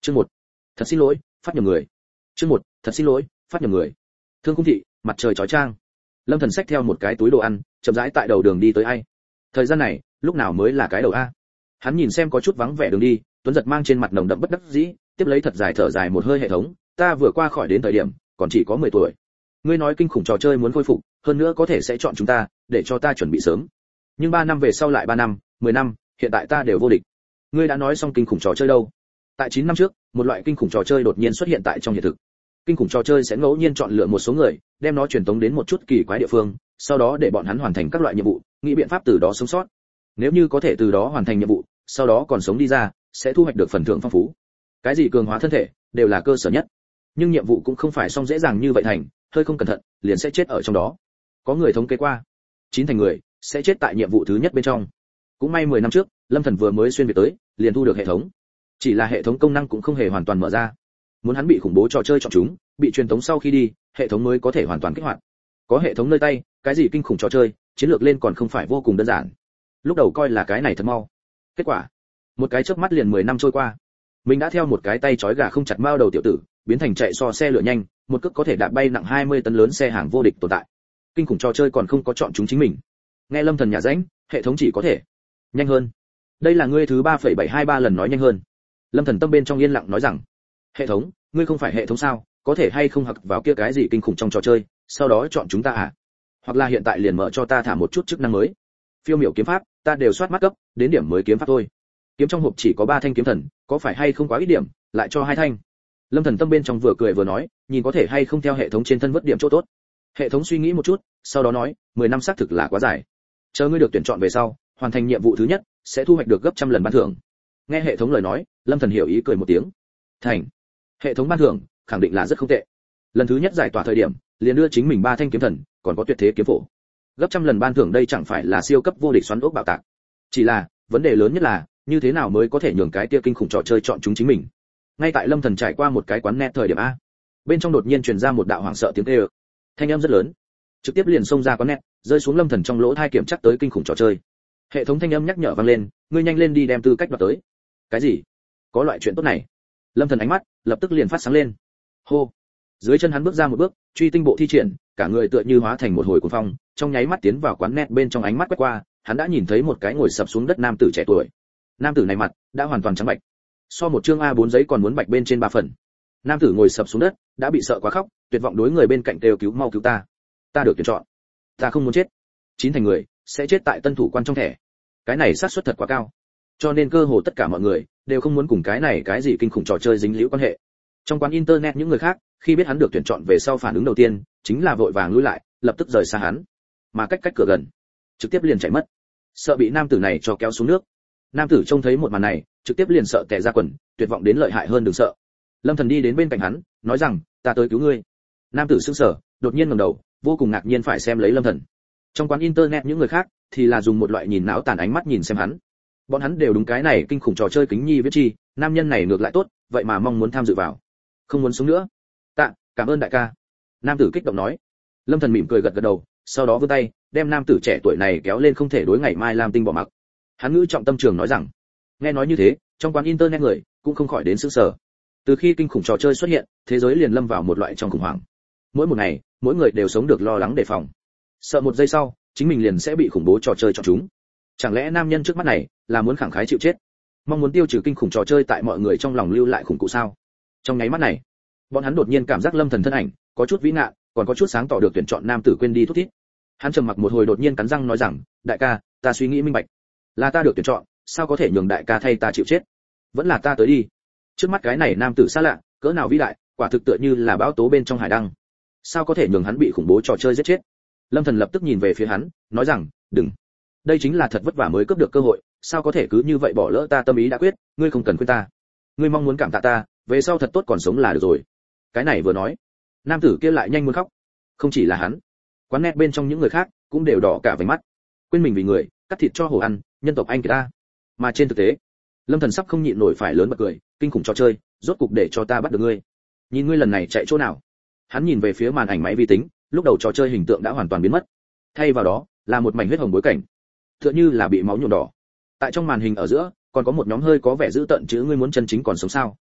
Chương 1. Thật xin lỗi, phát nhầm người. Chương 1. Thật xin lỗi, phát nhầm người. Thương Cung thị, mặt trời chói chang. Lâm Thần xách theo một cái túi đồ ăn, chậm rãi tại đầu đường đi tới ai. Thời gian này, lúc nào mới là cái đầu a? Hắn nhìn xem có chút vắng vẻ đường đi, Tuấn Giật mang trên mặt nồng đậm bất đắc dĩ, tiếp lấy thật dài thở dài một hơi hệ thống, ta vừa qua khỏi đến thời điểm, còn chỉ có 10 tuổi. Ngươi nói kinh khủng trò chơi muốn khôi phục, hơn nữa có thể sẽ chọn chúng ta, để cho ta chuẩn bị sớm. Nhưng 3 năm về sau lại 3 năm, 10 năm, hiện tại ta đều vô địch. Ngươi đã nói xong kinh khủng trò chơi đâu? Tại 9 năm trước, một loại kinh khủng trò chơi đột nhiên xuất hiện tại trong hiện thực. Kinh khủng trò chơi sẽ ngẫu nhiên chọn lựa một số người, đem nó truyền tống đến một chút kỳ quái địa phương, sau đó để bọn hắn hoàn thành các loại nhiệm vụ, nghĩ biện pháp từ đó sống sót. Nếu như có thể từ đó hoàn thành nhiệm vụ, sau đó còn sống đi ra, sẽ thu hoạch được phần thưởng phong phú. Cái gì cường hóa thân thể, đều là cơ sở nhất. Nhưng nhiệm vụ cũng không phải xong dễ dàng như vậy thành, hơi không cẩn thận, liền sẽ chết ở trong đó. Có người thống kê qua, 9 thành người sẽ chết tại nhiệm vụ thứ nhất bên trong. Cũng may 10 năm trước, Lâm Thần vừa mới xuyên việt tới, liền thu được hệ thống. Chỉ là hệ thống công năng cũng không hề hoàn toàn mở ra. Muốn hắn bị khủng bố trò chơi chọn chúng, bị truyền tống sau khi đi, hệ thống mới có thể hoàn toàn kích hoạt. Có hệ thống nơi tay, cái gì kinh khủng trò chơi, chiến lược lên còn không phải vô cùng đơn giản. Lúc đầu coi là cái này thật mau. Kết quả, một cái chớp mắt liền 10 năm trôi qua. Mình đã theo một cái tay trói gà không chặt mao đầu tiểu tử, biến thành chạy so xe lửa nhanh, một cước có thể đạp bay nặng 20 tấn lớn xe hàng vô địch tồn tại. Kinh khủng trò chơi còn không có chọn chúng chính mình. Nghe Lâm Thần nhà rãnh, hệ thống chỉ có thể nhanh hơn. Đây là ngươi thứ 3,723 lần nói nhanh hơn. Lâm Thần tâm bên trong yên lặng nói rằng, hệ thống, ngươi không phải hệ thống sao, có thể hay không học vào kia cái gì kinh khủng trong trò chơi, sau đó chọn chúng ta à? Hoặc là hiện tại liền mở cho ta thả một chút chức năng mới. Phiêu miểu kiếm pháp, ta đều soát mắt cấp, đến điểm mới kiếm pháp thôi. Kiếm trong hộp chỉ có 3 thanh kiếm thần, có phải hay không quá ít điểm, lại cho 2 thanh. Lâm Thần tâm bên trong vừa cười vừa nói, nhìn có thể hay không theo hệ thống trên thân vớt điểm chỗ tốt. Hệ thống suy nghĩ một chút, sau đó nói, 10 năm xác thực là quá dài. Chờ ngươi được tuyển chọn về sau, hoàn thành nhiệm vụ thứ nhất, sẽ thu hoạch được gấp trăm lần ban thưởng. Nghe hệ thống lời nói, Lâm Thần hiểu ý cười một tiếng. Thành. Hệ thống ban thưởng, khẳng định là rất không tệ. Lần thứ nhất giải tỏa thời điểm, liền đưa chính mình 3 thanh kiếm thần, còn có tuyệt thế kiếm phổ. Gấp trăm lần ban thưởng đây chẳng phải là siêu cấp vô địch xoắn ốc bạo tạc. Chỉ là, vấn đề lớn nhất là, như thế nào mới có thể nhường cái kia kinh khủng trò chơi chọn chúng chính mình. Ngay tại Lâm Thần trải qua một cái quán net thời điểm a, bên trong đột nhiên truyền ra một đạo hoảng sợ tiếng kêu. Thanh âm rất lớn, trực tiếp liền xông ra quán net, rơi xuống Lâm Thần trong lỗ tai kiểm chắc tới kinh khủng trò chơi. Hệ thống thanh âm nhắc nhở vang lên, ngươi nhanh lên đi đem tư cách đoạt tới. Cái gì? Có loại chuyện tốt này? Lâm Thần ánh mắt lập tức liền phát sáng lên. Hô! Dưới chân hắn bước ra một bước, truy tinh bộ thi triển, cả người tựa như hóa thành một hồi cuồng phong, trong nháy mắt tiến vào quán net bên trong, ánh mắt quét qua, hắn đã nhìn thấy một cái ngồi sập xuống đất nam tử trẻ tuổi. Nam tử này mặt đã hoàn toàn trắng bạch, so một chương A4 giấy còn muốn bạch bên trên 3 phần. Nam tử ngồi sập xuống đất, đã bị sợ quá khóc, tuyệt vọng đối người bên cạnh kêu cứu mau cứu ta. Ta được tuyển chọn. Ta không muốn chết. 9 thành người sẽ chết tại tân thủ quan trong thẻ. Cái này xác suất thật quá cao. Cho nên cơ hồ tất cả mọi người đều không muốn cùng cái này cái gì kinh khủng trò chơi dính líu quan hệ. Trong quán internet những người khác, khi biết hắn được tuyển chọn về sau phản ứng đầu tiên chính là vội vàng lùi lại, lập tức rời xa hắn, mà cách cửa gần, trực tiếp liền chạy mất, sợ bị nam tử này cho kéo xuống nước. Nam tử trông thấy một màn này, trực tiếp liền sợ tè ra quần, tuyệt vọng đến lợi hại hơn đừng sợ. Lâm Thần đi đến bên cạnh hắn, nói rằng, ta tới cứu ngươi. Nam tử sững sờ, đột nhiên ngẩng đầu, vô cùng ngạc nhiên phải xem lấy Lâm Thần. Trong quán internet những người khác thì là dùng một loại nhìn não tàn ánh mắt nhìn xem hắn. Bọn hắn đều đúng cái này kinh khủng trò chơi kính nhi viết chi, nam nhân này ngược lại tốt, vậy mà mong muốn tham dự vào, không muốn sống nữa. Cảm ơn đại ca. Nam tử kích động nói. Lâm Thần mỉm cười gật gật đầu, sau đó vươn tay, đem nam tử trẻ tuổi này kéo lên không thể đối ngày mai Lam Tinh bỏ mặc. Hắn ngữ trọng tâm trường nói rằng, nghe nói như thế, trong quán internet người cũng không khỏi đến sửng sở. Từ khi kinh khủng trò chơi xuất hiện, thế giới liền lâm vào một loại trong khủng hoảng. Mỗi một ngày, mỗi người đều sống được lo lắng đề phòng, sợ một giây sau, chính mình liền sẽ bị khủng bố trò chơi chọn chúng. Chẳng lẽ nam nhân trước mắt này là muốn khẳng khái chịu chết, mong muốn tiêu trừ kinh khủng trò chơi tại mọi người trong lòng lưu lại khủng cụ sao? Trong nháy mắt này, bọn hắn đột nhiên cảm giác Lâm Thần thân ảnh có chút vĩ ngạn, còn có chút sáng tỏ được tuyển chọn nam tử quên đi thút thít. Hắn trầm mặc một hồi đột nhiên cắn răng nói rằng, đại ca, ta suy nghĩ minh bạch, là ta được tuyển chọn, sao có thể nhường đại ca thay ta chịu chết? Vẫn là ta tới đi. Trước mắt cái này nam tử xa lạ, cỡ nào vĩ đại, quả thực tựa như là bão tố bên trong hải đăng. Sao có thể nhường hắn bị khủng bố trò chơi giết chết? Lâm Thần lập tức nhìn về phía hắn, nói rằng, đừng. Đây chính là thật vất vả mới cướp được cơ hội, sao có thể cứ như vậy bỏ lỡ ta tâm ý đã quyết, ngươi không cần khuyên ta. Ngươi mong muốn cảm tạ ta, về sau thật tốt còn sống là được rồi. Cái này vừa nói, nam tử kia lại nhanh muốn khóc. Không chỉ là hắn, quán net bên trong những người khác cũng đều đỏ cả vành mắt, quên mình vì người cắt thịt cho hổ ăn, nhân tộc anh ta. Mà trên thực tế, Lâm Thần sắp không nhịn nổi phải lớn bật cười, kinh khủng trò chơi, rốt cục để cho ta bắt được ngươi. Nhìn ngươi lần này chạy chỗ nào? Hắn nhìn về phía màn ảnh máy vi tính, lúc đầu trò chơi hình tượng đã hoàn toàn biến mất, thay vào đó là một mảnh huyết hồng bối cảnh, tựa như là bị máu nhuộm đỏ. Tại trong màn hình ở giữa, còn có một nhóm hơi có vẻ dữ tợn chữ, ngươi muốn chân chính còn sống sao?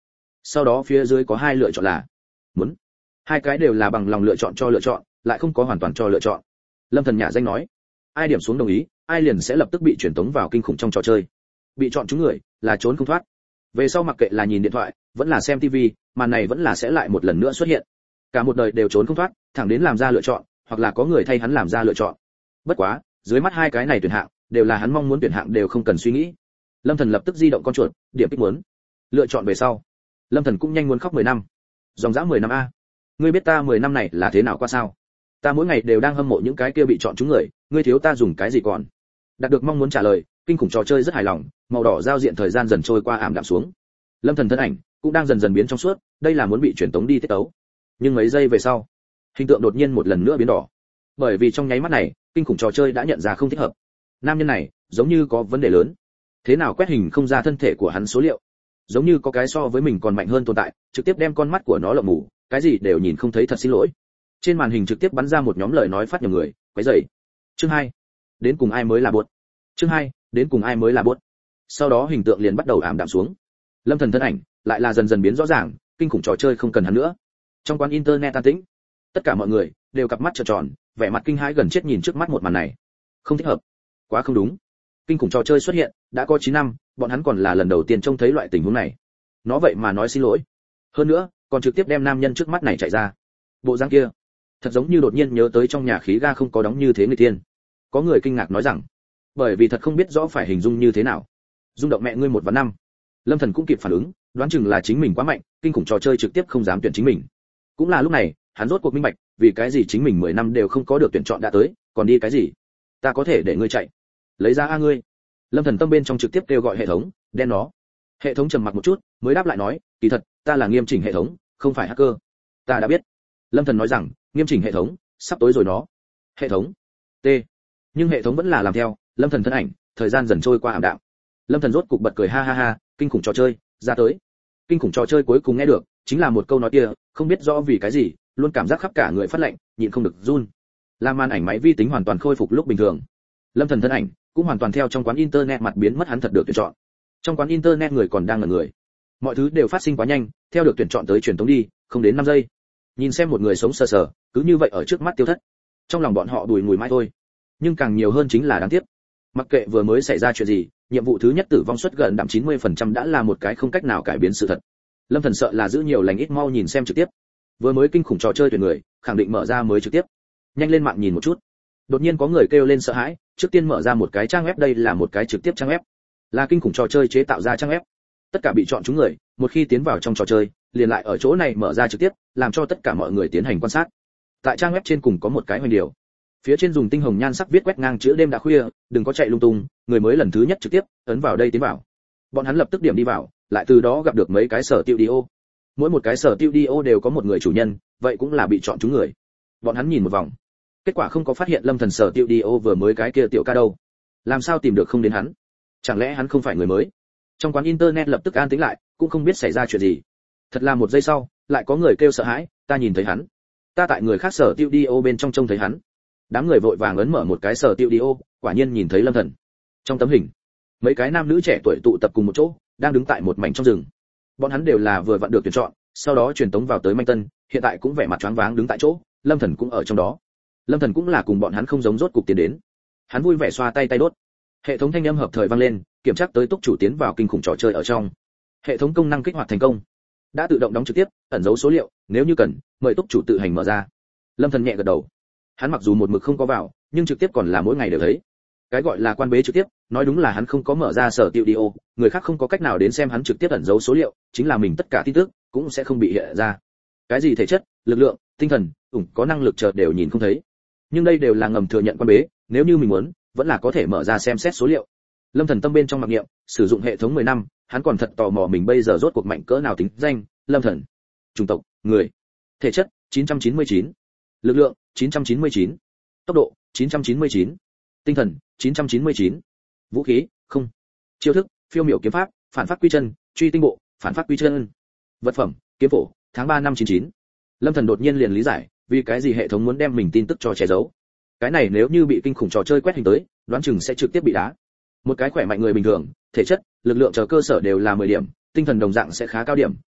Sau đó phía dưới có hai lựa chọn là muốn. Hai cái đều là bằng lòng lựa chọn cho lựa chọn, lại không có hoàn toàn cho lựa chọn. Lâm Thần nhả danh nói, ai điểm xuống đồng ý, ai liền sẽ lập tức bị chuyển tống vào kinh khủng trong trò chơi. Bị chọn chúng người là trốn không thoát. Về sau mặc kệ là nhìn điện thoại, vẫn là xem TV, màn này vẫn là sẽ lại một lần nữa xuất hiện. Cả một đời đều trốn không thoát, thẳng đến làm ra lựa chọn, hoặc là có người thay hắn làm ra lựa chọn. Bất quá, dưới mắt hai cái này tuyển hạng, đều là hắn mong muốn tuyển hạng đều không cần suy nghĩ. Lâm Thần lập tức di động con chuột, điểm kích muốn. Lựa chọn về sau, Lâm Thần cũng nhanh muốn khóc 10 năm. Dòng dã 10 năm a. Ngươi biết ta 10 năm này là thế nào qua sao? Ta mỗi ngày đều đang hâm mộ những cái kia bị chọn chúng người, ngươi thiếu ta dùng cái gì còn? Đạt được mong muốn trả lời, kinh khủng trò chơi rất hài lòng, màu đỏ giao diện thời gian dần trôi qua ảm đạm xuống. Lâm Thần thân ảnh cũng đang dần dần biến trong suốt, đây là muốn bị chuyển tống đi tiết tấu. Nhưng mấy giây về sau, hình tượng đột nhiên một lần nữa biến đỏ. Bởi vì trong nháy mắt này, kinh khủng trò chơi đã nhận ra không thích hợp. Nam nhân này, giống như có vấn đề lớn. Thế nào quét hình không ra thân thể của hắn số liệu? Giống như có cái so với mình còn mạnh hơn tồn tại, trực tiếp đem con mắt của nó lộng mù, cái gì đều nhìn không thấy, thật xin lỗi. Trên màn hình trực tiếp bắn ra một nhóm lời nói phát nhầm người, quấy rầy. Chương 2. Đến cùng ai mới là bột? Chương 2. Đến cùng ai mới là bột? Sau đó hình tượng liền bắt đầu ảm đạm xuống. Lâm Thần thân ảnh lại là dần dần biến rõ ràng, kinh khủng trò chơi không cần hắn nữa. Trong quán internet an tĩnh, tất cả mọi người đều cặp mắt trợn tròn, vẻ mặt kinh hãi gần chết nhìn trước mắt một màn này. Không thích hợp, quá không đúng. Kinh khủng trò chơi xuất hiện đã có 9 năm, bọn hắn còn là lần đầu tiên trông thấy loại tình huống này. Nó vậy mà nói xin lỗi, hơn nữa còn trực tiếp đem nam nhân trước mắt này chạy ra. Bộ dáng kia thật giống như đột nhiên nhớ tới trong nhà khí ga không có đóng như thế người tiên. Có người kinh ngạc nói rằng, bởi vì thật không biết rõ phải hình dung như thế nào. Rung động mẹ ngươi 1 và 5. Lâm Thần cũng kịp phản ứng, đoán chừng là chính mình quá mạnh, kinh khủng trò chơi trực tiếp không dám tuyển chính mình. Cũng là lúc này, hắn rốt cuộc minh bạch, vì cái gì chính mình 10 năm đều không có được tuyển chọn đã tới, còn đi cái gì? Ta có thể để ngươi chạy. Lấy ra a ngươi. Lâm Thần tâm bên trong trực tiếp kêu gọi hệ thống, đen nó. Hệ thống trầm mặc một chút, mới đáp lại nói, kỳ thật, ta là nghiêm chỉnh hệ thống, không phải hacker. Ta đã biết. Lâm Thần nói rằng, nghiêm chỉnh hệ thống, sắp tối rồi nó. Hệ thống. T. Nhưng hệ thống vẫn là làm theo, Lâm Thần thân ảnh, thời gian dần trôi qua ảm đạm. Lâm Thần rốt cục bật cười ha ha ha, kinh khủng trò chơi, ra tới. Kinh khủng trò chơi cuối cùng nghe được, chính là một câu nói kia, không biết rõ vì cái gì, luôn cảm giác khắp cả người phát lạnh, nhịn không được run. Làm màn ảnh máy vi tính hoàn toàn khôi phục lúc bình thường. Lâm Thần thân ảnh cũng hoàn toàn theo trong quán internet mặt biến mất, hắn thật được tuyển chọn. Trong quán internet người còn đang ngẩn người. Mọi thứ đều phát sinh quá nhanh, theo được tuyển chọn tới truyền tống đi, không đến 5 giây. Nhìn xem một người sống sờ sờ, cứ như vậy ở trước mắt tiêu thất. Trong lòng bọn họ đùi ngùi mãi thôi. Nhưng càng nhiều hơn chính là đáng tiếc. Mặc kệ vừa mới xảy ra chuyện gì, nhiệm vụ thứ nhất tử vong suất gần đạm 90% đã là một cái không cách nào cải biến sự thật. Lâm Thần sợ là giữ nhiều lành ít, mau nhìn xem trực tiếp. Vừa mới kinh khủng trò chơi tuyển người, khẳng định mở ra mới trực tiếp. Nhanh lên mạng nhìn một chút. Đột nhiên có người kêu lên sợ hãi, trước tiên mở ra một cái trang web, đây là một cái trực tiếp trang web. Là kinh khủng trò chơi chế tạo ra trang web. Tất cả bị chọn chúng người, một khi tiến vào trong trò chơi, liền lại ở chỗ này mở ra trực tiếp, làm cho tất cả mọi người tiến hành quan sát. Tại trang web trên cùng có một cái hoành điều. Phía trên dùng tinh hồng nhan sắc viết quét ngang chữ đêm đã khuya, đừng có chạy lung tung, người mới lần thứ nhất trực tiếp, ấn vào đây tiến vào. Bọn hắn lập tức điểm đi vào, lại từ đó gặp được mấy cái sở tiêu dio. Mỗi một cái sở tiêu dio đều có một người chủ nhân, vậy cũng là bị chọn chúng người. Bọn hắn nhìn một vòng, kết quả không có phát hiện Lâm Thần sở tiêu dio vừa mới cái kia tiểu ca đâu. Làm sao tìm được không đến hắn? Chẳng lẽ hắn không phải người mới? Trong quán internet lập tức an tĩnh lại, cũng không biết xảy ra chuyện gì. Thật là một giây sau, lại có người kêu sợ hãi, ta nhìn thấy hắn. Ta tại người khác sở tiêu dio bên trong trông thấy hắn. Đám người vội vàng ấn mở một cái sở tiêu dio, quả nhiên nhìn thấy Lâm Thần. Trong tấm hình, mấy cái nam nữ trẻ tuổi tụ tập cùng một chỗ, đang đứng tại một mảnh trong rừng. Bọn hắn đều là vừa vặn được tuyển chọn, sau đó truyền tống vào tới Manh Tân, hiện tại cũng vẻ mặt choáng váng đứng tại chỗ, Lâm Thần cũng ở trong đó. Lâm Thần cũng là cùng bọn hắn không giống, rốt cục tiến đến. Hắn vui vẻ xoa tay tay đốt. Hệ thống thanh âm hợp thời vang lên, kiểm tra tới túc chủ tiến vào kinh khủng trò chơi ở trong. Hệ thống công năng kích hoạt thành công, đã tự động đóng trực tiếp, ẩn giấu số liệu, nếu như cần, mời túc chủ tự hành mở ra. Lâm Thần nhẹ gật đầu. Hắn mặc dù một mực không có vào, nhưng trực tiếp còn là mỗi ngày đều thấy. Cái gọi là quan bế trực tiếp, nói đúng là hắn không có mở ra sở tiêu dio, người khác không có cách nào đến xem hắn trực tiếp ẩn giấu số liệu, chính là mình tất cả tin tức cũng sẽ không bị hiện ra. Cái gì thể chất, lực lượng, tinh thần, có năng lực chợt đều nhìn không thấy. Nhưng đây đều là ngầm thừa nhận quan bế, nếu như mình muốn, vẫn là có thể mở ra xem xét số liệu. Lâm Thần tâm bên trong mặc niệm, sử dụng hệ thống 10 năm, hắn còn thật tò mò mình bây giờ rốt cuộc mạnh cỡ nào. Tính danh: Lâm Thần. Chủng tộc: người. Thể chất: 999. Lực lượng: 999. Tốc độ: 999. Tinh thần: 999. Vũ khí: không. Chiêu thức: phiêu miểu kiếm pháp, phản phát quy chân, truy tinh bộ, phản phát quy chân. Vật phẩm: kiếm phổ, tháng 3 năm 99. Lâm Thần đột nhiên liền lý giải, vì cái gì hệ thống muốn đem mình tin tức cho che giấu. Cái này nếu như bị kinh khủng trò chơi quét hình tới, đoán chừng sẽ trực tiếp bị đá. Một cái khỏe mạnh người bình thường, thể chất, lực lượng chờ cơ sở đều là 10 điểm, tinh thần đồng dạng sẽ khá cao điểm,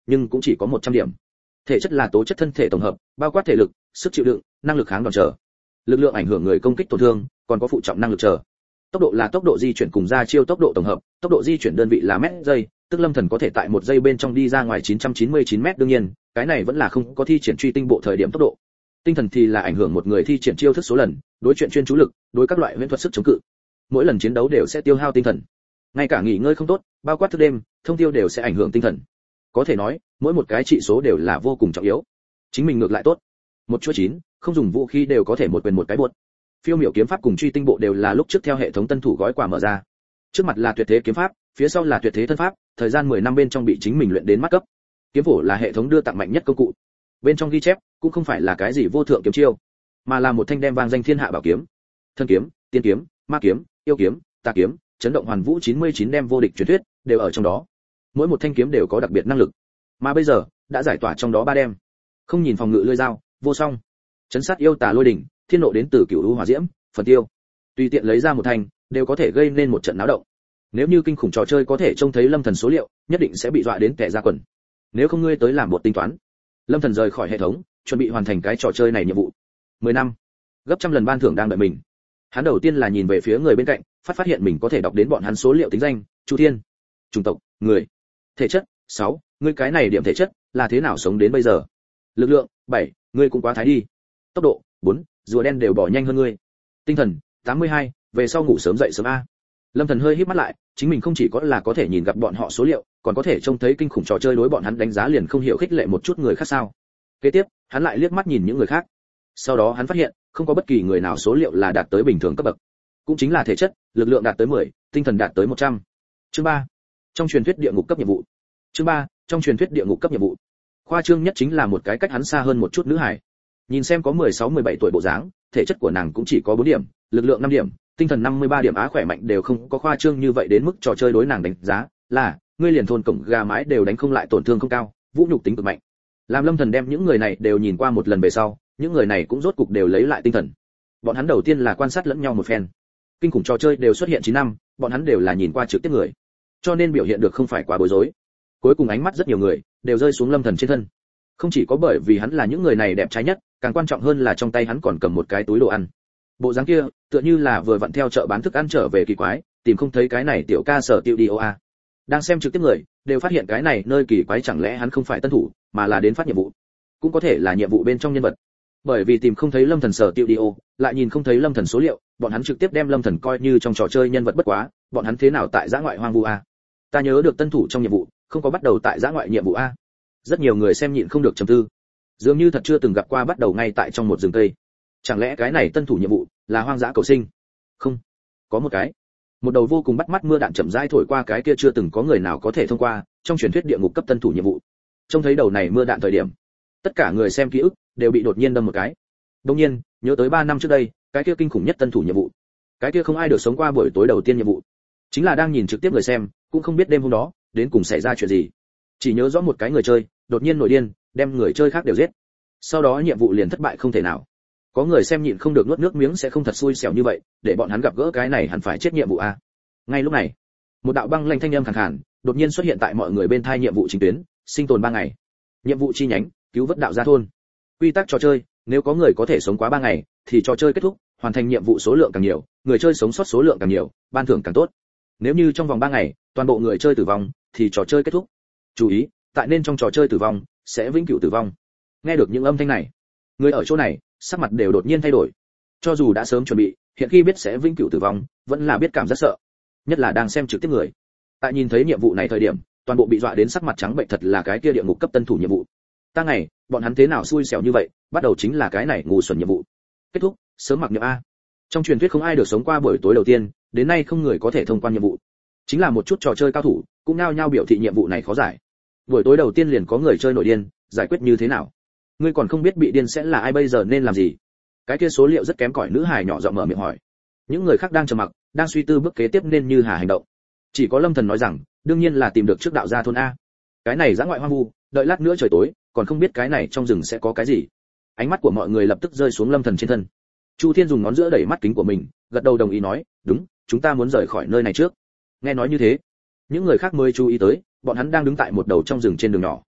nhưng cũng chỉ có 100 điểm. Thể chất là tố chất thân thể tổng hợp, bao quát thể lực, sức chịu đựng, năng lực kháng đòn trở. Lực lượng ảnh hưởng người công kích tổn thương, còn có phụ trọng năng lực trở. Tốc độ là tốc độ di chuyển cùng ra chiêu tốc độ tổng hợp, tốc độ di chuyển đơn vị là mét giây, tức Lâm Thần có thể tại 1 giây bên trong đi ra ngoài 999 mét, đương nhiên, cái này vẫn là không có thi triển truy tinh bộ thời điểm tốc độ. Tinh thần thì là ảnh hưởng một người thi triển chiêu thức số lần, đối chuyện chuyên chú lực, đối các loại huyễn thuật sức chống cự. Mỗi lần chiến đấu đều sẽ tiêu hao tinh thần. Ngay cả nghỉ ngơi không tốt, bao quát thức đêm, thông tiêu đều sẽ ảnh hưởng tinh thần. Có thể nói, mỗi một cái trị số đều là vô cùng trọng yếu. Chính mình ngược lại tốt. Một chuỗi 9, không dùng vũ khí đều có thể một quyền một cái buột. Phiêu miểu kiếm pháp cùng truy tinh bộ đều là lúc trước theo hệ thống tân thủ gói quà mở ra. Trước mặt là tuyệt thế kiếm pháp, phía sau là tuyệt thế thân pháp, thời gian 10 năm bên trong bị chính mình luyện đến mắt cấp. Kiếm phổ là hệ thống đưa tặng mạnh nhất công cụ. Bên trong ghi chép cũng không phải là cái gì vô thượng kiếm chiêu, mà là một thanh đem vang danh thiên hạ bảo kiếm. Thân kiếm, tiên kiếm, ma kiếm, yêu kiếm, tà kiếm, chấn động hoàn vũ 99 đem vô địch truyền thuyết đều ở trong đó. Mỗi một thanh kiếm đều có đặc biệt năng lực, mà bây giờ đã giải tỏa trong đó 3 đem. Không nhìn phòng ngự lưỡi dao, vô song, chấn sát yêu tà lôi đỉnh, thiên nộ đến từ cửu u hỏa diễm, phần tiêu. Tùy tiện lấy ra một thanh, đều có thể gây nên một trận náo động. Nếu như kinh khủng trò chơi có thể trông thấy Lâm Thần số liệu, nhất định sẽ bị dọa đến tè ra quần. Nếu không ngươi tới làm một tính toán. Lâm Thần rời khỏi hệ thống, chuẩn bị hoàn thành cái trò chơi này nhiệm vụ. 10 năm, gấp trăm lần ban thưởng đang đợi mình. Hắn đầu tiên là nhìn về phía người bên cạnh, phát hiện mình có thể đọc đến bọn hắn số liệu tính danh, Chu Thiên, chủng tộc, người, thể chất 6, ngươi cái này điểm thể chất là thế nào sống đến bây giờ? Lực lượng 7, ngươi cũng quá thái đi. Tốc độ 4, rùa đen đều bỏ nhanh hơn ngươi. Tinh thần 82, về sau ngủ sớm dậy sớm a. Lâm Thần hơi híp mắt lại, chính mình không chỉ có là có thể nhìn gặp bọn họ số liệu, còn có thể trông thấy kinh khủng trò chơi đối bọn hắn đánh giá liền không hiểu khích lệ một chút người khác sao? Kế tiếp, hắn lại liếc mắt nhìn những người khác. Sau đó hắn phát hiện, không có bất kỳ người nào số liệu là đạt tới bình thường cấp bậc. Cũng chính là thể chất, lực lượng đạt tới 10, tinh thần đạt tới 100. Chương 3. Trong truyền thuyết địa ngục cấp nhiệm vụ. Chương 3. Trong truyền thuyết địa ngục cấp nhiệm vụ. Khoa trương nhất chính là một cái cách hắn xa hơn một chút nữ hải. Nhìn xem có 16-17 tuổi bộ dáng, thể chất của nàng cũng chỉ có 4 điểm, lực lượng 5 điểm, tinh thần 53 điểm, khỏe mạnh đều không có khoa trương như vậy đến mức trò chơi đối nàng đánh giá là, ngươi liền thôn cổng gà mái đều đánh không lại, tổn thương không cao, vũ nhục tính cực mạnh. Làm Lâm Thần đem những người này đều nhìn qua một lần về sau, những người này cũng rốt cục đều lấy lại tinh thần. Bọn hắn đầu tiên là quan sát lẫn nhau một phen. Kinh khủng trò chơi đều xuất hiện 9 năm, bọn hắn đều là nhìn qua trực tiếp người, cho nên biểu hiện được không phải quá bối rối. Cuối cùng ánh mắt rất nhiều người đều rơi xuống Lâm Thần trên thân. Không chỉ có bởi vì hắn là những người này đẹp trai nhất, càng quan trọng hơn là trong tay hắn còn cầm một cái túi đồ ăn. Bộ dáng kia, tựa như là vừa vặn theo chợ bán thức ăn trở về kỳ quái, tìm không thấy cái này tiểu ca sở tiêu đi a. Đang xem trực tiếp người, đều phát hiện cái này nơi kỳ quái, chẳng lẽ hắn không phải tân thủ, mà là đến phát nhiệm vụ. Cũng có thể là nhiệm vụ bên trong nhân vật. Bởi vì tìm không thấy Lâm Thần sở tiêu đi, lại nhìn không thấy Lâm Thần số liệu, bọn hắn trực tiếp đem Lâm Thần coi như trong trò chơi nhân vật bất quá, bọn hắn thế nào tại dã ngoại hoang vu a? Ta nhớ được tân thủ trong nhiệm vụ, không có bắt đầu tại dã ngoại nhiệm vụ a. Rất nhiều người xem nhịn không được trầm tư. Dường như thật chưa từng gặp qua bắt đầu ngay tại trong một rừng cây. Chẳng lẽ cái này tân thủ nhiệm vụ là hoang dã cầu sinh? Không, có một cái. Một đầu vô cùng bắt mắt mưa đạn chậm rãi thổi qua cái kia chưa từng có người nào có thể thông qua, trong truyền thuyết địa ngục cấp tân thủ nhiệm vụ. Trông thấy đầu này mưa đạn thời điểm, tất cả người xem ký ức đều bị đột nhiên đâm một cái. Đương nhiên, nhớ tới 3 năm trước đây, cái kia kinh khủng nhất tân thủ nhiệm vụ. Cái kia không ai được sống qua buổi tối đầu tiên nhiệm vụ. Chính là đang nhìn trực tiếp người xem, cũng không biết đêm hôm đó đến cùng xảy ra chuyện gì. Chỉ nhớ rõ một cái người chơi đột nhiên nổi điên, đem người chơi khác đều giết. Sau đó nhiệm vụ liền thất bại không thể nào. Có người xem nhịn không được nuốt nước miếng, sẽ không thật xui xẻo như vậy, để bọn hắn gặp gỡ cái này hẳn phải chết nhiệm vụ a. Ngay lúc này, một đạo băng lanh thanh âm khàn khàn đột nhiên xuất hiện tại mọi người bên tai. Nhiệm vụ chính tuyến, sinh tồn 3 ngày. Nhiệm vụ chi nhánh, cứu vớt đạo gia thôn. Quy tắc trò chơi, nếu có người có thể sống quá 3 ngày thì trò chơi kết thúc, hoàn thành nhiệm vụ số lượng càng nhiều, người chơi sống sót số lượng càng nhiều, ban thưởng càng tốt. Nếu như trong vòng 3 ngày toàn bộ người chơi tử vong thì trò chơi kết thúc. Chú ý, tại nên trong trò chơi tử vong sẽ vĩnh cửu tử vong. Nghe được những âm thanh này, người ở chỗ này sắc mặt đều đột nhiên thay đổi. Cho dù đã sớm chuẩn bị, hiện khi biết sẽ vĩnh cửu tử vong, vẫn là biết cảm rất sợ. Nhất là đang xem trực tiếp người, tại nhìn thấy nhiệm vụ này thời điểm, toàn bộ bị dọa đến sắc mặt trắng bệch. Thật là cái kia địa ngục cấp tân thủ nhiệm vụ. Ta ngày, bọn hắn thế nào xui xẻo như vậy, bắt đầu chính là cái này ngu xuẩn nhiệm vụ. Kết thúc, sớm mặc niệm a. Trong truyền thuyết không ai được sống qua buổi tối đầu tiên, đến nay không người có thể thông qua nhiệm vụ. Chính là một chút trò chơi cao thủ, cũng nao nhao biểu thị nhiệm vụ này khó giải. Buổi tối đầu tiên liền có người chơi nổi điên, giải quyết như thế nào? Ngươi còn không biết bị điên sẽ là ai, bây giờ nên làm gì? Cái kia số liệu rất kém cỏi nữ hài nhỏ giọng mở miệng hỏi. Những người khác đang trầm mặc, đang suy tư bước kế tiếp nên như hà hành động. Chỉ có Lâm Thần nói rằng, đương nhiên là tìm được trước đạo gia thôn a. Cái này dã ngoại hoang vu, đợi lát nữa trời tối, còn không biết cái này trong rừng sẽ có cái gì. Ánh mắt của mọi người lập tức rơi xuống Lâm Thần trên thân. Chu Thiên dùng ngón giữa đẩy mắt kính của mình, gật đầu đồng ý nói, đúng, chúng ta muốn rời khỏi nơi này trước. Nghe nói như thế, những người khác mới chú ý tới, bọn hắn đang đứng tại một đầu trong rừng trên đường nhỏ.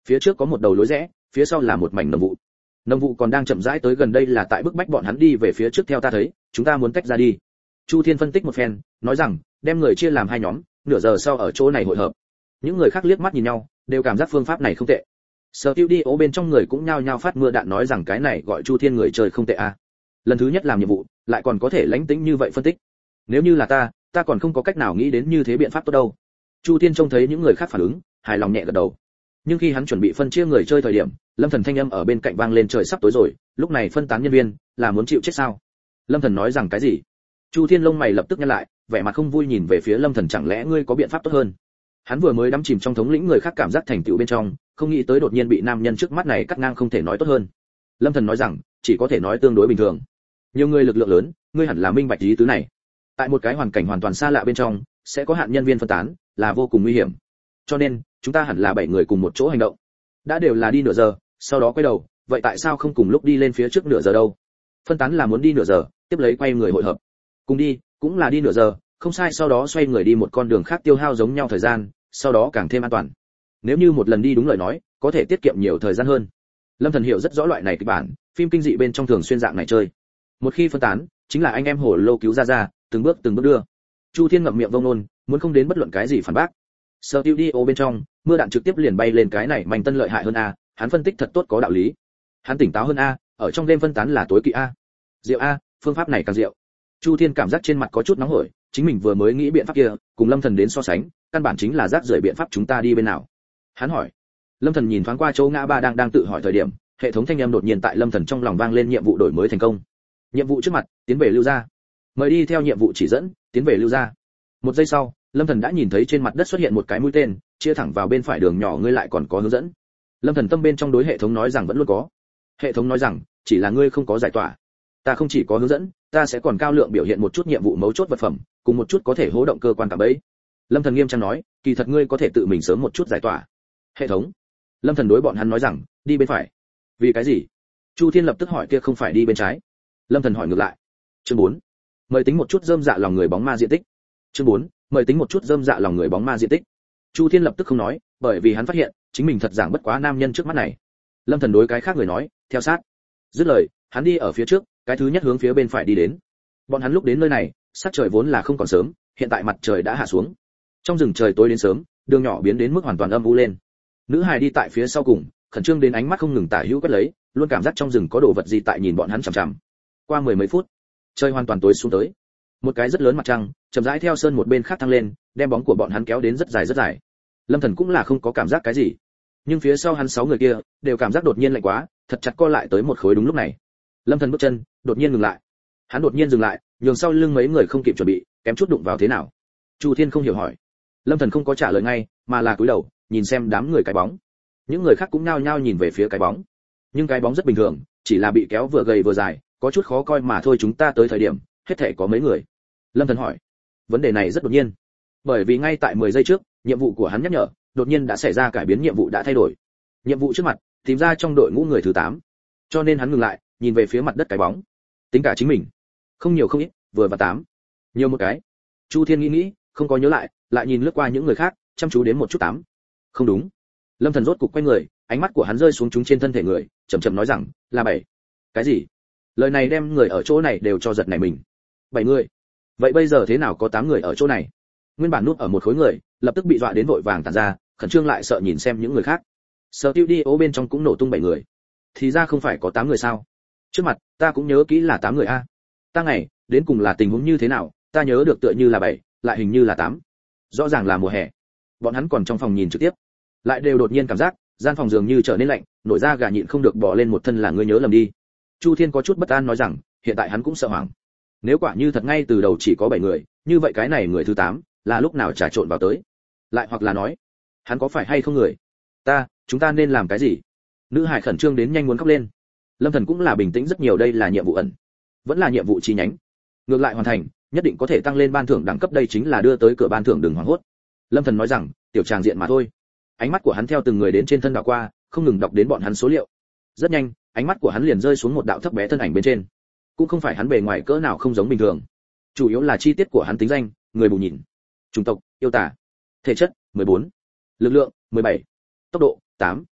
Phía trước có một đầu lối rẽ, phía sau là một mảnh nồng vụ. Nồng vụ còn đang chậm rãi tới gần, đây là tại bức bách bọn hắn đi về phía trước. Theo ta thấy, chúng ta muốn tách ra đi. Chu Thiên phân tích một phen, nói rằng, đem người chia làm hai nhóm, nửa giờ sau ở chỗ này hội hợp. Những người khác liếc mắt nhìn nhau, đều cảm giác phương pháp này không tệ. Studio bên trong người cũng nhao nhao phát mưa đạn nói rằng cái này gọi Chu Thiên người chơi không tệ à. Lần thứ nhất làm nhiệm vụ, lại còn có thể lãnh tĩnh như vậy phân tích. Nếu như là ta còn không có cách nào nghĩ đến như thế biện pháp tốt đâu. Chu Thiên trông thấy những người khác phản ứng, hài lòng nhẹ gật đầu. Nhưng khi hắn chuẩn bị phân chia người chơi thời điểm, Lâm Thần thanh âm ở bên cạnh vang lên, trời sắp tối rồi, lúc này phân tán nhân viên, là muốn chịu chết sao? Lâm Thần nói rằng cái gì? Chu Thiên lông mày lập tức nhăn lại, vẻ mặt không vui nhìn về phía Lâm Thần, chẳng lẽ ngươi có biện pháp tốt hơn? Hắn vừa mới đắm chìm trong thống lĩnh người khác cảm giác thành tựu bên trong, không nghĩ tới đột nhiên bị nam nhân trước mắt này cắt ngang, không thể nói tốt hơn. Lâm Thần nói rằng, chỉ có thể nói tương đối bình thường. Nhiều người lực lượng lớn, ngươi hẳn là minh bạch ý tứ này. Tại một cái hoàn cảnh hoàn toàn xa lạ bên trong, sẽ có hạn nhân viên phân tán, là vô cùng nguy hiểm. Cho nên, chúng ta hẳn là 7 người cùng một chỗ hành động. Đã đều là đi nửa giờ, sau đó quay đầu, vậy tại sao không cùng lúc đi lên phía trước nửa giờ đâu? Phân tán là muốn đi nửa giờ, tiếp lấy quay người hội hợp. Cùng đi, cũng là đi nửa giờ, không sai, sau đó xoay người đi một con đường khác tiêu hao giống nhau thời gian, sau đó càng thêm an toàn. Nếu như một lần đi đúng lời nói, có thể tiết kiệm nhiều thời gian hơn. Lâm Thần hiểu rất rõ loại này kịch bản, phim kinh dị bên trong thường xuyên dạng này chơi. Một khi phân tán, chính là anh em hồ lô cứu ra, từng bước đưa. Chu Thiên ngậm miệng vông nôn, muốn không đến bất luận cái gì phản bác. Studio bên trong, mưa đạn trực tiếp liền bay lên, cái này Mạnh Tân lợi hại hơn a, hắn phân tích thật tốt có đạo lý. Hắn tỉnh táo hơn a, ở trong đêm phân tán là tối kỵ a. Diệu a, phương pháp này càng diệu. Chu Thiên cảm giác trên mặt có chút nóng hổi, chính mình vừa mới nghĩ biện pháp kia, cùng Lâm Thần đến so sánh, căn bản chính là rác rưởi biện pháp, chúng ta đi bên nào? Hắn hỏi. Lâm Thần nhìn thoáng qua chỗ ngã ba đang tự hỏi thời điểm, hệ thống thanh âm đột nhiên tại Lâm Thần trong lòng vang lên, nhiệm vụ đổi mới thành công. Nhiệm vụ trước mặt, tiến về lưu ra. Mời đi theo nhiệm vụ chỉ dẫn, tiến về lưu ra. Một giây sau, Lâm Thần đã nhìn thấy trên mặt đất xuất hiện một cái mũi tên, chia thẳng vào bên phải đường nhỏ, ngươi lại còn có hướng dẫn. Lâm Thần tâm bên trong đối hệ thống nói rằng vẫn luôn có. Hệ thống nói rằng, chỉ là ngươi không có giải tỏa. Ta không chỉ có hướng dẫn, ta sẽ còn cao lượng biểu hiện một chút nhiệm vụ mấu chốt vật phẩm, cùng một chút có thể hố động cơ quan cảm ấy. Lâm Thần nghiêm trang nói, kỳ thật ngươi có thể tự mình sớm một chút giải tỏa. Hệ thống. Lâm Thần đối bọn hắn nói rằng, đi bên phải. Vì cái gì? Chu Thiên lập tức hỏi, kia không phải đi bên trái. Lâm Thần hỏi ngược lại. Chương 4. Mời tính một chút rơm dạ lòng người bóng ma diện tích. Chương 4. Mời tính một chút rơm dạ lòng người bóng ma diện tích. Chu Thiên lập tức không nói, bởi vì hắn phát hiện, chính mình thật giảng bất quá nam nhân trước mắt này. Lâm Thần đối cái khác người nói, theo sát. Dứt lời, hắn đi ở phía trước, cái thứ nhất hướng phía bên phải đi đến. Bọn hắn lúc đến nơi này, sắc trời vốn là không còn sớm, hiện tại mặt trời đã hạ xuống. Trong rừng trời tối đến sớm, đường nhỏ biến đến mức hoàn toàn âm u lên. Nữ hài đi tại phía sau cùng, khẩn trương đến ánh mắt không ngừng tả hữu quét lấy, luôn cảm giác trong rừng có đồ vật gì tại nhìn bọn hắn chằm chằm. Qua mười mấy phút, trời hoàn toàn tối xuống tới. Một cái rất lớn mặt trăng, chậm rãi theo sơn một bên khác thăng lên, đem bóng của bọn hắn kéo đến rất dài rất dài. Lâm Thần cũng là không có cảm giác cái gì, nhưng phía sau hắn 6 người kia đều cảm giác đột nhiên lạnh quá, thật chặt co lại tới một khối. Đúng lúc này, Lâm Thần bước chân đột nhiên ngừng lại. Hắn đột nhiên dừng lại, nhường sau lưng mấy người không kịp chuẩn bị, kém chút đụng vào. Thế nào? Chu Thiên không hiểu hỏi. Lâm Thần không có trả lời ngay, mà là cúi đầu, nhìn xem đám người cái bóng. Những người khác cũng nhao nhao nhìn về phía cái bóng, nhưng cái bóng rất bình thường, chỉ là bị kéo vừa gầy vừa dài, có chút khó coi mà thôi. Chúng ta tới thời điểm, hết thảy có mấy người? Lâm Thần hỏi. Vấn đề này rất đột nhiên, bởi vì ngay tại 10 giây trước, nhiệm vụ của hắn nhắc nhở, đột nhiên đã xảy ra cải biến, nhiệm vụ đã thay đổi. Nhiệm vụ trước mặt, tìm ra trong đội ngũ người thứ 8. Cho nên hắn ngừng lại, nhìn về phía mặt đất cái bóng. Tính cả chính mình, không nhiều không ít, vừa và 8. Nhiều một cái. Chu Thiên nghĩ, không có nhớ lại nhìn lướt qua những người khác, chăm chú đến một chút 8. Không đúng. Lâm Thần rốt cục quay người, ánh mắt của hắn rơi xuống chúng trên thân thể người, chậm chậm nói rằng, là 7. Cái gì? Lời này đem người ở chỗ này đều cho giật nảy mình. 7 người? Vậy bây giờ thế nào có 8 người ở chỗ này? Nguyên bản nút ở một khối người, lập tức bị dọa đến vội vàng tản ra, khẩn trương lại sợ nhìn xem những người khác. Studio bên trong cũng nổ tung 7 người. Thì ra không phải có 8 người sao? Trước mặt, ta cũng nhớ kỹ là 8 người a. Ta ngày, đến cùng là tình huống như thế nào, ta nhớ được tựa như là 7, lại hình như là 8. Rõ ràng là mùa hè. Bọn hắn còn trong phòng nhìn trực tiếp, lại đều đột nhiên cảm giác, gian phòng dường như trở nên lạnh, nổi da gà nhịn không được bỏ lên một thân, là ngươi nhớ lầm đi. Chu Thiên có chút bất an nói rằng, hiện tại hắn cũng sợ hoảng. Nếu quả như thật ngay từ đầu chỉ có 7 người, như vậy cái này người thứ 8 là lúc nào trà trộn vào tới? Lại hoặc là nói, hắn có phải hay không người? Chúng ta nên làm cái gì? Nữ hải khẩn trương đến nhanh muốn khóc lên. Lâm Thần cũng là bình tĩnh rất nhiều, đây là nhiệm vụ ẩn, vẫn là nhiệm vụ chi nhánh. Ngược lại hoàn thành, nhất định có thể tăng lên ban thưởng đẳng cấp, đây chính là đưa tới cửa ban thưởng, đừng hoảng hốt. Lâm Thần nói rằng, tiểu tràng diện mà thôi. Ánh mắt của hắn theo từng người đến trên thân đảo qua, không ngừng đọc đến bọn hắn số liệu. Rất nhanh, ánh mắt của hắn liền rơi xuống một đạo thấp bé thân ảnh bên trên. Cũng không phải hắn bề ngoài cỡ nào không giống bình thường, chủ yếu là chi tiết của hắn tính danh, người bù nhìn. Chủng tộc, yêu tả. Thể chất, 14. Lực lượng, 17. Tốc độ, 8.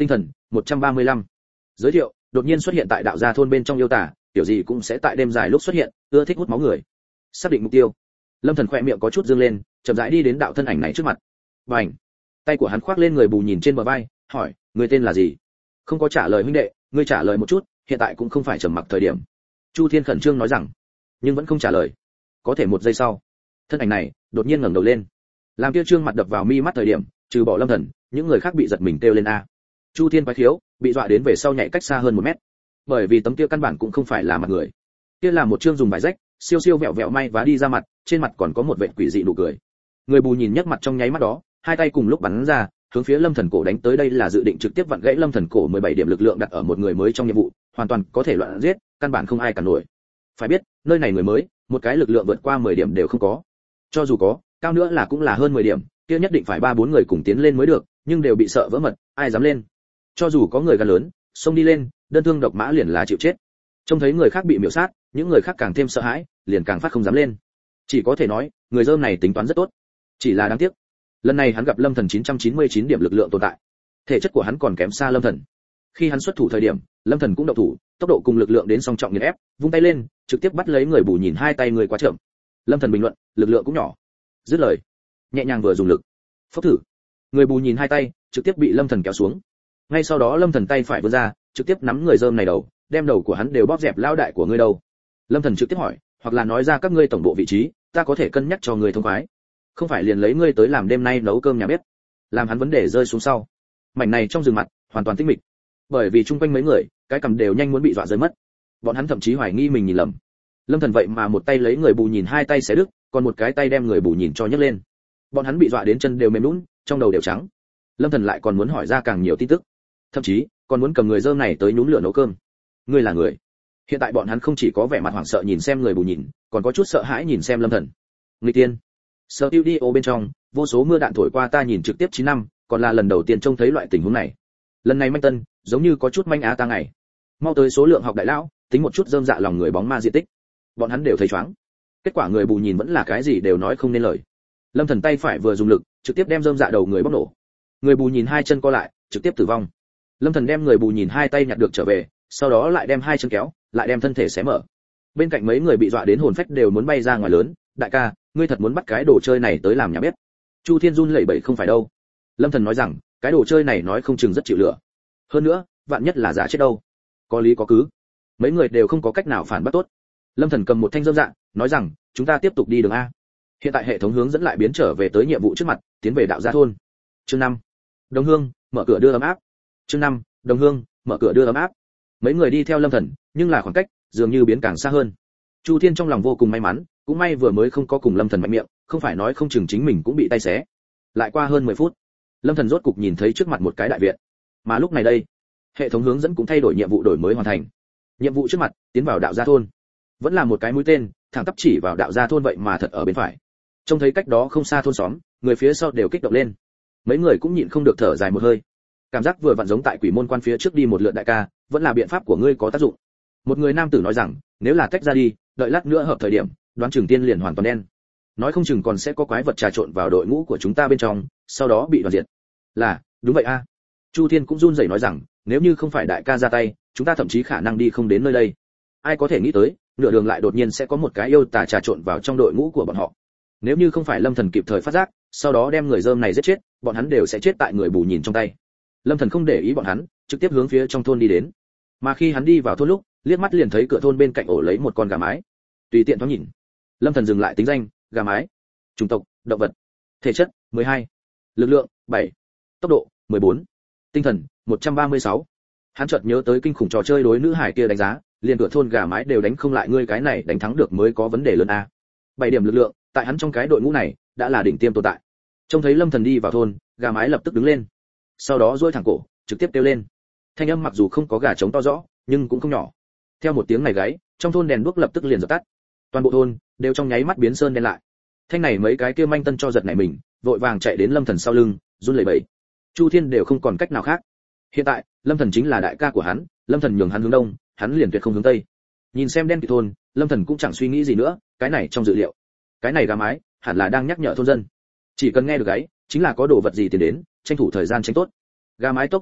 Tinh thần 135. Giới thiệu, đột nhiên xuất hiện tại đạo gia thôn bên trong yêu tả, tiểu gì cũng sẽ tại đêm dài lúc xuất hiện, ưa thích hút máu người. Xác định mục tiêu. Lâm Thần khẽ miệng có chút dương lên, chậm rãi đi đến đạo thân ảnh này trước mặt. Bành! Tay của hắn khoác lên người bù nhìn trên bờ vai, hỏi, người tên là gì? Không có trả lời huynh đệ, ngươi trả lời một chút, hiện tại cũng không phải trầm mặc thời điểm. Chu Thiên khẩn trương nói rằng, nhưng vẫn không trả lời. Có thể một giây sau, thân ảnh này đột nhiên ngẩng đầu lên, làm kia trương mặt đập vào mi mắt thời điểm, trừ bỏ Lâm Thần, những người khác bị giật mình kêu lên a. Chu Thiên quái khiếu, bị dọa đến về sau nhảy cách xa hơn 1 mét. Bởi vì tấm kia căn bản cũng không phải là mặt người, kia là một trương dùng vải rách, siêu siêu vẹo vẹo may vá đi ra mặt, trên mặt còn có một vệt quỷ dị nụ cười. Người bù nhìn nhấc mặt trong nháy mắt đó, hai tay cùng lúc bắn ra, hướng phía Lâm Thần cổ đánh tới, đây là dự định trực tiếp vặn gãy Lâm Thần cổ 17 điểm lực lượng đặt ở một người mới trong nhiệm vụ, hoàn toàn có thể loạn giết, căn bản không ai cản nổi. Phải biết, nơi này người mới, một cái lực lượng vượt qua 10 điểm đều không có. Cho dù có, cao nữa là cũng là hơn 10 điểm, kia nhất định phải 3-4 người cùng tiến lên mới được, nhưng đều bị sợ vỡ mật, ai dám lên. Cho dù có người gan lớn, xông đi lên, đơn thương độc mã liền là chịu chết. Trông thấy người khác bị miểu sát, những người khác càng thêm sợ hãi, liền càng phát không dám lên. Chỉ có thể nói, người dơm này tính toán rất tốt. Chỉ là đáng tiếc, lần này hắn gặp Lâm Thần 999 điểm lực lượng tồn tại. Thể chất của hắn còn kém xa Lâm Thần. Khi hắn xuất thủ thời điểm, Lâm Thần cũng động thủ, tốc độ cùng lực lượng đến song trọng nghiền ép, vung tay lên, trực tiếp bắt lấy người bù nhìn hai tay người quá chậm. Lâm Thần bình luận, lực lượng cũng nhỏ. Dứt lời, nhẹ nhàng vừa dùng lực, phốc thử. Người bù nhìn hai tay, trực tiếp bị Lâm Thần kéo xuống. Ngay sau đó Lâm Thần tay phải vươn ra, trực tiếp nắm người dơm này đầu, đem đầu của hắn đều bóp dẹp, lao đại của ngươi đâu? Lâm Thần trực tiếp hỏi, hoặc là nói ra các ngươi tổng bộ vị trí, ta có thể cân nhắc cho người thông khoái. Không phải liền lấy ngươi tới làm đêm nay nấu cơm nhà bếp. Làm hắn vấn đề rơi xuống sau. Mảnh này trong rừng mặt, hoàn toàn tĩnh mịch. Bởi vì chung quanh mấy người, cái cầm đều nhanh muốn bị dọa rơi mất. Bọn hắn thậm chí hoài nghi mình nhìn lầm. Lâm Thần vậy mà một tay lấy người bù nhìn hai tay xé đứt, còn một cái tay đem người bù nhìn cho nhấc lên. Bọn hắn bị dọa đến chân đều mềm nhũn, trong đầu đều trắng. Lâm Thần lại còn muốn hỏi ra càng nhiều tin tức, thậm chí còn muốn cầm người dơm này tới nhúng lửa nấu cơm. Ngươi là người? Hiện tại bọn hắn không chỉ có vẻ mặt hoảng sợ nhìn xem người bù nhìn, còn có chút sợ hãi nhìn xem Lâm Thần. Người tiên. Studio bên trong, vô số mưa đạn thổi qua, ta nhìn trực tiếp 9 năm, còn là lần đầu tiên trông thấy loại tình huống này. Lần này manh tân, giống như có chút manh á ta ngày. Mau tới số lượng học đại lão, tính một chút rơm dạ lòng người bóng ma diện tích. Bọn hắn đều thấy choáng. Kết quả người bù nhìn vẫn là cái gì đều nói không nên lời. Lâm Thần tay phải vừa dùng lực, trực tiếp đem rơm dạ đầu người bóc nổ. Người bù nhìn hai chân co lại, trực tiếp tử vong. Lâm Thần đem người bù nhìn hai tay nhặt được trở về, sau đó lại đem hai chân kéo, lại đem thân thể xé mở. Bên cạnh mấy người bị dọa đến hồn phách đều muốn bay ra ngoài lớn, đại ca, ngươi thật muốn bắt cái đồ chơi này tới làm nhà bếp? Chu Thiên run lẩy bẩy, không phải đâu. Lâm Thần nói rằng, cái đồ chơi này nói không chừng rất chịu lửa. Hơn nữa, vạn nhất là giả chết đâu. Có lý có cứ. Mấy người đều không có cách nào phản bác tốt. Lâm Thần cầm một thanh rơm dạ, nói rằng, chúng ta tiếp tục đi đường a. Hiện tại hệ thống hướng dẫn lại biến trở về tới nhiệm vụ trước mặt, tiến về đạo gia thôn. Chương 5. Đồng Hương, mở cửa đưa ấm áp. Chương 5. Đồng Hương, mở cửa đưa ấm áp. Mấy người đi theo Lâm Thần, nhưng là khoảng cách dường như biến càng xa hơn. Chu Thiên trong lòng vô cùng may mắn, cũng may vừa mới không có cùng Lâm Thần mạnh miệng, không phải nói không chừng chính mình cũng bị tay xé. Lại qua hơn 10 phút, Lâm Thần rốt cục nhìn thấy trước mặt một cái đại viện. Mà lúc này đây, hệ thống hướng dẫn cũng thay đổi nhiệm vụ đổi mới hoàn thành. Nhiệm vụ trước mặt, tiến vào đạo gia thôn. Vẫn là một cái mũi tên, thẳng tắp chỉ vào đạo gia thôn, vậy mà thật ở bên phải. Trông thấy cách đó không xa thôn xóm, người phía sau đều kích động lên. Mấy người cũng nhịn không được thở dài một hơi. Cảm giác vừa vặn giống tại quỷ môn quan phía trước đi một lượt, đại ca, vẫn là biện pháp của ngươi có tác dụng. Một người nam tử nói rằng, nếu là tách ra đi, đợi lát nữa hợp thời điểm, đoán chừng tiên liền hoàn toàn đen. Nói không chừng còn sẽ có quái vật trà trộn vào đội ngũ của chúng ta bên trong, sau đó bị đoàn diệt. Là, đúng vậy a. Chu Thiên cũng run rẩy nói rằng, nếu như không phải đại ca ra tay, chúng ta thậm chí khả năng đi không đến nơi đây. Ai có thể nghĩ tới, nửa đường lại đột nhiên sẽ có một cái yêu tà trà trộn vào trong đội ngũ của bọn họ. Nếu như không phải Lâm Thần kịp thời phát giác, sau đó đem người dơm này giết chết, bọn hắn đều sẽ chết tại người bù nhìn trong tay. Lâm Thần không để ý bọn hắn, trực tiếp hướng phía trong thôn đi đến. Mà khi hắn đi vào thôn lúc, liếc mắt liền thấy cửa thôn bên cạnh ổ lấy một con gà mái. Tùy tiện thoáng nhìn, Lâm Thần dừng lại tính danh, gà mái. Chủng tộc, động vật. Thể chất, 12. Lực lượng, 7. Tốc độ, 14. Tinh thần, 136. Hắn chợt nhớ tới kinh khủng trò chơi đối nữ hải kia đánh giá, liền cửa thôn gà mái đều đánh không lại ngươi, cái này đánh thắng được mới có vấn đề lớn a. 7 điểm lực lượng, tại hắn trong cái đội ngũ này, đã là đỉnh tiêm tồn tại. Trông thấy Lâm Thần đi vào thôn, gà mái lập tức đứng lên. Sau đó duỗi thẳng cổ, trực tiếp kêu lên. Thanh âm mặc dù không có gà trống to rõ, nhưng cũng không nhỏ. Theo một tiếng này gáy, trong thôn đèn đuốc lập tức liền dập tắt. Toàn bộ thôn đều trong nháy mắt biến sơn đen lại. Thanh này mấy cái kia manh tân cho giật nảy mình, vội vàng chạy đến Lâm Thần sau lưng, run lẩy bẩy. Chu Thiên đều không còn cách nào khác. Hiện tại, Lâm Thần chính là đại ca của hắn, Lâm Thần nhường hắn hướng đông, hắn liền tuyệt không hướng tây. Nhìn xem đen kịt thôn, Lâm Thần cũng chẳng suy nghĩ gì nữa, cái này trong dự liệu. Cái này gà mái, hẳn là đang nhắc nhở thôn dân. Chỉ cần nghe được gáy, chính là có đồ vật gì tiến đến, tranh thủ thời gian tránh tốt. Gà mái tốc độ nhanh,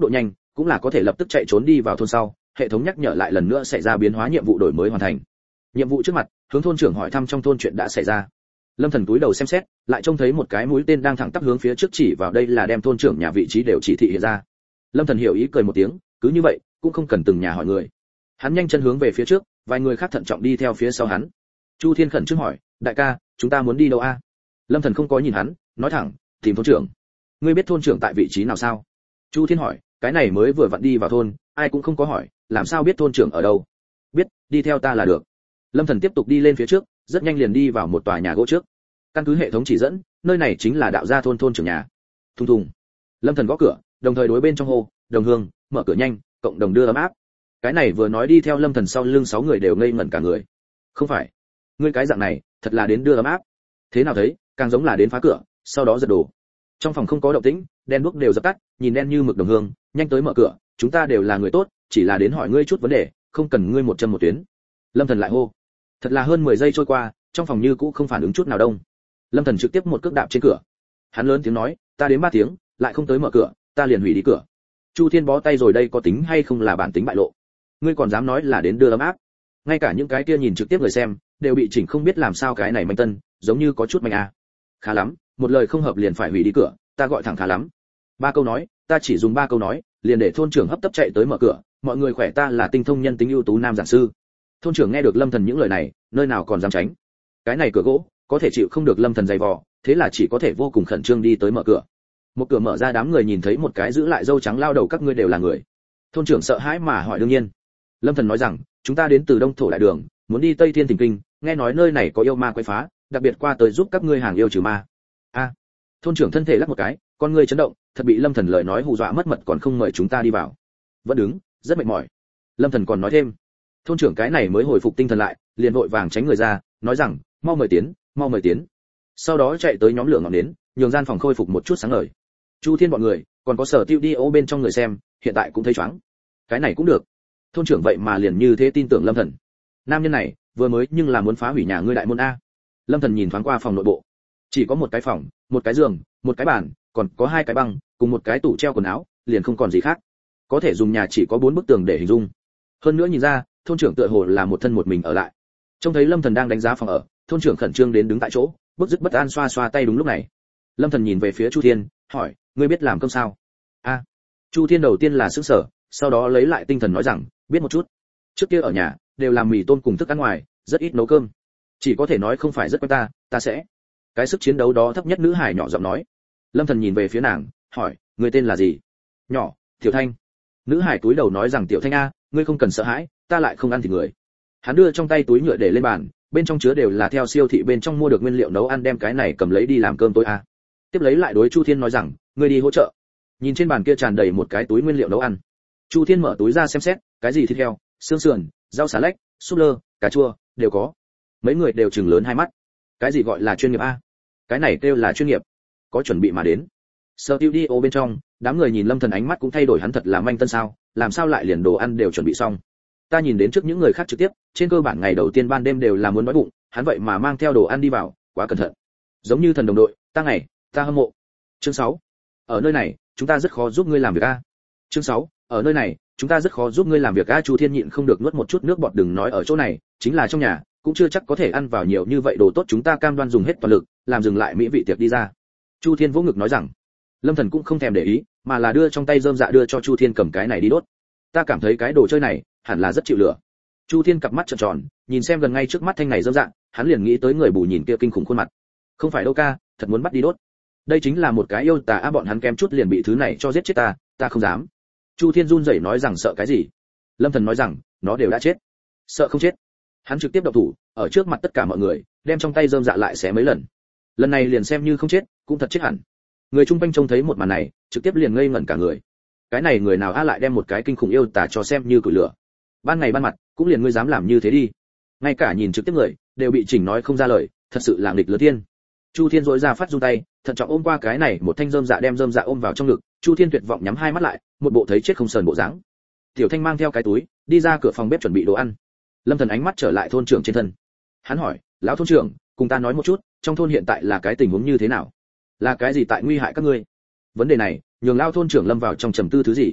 cũng là có thể lập tức chạy trốn đi vào thôn sau, hệ thống nhắc nhở lại lần nữa xảy ra biến hóa, nhiệm vụ đổi mới hoàn thành. Nhiệm vụ trước mặt, hướng thôn trưởng hỏi thăm trong thôn chuyện đã xảy ra. Lâm Thần túi đầu xem xét, lại trông thấy một cái mũi tên đang thẳng tắp hướng phía trước chỉ vào, đây là đem thôn trưởng nhà vị trí đều chỉ thị hiện ra. Lâm Thần hiểu ý cười một tiếng, cứ như vậy, cũng không cần từng nhà hỏi người. Hắn nhanh chân hướng về phía trước, vài người khác thận trọng đi theo phía sau hắn. Chu Thiên khẩn trương hỏi, đại ca, chúng ta muốn đi đâu a? Lâm Thần không có nhìn hắn, nói thẳng, tìm thôn trưởng. Ngươi biết thôn trưởng tại vị trí nào sao? Chu Thiên hỏi, cái này mới vừa vặn đi vào thôn, ai cũng không có hỏi, làm sao biết thôn trưởng ở đâu? Biết, đi theo ta là được. Lâm Thần tiếp tục đi lên phía trước, rất nhanh liền đi vào một tòa nhà gỗ trước. Căn cứ hệ thống chỉ dẫn, nơi này chính là đạo gia thôn thôn trưởng nhà. Thùng thùng. Lâm Thần gõ cửa, đồng thời đối bên trong hô, đồng hương, mở cửa nhanh, cộng đồng đưa ấm áp. Cái này vừa nói đi theo Lâm Thần sau lưng 6 người đều ngây ngẩn cả người. Không phải, ngươi cái dạng này, thật là đến đưa ấm áp. Thế nào thấy, càng giống là đến phá cửa, sau đó giật đồ. Trong phòng không có động tĩnh, đèn đuốc đều dập tắt, nhìn đen như mực đồng hương, nhanh tới mở cửa, chúng ta đều là người tốt, chỉ là đến hỏi ngươi chút vấn đề, không cần ngươi một châm một tuyến. Lâm Thần lại hô. Thật là hơn 10 giây trôi qua, trong phòng như cũ không phản ứng chút nào đông. Lâm Thần trực tiếp một cước đạp trên cửa. Hắn lớn tiếng nói, ta đến 3 tiếng, lại không tới mở cửa, ta liền hủy đi cửa. Chu Thiên bó tay rồi, đây có tính hay không là bản tính bại lộ. Ngươi còn dám nói là đến đưa ấm áp? Ngay cả những cái kia nhìn trực tiếp người xem đều bị chỉnh không biết làm sao, cái này manh tân, giống như có chút manh à. Khá lắm, một lời không hợp liền phải hủy đi cửa, ta gọi thẳng khá lắm. 3 câu nói, ta chỉ dùng 3 câu nói, liền để thôn trưởng hấp tấp chạy tới mở cửa, mọi người khỏe, ta là tinh thông nhân tính ưu tú nam giảng sư. Thôn trưởng nghe được Lâm Thần những lời này, nơi nào còn dám tránh. Cái này cửa gỗ, có thể chịu không được Lâm Thần dày vò, thế là chỉ có thể vô cùng khẩn trương đi tới mở cửa. Một cửa mở ra, đám người nhìn thấy một cái giữ lại râu trắng lao đầu, các ngươi đều là người. Thôn trưởng sợ hãi mà hỏi, đương nhiên. Lâm Thần nói rằng, chúng ta đến từ Đông Thổ Đại Đường, muốn đi Tây Thiên Thỉnh Kinh, nghe nói nơi này có yêu ma quấy phá, đặc biệt qua tới giúp các ngươi hàng yêu trừ ma. A. Thôn trưởng thân thể lắc một cái, con ngươi chấn động, thật bị Lâm Thần lời nói hù dọa mất mật, còn không mời chúng ta đi vào. Vẫn đứng, rất mệt mỏi. Lâm Thần còn nói thêm. Thôn trưởng cái này mới hồi phục tinh thần lại, liền vội vàng tránh người ra, nói rằng, mau mời tiến, mau mời tiến. Sau đó chạy tới nhóm lửa ngọn nến, nhường gian phòng khôi phục một chút sáng ngời. Chu Thiên bọn người, còn có Sở Tiêu đi ô bên trong người xem, hiện tại cũng thấy choáng. Cái này cũng được. Thôn trưởng vậy mà liền như thế tin tưởng Lâm Thần. Nam nhân này, vừa mới nhưng là muốn phá hủy nhà ngươi đại môn a. Lâm Thần nhìn thoáng qua phòng nội bộ, chỉ có một cái phòng, một cái giường, một cái bàn, còn có 2 cái băng, cùng một cái tủ treo quần áo, liền không còn gì khác. Có thể dùng nhà chỉ có 4 bức tường để hình dung. Hơn nữa nhìn ra, thôn trưởng tựa hồ là một thân một mình ở lại. Trông thấy Lâm Thần đang đánh giá phòng ở, thôn trưởng khẩn trương đến đứng tại chỗ, bức dứt bất an xoa xoa tay. Đúng lúc này, Lâm Thần nhìn về phía Chu Thiên, hỏi, ngươi biết làm cơm sao? A. Chu Thiên đầu tiên là sửng sở, sau đó lấy lại tinh thần nói rằng, biết một chút. Trước kia ở nhà đều làm mì tôm cùng thức ăn ngoài, rất ít nấu cơm. Chỉ có thể nói không phải rất quen ta sẽ. Cái sức chiến đấu đó thấp nhất nữ hải nhỏ giọng nói. Lâm Thần nhìn về phía nàng, hỏi, ngươi tên là gì? Nhỏ, Tiểu Thanh. Nữ hải túi đầu nói rằng, Tiểu Thanh a, ngươi không cần sợ hãi, ta lại không ăn thịt người. Hắn đưa trong tay túi nhựa để lên bàn, bên trong chứa đều là theo siêu thị bên trong mua được nguyên liệu nấu ăn, đem cái này cầm lấy đi làm cơm tối a. Tiếp lấy lại đối Chu Thiên nói rằng, ngươi đi hỗ trợ. Nhìn trên bàn kia tràn đầy một cái túi nguyên liệu nấu ăn. Chu Thiên mở túi ra xem xét, cái gì thịt heo, xương sườn, rau xà lách, súp lơ, cà chua, đều có. Mấy người đều trừng lớn hai mắt. Cái gì gọi là chuyên nghiệp a? Cái này kêu là chuyên nghiệp. Có chuẩn bị mà đến. Studio bên trong, đám người nhìn Lâm Thần ánh mắt cũng thay đổi, hắn thật là manh tân sao, làm sao lại liền đồ ăn đều chuẩn bị xong. Ta nhìn đến trước những người khác trực tiếp, trên cơ bản ngày đầu tiên ban đêm đều là muốn đói bụng, hắn vậy mà mang theo đồ ăn đi vào, quá cẩn thận. Giống như thần đồng đội, ta hâm mộ. Chương 6. Ở nơi này, chúng ta rất khó giúp ngươi làm việc a. Chương 6. Ở nơi này, chúng ta rất khó giúp ngươi làm việc a. Chu Thiên nhịn không được nuốt một chút nước bọt, đừng nói ở chỗ này, chính là trong nhà, cũng chưa chắc có thể ăn vào nhiều như vậy đồ tốt, chúng ta cam đoan dùng hết toàn lực, làm dừng lại mỹ vị tiệc đi ra. Chu Thiên vỗ ngực nói rằng. Lâm Thần cũng không thèm để ý, mà là đưa trong tay rơm dạ đưa cho Chu Thiên, cầm cái này đi đốt. Ta cảm thấy cái đồ chơi này hẳn là rất chịu lửa. Chu Thiên cặp mắt trợn tròn, nhìn xem gần ngay trước mắt thanh này rơm dạ, hắn liền nghĩ tới người bù nhìn kia kinh khủng khuôn mặt. Không phải đâu ca, thật muốn bắt đi đốt. Đây chính là một cái yêu tà a, bọn hắn kém chút liền bị thứ này cho giết chết ta không dám. Chu Thiên run rẩy nói rằng, sợ cái gì? Lâm Thần nói rằng, nó đều đã chết. Sợ không chết. Hắn trực tiếp động thủ, ở trước mặt tất cả mọi người, đem trong tay rơm dạ lại xé mấy lần. Lần này liền xem như không chết, cũng thật chết hẳn. Người chung quanh trông thấy một màn này, trực tiếp liền ngây ngẩn cả người. Cái này người nào a lại đem một cái kinh khủng yêu tà cho xem như củi lửa. Ban ngày ban mặt, cũng liền ngươi dám làm như thế đi. Ngay cả nhìn trực tiếp người, đều bị chỉnh nói không ra lời, thật sự là nghịch lứa thiên. Chu Thiên rỗi ra phát run tay, thận trọng ôm qua cái này một thanh rơm dạ, đem rơm dạ ôm vào trong ngực. Chu Thiên tuyệt vọng nhắm hai mắt lại, một bộ thấy chết không sờn bộ dáng. Tiểu Thanh mang theo cái túi, đi ra cửa phòng bếp chuẩn bị đồ ăn. Lâm Thần ánh mắt trở lại thôn trưởng trên thân. Hắn hỏi, lão thôn trưởng, cùng ta nói một chút, trong thôn hiện tại là cái tình huống như thế nào? Là cái gì tại nguy hại các ngươi? Vấn đề này, nhường lão thôn trưởng lâm vào trong trầm tư. Thứ gì?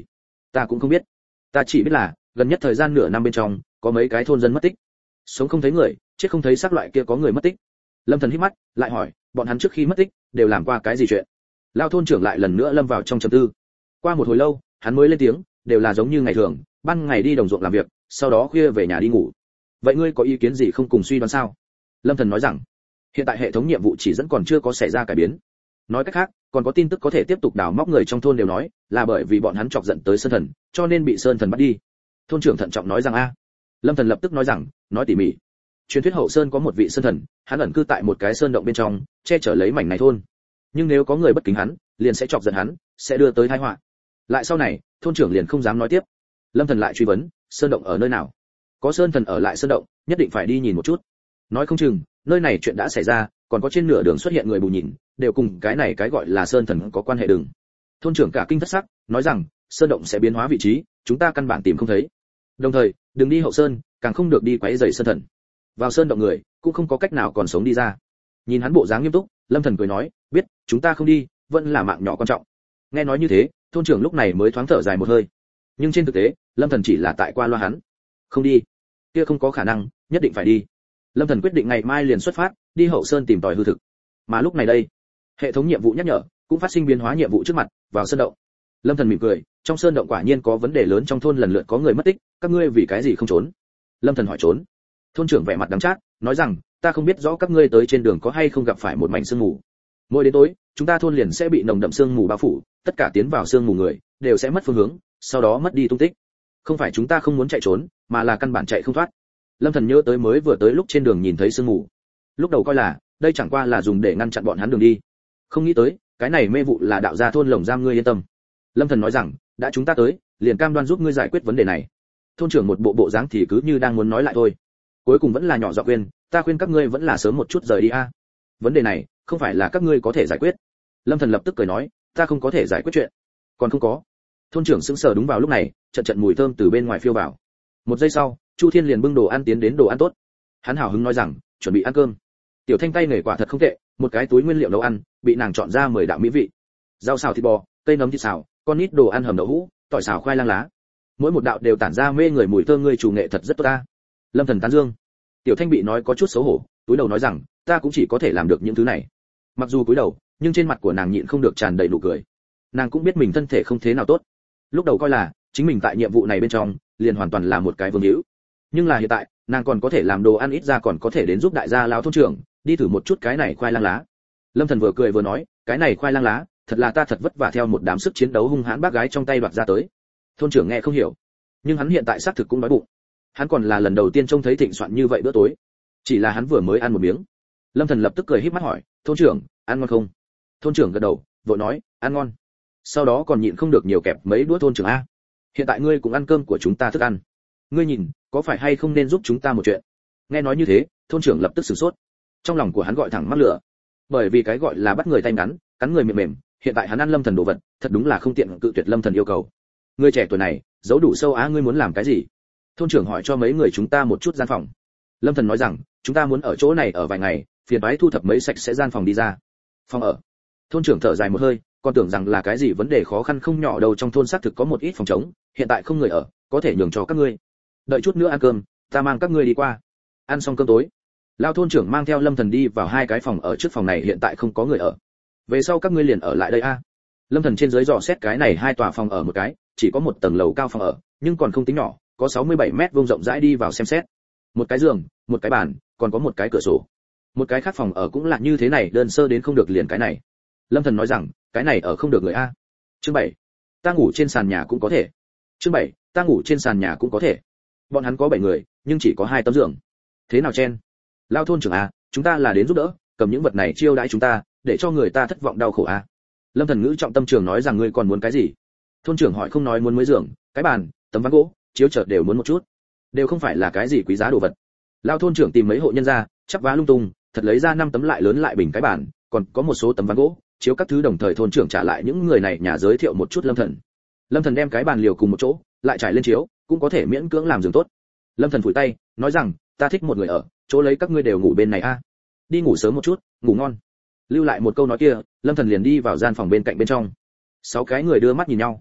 Ta cũng không biết, ta chỉ biết là gần nhất thời gian nửa năm bên trong có mấy cái thôn dân mất tích, sống không thấy người, chết không thấy xác loại kia có người mất tích. Lâm Thần hít mắt lại hỏi, bọn hắn trước khi mất tích đều làm qua cái gì chuyện? Lao thôn trưởng lại lần nữa lâm vào trong trầm tư. Qua một hồi lâu hắn mới lên tiếng, đều là giống như ngày thường, ban ngày đi đồng ruộng làm việc, sau đó khuya về nhà đi ngủ. Vậy ngươi có ý kiến gì không cùng suy đoán sao? Lâm Thần nói rằng, hiện tại hệ thống nhiệm vụ chỉ dẫn còn chưa có xảy ra cải biến. Nói cách khác, còn có tin tức có thể tiếp tục đào móc người trong thôn đều nói là bởi vì bọn hắn chọc giận tới sơn thần, cho nên bị sơn thần bắt đi. Thôn trưởng thận trọng nói rằng a. Lâm Thần lập tức nói rằng, nói tỉ mỉ. Truyền thuyết hậu sơn có một vị sơn thần, hắn ẩn cư tại một cái sơn động bên trong, che chở lấy mảnh này thôn. Nhưng nếu có người bất kính hắn, liền sẽ chọc giận hắn, sẽ đưa tới tai họa. Lại sau này, thôn trưởng liền không dám nói tiếp. Lâm Thần lại truy vấn, sơn động ở nơi nào? Có sơn thần ở lại sơn động, nhất định phải đi nhìn một chút. Nói không chừng, nơi này chuyện đã xảy ra, còn có trên nửa đường xuất hiện người bù nhìn, đều cùng cái này cái gọi là sơn thần có quan hệ đừng. Thôn trưởng cả kinh thất sắc, nói rằng, sơn động sẽ biến hóa vị trí, chúng ta căn bản tìm không thấy. Đồng thời, đừng đi hậu sơn, càng không được đi quấy rầy sơn thần. Vào sơn động người, cũng không có cách nào còn sống đi ra. Nhìn hắn bộ dáng nghiêm túc, Lâm Thần cười nói, biết, chúng ta không đi, vẫn là mạng nhỏ quan trọng. Nghe nói như thế, thôn trưởng lúc này mới thoáng thở dài một hơi. Nhưng trên thực tế, Lâm Thần chỉ là tại qua loa hắn. Không đi, kia không có khả năng, nhất định phải đi. Lâm Thần quyết định ngày mai liền xuất phát, đi hậu sơn tìm tòi hư thực. Mà lúc này đây, hệ thống nhiệm vụ nhắc nhở cũng phát sinh biến hóa nhiệm vụ trước mặt, vào sơn động. Lâm Thần mỉm cười, trong sơn động quả nhiên có vấn đề lớn, trong thôn lần lượt có người mất tích, các ngươi vì cái gì không trốn? Lâm Thần hỏi trốn. Thôn trưởng vẻ mặt đắng chát, nói rằng, ta không biết rõ các ngươi tới trên đường có hay không gặp phải một mảnh sương mù. Mỗi đến tối, chúng ta thôn liền sẽ bị nồng đậm sương mù bao phủ, tất cả tiến vào sương mù người đều sẽ mất phương hướng, sau đó mất đi tung tích. Không phải chúng ta không muốn chạy trốn, mà là căn bản chạy không thoát. Lâm Thần nhớ tới mới vừa tới lúc trên đường nhìn thấy sương mù. Lúc đầu coi là đây chẳng qua là dùng để ngăn chặn bọn hắn đường đi. Không nghĩ tới, cái này mê vụ là đạo gia thôn lồng giam, ngươi yên tâm. Lâm Thần nói rằng, đã chúng ta tới, liền cam đoan giúp ngươi giải quyết vấn đề này. Thôn trưởng một bộ dáng thì cứ như đang muốn nói lại thôi. Cuối cùng vẫn là nhỏ giọng khuyên, ta khuyên các ngươi vẫn là sớm một chút rời đi a. Vấn đề này, không phải là các ngươi có thể giải quyết. Lâm Thần lập tức cười nói, ta không có thể giải quyết chuyện. Còn không có. Thôn trưởng sững sờ, đúng vào lúc này, trận mùi thơm từ bên ngoài phiêu vào. Một giây sau, Chu Thiên liền bưng đồ ăn tiến đến, đồ ăn tốt. Hắn hào hứng nói rằng, chuẩn bị ăn cơm. Tiểu Thanh tay nghề quả thật không tệ, một cái túi nguyên liệu nấu ăn, bị nàng chọn ra 10 đạo mỹ vị. Rau xào thịt bò, cây nấm thịt xào, con nít đồ ăn hầm đậu hũ, tỏi xào khoai lang lá. Mỗi một đạo đều tản ra mê người mùi thơm, ngươi chủ nghệ thật rất tốt ta. Lâm Thần tán dương. Tiểu Thanh bị nói có chút xấu hổ, túi đầu nói rằng, ta cũng chỉ có thể làm được những thứ này. Mặc dù cúi đầu, nhưng trên mặt của nàng nhịn không được tràn đầy nụ cười. Nàng cũng biết mình thân thể không thế nào tốt. Lúc đầu coi là chính mình tại nhiệm vụ này bên trong, liền hoàn toàn là một cái vương hữu. Nhưng là hiện tại, nàng còn có thể làm đồ ăn, ít ra còn có thể đến giúp đại gia lão thôn trưởng, đi thử một chút cái này khoai lang lá. Lâm Thần vừa cười vừa nói, cái này khoai lang lá, thật là ta thật vất vả theo một đám sức chiến đấu hung hãn bác gái trong tay đoạt ra tới. Thôn trưởng nghe không hiểu, nhưng hắn hiện tại xác thực cũng đói bụng. Hắn còn là lần đầu tiên trông thấy thịnh soạn như vậy bữa tối. Chỉ là hắn vừa mới ăn một miếng. Lâm Thần lập tức cười híp mắt hỏi, thôn trưởng, ăn ngon không? Thôn trưởng gật đầu, vội nói, ăn ngon. Sau đó còn nhịn không được nhiều kẹp mấy đũa. Thôn trưởng a, hiện tại ngươi cũng ăn cơm của chúng ta thức ăn. Ngươi nhìn, có phải hay không nên giúp chúng ta một chuyện? Nghe nói như thế, thôn trưởng lập tức sửng sốt. Trong lòng của hắn gọi thẳng mắc lửa. Bởi vì cái gọi là bắt người tay ngắn, cắn người miệng mềm, hiện tại hắn ăn Lâm Thần đồ vật, thật đúng là không tiện cự tuyệt Lâm Thần yêu cầu. Ngươi trẻ tuổi này, giấu đủ sâu á, ngươi muốn làm cái gì? Thôn trưởng hỏi cho mấy người chúng ta một chút gian phòng. Lâm Thần nói rằng, chúng ta muốn ở chỗ này ở vài ngày, phiền toái thu thập mấy sạch sẽ gian phòng đi ra. Phòng ở. Thôn trưởng thở dài một hơi, còn tưởng rằng là cái gì vấn đề khó khăn không nhỏ đâu, trong thôn xác thực có một ít phòng trống, hiện tại không người ở, có thể nhường cho các ngươi. Đợi chút nữa ăn cơm, ta mang các ngươi đi qua. Ăn xong cơm tối, lão thôn trưởng mang theo Lâm Thần đi vào hai cái phòng ở, trước phòng này hiện tại không có người ở. Về sau các ngươi liền ở lại đây a. Lâm Thần trên dưới dò xét cái này hai tòa phòng ở một cái, chỉ có một tầng lầu cao phòng ở, nhưng còn không tính nhỏ, có 67 mét vuông rộng rãi, đi vào xem xét. Một cái giường, một cái bàn, còn có một cái cửa sổ. Một cái khác phòng ở cũng là như thế này, đơn sơ đến không được liền cái này. Lâm Thần nói rằng, cái này ở không được người a. Chương 7. Ta ngủ trên sàn nhà cũng có thể. Chương 7. Ta ngủ trên sàn nhà cũng có thể. Bọn hắn có 7 người, nhưng chỉ có 2 tấm giường. Thế nào chen? Lao thôn trưởng a, chúng ta là đến giúp đỡ, cầm những vật này chiêu đãi chúng ta, để cho người ta thất vọng đau khổ a. Lâm Thần ngữ trọng tâm trường nói rằng, ngươi còn muốn cái gì? Thôn trưởng hỏi, không nói muốn mới giường, cái bàn, tấm ván gỗ, chiếu chợt đều muốn một chút. Đều không phải là cái gì quý giá đồ vật. Lao thôn trưởng tìm mấy hộ nhân ra, chắp vá lung tung, thật lấy ra 5 tấm lại lớn lại bình cái bàn, còn có một số tấm ván gỗ, chiếu các thứ, đồng thời thôn trưởng trả lại những người này nhà giới thiệu một chút Lâm Thần. Lâm Thần đem cái bàn liều cùng một chỗ, lại trải lên chiếu, cũng có thể miễn cưỡng làm giường tốt. Lâm Thần phủi tay, nói rằng, ta thích một người ở, chỗ lấy các ngươi đều ngủ bên này a. Đi ngủ sớm một chút, ngủ ngon. Lưu lại một câu nói kia, Lâm Thần liền đi vào gian phòng bên cạnh bên trong. 6 cái người đưa mắt nhìn nhau.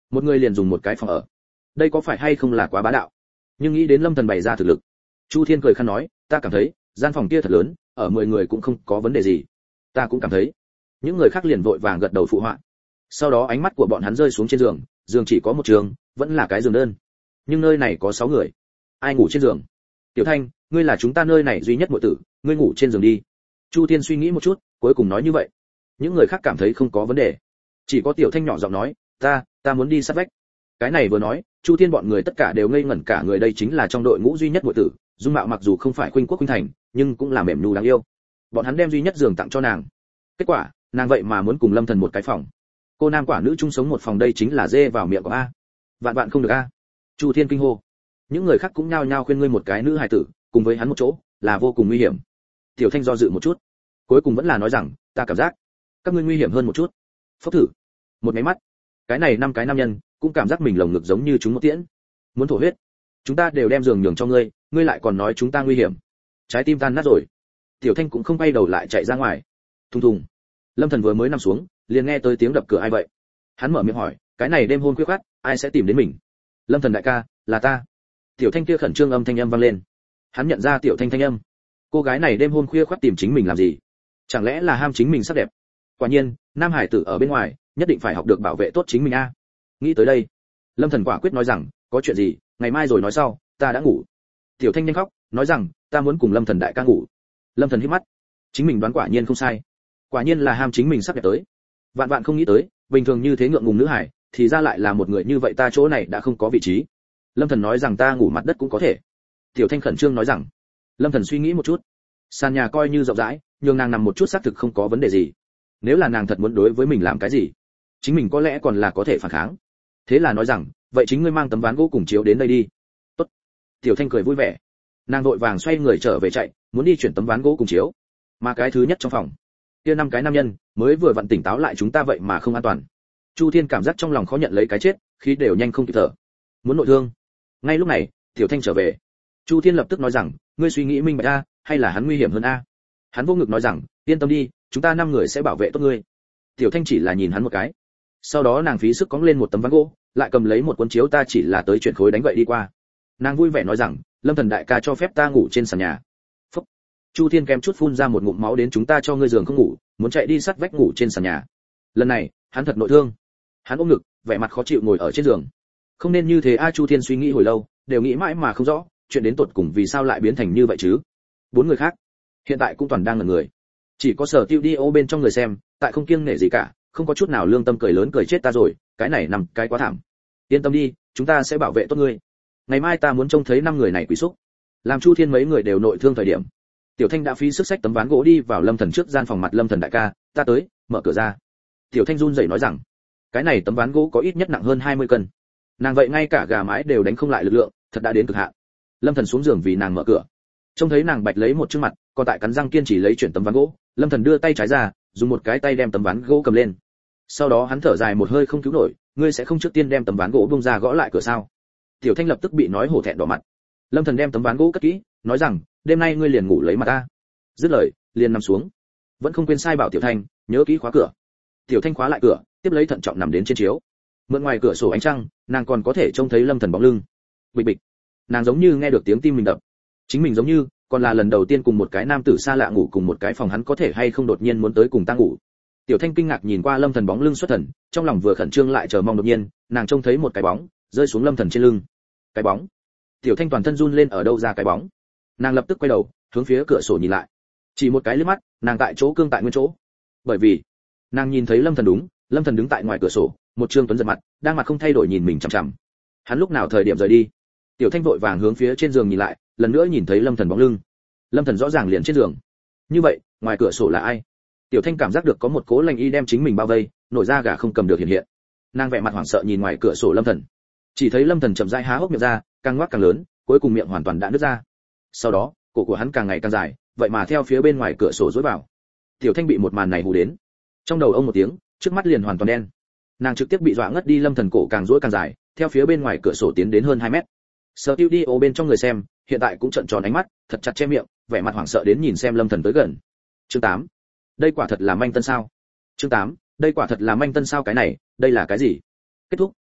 một người liền dùng một cái phòng ở, đây có phải hay không là quá bá đạo? Nhưng nghĩ đến Lâm Thần bày ra thực lực, Chu Thiên cười khăn nói, ta cảm thấy gian phòng kia thật lớn, ở 10 người cũng không có vấn đề gì. Ta cũng cảm thấy. Những người khác liền vội vàng gật đầu phụ họa. Sau đó ánh mắt của bọn hắn rơi xuống trên giường, giường chỉ có một giường, vẫn là cái giường đơn. Nhưng nơi này có 6 người, ai ngủ trên giường? Tiểu Thanh, ngươi là chúng ta nơi này duy nhất muội tử, ngươi ngủ trên giường đi. Chu Thiên suy nghĩ một chút, cuối cùng nói như vậy. Những người khác cảm thấy không có vấn đề, chỉ có Tiểu Thanh nhỏ giọng nói, ta muốn đi sát vách. Cái này vừa nói, Chu Thiên bọn người tất cả đều ngây ngẩn cả người, đây chính là trong đội ngũ duy nhất muội tử, dung mạo mặc dù không phải khuynh quốc khuynh thành, nhưng cũng là mềm nhu đáng yêu. Bọn hắn đem duy nhất giường tặng cho nàng. Kết quả, nàng vậy mà muốn cùng Lâm Thần một cái phòng. Cô nam quả nữ chung sống một phòng, đây chính là dê vào miệng của a. Vạn vạn không được a. Chu Thiên kinh hô. Những người khác cũng nhao nhao khuyên ngươi một cái nữ hài tử, cùng với hắn một chỗ, là vô cùng nguy hiểm. Tiểu Thanh do dự một chút, cuối cùng vẫn là nói rằng, ta cảm giác các ngươi nguy hiểm hơn một chút. Phốc thử. Một cái mắt, cái này 5 cái nam nhân cũng cảm giác mình lồng ngực giống như chúng một tiễn, muốn thổ huyết. Chúng ta đều đem giường nhường cho ngươi, ngươi lại còn nói chúng ta nguy hiểm. Trái tim tan nát rồi. Tiểu Thanh cũng không quay đầu lại chạy ra ngoài. Thùng thùng. Lâm Thần vừa mới nằm xuống, liền nghe tới tiếng đập cửa, ai vậy? Hắn mở miệng hỏi, cái này đêm hôm khuya khoắt, ai sẽ tìm đến mình? Lâm Thần đại ca, là ta. Tiểu Thanh kia khẩn trương thanh âm vang lên. Hắn nhận ra Tiểu Thanh thanh âm. Cô gái này đêm hôm khuya khoắt tìm chính mình làm gì? Chẳng lẽ là ham chính mình sắc đẹp? Quả nhiên, nam hải tử ở bên ngoài, nhất định phải học được bảo vệ tốt chính mình a. Nghĩ tới đây, Lâm Thần quả quyết nói rằng, có chuyện gì, ngày mai rồi nói sau, ta đã ngủ. Tiểu Thanh nhanh khóc, nói rằng, ta muốn cùng Lâm Thần đại ca ngủ. Lâm Thần híp mắt, chính mình đoán quả nhiên không sai, quả nhiên là ham chính mình sắc đẹp tới. Vạn vạn không nghĩ tới, bình thường như thế ngượng ngùng nữ hải, thì ra lại là một người như vậy, ta chỗ này đã không có vị trí. Lâm Thần nói rằng ta ngủ mặt đất cũng có thể. Tiểu Thanh khẩn trương nói rằng. Lâm Thần suy nghĩ một chút, sàn nhà coi như rộng rãi, nhưng nàng nằm một chút xác thực không có vấn đề gì. Nếu là nàng thật muốn đối với mình làm cái gì, chính mình có lẽ còn là có thể phản kháng. Thế là nói rằng, vậy chính ngươi mang tấm ván gỗ cùng chiếu đến đây đi. Tốt. Tiểu Thanh cười vui vẻ, nàng vội vàng xoay người trở về chạy, muốn đi chuyển tấm ván gỗ cùng chiếu. Mà cái thứ nhất trong phòng, kia 5 cái nam nhân mới vừa vặn tỉnh táo lại, chúng ta vậy mà không an toàn. Chu Thiên cảm giác trong lòng khó nhận lấy cái chết, khí đều nhanh không kịp thở, muốn nội thương. Ngay lúc này, Tiểu Thanh trở về. Chu Thiên lập tức nói rằng, ngươi suy nghĩ minh bạch a, hay là hắn nguy hiểm hơn a? Hắn vô ngực nói rằng, yên tâm đi, chúng ta 5 người sẽ bảo vệ tốt ngươi. Tiểu Thanh chỉ là nhìn hắn một cái, sau đó nàng phí sức cõng lên một tấm ván gỗ, lại cầm lấy một cuốn chiếu, ta chỉ là tới chuyển khối đánh vậy đi qua. Nàng vui vẻ nói rằng, Lâm Thần đại ca cho phép ta ngủ trên sàn nhà. Phúc. Chu Thiên kém chút phun ra một ngụm máu đến, chúng ta cho ngươi giường không ngủ, muốn chạy đi sát vách ngủ trên sàn nhà. Lần này, hắn thật nội thương. Hắn ôm ngực, vẻ mặt khó chịu ngồi ở trên giường. Không nên như thế a. Chu Thiên suy nghĩ hồi lâu, đều nghĩ mãi mà không rõ, chuyện đến tột cùng vì sao lại biến thành như vậy chứ? 4 người khác hiện tại cũng toàn đang ngẩn người, chỉ có Sở Tiêu Dio bên trong người xem, tại không kiêng nể gì cả, không có chút nào lương tâm, cười lớn cười chết ta rồi, cái này nằm cái quá thảm. Yên tâm đi, chúng ta sẽ bảo vệ tốt ngươi. Ngày mai ta muốn trông thấy 5 người này quỷ xúc. Làm Chu Thiên mấy người đều nội thương thời điểm, Tiểu Thanh đã phí sức xách tấm ván gỗ đi vào Lâm Thần trước gian phòng, mặt Lâm Thần đại ca, ta tới, mở cửa ra. Tiểu Thanh run rẩy nói rằng, cái này tấm ván gỗ có ít nhất nặng hơn 20 cân. Nàng vậy ngay cả gà mái đều đánh không lại lực lượng, thật đã đến cực hạn. Lâm Thần xuống giường vì nàng mở cửa, trông thấy nàng bạch lấy một trương mặt, còn tại cắn răng kiên trì lấy chuyển tấm ván gỗ. Lâm Thần đưa tay trái ra, dùng một cái tay đem tấm ván gỗ cầm lên. Sau đó hắn thở dài một hơi, không cứu nổi, ngươi sẽ không trước tiên đem tấm ván gỗ bung ra gõ lại cửa sao? Tiểu Thanh lập tức bị nói hổ thẹn đỏ mặt. Lâm Thần đem tấm ván gỗ cất kỹ, nói rằng, đêm nay ngươi liền ngủ lấy mặt ta. Dứt lời, liền nằm xuống, vẫn không quên sai bảo Tiểu Thanh nhớ kỹ khóa cửa. Tiểu Thanh khóa lại cửa, tiếp lấy thận trọng nằm đến trên chiếu. Mượn ngoài cửa sổ ánh trăng, nàng còn có thể trông thấy Lâm Thần bóng lưng. Bịch bịch, nàng giống như nghe được tiếng tim mình đập. Chính mình giống như còn là lần đầu tiên cùng một cái nam tử xa lạ ngủ cùng một cái phòng, hắn có thể hay không đột nhiên muốn tới cùng ta ngủ? Tiểu Thanh kinh ngạc nhìn qua Lâm Thần bóng lưng xuất thần, trong lòng vừa khẩn trương lại chờ mong, đột nhiên, nàng trông thấy một cái bóng rơi xuống Lâm Thần trên lưng. Cái bóng? Tiểu Thanh toàn thân run lên, ở đâu ra cái bóng? Nàng lập tức quay đầu, hướng phía cửa sổ nhìn lại. Chỉ một cái liếc mắt, nàng tại chỗ cương tại nguyên chỗ. Bởi vì, nàng nhìn thấy Lâm Thần đúng, Lâm Thần đứng tại ngoài cửa sổ, một trương tuấn giật mặt, đang mặt không thay đổi nhìn mình chằm chằm. Hắn lúc nào thời điểm rời đi? Tiểu Thanh vội vàng hướng phía trên giường nhìn lại, lần nữa nhìn thấy Lâm Thần bóng lưng. Lâm Thần rõ ràng liền trên giường. Như vậy, ngoài cửa sổ là ai? Tiểu Thanh cảm giác được có một cỗ lạnh y đem chính mình bao vây, nổi da gà không cầm được hiện hiện. Nàng vẻ mặt hoảng sợ nhìn ngoài cửa sổ Lâm Thần. Chỉ thấy Lâm Thần chậm rãi há hốc miệng ra, càng ngoác càng lớn, cuối cùng miệng hoàn toàn đã nứt ra. Sau đó, cổ của hắn càng ngày càng dài, vậy mà theo phía bên ngoài cửa sổ rối vào. Tiểu Thanh bị một màn này hù đến. Trong đầu ông một tiếng, trước mắt liền hoàn toàn đen. Nàng trực tiếp bị dọa ngất đi, Lâm Thần cổ càng rối càng dài, theo phía bên ngoài cửa sổ tiến đến hơn 2 mét. Studio bên trong người xem, hiện tại cũng trợn tròn ánh mắt, thật chặt che miệng, vẻ mặt hoảng sợ đến nhìn xem Lâm Thần tới gần. Chương 8. Đây quả thật là manh tân sao? Chương 8. Đây quả thật là manh tân sao? Cái này, đây là cái gì? Kết thúc,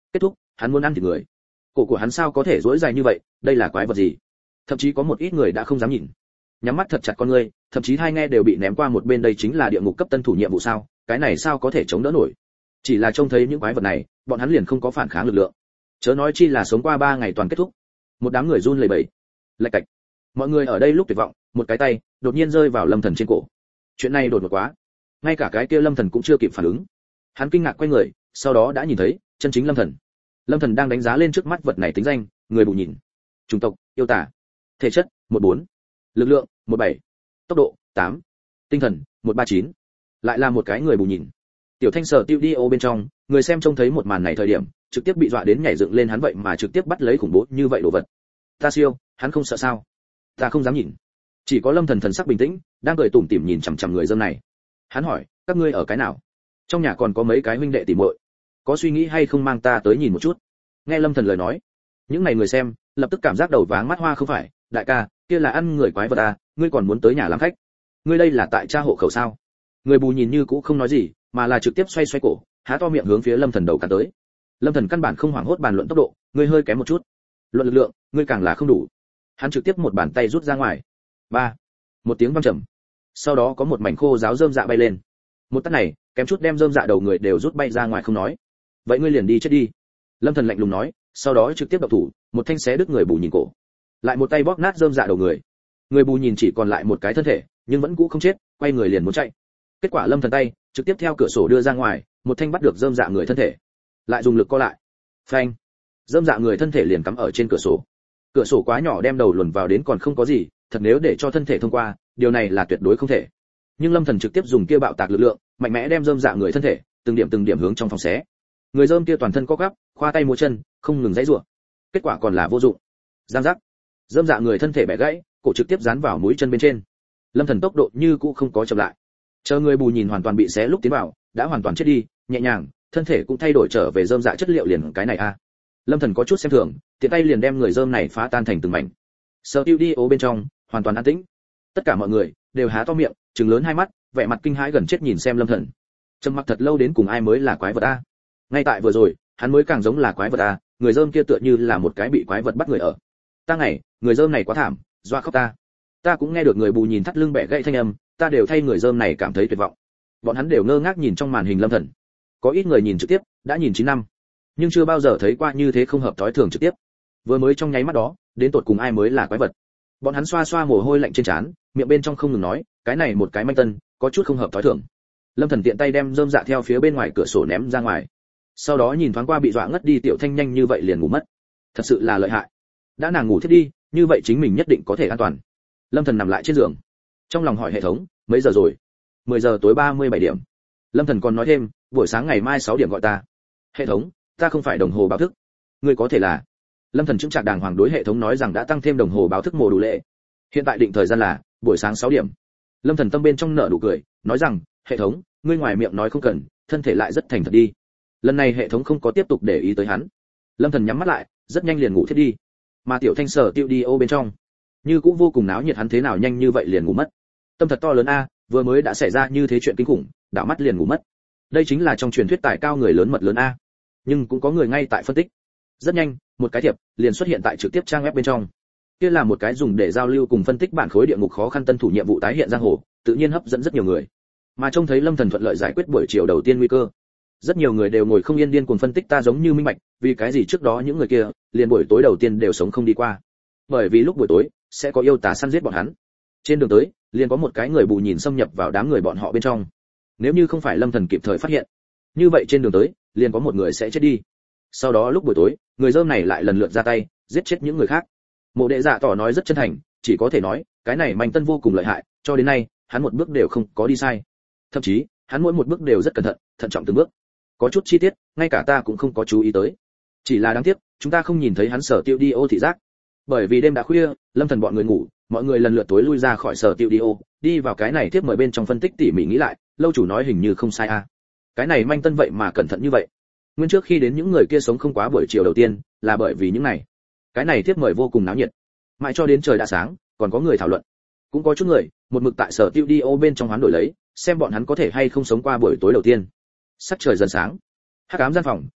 Kết thúc, hắn muốn ăn thịt người. Cổ của hắn sao có thể duỗi dài như vậy, đây là quái vật gì? Thậm chí có một ít người đã không dám nhìn, nhắm mắt thật chặt con ngươi, thậm chí hai nghe đều bị ném qua một bên. Đây chính là địa ngục cấp tân thủ nhiệm vụ sao? Cái này sao có thể chống đỡ nổi? Chỉ là trông thấy những quái vật này, bọn hắn liền không có phản kháng lực lượng. Chớ nói chi là sống qua 3 ngày toàn kết thúc. Một đám người run lẩy bẩy. Lạch cạch. Mọi người ở đây lúc tuyệt vọng, một cái tay đột nhiên rơi vào Lâm Thần trên cổ. Chuyện này đột ngột quá, ngay cả cái kia Lâm Thần cũng chưa kịp phản ứng. Hắn kinh ngạc quay người, sau đó đã nhìn thấy chân chính Lâm Thần. Lâm Thần đang đánh giá lên trước mắt vật này tính danh, người bù nhìn. Chủng tộc, yêu tả. Thể chất, 14. Lực lượng, 17. Tốc độ, 8. Tinh thần, 139. Lại là một cái người bù nhìn. Tiểu Thanh Sở Studio bên trong, người xem trông thấy một màn này thời điểm, trực tiếp bị dọa đến nhảy dựng lên. Hắn vậy mà trực tiếp bắt lấy khủng bố như vậy đồ vật. Ta siêu, hắn không sợ sao? Ta không dám nhìn. Chỉ có Lâm Thần thần sắc bình tĩnh, đang cười tủm tỉm nhìn chằm chằm người dâm này. Hắn hỏi, các ngươi ở cái nào? Trong nhà còn có mấy cái huynh đệ tỉ muội, có suy nghĩ hay không mang ta tới nhìn một chút? Nghe Lâm Thần lời nói, những này người xem lập tức cảm giác đầu váng mắt hoa. Không phải, đại ca, kia là ăn người quái vật à, ngươi còn muốn tới nhà làm khách? Ngươi đây là tại tra hộ khẩu sao? Người bù nhìn như cũ không nói gì, mà là trực tiếp xoay xoay cổ, há to miệng hướng phía Lâm Thần đầu cắn tới. Lâm Thần căn bản không hoảng hốt bàn luận tốc độ, ngươi hơi kém một chút. Luận lực lượng, ngươi càng là không đủ. Hắn trực tiếp một bàn tay rút ra ngoài. Ba. Một tiếng vang trầm. Sau đó có một mảnh khô giáo rơm dạ bay lên. Một tát này, kém chút đem rơm dạ đầu người đều rút bay ra ngoài không nói. Vậy ngươi liền đi chết đi. Lâm Thần lạnh lùng nói, sau đó trực tiếp động thủ, một thanh xé đứt người bù nhìn cổ. Lại một tay bóp nát rơm dạ đầu người. Người bù nhìn chỉ còn lại một cái thân thể, nhưng vẫn cũ không chết, quay người liền muốn chạy. Kết quả Lâm Thần tay trực tiếp theo cửa sổ đưa ra ngoài, một thanh bắt được rơm dạ người thân thể, lại dùng lực co lại. Phanh. Rơm dạ người thân thể liền cắm ở trên cửa sổ. Cửa sổ quá nhỏ đem đầu luồn vào đến còn không có gì, thật nếu để cho thân thể thông qua, điều này là tuyệt đối không thể. Nhưng Lâm Thần trực tiếp dùng kia bạo tạc lực lượng, mạnh mẽ đem rơm dạ người thân thể, từng điểm hướng trong phòng xé. Người rơm kia toàn thân co quắp, khoa tay múa chân, không ngừng giãy giụa. Kết quả còn là vô dụng. Giang giác. Rơm dạ người thân thể bẻ gãy, cổ trực tiếp dán vào mũi chân bên trên. Lâm Thần tốc độ như cũ không có chậm lại. Chờ người bù nhìn hoàn toàn bị xé lúc tiến vào, đã hoàn toàn chết đi, nhẹ nhàng, thân thể cũng thay đổi trở về rơm dạ chất liệu liền cái này a. Lâm Thần có chút xem thường, tiện tay liền đem người rơm này phá tan thành từng mảnh. Studio bên trong hoàn toàn an tĩnh. Tất cả mọi người đều há to miệng, trừng lớn hai mắt, vẻ mặt kinh hãi gần chết nhìn xem Lâm Thần. Trầm mặc thật lâu đến cùng ai mới là quái vật a? Ngay tại vừa rồi, hắn mới càng giống là quái vật a, người rơm kia tựa như là một cái bị quái vật bắt người ở. Ta ngày, người rơm này quá thảm, doa khóc ta. Ta cũng nghe được người bù nhìn thắt lưng bẻ gãy thanh âm, ta đều thay người rơm này cảm thấy tuyệt vọng. Bọn hắn đều ngơ ngác nhìn trong màn hình Lâm Thần. Có ít người nhìn trực tiếp, đã nhìn 9 năm, nhưng chưa bao giờ thấy qua như thế không hợp thói thường trực tiếp. Vừa mới trong nháy mắt đó, đến tột cùng ai mới là quái vật. Bọn hắn xoa xoa mồ hôi lạnh trên trán, miệng bên trong không ngừng nói, cái này một cái manh tân, có chút không hợp thói thường. Lâm Thần tiện tay đem rơm dạ theo phía bên ngoài cửa sổ ném ra ngoài. Sau đó nhìn thoáng qua bị dọa ngất đi Tiểu Thanh nhanh như vậy liền ngủ mất. Thật sự là lợi hại. Đã nàng ngủ thiết đi, như vậy chính mình nhất định có thể an toàn. Lâm Thần nằm lại trên giường, trong lòng hỏi hệ thống, mấy giờ rồi? 10 giờ tối 37 điểm. Lâm Thần còn nói thêm, buổi sáng ngày mai 6 điểm gọi ta. Hệ thống, ta không phải đồng hồ báo thức. Ngươi có thể là. Lâm Thần chứng trạc đàng hoàng đối hệ thống nói rằng đã tăng thêm đồng hồ báo thức mồ đủ lệ. Hiện tại định thời gian là buổi sáng 6 điểm. Lâm Thần tâm bên trong nở nụ cười, nói rằng, hệ thống, ngươi ngoài miệng nói không cần, thân thể lại rất thành thật đi. Lần này hệ thống không có tiếp tục để ý tới hắn. Lâm Thần nhắm mắt lại, rất nhanh liền ngủ thiết đi. Mà Tiểu Thanh Sở Studio bên trong, như cũng vô cùng náo nhiệt, hắn thế nào nhanh như vậy liền ngủ mất. Tâm thật to lớn a, vừa mới đã xảy ra như thế chuyện kinh khủng, đảo mắt liền ngủ mất. Đây chính là trong truyền thuyết tài cao người lớn mật lớn a. Nhưng cũng có người ngay tại phân tích. Rất nhanh, một cái thiệp liền xuất hiện tại trực tiếp trang web bên trong. Kia là một cái dùng để giao lưu cùng phân tích bản khối địa ngục khó khăn tân thủ nhiệm vụ tái hiện giang hồ, tự nhiên hấp dẫn rất nhiều người. Mà trông thấy Lâm Thần thuận lợi giải quyết buổi chiều đầu tiên nguy cơ, rất nhiều người đều ngồi không yên điên cuồng phân tích ta giống như minh bạch, vì cái gì trước đó những người kia liền buổi tối đầu tiên đều sống không đi qua. Bởi vì lúc buổi tối sẽ có yêu tà săn giết bọn hắn. Trên đường tới, liền có một cái người bù nhìn xâm nhập vào đám người bọn họ bên trong. Nếu như không phải Lâm Thần kịp thời phát hiện, như vậy trên đường tới, liền có một người sẽ chết đi. Sau đó lúc buổi tối, người rơm này lại lần lượt ra tay, giết chết những người khác. Mộ Đệ Dạ tỏ nói rất chân thành, chỉ có thể nói, cái này Mạnh Tân vô cùng lợi hại, cho đến nay, hắn một bước đều không có đi sai. Thậm chí, hắn mỗi một bước đều rất cẩn thận, thận trọng từng bước. Có chút chi tiết, ngay cả ta cũng không có chú ý tới. Chỉ là đáng tiếc, chúng ta không nhìn thấy hắn sở tiêu đi ô thị giác. Bởi vì đêm đã khuya, Lâm Thần bọn người ngủ, mọi người lần lượt tối lui ra khỏi sở tiêu đi ô, đi vào cái này tiếp mời bên trong phân tích tỉ mỉ nghĩ lại, lâu chủ nói hình như không sai a. Cái này Mạnh Tân vậy mà cẩn thận như vậy. Nguyên trước khi đến những người kia sống không quá buổi chiều đầu tiên, là bởi vì những này. Cái này tiếp mời vô cùng náo nhiệt. Mãi cho đến trời đã sáng, còn có người thảo luận. Cũng có chút người, một mực tại sở tiêu đi ô bên trong hoán đổi lấy, xem bọn hắn có thể hay không sống qua buổi tối đầu tiên. Sắc trời dần sáng, hắc ám gian phòng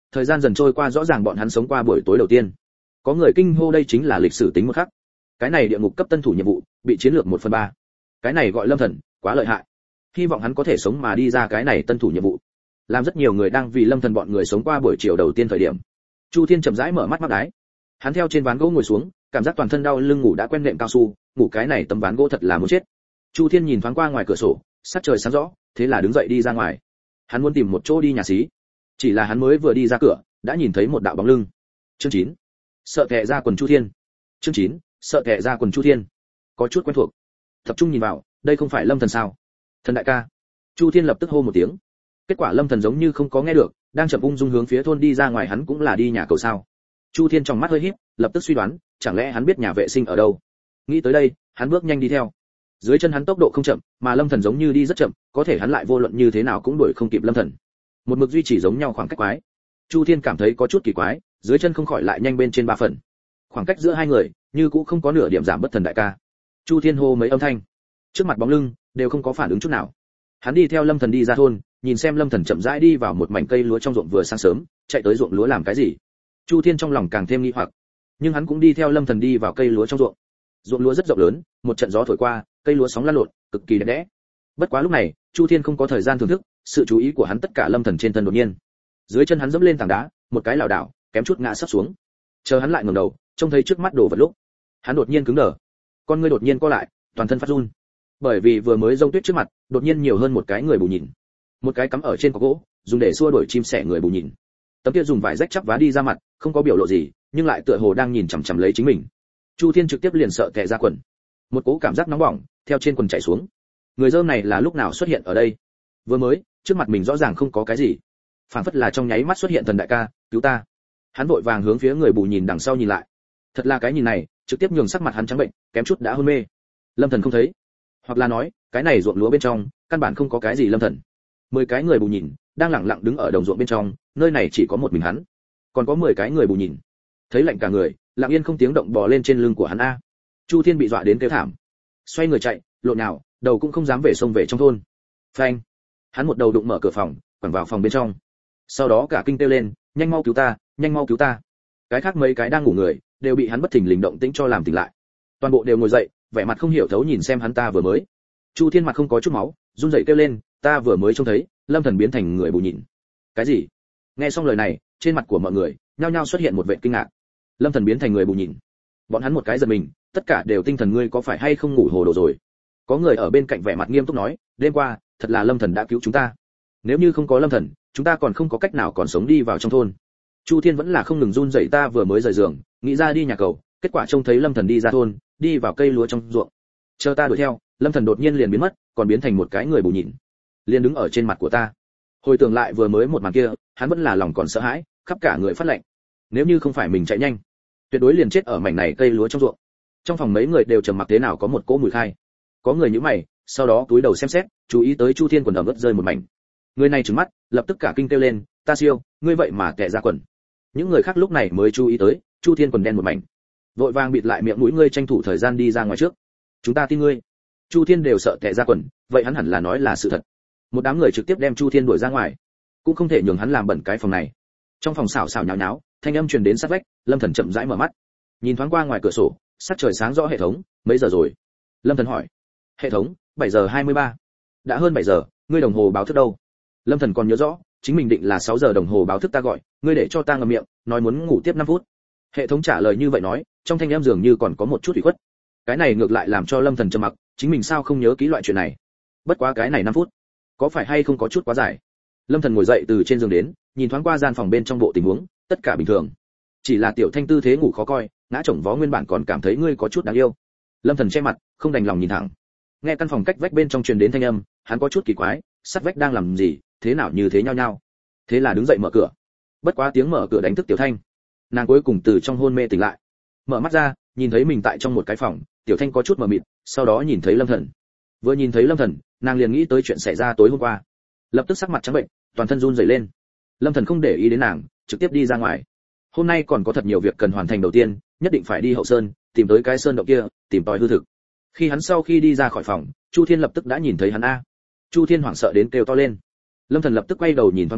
thời gian dần trôi qua rõ ràng bọn hắn sống qua buổi tối đầu tiên. Có người kinh hô đây chính là lịch sử tính một khắc. Cái này địa ngục cấp tân thủ nhiệm vụ, bị chiến lược 1/3. Cái này gọi Lâm Thần, quá lợi hại. Hy vọng hắn có thể sống mà đi ra cái này tân thủ nhiệm vụ. Làm rất nhiều người đang vì Lâm Thần bọn người sống qua buổi chiều đầu tiên thời điểm. Chu Thiên chậm rãi mở mắt mắt đái. Hắn theo trên ván gỗ ngồi xuống, cảm giác toàn thân đau lưng, ngủ đã quen nệm cao su, ngủ cái này tấm ván gỗ thật là muốn chết. Chu Thiên nhìn thoáng qua ngoài cửa sổ, sắc trời sáng rõ, thế là đứng dậy đi ra ngoài. Hắn muốn tìm một chỗ đi nhà xí. Chỉ là hắn mới vừa đi ra cửa, đã nhìn thấy một đạo bóng lưng. Chương 9. Sợ kẻ ra quần Chu Thiên. Chương 9. Sợ kẻ ra quần Chu Thiên. Có chút quen thuộc. Tập trung nhìn vào, đây không phải Lâm Thần sao? Thần đại ca. Chu Thiên lập tức hô một tiếng. Kết quả Lâm Thần giống như không có nghe được, đang chậm ung dung hướng phía thôn đi ra ngoài, hắn cũng là đi nhà cầu sao? Chu Thiên trong mắt hơi híp, lập tức suy đoán, chẳng lẽ hắn biết nhà vệ sinh ở đâu? Nghĩ tới đây, hắn bước nhanh đi theo. Dưới chân hắn tốc độ không chậm, mà Lâm Thần giống như đi rất chậm, có thể hắn lại vô luận như thế nào cũng đuổi không kịp Lâm Thần. Một mực duy trì giống nhau khoảng cách quái. Chu Thiên cảm thấy có chút kỳ quái, dưới chân không khỏi lại nhanh bên trên 3 phần. Khoảng cách giữa hai người, như cũng không có nửa điểm giảm bất. Thần đại ca. Chu Thiên hô mấy âm thanh. Trước mặt bóng lưng đều không có phản ứng chút nào. Hắn đi theo Lâm Thần đi ra thôn, nhìn xem Lâm Thần chậm rãi đi vào một mảnh cây lúa trong ruộng, vừa sáng sớm, chạy tới ruộng lúa làm cái gì? Chu Thiên trong lòng càng thêm nghi hoặc. Nhưng hắn cũng đi theo Lâm Thần đi vào cây lúa trong ruộng. Ruộng lúa rất rộng lớn, một trận gió thổi qua, cây lúa sóng lăn lộn, cực kỳ đẹp đẽ. Bất quá lúc này, Chu Thiên không có thời gian thưởng thức, sự chú ý của hắn tất cả Lâm Thần trên thân đột nhiên. Dưới chân hắn dẫm lên tảng đá, một cái lảo đảo, kém chút ngã sắp xuống. Chờ hắn lại ngẩng đầu, trông thấy trước mắt đồ vật lúc, hắn đột nhiên cứng đờ. Con ngươi đột nhiên co lại, toàn thân phát run. Bởi vì vừa mới rông tuyết trước mặt, đột nhiên nhiều hơn một cái người bù nhìn. Một cái cắm ở trên cọc gỗ, dùng để xua đuổi chim sẻ người bù nhìn. Tấm kia dùng vải rách chắp vá đi ra mặt, không có biểu lộ gì, nhưng lại tựa hồ đang nhìn chằm chằm lấy chính mình. Chu Thiên trực tiếp liền sợ tè ra quần. Một cỗ cảm giác nóng bỏng theo trên quần chảy xuống. Người dơm này là lúc nào xuất hiện ở đây? Vừa mới, trước mặt mình rõ ràng không có cái gì, phảng phất là trong nháy mắt xuất hiện. Thần đại ca, cứu ta! Hắn vội vàng hướng phía người bù nhìn đằng sau nhìn lại. Thật là cái nhìn này, trực tiếp nhường sắc mặt hắn trắng bệnh, kém chút đã hôn mê. Lâm Thần không thấy, hoặc là nói, cái này ruộng lúa bên trong, căn bản không có cái gì Lâm Thần. 10 cái người bù nhìn đang lặng lặng đứng ở đồng ruộng bên trong, nơi này chỉ có một mình hắn, còn có 10 cái người bù nhìn. Thấy lạnh cả người, lặng yên không tiếng động bò lên trên lưng của hắn a. Chu Thiên bị dọa đến kêu thảm, xoay người chạy, lộn nào, đầu cũng không dám về sông về trong thôn. Phanh! Hắn một đầu đụng mở cửa phòng, quẳng vào phòng bên trong. Sau đó cả kinh kêu lên, nhanh mau cứu ta, nhanh mau cứu ta! Cái khác mấy cái đang ngủ người đều bị hắn bất thình lình động tĩnh cho làm tỉnh lại. Toàn bộ đều ngồi dậy, vẻ mặt không hiểu thấu nhìn xem hắn. Ta vừa mới. Chu Thiên mặt không có chút máu, run rẩy kêu lên, ta vừa mới trông thấy Lâm Thần biến thành người bù nhìn. Cái gì? Nghe xong lời này, trên mặt của mọi người nhao nhao xuất hiện một vẻ kinh ngạc. Lâm Thần biến thành người bù nhìn? Bọn hắn một cái giật mình, tất cả đều tinh thần. Ngươi có phải hay không ngủ hồ đồ rồi? Có người ở bên cạnh vẻ mặt nghiêm túc nói, đêm qua thật là Lâm Thần đã cứu chúng ta. Nếu như không có Lâm Thần, chúng ta còn không có cách nào còn sống đi vào trong thôn. Chu Thiên vẫn là không ngừng run rẩy. Ta vừa mới rời giường, nghĩ ra đi nhà cầu, kết quả trông thấy Lâm Thần đi ra thôn, đi vào cây lúa trong ruộng. Chờ ta đuổi theo, Lâm Thần đột nhiên liền biến mất, còn biến thành một cái người bù nhìn, liền đứng ở trên mặt của ta. Hồi tưởng lại vừa mới một màn kia, hắn vẫn là lòng còn sợ hãi, khắp cả người phát lạnh. Nếu như không phải mình chạy nhanh, tuyệt đối liền chết ở mảnh này cây lúa trong ruộng. Trong phòng mấy người đều trầm mặc, thế nào có một cỗ mùi khai. Có người nhíu mày, sau đó túi đầu xem xét, chú ý tới Chu Thiên quần ẩm ướt rơi một mảnh. Người này trừng mắt, lập tức cả kinh kêu lên, ta siêu, ngươi vậy mà tè ra quần. Những người khác lúc này mới chú ý tới, Chu Thiên quần đen một mảnh. Vội vàng bịt lại miệng mũi, ngươi tranh thủ thời gian đi ra ngoài trước, chúng ta tin ngươi. Chu Thiên đều sợ tè ra quần, vậy hắn hẳn là nói là sự thật. Một đám người trực tiếp đem Chu Thiên đuổi ra ngoài, cũng không thể nhường hắn làm bẩn cái phòng này. Trong phòng xào xào nháo nháo, thanh âm truyền đến sát vách. Lâm Thần chậm rãi mở mắt, nhìn thoáng qua ngoài cửa sổ, sắc trời sáng rõ. Hệ thống, mấy giờ rồi? Lâm Thần hỏi. Hệ thống, 7 giờ 23. Đã hơn 7 giờ, ngươi đồng hồ báo thức đâu? Lâm Thần còn nhớ rõ, chính mình định là 6 giờ đồng hồ báo thức ta gọi, ngươi để cho ta ngậm miệng, nói muốn ngủ tiếp 5 phút. Hệ thống trả lời như vậy nói, trong thanh âm dường như còn có một chút ủy khuất. Cái này ngược lại làm cho Lâm Thần trầm mặc, chính mình sao không nhớ kỹ loại chuyện này. Bất quá cái này 5 phút, có phải hay không có chút quá dài? Lâm Thần ngồi dậy từ trên giường đến, nhìn thoáng qua gian phòng bên trong bộ tình huống, tất cả bình thường. Chỉ là Tiểu Thanh tư thế ngủ khó coi, ngã chồng vó, nguyên bản còn cảm thấy ngươi có chút đáng yêu. Lâm Thần che mặt, không đành lòng nhìn thẳng. Nghe căn phòng cách vách bên trong truyền đến thanh âm, hắn có chút kỳ quái, sắt vách đang làm gì, thế nào như thế nhao nhao. Thế là đứng dậy mở cửa. Bất quá tiếng mở cửa đánh thức Tiểu Thanh. Nàng cuối cùng từ trong hôn mê tỉnh lại. Mở mắt ra, nhìn thấy mình tại trong một cái phòng, Tiểu Thanh có chút mờ mịt, sau đó nhìn thấy Lâm Thần. Vừa nhìn thấy Lâm Thần, nàng liền nghĩ tới chuyện xảy ra tối hôm qua. Lập tức sắc mặt trắng bệnh, toàn thân run rẩy lên. Lâm Thần không để ý đến nàng, trực tiếp đi ra ngoài. Hôm nay còn có thật nhiều việc cần hoàn thành, đầu tiên, nhất định phải đi hậu sơn, tìm tới cái sơn động kia, tìm tòi hư thực. Khi hắn sau khi đi ra khỏi phòng, Chu Thiên lập tức đã nhìn thấy hắn a. Chu Thiên hoảng sợ đến kêu to lên. Lâm Thần lập tức quay đầu nhìn thoáng qua,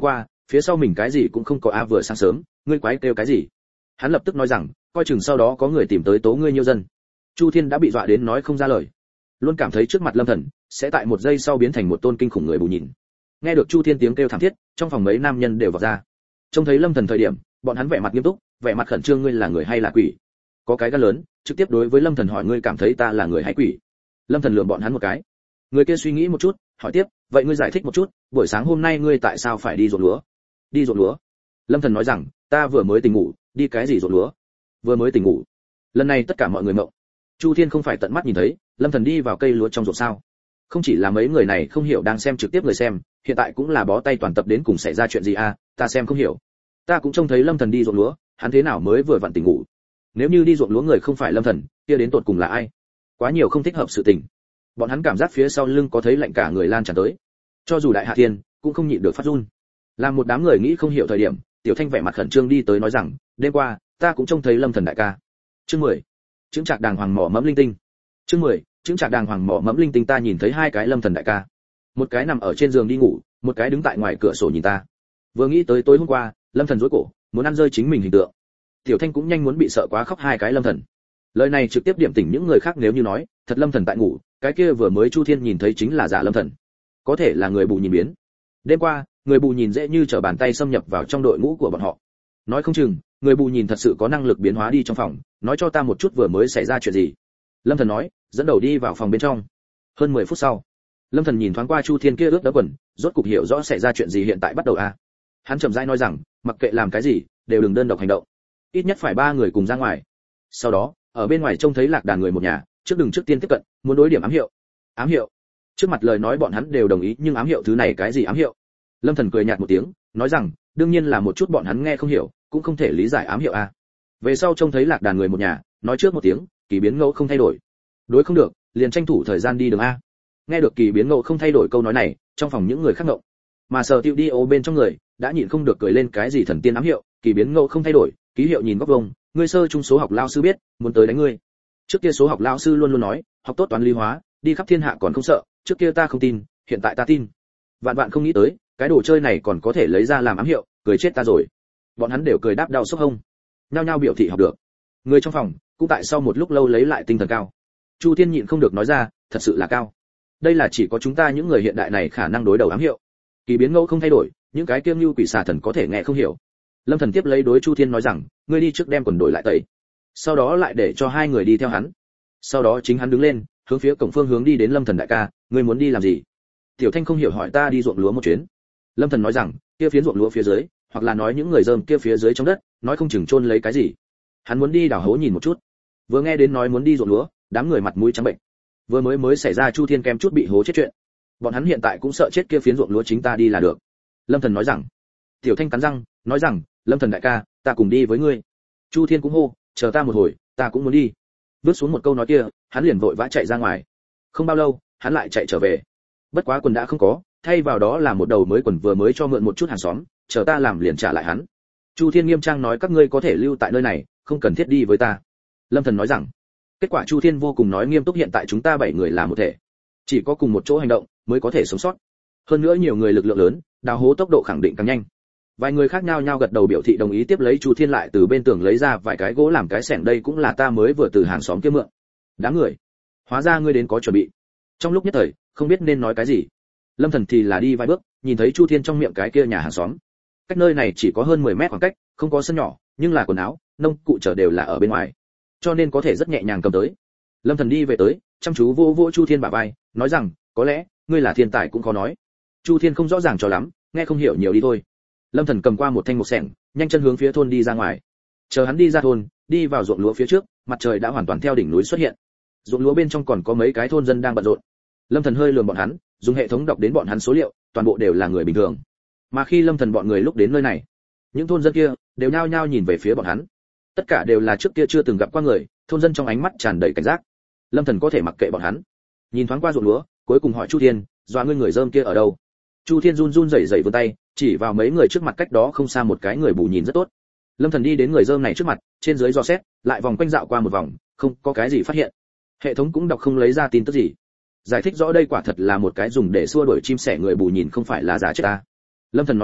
phía sau mình cái gì cũng không có a, vừa sáng sớm ngươi quái kêu cái gì? Hắn lập tức nói rằng coi chừng sau đó có người tìm tới tố ngươi nhiêu dân. Chu Thiên đã bị dọa đến nói không ra lời, luôn cảm thấy trước mặt Lâm Thần sẽ tại một giây sau biến thành một tôn kinh khủng người bù nhìn. Nghe được Chu Thiên tiếng kêu thảm thiết, trong phòng mấy nam nhân đều vọt ra. Trông thấy Lâm Thần thời điểm, bọn hắn vẻ mặt nghiêm túc, vẻ mặt khẩn trương, ngươi là người hay là quỷ? Có cái gan lớn, trực tiếp đối với Lâm Thần hỏi ngươi cảm thấy ta là người hay quỷ? Lâm Thần lườm bọn hắn một cái. Người kia suy nghĩ một chút, hỏi tiếp, vậy ngươi giải thích một chút, buổi sáng hôm nay ngươi tại sao phải đi ruộng lúa? Đi ruộng lúa? Lâm Thần nói rằng, ta vừa mới tỉnh ngủ, đi cái gì ruộng lúa? Vừa mới tỉnh ngủ. Lần này tất cả mọi người mộng. Chu Thiên không phải tận mắt nhìn thấy, Lâm Thần đi vào cây lúa trong ruộng sao? Không chỉ là mấy người này không hiểu đang xem trực tiếp người xem, hiện tại cũng là bó tay toàn tập đến cùng xảy ra chuyện gì a, ta xem không hiểu. Ta cũng trông thấy Lâm Thần đi ruộng lúa, hắn thế nào mới vừa vặn tỉnh ngủ? Nếu như đi ruộng lúa người không phải Lâm Thần, kia đến tột cùng là ai? Quá nhiều không thích hợp sự tình. Bọn hắn cảm giác phía sau lưng có thấy lạnh cả người lan tràn tới. Cho dù đại hạ thiên, cũng không nhịn được phát run. Làm một đám người nghĩ không hiểu thời điểm, Tiểu Thanh vẻ mặt khẩn trương đi tới nói rằng, đêm qua, ta cũng trông thấy Lâm Thần đại ca. Chương 10. Chứng trạc đàng hoàng mỏ mẫm linh tinh. Chương 10. Chứng trạc đàng hoàng mỏ mẫm linh tinh, ta nhìn thấy hai cái Lâm Thần đại ca. Một cái nằm ở trên giường đi ngủ, một cái đứng tại ngoài cửa sổ nhìn ta. Vừa nghĩ tới tối hôm qua, Lâm Thần rối cổ, muốn ăn rơi chính mình hình tượng. Tiểu Thanh cũng nhanh muốn bị sợ quá khóc, hai cái Lâm Thần. Lời này trực tiếp điểm tỉnh những người khác, nếu như nói, thật Lâm Thần tại ngủ, cái kia vừa mới Chu Thiên nhìn thấy chính là giả Lâm Thần. Có thể là người bù nhìn biến. Đêm qua, người bù nhìn dễ như trở bàn tay xâm nhập vào trong đội ngũ của bọn họ. Nói không chừng, người bù nhìn thật sự có năng lực biến hóa đi trong phòng, nói cho ta một chút vừa mới xảy ra chuyện gì. Lâm Thần nói, dẫn đầu đi vào phòng bên trong. Hơn 10 phút sau, Lâm Thần nhìn thoáng qua Chu Thiên kia ướt đẫm quần, rốt cục hiểu rõ xảy ra chuyện gì, hiện tại bắt đầu a. Hắn chậm rãi nói rằng, mặc kệ làm cái gì, đều đừng đơn độc hành động. Ít nhất phải 3 người cùng ra ngoài. Sau đó, ở bên ngoài trông thấy lạc đàn người một nhà, trước tiên tiếp cận, muốn đối điểm ám hiệu. Ám hiệu? Trước mặt lời nói bọn hắn đều đồng ý, nhưng ám hiệu thứ này cái gì ám hiệu? Lâm Thần cười nhạt một tiếng, nói rằng, đương nhiên là một chút bọn hắn nghe không hiểu, cũng không thể lý giải ám hiệu a. Về sau trông thấy lạc đàn người một nhà, nói trước một tiếng, kỳ biến ngẫu không thay đổi. Đối không được, liền tranh thủ thời gian đi đường a. Nghe được kỳ biến ngẫu không thay đổi câu nói này, trong phòng những người khác ngộng. Mà Sở Tiêu Dio bên trong người đã nhịn không được cười lên, cái gì thần tiên ám hiệu, kỳ biến ngẫu không thay đổi, ký hiệu nhìn góc vuông, ngươi sơ trung số học lao sư biết, muốn tới đánh ngươi. Trước kia số học lao sư luôn luôn nói, học tốt toán lý hóa, đi khắp thiên hạ còn không sợ, trước kia ta không tin, hiện tại ta tin. Vạn vạn không nghĩ tới, cái đồ chơi này còn có thể lấy ra làm ám hiệu, cười chết ta rồi. Bọn hắn đều cười đáp đau sốc hông, nhao nhao biểu thị học được. Người trong phòng cũng tại sau một lúc lâu lấy lại tinh thần cao. Chu Thiên nhịn không được nói ra, thật sự là cao. Đây là chỉ có chúng ta những người hiện đại này khả năng đối đầu ám hiệu. Kỳ biến ngẫu không thay đổi, những cái kiêm lưu quỷ xà thần có thể nghe không hiểu. Lâm Thần tiếp lấy đối Chu Thiên nói rằng, ngươi đi trước đem quần đổi lại tẩy, sau đó lại để cho hai người đi theo hắn. Sau đó chính hắn đứng lên, hướng phía cổng phương hướng đi đến. Lâm Thần đại ca, ngươi muốn đi làm gì? Tiểu Thanh không hiểu hỏi, ta đi ruộng lúa một chuyến. Lâm Thần nói rằng, kia phiến ruộng lúa phía dưới, hoặc là nói những người rơm kia phía dưới trong đất, nói không chừng chôn lấy cái gì. Hắn muốn đi đào hố nhìn một chút. Vừa nghe đến nói muốn đi ruộng lúa, đám người mặt mũi trắng bệnh. Vừa mới xảy ra Chu Thiên kém chút bị hố chết chuyện. Bọn hắn hiện tại cũng sợ chết, kia phiến ruộng lúa chính ta đi là được. Lâm Thần nói rằng. Tiểu Thanh cắn răng, nói rằng, Lâm Thần đại ca, ta cùng đi với ngươi. Chu Thiên cũng hô, chờ ta một hồi, ta cũng muốn đi. Vứt xuống một câu nói kia, hắn liền vội vã chạy ra ngoài. Không bao lâu, hắn lại chạy trở về. Bất quá quần đã không có, thay vào đó là một đầu mới quần vừa mới cho mượn một chút hàng xóm, chờ ta làm liền trả lại hắn. Chu Thiên nghiêm trang nói, các ngươi có thể lưu tại nơi này, không cần thiết đi với ta. Lâm Thần nói rằng. Kết quả Chu Thiên vô cùng nói nghiêm túc, hiện tại chúng ta 7 người là một thể, chỉ có cùng một chỗ hành động mới có thể sống sót. Hơn nữa nhiều người lực lượng lớn, đào hố tốc độ khẳng định càng nhanh. Vài người khác nhau gật đầu biểu thị đồng ý. Tiếp lấy Chu Thiên lại từ bên tường lấy ra vài cái gỗ làm cái xẻng, đây cũng là ta mới vừa từ hàng xóm kia mượn. Đám người, hóa ra ngươi đến có chuẩn bị. Trong lúc nhất thời, không biết nên nói cái gì. Lâm Thần thì là đi vài bước, nhìn thấy Chu Thiên trong miệng cái kia nhà hàng xóm. Cách nơi này chỉ có hơn 10 mét khoảng cách, không có sân nhỏ, nhưng là quần áo, nông cụ trở đều là ở bên ngoài, cho nên có thể rất nhẹ nhàng cầm tới. Lâm Thần đi về tới, chăm chú vô vô Chu Thiên bả vai, nói rằng, có lẽ ngươi là thiên tài cũng khó nói. Chu Thiên không rõ ràng cho lắm, nghe không hiểu nhiều đi thôi. Lâm Thần cầm qua một thanh mộc xẻng, nhanh chân hướng phía thôn đi ra ngoài. Chờ hắn đi ra thôn, đi vào ruộng lúa phía trước, mặt trời đã hoàn toàn theo đỉnh núi xuất hiện. Ruộng lúa bên trong còn có mấy cái thôn dân đang bận rộn. Lâm Thần hơi lườm bọn hắn, dùng hệ thống đọc đến bọn hắn số liệu, toàn bộ đều là người bình thường. Mà khi Lâm Thần bọn người lúc đến nơi này, những thôn dân kia đều nhao nhao nhìn về phía bọn hắn. Tất cả đều là trước kia chưa từng gặp qua người, thôn dân trong ánh mắt tràn đầy cảnh giác. Lâm Thần có thể mặc kệ bọn hắn, nhìn thoáng qua ruộng lúa, cuối cùng hỏi Chu Thiên, dọa ngươi người rơm kia ở đâu? Chu Thiên run run rẩy rẩy vươn tay, chỉ vào mấy người trước mặt, cách đó không xa một cái người bù nhìn rất tốt. Lâm Thần đi đến người rơm này trước mặt, trên dưới dò xét, lại vòng quanh dạo qua một vòng, không có cái gì phát hiện. Hệ thống cũng đọc không lấy ra tin tức gì. Giải thích rõ đây quả thật là một cái dùng để xua đuổi chim sẻ người bù nhìn, không phải là giả chết ta. Lâm Thần nói thầm,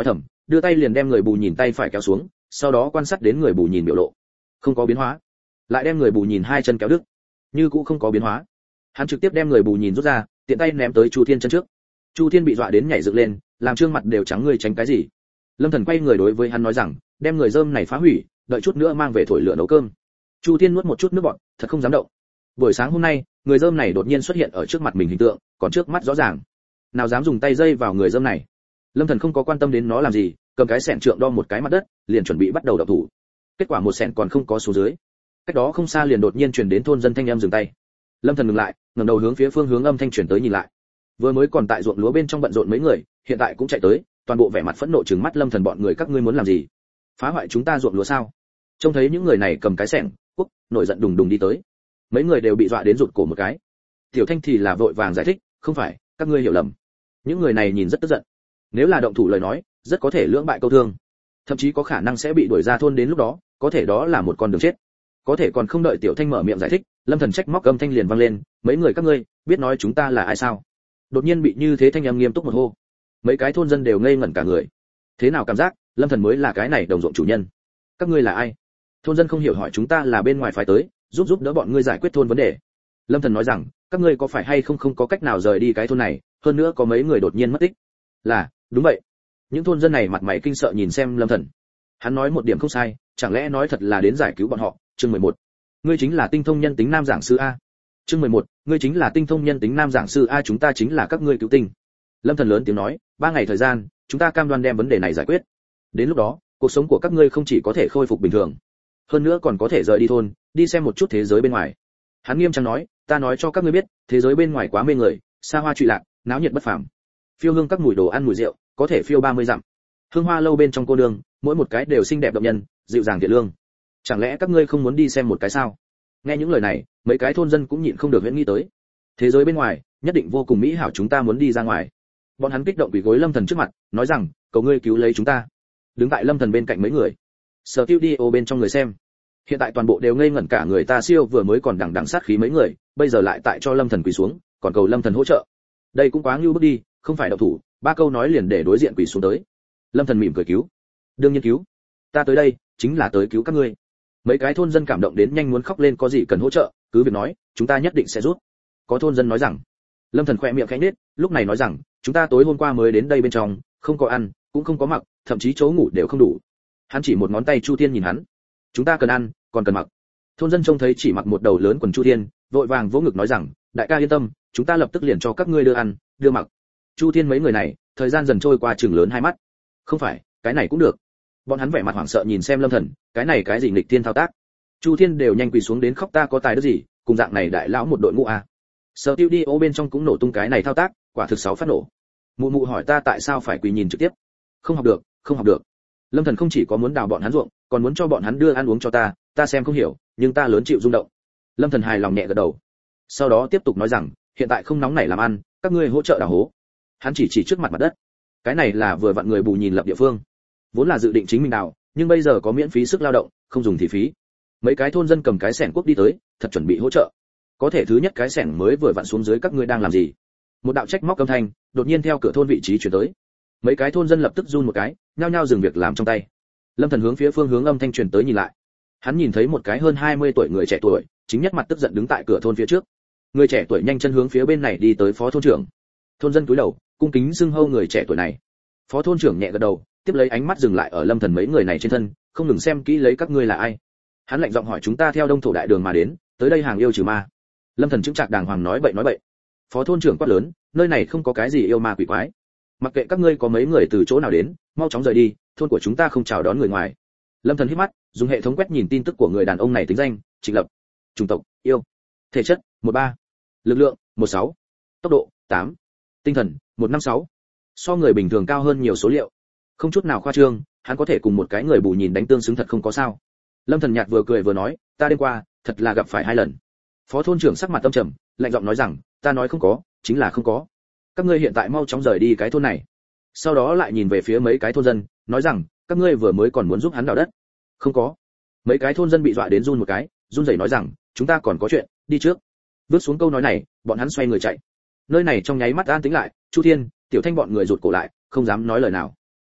đưa tay liền đem người bù nhìn tay phải kéo xuống, sau đó quan sát đến người bù nhìn biểu lộ, không có biến hóa. Lại đem người bù nhìn hai chân kéo đứt, như cũng không có biến hóa. Hắn trực tiếp đem người bù nhìn rút ra, tiện tay ném tới Chu Thiên chân trước. Chu Thiên bị dọa đến nhảy dựng lên, làm trương mặt đều trắng, ngươi tránh cái gì? Lâm Thần quay người đối với hắn nói rằng, đem người rơm này phá hủy, đợi chút nữa mang về thổi lửa nấu cơm. Chu Thiên nuốt một chút nước bọt, thật không dám động. Buổi sáng hôm nay, người rơm này đột nhiên xuất hiện ở trước mặt mình hình tượng, còn trước mắt rõ ràng. Nào dám dùng tay dây vào người rơm này. Lâm Thần không có quan tâm đến nó làm gì, cầm cái xẻng trượng đo một cái mặt đất, liền chuẩn bị bắt đầu động thủ. Kết quả một xẻng còn không có xuống dưới. Cách đó không xa liền đột nhiên truyền đến thôn dân thanh âm dừng tay. Lâm Thần ngừng lại, ngẩng đầu hướng phía phương hướng âm thanh truyền tới nhìn lại. Vừa mới còn tại ruộng lúa bên trong bận rộn mấy người, hiện tại cũng chạy tới, toàn bộ vẻ mặt phẫn nộ trừng mắt Lâm Thần, bọn người các ngươi muốn làm gì? Phá hoại chúng ta ruộng lúa sao? Trông thấy những người này cầm cái xẻng, quốc, nổi giận đùng đùng đi tới. Mấy người đều bị dọa đến rụt cổ một cái. Tiểu Thanh thì là vội vàng giải thích, không phải, các ngươi hiểu lầm. Những người này nhìn rất tức giận. Nếu là động thủ lời nói, rất có thể lưỡng bại câu thương, thậm chí có khả năng sẽ bị đuổi ra thôn, đến lúc đó, có thể đó là một con đường chết. Có thể còn không đợi Tiểu Thanh mở miệng giải thích, Lâm Thần trách móc âm thanh liền vang lên, mấy người các ngươi biết nói chúng ta là ai sao? Đột nhiên bị như thế thanh âm nghiêm túc một hô, mấy cái thôn dân đều ngây ngẩn cả người. Thế nào cảm giác Lâm Thần mới là cái này đồng ruộng chủ nhân? Các ngươi là ai? Thôn dân không hiểu hỏi, chúng ta là bên ngoài phái tới, giúp đỡ bọn ngươi giải quyết thôn vấn đề. Lâm Thần nói rằng, các ngươi có phải hay không có cách nào rời đi cái thôn này, hơn nữa có mấy người đột nhiên mất tích. Là, đúng vậy. Những thôn dân này mặt mày kinh sợ nhìn xem Lâm Thần. Hắn nói một điểm không sai, chẳng lẽ nói thật là đến giải cứu bọn họ? Chương 11. Ngươi chính là tinh thông nhân tính nam giảng sư a. Chương 11. Ngươi chính là tinh thông nhân tính nam giảng sư a, chúng ta chính là các ngươi cứu tinh. Lâm Thần lớn tiếng nói, 3 ngày thời gian, chúng ta cam đoan đem vấn đề này giải quyết. Đến lúc đó, cuộc sống của các ngươi không chỉ có thể khôi phục bình thường, hơn nữa còn có thể rời đi thôn, đi xem một chút thế giới bên ngoài. Hắn nghiêm trang nói, ta nói cho các ngươi biết, thế giới bên ngoài quá mê người, xa hoa trụy lạc, náo nhiệt bất phàm. Phiêu hương các mùi đồ ăn mùi rượu, có thể phiêu 30 dặm. Hương hoa lâu bên trong cô nương, mỗi một cái đều xinh đẹp động nhân, dịu dàng thiện lương. Chẳng lẽ các ngươi không muốn đi xem một cái sao? Nghe những lời này, mấy cái thôn dân cũng nhịn không được huyễn nghĩ tới. Thế giới bên ngoài, nhất định vô cùng mỹ hảo, chúng ta muốn đi ra ngoài. Bọn hắn kích động quỳ gối Lâm Thần trước mặt, nói rằng, cầu ngươi cứu lấy chúng ta. Đứng tại Lâm Thần bên cạnh mấy người, studio bên trong người xem, hiện tại toàn bộ đều ngây ngẩn cả người, ta siêu vừa mới còn đằng sát khí mấy người, bây giờ lại tại cho Lâm Thần quỳ xuống, còn cầu Lâm Thần hỗ trợ. Đây cũng quá ngưu bức đi, không phải động thủ, 3 câu nói liền để đối diện quỳ xuống tới. Lâm Thần mỉm cười cứu, đương nhiên cứu, ta tới đây chính là tới cứu các ngươi. Mấy cái thôn dân cảm động đến nhanh muốn khóc lên, có gì cần hỗ trợ cứ việc nói, chúng ta nhất định sẽ giúp. Có thôn dân nói rằng. Lâm Thần khẽ miệng khẽ nhếch, lúc này nói rằng, chúng ta tối hôm qua mới đến đây bên trong, không có ăn, cũng không có mặc, thậm chí chỗ ngủ đều không đủ. Hắn chỉ một ngón tay. Chu Thiên nhìn hắn, chúng ta cần ăn, còn cần mặc. Thôn dân trông thấy chỉ mặc một đầu lớn quần Chu Thiên, vội vàng vỗ ngực nói rằng, đại ca yên tâm, chúng ta lập tức liền cho các ngươi đưa ăn, đưa mặc. Chu Thiên mấy người này, thời gian dần trôi qua chừng lớn hai mắt. Không phải, cái này cũng được. Bọn hắn vẻ mặt hoảng sợ nhìn xem Lâm Thần, cái này cái gì nghịch thiên thao tác. Chu Thiên đều nhanh quỳ xuống đến khóc, ta có tài đức gì, cùng dạng này đại lão một đội ngũ a. Studio bên trong cũng nổ tung cái này thao tác, quả thực 6 phát nổ. Mụ mụ hỏi ta tại sao phải quỳ nhìn trực tiếp. Không học được, không học được. Lâm Thần không chỉ có muốn đào bọn hắn ruộng, còn muốn cho bọn hắn đưa ăn uống cho ta xem không hiểu, nhưng ta lớn chịu rung động. Lâm Thần hài lòng nhẹ gật đầu. Sau đó tiếp tục nói rằng, hiện tại không nóng nảy làm ăn, các ngươi hỗ trợ đào hố. Hắn chỉ trước mặt đất. Cái này là vừa vặn người bù nhìn lập địa phương. Vốn là dự định chính mình đào, nhưng bây giờ có miễn phí sức lao động, không dùng thì phí. Mấy cái thôn dân cầm cái xẻng cuốc đi tới, thật chuẩn bị hỗ trợ. Có thể thứ nhất cái xẻng mới vừa vặn xuống dưới, các ngươi đang làm gì? Một đạo trách móc âm thanh đột nhiên theo cửa thôn vị trí truyền tới. Mấy cái thôn dân lập tức run một cái, nhao nhao dừng việc làm trong tay. Lâm Thần hướng phía phương hướng âm thanh truyền tới nhìn lại. Hắn nhìn thấy một cái hơn 20 tuổi người trẻ tuổi, chính nhất mặt tức giận đứng tại cửa thôn phía trước. Người trẻ tuổi nhanh chân hướng phía bên này đi tới, phó thôn trưởng. Thôn dân cúi đầu, cung kính xưng hô người trẻ tuổi này. Phó thôn trưởng nhẹ gật đầu, tiếp lấy ánh mắt dừng lại ở Lâm Thần mấy người này trên thân, không ngừng xem kỹ lấy các ngươi là ai. Hắn lạnh giọng hỏi, chúng ta theo Đông Thổ đại đường mà đến, tới đây hàng yêu trừ ma. Lâm Thần chững chạc đàng hoàng nói bậy. Phó thôn trưởng quát lớn, nơi này không có cái gì yêu ma quỷ quái. Mặc kệ các ngươi có mấy người từ chỗ nào đến, mau chóng rời đi, thôn của chúng ta không chào đón người ngoài. Lâm Thần hít mắt, dùng hệ thống quét nhìn tin tức của người đàn ông này, tính danh, Trịnh Lập, chủng tộc, yêu, thể chất, 13, lực lượng, 16, tốc độ, 8, tinh thần, 156. So người bình thường cao hơn nhiều số liệu. Không chút nào khoa trương, hắn có thể cùng một cái người bù nhìn đánh tương xứng, thật không có sao. Lâm Thần nhạt vừa cười vừa nói, ta đêm qua thật là gặp phải 2 lần. Phó thôn trưởng sắc mặt âm trầm, lạnh giọng nói rằng, ta nói không có, chính là không có. Các ngươi hiện tại mau chóng rời đi cái thôn này. Sau đó lại nhìn về phía mấy cái thôn dân, nói rằng, các ngươi vừa mới còn muốn giúp hắn đào đất. Không có. Mấy cái thôn dân bị dọa đến run một cái, run rẩy nói rằng, chúng ta còn có chuyện, đi trước. Vứt xuống câu nói này, bọn hắn xoay người chạy. Nơi này trong nháy mắt an tĩnh lại, Chu Thiên, Tiểu Thanh bọn người rụt cổ lại, không dám nói lời nào.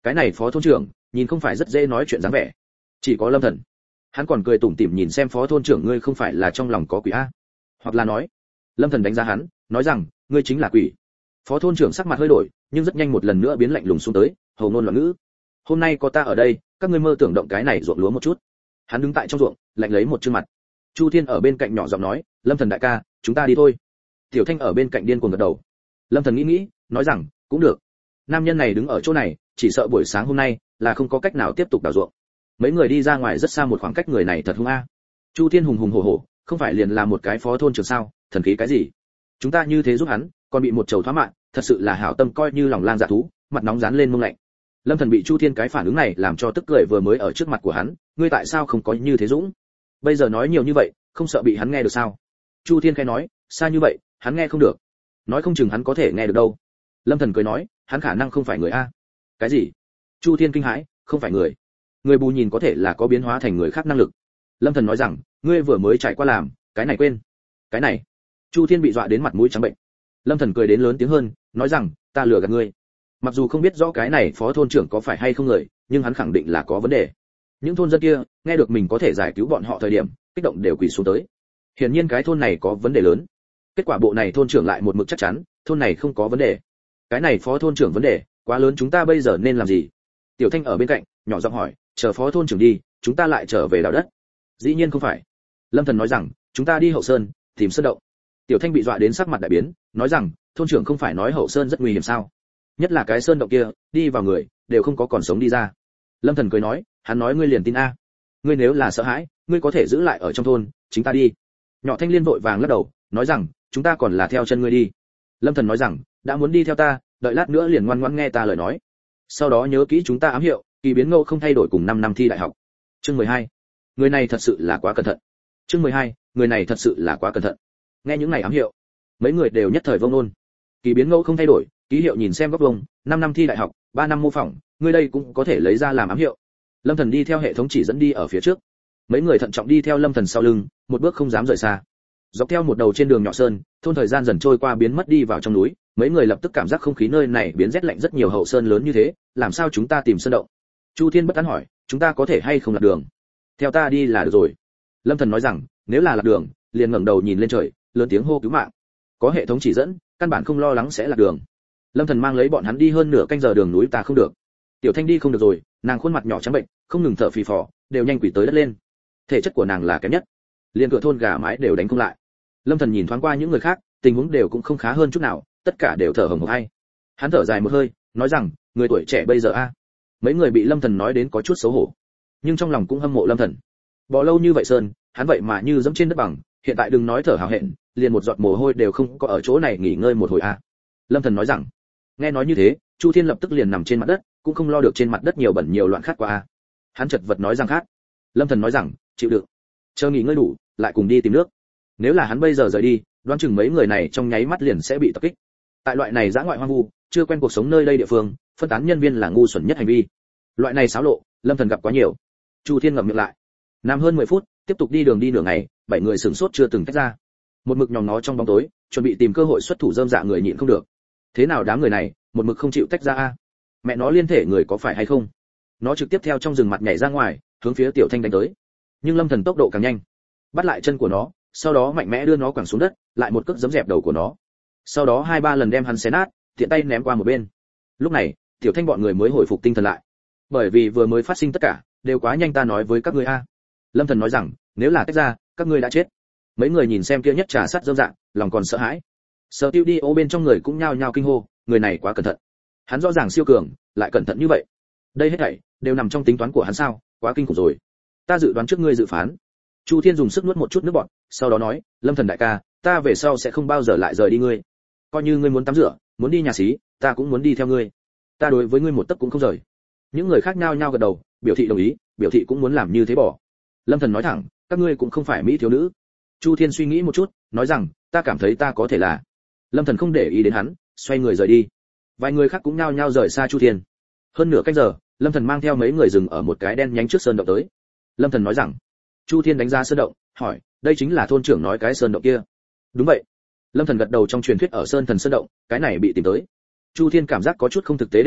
Cái này phó thôn trưởng nhìn không phải rất dễ nói chuyện dáng vẻ. Chỉ có Lâm Thần, hắn còn cười tủm tỉm nhìn xem phó thôn trưởng, ngươi không phải là trong lòng có quỷ a? Hoặc là nói, Lâm Thần đánh giá hắn, nói rằng, ngươi chính là quỷ. Phó thôn trưởng sắc mặt hơi đổi, nhưng rất nhanh một lần nữa biến lạnh lùng xuống tới, hầu ngôn loạn ngữ. Hôm nay có ta ở đây, các ngươi mơ tưởng động cái này ruộng lúa một chút. Hắn đứng tại trong ruộng, lạnh lấy một trương mặt. Chu Thiên ở bên cạnh nhỏ giọng nói, Lâm Thần đại ca, chúng ta đi thôi. Tiểu Thanh ở bên cạnh điên cuồng gật đầu. Lâm Thần nghĩ, nói rằng, cũng được. Nam nhân này đứng ở chỗ này, chỉ sợ buổi sáng hôm nay là không có cách nào tiếp tục đào ruộng. Mấy người đi ra ngoài rất xa một khoảng cách, người này thật hung a. Chu Thiên hùng hùng hổ hổ, không phải liền là một cái phó thôn trưởng sao, thần khí cái gì? Chúng ta như thế giúp hắn, còn bị một chầu thoá mạng, thật sự là hảo tâm coi như lòng lang dạ thú, mặt nóng dán lên mông lạnh. Lâm Thần bị Chu Thiên cái phản ứng này làm cho tức cười, vừa mới ở trước mặt của hắn, ngươi tại sao không có như thế dũng? Bây giờ nói nhiều như vậy, không sợ bị hắn nghe được sao? Chu Thiên khẽ nói, xa như vậy, hắn nghe không được. Nói không chừng hắn có thể nghe được đâu. Lâm Thần cười nói, hắn khả năng không phải người a. Cái gì? Chu Thiên kinh hãi, không phải người. Người bù nhìn có thể là có biến hóa thành người khác năng lực. Lâm Thần nói rằng, ngươi vừa mới trải qua làm, cái này quên. Cái này. Chu Thiên bị dọa đến mặt mũi trắng bệnh. Lâm Thần cười đến lớn tiếng hơn, nói rằng, ta lừa gạt ngươi. Mặc dù không biết rõ cái này phó thôn trưởng có phải hay không người, nhưng hắn khẳng định là có vấn đề. Những thôn dân kia, nghe được mình có thể giải cứu bọn họ thời điểm, kích động đều quỳ xuống tới. Hiển nhiên cái thôn này có vấn đề lớn. Kết quả bộ này thôn trưởng lại một mực chắc chắn, thôn này không có vấn đề. Cái này phó thôn trưởng vấn đề quá lớn, chúng ta bây giờ nên làm gì? Tiểu Thanh ở bên cạnh, nhỏ giọng hỏi, chờ phó thôn trưởng đi, chúng ta lại trở về đào đất. Dĩ nhiên không phải. Lâm Thần nói rằng, chúng ta đi Hậu Sơn, tìm sơn động. Tiểu Thanh bị dọa đến sắc mặt đại biến, nói rằng, thôn trưởng không phải nói Hậu Sơn rất nguy hiểm sao? Nhất là cái sơn động kia, đi vào người đều không có còn sống đi ra. Lâm Thần cười nói, hắn nói ngươi liền tin a. Ngươi nếu là sợ hãi, ngươi có thể giữ lại ở trong thôn, chính ta đi. Nhỏ Thanh Liên vội vàng lắc đầu, nói rằng, chúng ta còn là theo chân ngươi đi. Lâm Thần nói rằng, đã muốn đi theo ta, đợi lát nữa liền ngoan ngoãn nghe ta lời nói. Sau đó nhớ kỹ chúng ta ám hiệu, kỳ biến ngẫu không thay đổi cùng 5 năm thi đại học. Chương 12. Người này thật sự là quá cẩn thận. Chương 12. Người này thật sự là quá cẩn thận. Nghe những này ám hiệu, mấy người đều nhất thời vông nôn. Kỳ biến ngẫu không thay đổi, ký hiệu nhìn xem góc vuông, 5 năm thi đại học, 3 năm mô phỏng, ngươi đây cũng có thể lấy ra làm ám hiệu. Lâm Thần đi theo hệ thống chỉ dẫn đi ở phía trước. Mấy người thận trọng đi theo Lâm Thần sau lưng, một bước không dám rời xa. Dọc theo một đầu trên đường nhỏ sơn, thôn thời gian dần trôi qua biến mất đi vào trong núi, mấy người lập tức cảm giác không khí nơi này biến rét lạnh rất nhiều. Hậu Sơn lớn như thế, làm sao chúng ta tìm sơn động? Chu Thiên bất tán hỏi, chúng ta có thể hay không lạc đường? Theo ta đi là được rồi. Lâm Thần nói rằng, nếu là lạc đường, liền ngẩng đầu nhìn lên trời, lớn tiếng hô cứu mạng. Có hệ thống chỉ dẫn, căn bản không lo lắng sẽ lạc đường. Lâm Thần mang lấy bọn hắn đi hơn nửa canh giờ đường núi, ta không được. Tiểu Thanh đi không được rồi, nàng khuôn mặt nhỏ trắng bệnh, không ngừng thở phì phò, đều nhanh quỳ tới đất lên. Thể chất của nàng là kém nhất, liền cửa thôn gà mái đều đánh không lại. Lâm Thần nhìn thoáng qua những người khác, tình huống đều cũng không khá hơn chút nào, tất cả đều thở hổn hển hay. Hắn thở dài một hơi, nói rằng, người tuổi trẻ bây giờ a. Mấy người bị Lâm Thần nói đến có chút xấu hổ, nhưng trong lòng cũng hâm mộ Lâm Thần. Bỏ lâu như vậy sơn, hắn vậy mà như dẫm trên đất bằng, hiện tại đừng nói thở hào hẹn, liền một giọt mồ hôi đều không có ở chỗ này nghỉ ngơi một hồi a. Lâm Thần nói rằng. Nghe nói như thế, Chu Thiên lập tức liền nằm trên mặt đất, cũng không lo được trên mặt đất nhiều bẩn nhiều loạn khát quá a. Hắn chật vật nói rằng khát. Lâm Thần nói rằng, chịu đựng, chờ nghỉ ngơi đủ, lại cùng đi tìm nước. Nếu là hắn bây giờ rời đi, đoán chừng mấy người này trong nháy mắt liền sẽ bị tập kích. Tại loại này dã ngoại hoang vu, chưa quen cuộc sống nơi đây địa phương, phân tán nhân viên là ngu xuẩn nhất hành vi. Loại này xáo lộ, Lâm Thần gặp quá nhiều. Chu Thiên ngậm miệng lại. Nằm hơn 10 phút, tiếp tục đi đường đi nửa ngày, 7 người sửng sốt chưa từng tách ra. Một mực nhòm nó trong bóng tối, chuẩn bị tìm cơ hội xuất thủ rơm dạ người nhịn không được. Thế nào đám người này, một mực không chịu tách ra a? Mẹ nó liên thể người có phải hay không? Nó trực tiếp theo trong rừng mặt nhảy ra ngoài, hướng phía Tiểu Thanh đánh tới. Nhưng Lâm Thần tốc độ càng nhanh, bắt lại chân của nó, sau đó mạnh mẽ đưa nó quẳng xuống đất, lại một cước giẫm dẹp đầu của nó. Sau đó 2-3 lần đem hắn xé nát, tiện tay ném qua một bên. Lúc này, Tiểu Thanh bọn người mới hồi phục tinh thần lại. Bởi vì vừa mới phát sinh tất cả, đều quá nhanh, ta nói với các ngươi a. Lâm Thần nói rằng, nếu là tách ra, các ngươi đã chết. Mấy người nhìn xem kia nhất trà sắt dâm dạng, lòng còn sợ hãi. Studio bên trong người cũng nhao nhao kinh hô, người này quá cẩn thận. Hắn rõ ràng siêu cường, lại cẩn thận như vậy. Đây hết thảy đều nằm trong tính toán của hắn sao? Quá kinh khủng rồi. Ta dự đoán trước ngươi dự phán. Chu Thiên dùng sức nuốt một chút nước bọt, sau đó nói, Lâm Thần đại ca, ta về sau sẽ không bao giờ lại rời đi ngươi. Coi như ngươi muốn tắm rửa, muốn đi nhà xí, ta cũng muốn đi theo ngươi. Ta đối với ngươi một tấc cũng không rời. Những người khác nhao nhao gật đầu, biểu thị đồng ý, biểu thị cũng muốn làm như thế bỏ. Lâm Thần nói thẳng, các ngươi cũng không phải mỹ thiếu nữ. Chu Thiên suy nghĩ một chút, nói rằng, ta cảm thấy ta có thể là. Lâm Thần không để ý đến hắn, xoay người rời đi. Vài người khác cũng nhao nhao rời xa Chu Thiên. Hơn nửa canh giờ, Lâm Thần mang theo mấy người dừng ở một cái đen nhánh trước sơn động tới. Lâm Thần nói rằng, Chu Thiên đánh ra sơn động, hỏi, đây chính là thôn trưởng nói cái sơn động kia? Đúng vậy. Lâm Thần gật đầu, trong truyền thuyết ở sơn thần sơn động, cái này bị tìm tới. Chu Thiên cảm giác có chút không thực tế, đêm qua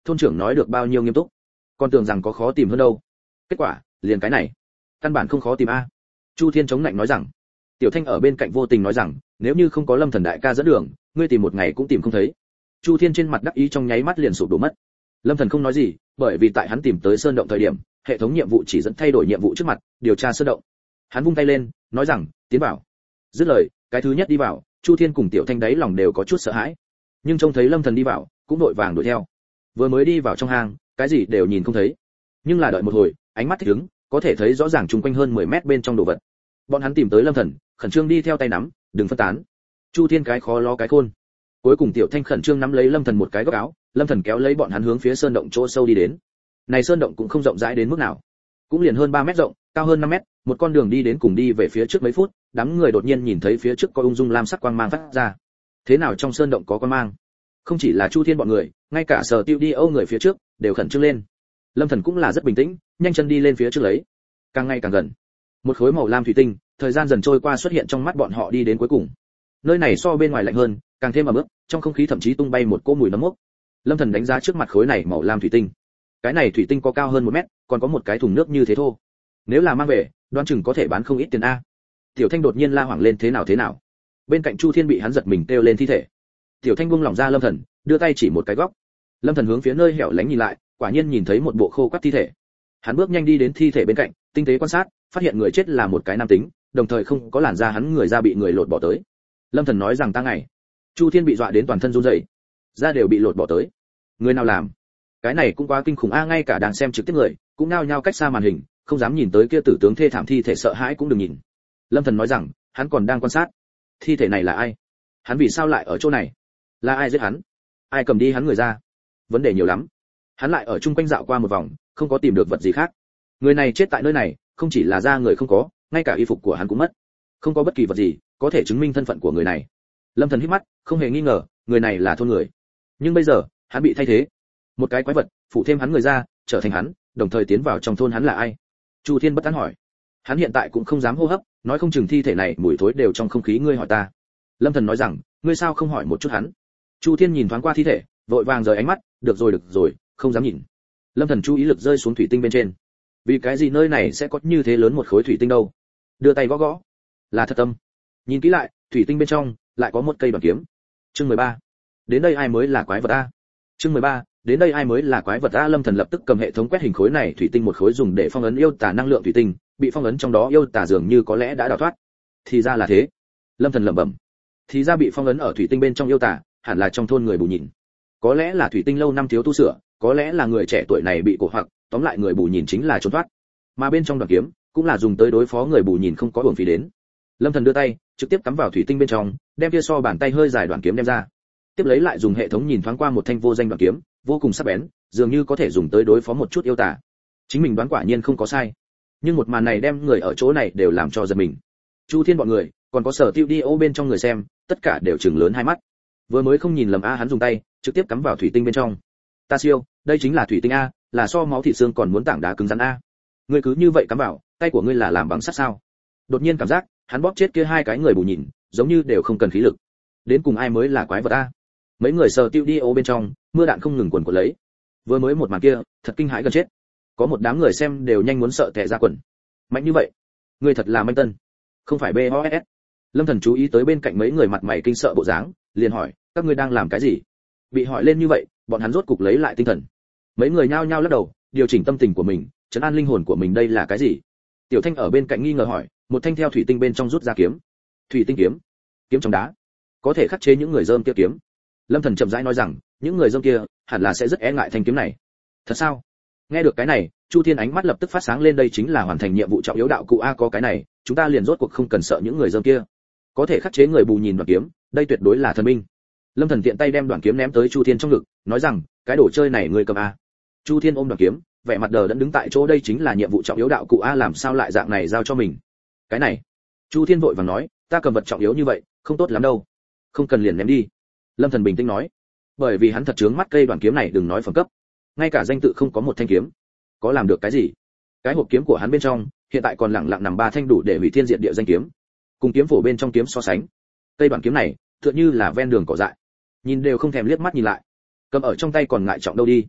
thôn trưởng nói được bao nhiêu nghiêm túc, còn tưởng rằng có khó tìm hơn đâu. Kết quả liền cái này, căn bản không khó tìm a. Chu Thiên chống lạnh nói rằng. Tiểu Thanh ở bên cạnh vô tình nói rằng, nếu như không có Lâm Thần đại ca dẫn đường, ngươi tìm một ngày cũng tìm không thấy. Chu Thiên trên mặt đắc ý trong nháy mắt liền sụp đổ mất. Lâm Thần không nói gì, bởi vì tại hắn tìm tới sơn động thời điểm, hệ thống nhiệm vụ chỉ dẫn thay đổi nhiệm vụ trước mặt, điều tra sơn động. Hắn vung tay lên, nói rằng, tiến vào. Dứt lời, cái thứ nhất đi vào, Chu Thiên cùng Tiểu Thanh đấy lòng đều có chút sợ hãi. Nhưng trông thấy Lâm Thần đi vào, cũng đội vàng đuổi theo. Vừa mới đi vào trong hang, cái gì đều nhìn không thấy. Nhưng là đợi một hồi, ánh mắt thích ứng, có thể thấy rõ ràng chung quanh hơn 10 mét bên trong đồ vật. Bọn hắn tìm tới Lâm Thần, khẩn trương đi theo tay nắm, đừng phân tán. Chu Thiên cái khó lo cái khôn. Cuối cùng Tiểu Thanh khẩn trương nắm lấy Lâm Thần một cái góc áo, Lâm Thần kéo lấy bọn hắn hướng phía sơn động chỗ sâu đi đến. Này sơn động cũng không rộng rãi đến mức nào, cũng liền hơn 3 mét rộng, cao hơn 5 mét, một con đường đi đến cùng đi về phía trước mấy phút, đám người đột nhiên nhìn thấy phía trước có ung dung lam sắc quang mang phát ra. Thế nào trong sơn động có quang mang? Không chỉ là Chu Thiên bọn người, ngay cả Sở Tiêu đi Âu người phía trước đều khẩn trương lên. Lâm Thần cũng là rất bình tĩnh, nhanh chân đi lên phía trước lấy. Càng ngày càng gần. Một khối màu lam thủy tinh, thời gian dần trôi qua xuất hiện trong mắt bọn họ đi đến cuối cùng. Nơi này so bên ngoài lạnh hơn, càng thêm ẩm ướt, trong không khí thậm chí tung bay một cỗ mùi nấm mốc. Lâm Thần đánh giá trước mặt khối này màu lam thủy tinh. Cái này thủy tinh có cao hơn 1 mét, còn có một cái thùng nước như thế thô. Nếu là mang về, đoán chừng có thể bán không ít tiền a. Tiểu Thanh đột nhiên la hoảng lên, thế nào? Bên cạnh Chu Thiên bị hắn giật mình kêu lên thi thể. Tiểu Thanh buông lỏng ra Lâm Thần, đưa tay chỉ một cái góc. Lâm Thần hướng phía nơi hẻo lánh nhìn lại, quả nhiên nhìn thấy một bộ khô quắt thi thể. Hắn bước nhanh đi đến thi thể bên cạnh, tinh tế quan sát, phát hiện người chết là một cái nam tính, đồng thời không có làn da, hắn người da bị người lột bỏ tới. Lâm Thần nói rằng ta ngày. Chu Thiên bị dọa đến toàn thân run rẩy, da đều bị lột bỏ tới. Người nào làm? Cái này cũng quá kinh khủng a, ngay cả đang xem trực tiếp người cũng nao nhao cách xa màn hình, không dám nhìn tới kia tử tướng thê thảm thi thể, sợ hãi cũng đừng nhìn. Lâm Thần nói rằng, hắn còn đang quan sát. Thi thể này là ai? Hắn vì sao lại ở chỗ này? Là ai giết hắn? Ai cầm đi hắn người ra? Vấn đề nhiều lắm. Hắn lại ở chung quanh dạo qua một vòng, không có tìm được vật gì khác. Người này chết tại nơi này, không chỉ là da người không có, ngay cả y phục của hắn cũng mất. Không có bất kỳ vật gì có thể chứng minh thân phận của người này. Lâm Thần hít mắt, không hề nghi ngờ, người này là thôn người. Nhưng bây giờ, hắn bị thay thế. Một cái quái vật phụ thêm hắn người ra, trở thành hắn, đồng thời tiến vào trong thôn, hắn là ai? Chu Thiên bất tán hỏi. Hắn hiện tại cũng không dám hô hấp, nói không chừng thi thể này mùi thối đều trong không khí, ngươi hỏi ta. Lâm Thần nói rằng, ngươi sao không hỏi một chút hắn? Chu Thiên nhìn thoáng qua thi thể, vội vàng rời ánh mắt, được rồi, không dám nhìn. Lâm Thần chú ý lực rơi xuống thủy tinh bên trên. Vì cái gì nơi này sẽ có như thế lớn một khối thủy tinh đâu? Đưa tay gõ. Là thật tâm. Nhìn kỹ lại, thủy tinh bên trong lại có một cây đoàn kiếm. Chương 13. Đến đây ai mới là quái vật a? Chương 13. Đến đây ai mới là quái vật a? Lâm Thần lập tức cầm hệ thống quét hình khối này thủy tinh, một khối dùng để phong ấn yêu tà năng lượng thủy tinh, bị phong ấn trong đó yêu tà dường như có lẽ đã đào thoát. Thì ra là thế. Lâm Thần lẩm bẩm. Thì ra bị phong ấn ở thủy tinh bên trong yêu tà, hẳn là trong thôn người bù nhìn. Có lẽ là thủy tinh lâu năm thiếu tu sửa, có lẽ là người trẻ tuổi này bị cổ hoặc, tóm lại người bù nhìn chính là trốn thoát. Mà bên trong đoàn kiếm cũng là dùng tới đối phó người bù nhìn, không có uổng phí đến. Lâm Thần đưa tay, trực tiếp cắm vào thủy tinh bên trong, đem kia so bàn tay hơi dài đoàn kiếm đem ra. Tiếp lấy lại dùng hệ thống nhìn thoáng qua một thanh vô danh đoàn kiếm, vô cùng sắc bén, dường như có thể dùng tới đối phó một chút yêu tà. Chính mình đoán quả nhiên không có sai. Nhưng một màn này đem người ở chỗ này đều làm cho giật mình. Chu Thiên bọn người, còn có Sở Tiêu đi ô bên trong người xem, tất cả đều trừng lớn hai mắt. Vừa mới không nhìn lầm a, hắn dùng tay trực tiếp cắm vào thủy tinh bên trong. Ta siêu, đây chính là thủy tinh a, là so máu thịt xương còn muốn tảng đá cứng rắn a. Ngươi cứ như vậy cắm vào, tay của ngươi là làm bằng sắt sao? Đột nhiên cảm giác, hắn bóp chết kia hai cái người bù nhìn, giống như đều không cần khí lực. Đến cùng ai mới là quái vật a? Mấy người Sở Tiêu đi ô bên trong, mưa đạn không ngừng quần quật lấy. Vừa mới một màn kia, thật kinh hãi gần chết. Có một đám người xem đều nhanh muốn sợ tè ra quần. Mạnh như vậy, ngươi thật là manh tân, không phải BOSS. Lâm Thần chú ý tới bên cạnh mấy người mặt mày kinh sợ bộ dáng, liền hỏi, các ngươi đang làm cái gì? Bị hỏi lên như vậy, bọn hắn rốt cục lấy lại tinh thần. Mấy người nhao nhao lắc đầu, điều chỉnh tâm tình của mình, trấn an linh hồn của mình, đây là cái gì? Tiểu Thanh ở bên cạnh nghi ngờ hỏi, một thanh theo thủy tinh bên trong rút ra kiếm. Thủy tinh kiếm? Kiếm trong đá? Có thể khắc chế những người dơm kia kiếm. Lâm Thần chậm rãi nói rằng, những người dơm kia hẳn là sẽ rất e ngại thanh kiếm này. Thật sao? Nghe được cái này, Chu Thiên ánh mắt lập tức phát sáng lên, đây chính là hoàn thành nhiệm vụ trọng yếu đạo cụ a, có cái này, chúng ta liền rốt cuộc không cần sợ những người dơm kia. Có thể khắc chế người bù nhìn đoàn kiếm, đây tuyệt đối là thần binh. Lâm Thần tiện tay đem đoàn kiếm ném tới Chu Thiên trong ngực, nói rằng, cái đồ chơi này ngươi cầm a. Chu Thiên ôm đoàn kiếm, vẻ mặt đờ đẫn đứng tại chỗ, đây chính là nhiệm vụ trọng yếu đạo cụ a, làm sao lại dạng này giao cho mình? Cái này. Chu Thiên vội vàng nói, ta cầm vật trọng yếu như vậy, không tốt lắm đâu. Không cần liền ném đi. Lâm Thần bình tĩnh nói, bởi vì hắn thật chướng mắt cây đoàn kiếm này, đừng nói phẩm cấp, ngay cả danh tự không có một thanh kiếm, có làm được cái gì? Cái hộp kiếm của hắn bên trong, hiện tại còn lẳng lặng nằm 3 thanh đủ để hủy thiên diệt địa danh kiếm. Cùng kiếm phổ bên trong kiếm so sánh, cây đoàn kiếm này tựa như là ven đường cỏ dại, nhìn đều không thèm liếc mắt nhìn lại. Cầm ở trong tay còn ngại trọng đâu đi.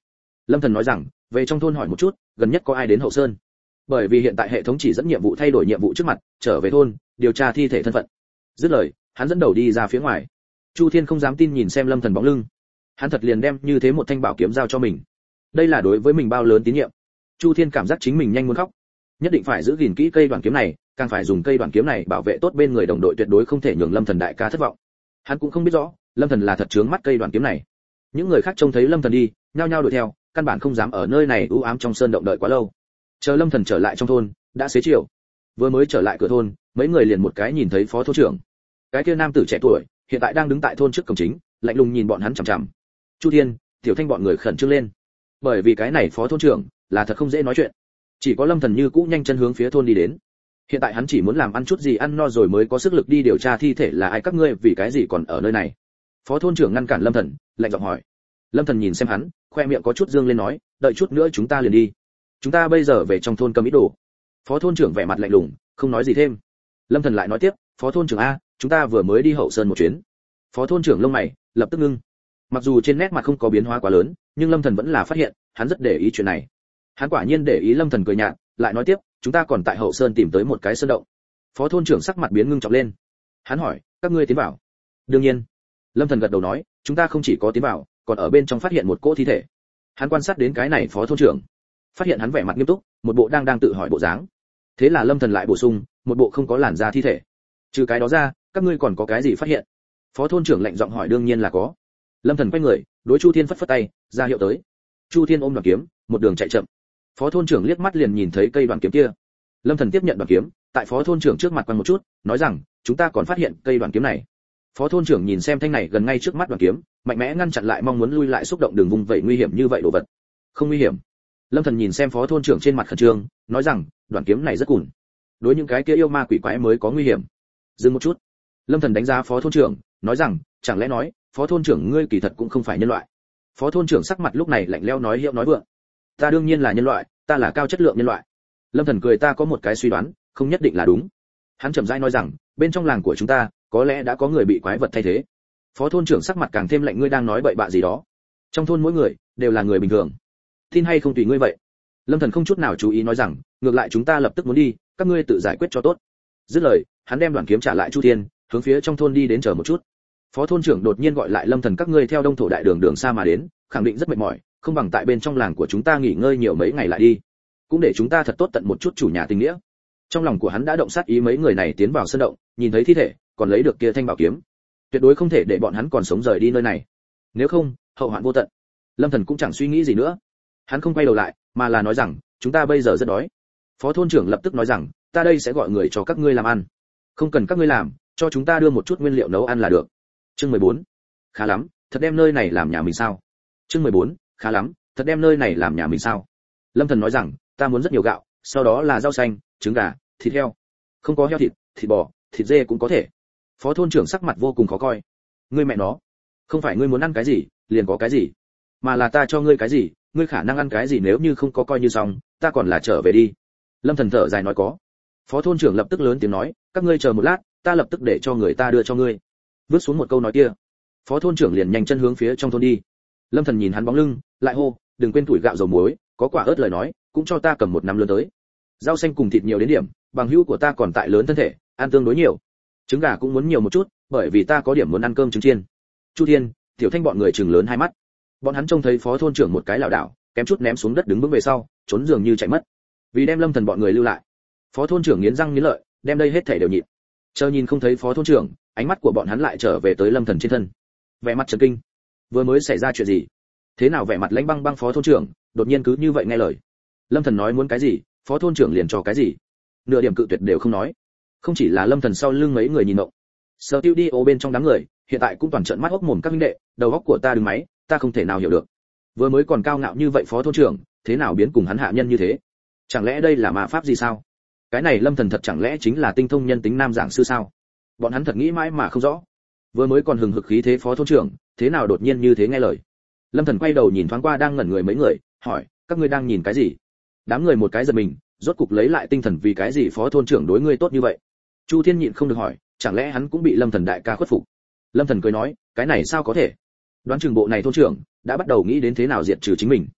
Lâm Thần nói rằng, về trong thôn hỏi một chút, gần nhất có ai đến Hậu Sơn. Bởi vì hiện tại hệ thống chỉ dẫn nhiệm vụ thay đổi nhiệm vụ trước mặt, trở về thôn, điều tra thi thể thân phận. Dứt lời, hắn dẫn đầu đi ra phía ngoài. Chu Thiên không dám tin nhìn xem Lâm Thần bóng lưng. Hắn thật liền đem như thế một thanh bảo kiếm giao cho mình. Đây là đối với mình bao lớn tín nhiệm. Chu Thiên cảm giác chính mình nhanh muốn khóc. Nhất định phải giữ gìn kỹ cây đoạn kiếm này, càng phải dùng cây đoạn kiếm này bảo vệ tốt bên người đồng đội, tuyệt đối không thể nhường Lâm Thần đại ca thất vọng. Hắn cũng không biết rõ, Lâm Thần là thật chướng mắt cây đoạn kiếm này. Những người khác trông thấy Lâm Thần đi, nhao nhao đuổi theo, căn bản không dám ở nơi này u ám trong sơn động đợi quá lâu. Chờ Lâm Thần trở lại trong thôn, đã xế chiều. Vừa mới trở lại cửa thôn, mấy người liền một cái nhìn thấy phó thôn trưởng. Cái kia nam tử trẻ tuổi, hiện tại đang đứng tại thôn trước cổng chính, lạnh lùng nhìn bọn hắn chằm chằm. Chu Thiên, Tiểu Thanh bọn người khẩn trương lên. Bởi vì cái này phó thôn trưởng là thật không dễ nói chuyện. Chỉ có Lâm Thần như cũ nhanh chân hướng phía thôn đi đến. Hiện tại hắn chỉ muốn làm ăn chút gì ăn no rồi mới có sức lực đi điều tra thi thể là ai, các ngươi vì cái gì còn ở nơi này. Phó thôn trưởng ngăn cản Lâm Thần, lạnh giọng hỏi. Lâm Thần nhìn xem hắn, khoe miệng có chút dương lên nói, đợi chút nữa chúng ta liền đi. Chúng ta bây giờ về trong thôn cầm ít đồ. Phó thôn trưởng vẻ mặt lạnh lùng, không nói gì thêm. Lâm Thần lại nói tiếp, phó thôn trưởng a, chúng ta vừa mới đi Hậu Sơn một chuyến. Phó thôn trưởng lông mày lập tức ngưng. Mặc dù trên nét mặt không có biến hóa quá lớn, nhưng Lâm Thần vẫn là phát hiện, hắn rất để ý chuyện này. Hắn quả nhiên để ý. Lâm Thần cười nhạt, lại nói tiếp, chúng ta còn tại Hậu Sơn tìm tới một cái sơn động. Phó thôn trưởng sắc mặt biến ngưng trọng lên. Hắn hỏi, các ngươi tiến vào? Đương nhiên. Lâm Thần gật đầu nói, chúng ta không chỉ có tiến vào, còn ở bên trong phát hiện một cỗ thi thể. Hắn quan sát đến cái này phó thôn trưởng, phát hiện hắn vẻ mặt nghiêm túc, một bộ đang tự hỏi bộ dáng. Thế là Lâm Thần lại bổ sung, một bộ không có làn da thi thể. Trừ cái đó ra, các ngươi còn có cái gì phát hiện? Phó thôn trưởng lạnh giọng hỏi. Đương nhiên là có. Lâm Thần quay người, đối Chu Thiên phất phất tay, ra hiệu tới. Chu Thiên ôm đoạn kiếm, một đường chạy chậm. Phó thôn trưởng liếc mắt liền nhìn thấy cây đoạn kiếm kia. Lâm Thần tiếp nhận đoạn kiếm, tại phó thôn trưởng trước mặt quăng một chút, nói rằng, chúng ta còn phát hiện cây đoạn kiếm này. Phó thôn trưởng nhìn xem thanh này gần ngay trước mắt đoạn kiếm, mạnh mẽ ngăn chặn lại mong muốn lui lại xúc động, đừng vung vẩy nguy hiểm như vậy đồ vật. Không nguy hiểm. Lâm Thần nhìn xem phó thôn trưởng trên mặt khẩn trương, nói rằng, đoạn kiếm này rất cùn. Đối những cái kia yêu ma quỷ quái mới có nguy hiểm. Dừng một chút. Lâm Thần đánh giá phó thôn trưởng, nói rằng, chẳng lẽ nói, phó thôn trưởng ngươi kỳ thật cũng không phải nhân loại. Phó thôn trưởng sắc mặt lúc này lạnh lẽo nói hiệu nói vượng. Ta đương nhiên là nhân loại, ta là cao chất lượng nhân loại. Lâm Thần cười, ta có một cái suy đoán, không nhất định là đúng. Hắn chậm rãi nói rằng, bên trong làng của chúng ta, có lẽ đã có người bị quái vật thay thế. Phó thôn trưởng sắc mặt càng thêm lạnh, ngươi đang nói bậy bạ gì đó? Trong thôn mỗi người đều là người bình thường, tin hay không tùy ngươi vậy. Lâm Thần không chút nào chú ý nói rằng, ngược lại chúng ta lập tức muốn đi, các ngươi tự giải quyết cho tốt. Dứt lời, hắn đem đoạn kiếm trả lại Chu Thiên, hướng phía trong thôn đi đến. Chờ một chút. Phó thôn trưởng đột nhiên gọi lại Lâm Thần, các ngươi theo Đông thổ đại đường đường xa mà đến, khẳng định rất mệt mỏi, không bằng tại bên trong làng của chúng ta nghỉ ngơi nhiều mấy ngày lại đi, cũng để chúng ta thật tốt tận một chút chủ nhà tình nghĩa. Trong lòng của hắn đã động sát ý, mấy người này tiến vào sân động, nhìn thấy thi thể, còn lấy được kia thanh bảo kiếm, tuyệt đối không thể để bọn hắn còn sống rời đi nơi này, nếu không hậu hoạn vô tận. Lâm Thần cũng chẳng suy nghĩ gì nữa, hắn không quay đầu lại, mà là nói rằng, chúng ta bây giờ rất đói. Phó thôn trưởng lập tức nói rằng, ta đây sẽ gọi người cho các ngươi làm ăn. Không cần các ngươi làm, cho chúng ta đưa một chút nguyên liệu nấu ăn là được. Chương 14. Khá lắm, thật đem nơi này làm nhà mình sao? Chương 14. Khá lắm, thật đem nơi này làm nhà mình sao? Lâm Thần nói rằng, ta muốn rất nhiều gạo, sau đó là rau xanh, trứng gà, thịt heo. Không có heo thịt, thịt bò, thịt dê cũng có thể. Phó thôn trưởng sắc mặt vô cùng khó coi. Ngươi mẹ nó, không phải ngươi muốn ăn cái gì, liền có cái gì, mà là ta cho ngươi cái gì, ngươi khả năng ăn cái gì, nếu như không có coi như xong, ta còn là trở về đi. Lâm Thần thở dài nói có. Phó thôn trưởng lập tức lớn tiếng nói, các ngươi chờ một lát, ta lập tức để cho người ta đưa cho ngươi. Vứt xuống một câu nói kia, phó thôn trưởng liền nhanh chân hướng phía trong thôn đi. Lâm Thần nhìn hắn bóng lưng, lại hô, đừng quên tuổi gạo dầu muối, có quả ớt lời nói, cũng cho ta cầm một nắm lớn tới. Rau xanh cùng thịt nhiều đến điểm, bằng hữu của ta còn tại lớn thân thể, ăn tương đối nhiều. Trứng gà cũng muốn nhiều một chút, bởi vì ta có điểm muốn ăn cơm trứng chiên. Chu Thiên, Tiểu Thanh bọn người trừng lớn hai mắt. Bọn hắn trông thấy phó thôn trưởng một cái lảo đảo, kém chút ném xuống đất đứng vững về sau, trốn dường như chạy mất. Vì đem Lâm Thần bọn người lưu lại, phó thôn trưởng nghiến răng nghiến lợi, đem đây hết thảy đều nhịn. Chờ nhìn không thấy phó thôn trưởng, ánh mắt của bọn hắn lại trở về tới Lâm Thần trên thân. Vẻ mặt chấn kinh. Vừa mới xảy ra chuyện gì? Thế nào vẻ mặt lãnh băng băng phó thôn trưởng, đột nhiên cứ như vậy nghe lời. Lâm Thần nói muốn cái gì, phó thôn trưởng liền cho cái gì. Nửa điểm cự tuyệt đều không nói. Không chỉ là Lâm Thần sau lưng mấy người nhìn động. Studio bên trong đám người, hiện tại cũng toàn trợn mắt hốc mồm các huynh đệ, đầu óc của ta đứng máy, ta không thể nào hiểu được. Vừa mới còn cao ngạo như vậy phó thôn trưởng, thế nào biến cùng hắn hạ nhân như thế? Chẳng lẽ đây là ma pháp gì sao? Cái này Lâm Thần thật chẳng lẽ chính là tinh thông nhân tính nam giảng sư sao? Bọn hắn thật nghĩ mãi mà không rõ. Vừa mới còn hừng hực khí thế phó thôn trưởng, thế nào đột nhiên như thế nghe lời? Lâm Thần quay đầu nhìn thoáng qua đang ngẩn người mấy người, hỏi, các ngươi đang nhìn cái gì? Đám người một cái giật mình, rốt cục lấy lại tinh thần, vì cái gì phó thôn trưởng đối ngươi tốt như vậy? Chu Thiên nhịn không được hỏi, chẳng lẽ hắn cũng bị Lâm Thần đại ca khuất phục? Lâm Thần cười nói, cái này sao có thể? Đoán chừng bộ này thôn trưởng đã bắt đầu nghĩ đến thế nào diệt trừ chính mình.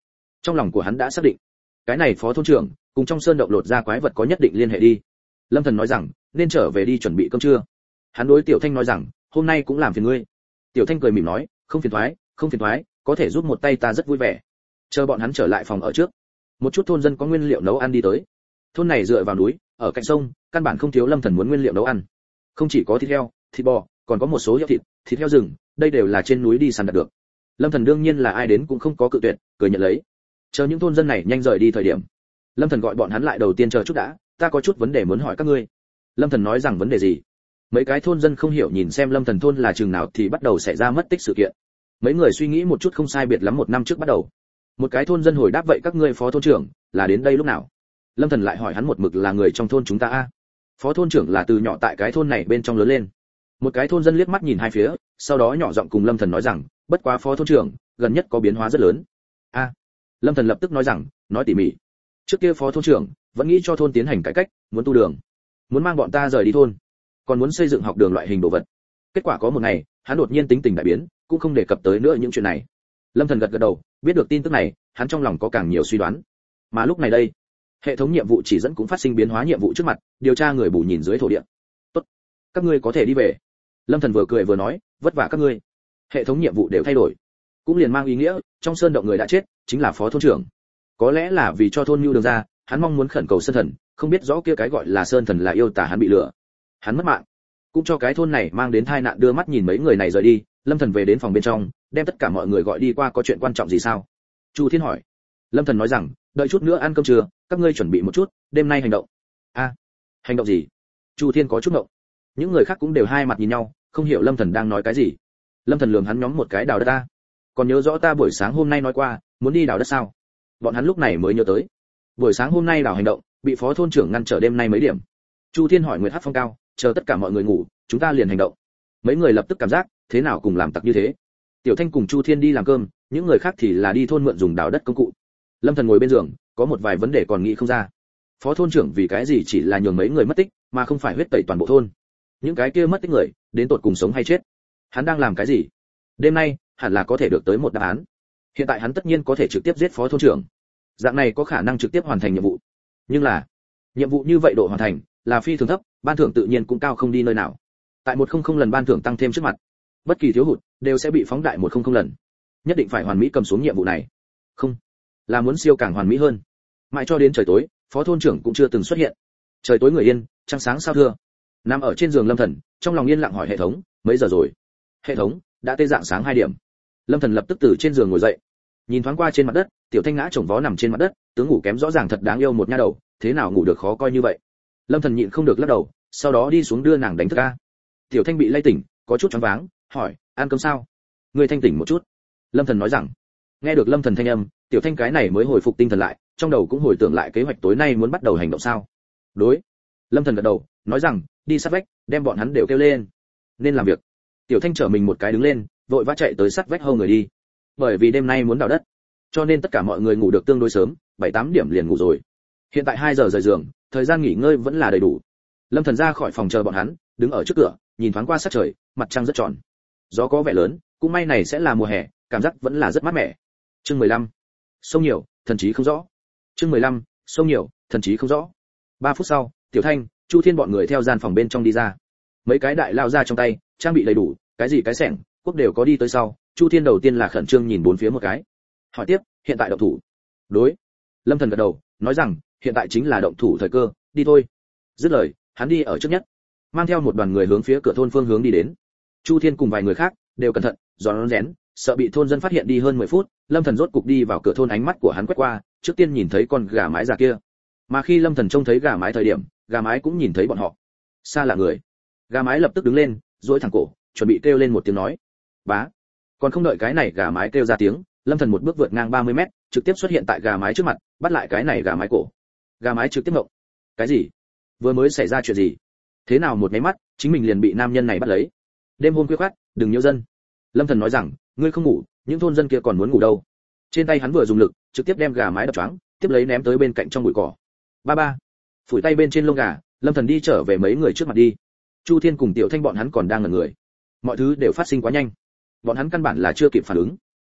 Trong lòng của hắn đã xác định, cái này phó thôn trưởng cùng trong sơn động lột ra quái vật có nhất định liên hệ đi. Lâm Thần nói rằng, nên trở về đi chuẩn bị cơm trưa. Hắn đối Tiểu Thanh nói rằng, hôm nay cũng làm phiền ngươi. Tiểu Thanh cười mỉm nói, không phiền toái, có thể giúp một tay ta rất vui vẻ. Chờ bọn hắn trở lại phòng ở trước, một chút thôn dân có nguyên liệu nấu ăn đi tới. Thôn này dựa vào núi, ở cạnh sông, căn bản không thiếu Lâm Thần muốn nguyên liệu nấu ăn. Không chỉ có thịt heo, thịt bò, còn có một số heo thịt heo rừng, đây đều là trên núi đi săn đạt được. Lâm Thần đương nhiên là ai đến cũng không có cự tuyệt, cười nhận lấy. Chờ những thôn dân này nhanh rời đi thời điểm, Lâm Thần gọi bọn hắn lại đầu tiên chờ chút đã, ta có chút vấn đề muốn hỏi các ngươi. Lâm Thần nói rằng vấn đề gì? Mấy cái thôn dân không hiểu nhìn xem Lâm Thần thôn là chừng nào thì bắt đầu xảy ra mất tích sự kiện. Mấy người suy nghĩ một chút không sai biệt lắm 1 năm trước bắt đầu. Một cái thôn dân hồi đáp vậy các ngươi phó thôn trưởng là đến đây lúc nào? Lâm Thần lại hỏi hắn một mực là người trong thôn chúng ta a. Phó thôn trưởng là từ nhỏ tại cái thôn này bên trong lớn lên. Một cái thôn dân liếc mắt nhìn hai phía, sau đó nhỏ giọng cùng Lâm Thần nói rằng, bất quá phó thôn trưởng gần nhất có biến hóa rất lớn. A. Lâm Thần lập tức nói rằng, nói tỉ mỉ. Trước kia phó thôn trưởng vẫn nghĩ cho thôn tiến hành cải cách, muốn tu đường, muốn mang bọn ta rời đi thôn, còn muốn xây dựng học đường loại hình đồ vật. Kết quả có một ngày, hắn đột nhiên tính tình đại biến, cũng không đề cập tới nữa những chuyện này. Lâm Thần gật gật đầu, biết được tin tức này, hắn trong lòng có càng nhiều suy đoán. Mà lúc này đây, hệ thống nhiệm vụ chỉ dẫn cũng phát sinh biến hóa nhiệm vụ trước mặt, điều tra người bù nhìn dưới thổ địa. Tốt, các ngươi có thể đi về. Lâm Thần vừa cười vừa nói, vất vả các ngươi. Hệ thống nhiệm vụ đều thay đổi, cũng liền mang ý nghĩa trong sơn động người đã chết chính là phó thôn trưởng. Có lẽ là vì cho thôn nhu đường ra, hắn mong muốn khẩn cầu sơn thần, không biết rõ kia cái gọi là sơn thần là yêu tà hắn bị lừa, hắn mất mạng, cũng cho cái thôn này mang đến tai nạn. Đưa mắt nhìn mấy người này rời đi, Lâm Thần về đến phòng bên trong, đem tất cả mọi người gọi đi qua. Có chuyện quan trọng gì sao? Chu Thiên hỏi. Lâm Thần nói rằng, đợi chút nữa ăn cơm trưa, các ngươi chuẩn bị một chút, đêm nay hành động. A, hành động gì? Chu Thiên có chút ngộng. Những người khác cũng đều hai mặt nhìn nhau, không hiểu Lâm Thần đang nói cái gì. Lâm Thần lườm hắn nhóm một cái, đào đất ta. Còn nhớ rõ ta buổi sáng hôm nay nói qua, muốn đi đào đất sao? Bọn hắn lúc này mới nhớ tới. Buổi sáng hôm nay đào hành động, bị phó thôn trưởng ngăn trở đêm nay mấy điểm. Chu Thiên hỏi Nguyệt Hắc Phong Cao, chờ tất cả mọi người ngủ, chúng ta liền hành động. Mấy người lập tức cảm giác, thế nào cùng làm tặc như thế. Tiểu Thanh cùng Chu Thiên đi làm cơm, những người khác thì là đi thôn mượn dùng đào đất công cụ. Lâm Thần ngồi bên giường, có một vài vấn đề còn nghĩ không ra. Phó thôn trưởng vì cái gì chỉ là nhường mấy người mất tích, mà không phải huyết tẩy toàn bộ thôn? Những cái kia mất tích người, đến tột cùng sống hay chết? Hắn đang làm cái gì? Đêm nay, hẳn là có thể được tới một đáp án. Hiện tại hắn tất nhiên có thể trực tiếp giết phó thôn trưởng. Dạng này có khả năng trực tiếp hoàn thành nhiệm vụ. Nhưng là, nhiệm vụ như vậy độ hoàn thành là phi thường thấp, ban thưởng tự nhiên cũng cao không đi nơi nào. Tại 100 lần ban thưởng tăng thêm trước mặt, bất kỳ thiếu hụt đều sẽ bị phóng đại 100 lần. Nhất định phải hoàn mỹ cầm xuống nhiệm vụ này. Không, là muốn siêu càng hoàn mỹ hơn. Mãi cho đến trời tối, phó thôn trưởng cũng chưa từng xuất hiện. Trời tối người yên, trăng sáng sao thưa. Nằm ở trên giường Lâm Thần, trong lòng yên lặng hỏi hệ thống, mấy giờ rồi? Hệ thống, đã tê dạng sáng 2 điểm. Lâm Thần lập tức từ trên giường ngồi dậy, nhìn thoáng qua trên mặt đất, Tiểu Thanh ngã chồng vó nằm trên mặt đất, tướng ngủ kém rõ ràng thật đáng yêu một nha đầu, thế nào ngủ được khó coi như vậy. Lâm Thần nhịn không được lắc đầu, sau đó đi xuống đưa nàng đánh thức a. Tiểu Thanh bị lay tỉnh, có chút choáng váng, hỏi, ăn cơm sao? Ngươi thanh tỉnh một chút. Lâm Thần nói rằng. Nghe được Lâm Thần thanh âm, Tiểu Thanh cái này mới hồi phục tinh thần lại, trong đầu cũng hồi tưởng lại kế hoạch tối nay muốn bắt đầu hành động sao. Đối. Lâm Thần gật đầu, nói rằng, đi sát vách, đem bọn hắn đều kêu lên. Nên làm việc. Tiểu Thanh trở mình một cái đứng lên, vội vã chạy tới sát vách hâu người đi. Bởi vì đêm nay muốn đào đất, cho nên tất cả mọi người ngủ được tương đối sớm, 7-8 điểm liền ngủ rồi. Hiện tại 2 giờ rời giường, thời gian nghỉ ngơi vẫn là đầy đủ. Lâm Thần ra khỏi phòng chờ bọn hắn, đứng ở trước cửa, nhìn thoáng qua sát trời, mặt trăng rất tròn. Gió có vẻ lớn, cũng may này sẽ là mùa hè, cảm giác vẫn là rất mát mẻ. Chương 15. Sông nhiều, thần trí không rõ. Chương 15. Sông nhiều, thần trí không rõ. 3 phút sau, Tiểu Thanh, Chu Thiên bọn người theo gian phòng bên trong đi ra. Mấy cái đại lao ra trong tay, trang bị đầy đủ, cái gì cái xẻng, quốc đều có đi tới sau. Chu Thiên đầu tiên là khẩn trương nhìn bốn phía một cái. Hỏi tiếp, hiện tại động thủ? Đối. Lâm Thần gật đầu, nói rằng, hiện tại chính là động thủ thời cơ, đi thôi. Dứt lời, hắn đi ở trước nhất, mang theo một đoàn người hướng phía cửa thôn phương hướng đi đến. Chu Thiên cùng vài người khác đều cẩn thận, rón rén, sợ bị thôn dân phát hiện. Đi hơn 10 phút, Lâm Thần rốt cục đi vào cửa thôn. Ánh mắt của hắn quét qua, trước tiên nhìn thấy con gà mái già kia. Mà khi Lâm Thần trông thấy gà mái thời điểm, gà mái cũng nhìn thấy bọn họ. Xa là người. Gà mái lập tức đứng lên, duỗi thẳng cổ, chuẩn bị kêu lên một tiếng nói. Bá. Còn không đợi cái này gà mái kêu ra tiếng, Lâm Thần một bước vượt ngang 30 mét, trực tiếp xuất hiện tại gà mái trước mặt, bắt lại cái này gà mái cổ. Gà mái trực tiếp ngộng. Cái gì? Vừa mới xảy ra chuyện gì? Thế nào một cái mắt, chính mình liền bị nam nhân này bắt lấy? Đêm hôm khuya khoắt, đừng nhiễu dân. Lâm Thần nói rằng, ngươi không ngủ, những thôn dân kia còn muốn ngủ đâu. Trên tay hắn vừa dùng lực, trực tiếp đem gà mái đập choáng, tiếp lấy ném tới bên cạnh trong bụi cỏ. Ba ba. Phủi tay bên trên lông gà, Lâm Thần đi trở về mấy người trước mặt đi. Chu Thiên cùng Tiểu Thanh bọn hắn còn đang ngẩn người. Mọi thứ đều phát sinh quá nhanh, bọn hắn căn bản là chưa kịp phản ứng.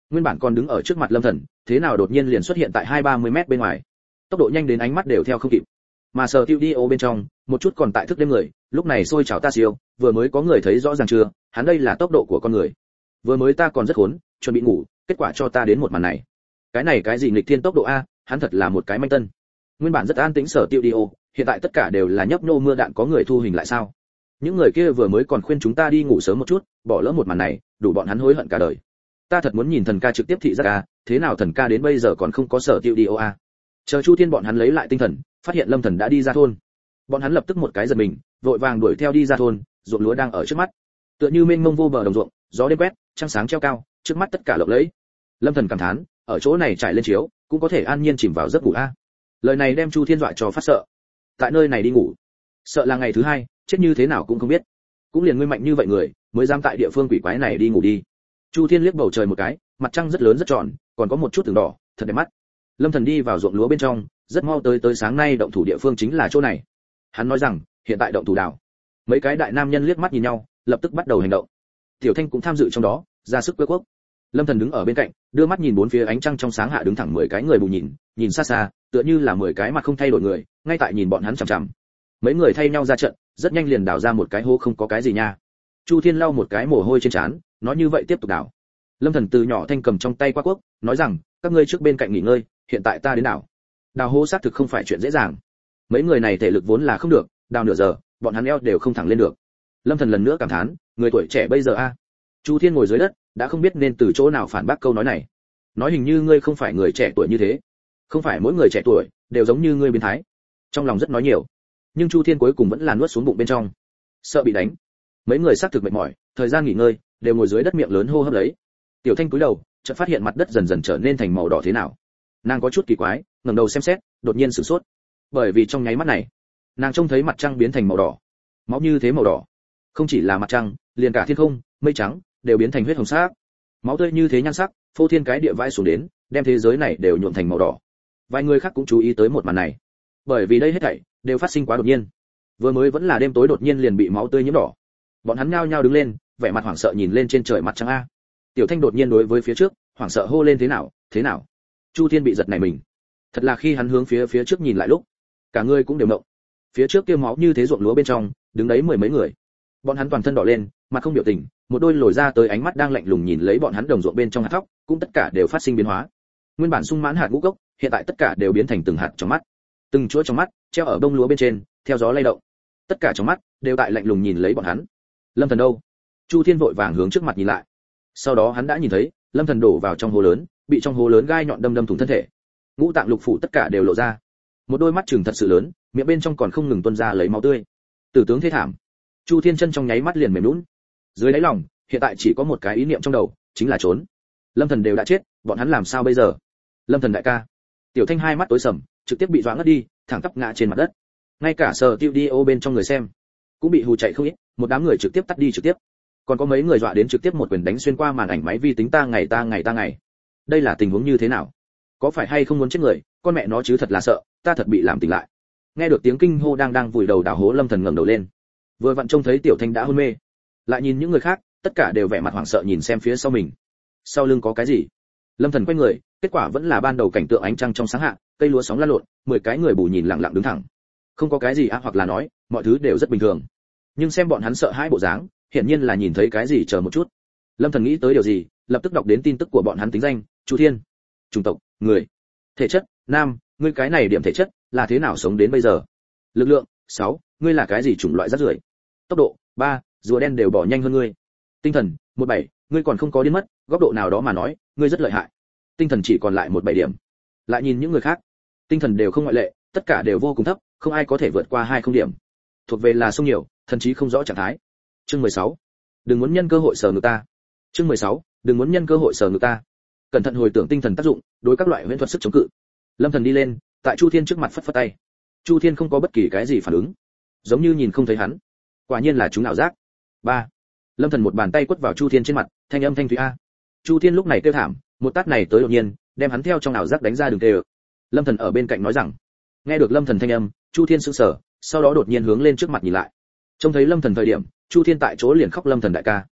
Nguyên bản còn đứng ở trước mặt Lâm Thần, thế nào đột nhiên liền xuất hiện tại 20-30 mét bên ngoài. Tốc độ nhanh đến ánh mắt đều theo không kịp. Mà sở tiêu đi ô bên trong, một chút còn tại thức đêm người, lúc này sôi trào ta siêu, vừa mới có người thấy rõ ràng chưa, hắn đây là tốc độ của con người. Vừa mới ta còn rất khốn, chuẩn bị ngủ, kết quả cho ta đến một màn này. Cái này cái gì nghịch thiên tốc độ a, hắn thật là một cái manh tân. Nguyên bản rất an tĩnh sở tiêu đi ô, hiện tại tất cả đều là nhấp nhô mưa đạn, có người thu hình lại sao? Những người kia vừa mới còn khuyên chúng ta đi ngủ sớm một chút, bỏ lỡ một màn này, đủ bọn hắn hối hận cả đời. Ta thật muốn nhìn thần ca trực tiếp thị giác a, thế nào thần ca đến bây giờ còn không có sở tiêu đi ô a? Chờ Chu Thiên bọn hắn lấy lại tinh thần, phát hiện Lâm Thần đã đi ra thôn. Bọn hắn lập tức một cái giật mình, vội vàng đuổi theo đi ra thôn, ruộng lúa đang ở trước mắt. Tựa như mênh mông vô bờ đồng ruộng, gió đêm quét, trăng sáng treo cao, trước mắt tất cả lộng lẫy. Lâm Thần cảm thán, ở chỗ này trải lên chiếu, cũng có thể an nhiên chìm vào giấc ngủ a. Lời này đem Chu Thiên dọa cho phát sợ. Tại nơi này đi ngủ, sợ là ngày thứ hai, chết như thế nào cũng không biết. Cũng liền ngươi mạnh như vậy người, mới dám tại địa phương quỷ quái này đi ngủ đi. Chu Thiên liếc bầu trời một cái, mặt trăng rất lớn rất tròn, còn có một chút từng đỏ, thật đẹp mắt. Lâm Thần đi vào ruộng lúa bên trong, rất mau tới sáng nay động thủ địa phương chính là chỗ này. Hắn nói rằng, hiện tại động thủ đào. Mấy cái đại nam nhân liếc mắt nhìn nhau, lập tức bắt đầu hành động. Tiểu Thanh cũng tham dự trong đó, ra sức quơ quốc. Lâm Thần đứng ở bên cạnh, đưa mắt nhìn bốn phía ánh trăng trong sáng hạ đứng thẳng 10 cái người bù nhìn xa xa, tựa như là 10 cái mặt không thay đổi người, ngay tại nhìn bọn hắn chằm chằm. Mấy người thay nhau ra trận, rất nhanh liền đào ra một cái hố không có cái gì nha. Chu Thiên lau một cái mồ hôi trên trán, nói như vậy tiếp tục đào. Lâm Thần từ nhỏ thanh cầm trong tay qua quốc, nói rằng, các ngươi trước bên cạnh nghỉ ngơi, hiện tại ta đến đào. Đào hố xác thực không phải chuyện dễ dàng. Mấy người này thể lực vốn là không được, đào nửa giờ, bọn hắn eo đều không thẳng lên được. Lâm Thần lần nữa cảm thán, người tuổi trẻ bây giờ a. Chu Thiên ngồi dưới đất, đã không biết nên từ chỗ nào phản bác câu nói này. Nói hình như ngươi không phải người trẻ tuổi như thế. Không phải mỗi người trẻ tuổi đều giống như ngươi biến thái. Trong lòng rất nói nhiều, nhưng Chu Thiên cuối cùng vẫn là nuốt xuống bụng bên trong. Sợ bị đánh. Mấy người xác thực mệt mỏi, thời gian nghỉ ngơi, đều ngồi dưới đất miệng lớn hô hấp lấy. Tiểu Thanh cúi đầu, chợt phát hiện mặt đất dần dần trở nên thành màu đỏ thế nào. Nàng có chút kỳ quái, ngẩng đầu xem xét, đột nhiên sửng sốt. Bởi vì trong nháy mắt này, nàng trông thấy mặt trăng biến thành màu đỏ. Máu như thế màu đỏ. Không chỉ là mặt trăng, liền cả thiên không, mây trắng đều biến thành huyết hồng sắc. Máu tươi như thế nhan sắc, phô thiên cái địa vãi xuống đến, đem thế giới này đều nhuộm thành màu đỏ. Vài người khác cũng chú ý tới một màn này, bởi vì đây hết thảy đều phát sinh quá đột nhiên. Vừa mới vẫn là đêm tối đột nhiên liền bị máu tươi nhiễm đỏ. Bọn hắn nhao nhao đứng lên, vẻ mặt hoảng sợ nhìn lên trên trời mặt trăng a. Tiểu Thanh đột nhiên đối với phía trước, hoảng sợ hô lên thế nào, thế nào? Chu Thiên bị giật này mình. Thật là khi hắn hướng phía trước nhìn lại lúc, cả người cũng đều ngộng. Phía trước kia máu như thế ruộng lúa bên trong, đứng đấy 10 mấy người. Bọn hắn toàn thân đỏ lên, mặt không biểu tình, một đôi lồi ra tới ánh mắt đang lạnh lùng nhìn lấy bọn hắn đồng ruộng bên trong hạt thóc, cũng tất cả đều phát sinh biến hóa. Nguyên bản sung mãn hạt ngũ cốc, hiện tại tất cả đều biến thành từng hạt trong mắt. Từng chuỗi trong mắt treo ở bông lúa bên trên, theo gió lay động. Tất cả trong mắt đều tại lạnh lùng nhìn lấy bọn hắn. Lâm Thần đâu? Chu Thiên vội vàng hướng trước mặt nhìn lại. Sau đó hắn đã nhìn thấy, Lâm Thần đổ vào trong hố lớn, bị trong hố lớn gai nhọn đâm thủng thân thể. Ngũ tạng lục phủ tất cả đều lộ ra. Một đôi mắt trừng thật sự lớn, miệng bên trong còn không ngừng tuôn ra lấy máu tươi. Tử tướng thế thảm. Chu Thiên chân trong nháy mắt liền mềm nhũn. Dưới đáy lòng, hiện tại chỉ có một cái ý niệm trong đầu, chính là trốn. Lâm Thần đều đã chết, bọn hắn làm sao bây giờ? Lâm Thần đại ca. Tiểu Thanh hai mắt tối sầm, trực tiếp bị dọa ngất đi, thẳng tắp ngã trên mặt đất. Ngay cả sở tiêu đi ô bên trong người xem cũng bị hù chạy không ít, một đám người trực tiếp tắt đi trực tiếp. Còn có mấy người dọa đến trực tiếp một quyền đánh xuyên qua màn ảnh máy vi tính ta ngày. Đây là tình huống như thế nào? Có phải hay không muốn chết người, con mẹ nó chứ thật là sợ, ta thật bị làm tỉnh lại. Nghe được tiếng kinh hô đang vùi đầu đào hố, Lâm Thần ngẩng đầu lên. Vừa vặn trông thấy Tiểu Thanh đã hôn mê. Lại nhìn những người khác, tất cả đều vẻ mặt hoảng sợ nhìn xem phía sau mình. Sau lưng có cái gì? Lâm Thần quay người, kết quả vẫn là ban đầu cảnh tượng ánh trăng trong sáng hạ, cây lúa sóng lăn lộn, 10 cái người bù nhìn lặng lặng đứng thẳng. Không có cái gì hoặc là nói, mọi thứ đều rất bình thường. Nhưng xem bọn hắn sợ hãi bộ dáng, hiển nhiên là nhìn thấy cái gì, chờ một chút. Lâm Thần nghĩ tới điều gì, lập tức đọc đến tin tức của bọn hắn tính danh, Chu Thiên. Chủng tộc, người. Thể chất, nam, ngươi cái này điểm thể chất là thế nào sống đến bây giờ? Lực lượng, 6, ngươi là cái gì chủng loại rác rưởi? Tốc độ, 3, rùa đen đều bỏ nhanh hơn ngươi. Tinh thần, 17, ngươi còn không có điên mất, góc độ nào đó mà nói, ngươi rất lợi hại. Tinh thần chỉ còn lại 17 điểm. Lại nhìn những người khác, tinh thần đều không ngoại lệ, tất cả đều vô cùng thấp, không ai có thể vượt qua 20 điểm. Thuộc về là sông nhiều, thần trí không rõ trạng thái. Chương 16. Đừng muốn nhân cơ hội sờ ngược ta. Chương 16. Đừng muốn nhân cơ hội sờ ngược ta. Cẩn thận hồi tưởng tinh thần tác dụng, đối các loại huyễn thuật sức chống cự. Lâm Thần đi lên, tại Chu Thiên trước mặt phất phất tay. Chu Thiên không có bất kỳ cái gì phản ứng, giống như nhìn không thấy hắn. Quả nhiên là chúng ảo giác. 3. Lâm Thần một bàn tay quất vào Chu Thiên trên mặt, thanh âm thanh thúy a. Chu Thiên lúc này kêu thảm, một tát này tới đột nhiên, đem hắn theo trong ảo giác đánh ra đường kêu. Lâm Thần ở bên cạnh nói rằng. Nghe được Lâm Thần thanh âm, Chu Thiên sững sờ, sau đó đột nhiên hướng lên trước mặt nhìn lại. Trông thấy Lâm Thần thời điểm, Chu Thiên tại chỗ liền khóc, Lâm Thần đại ca.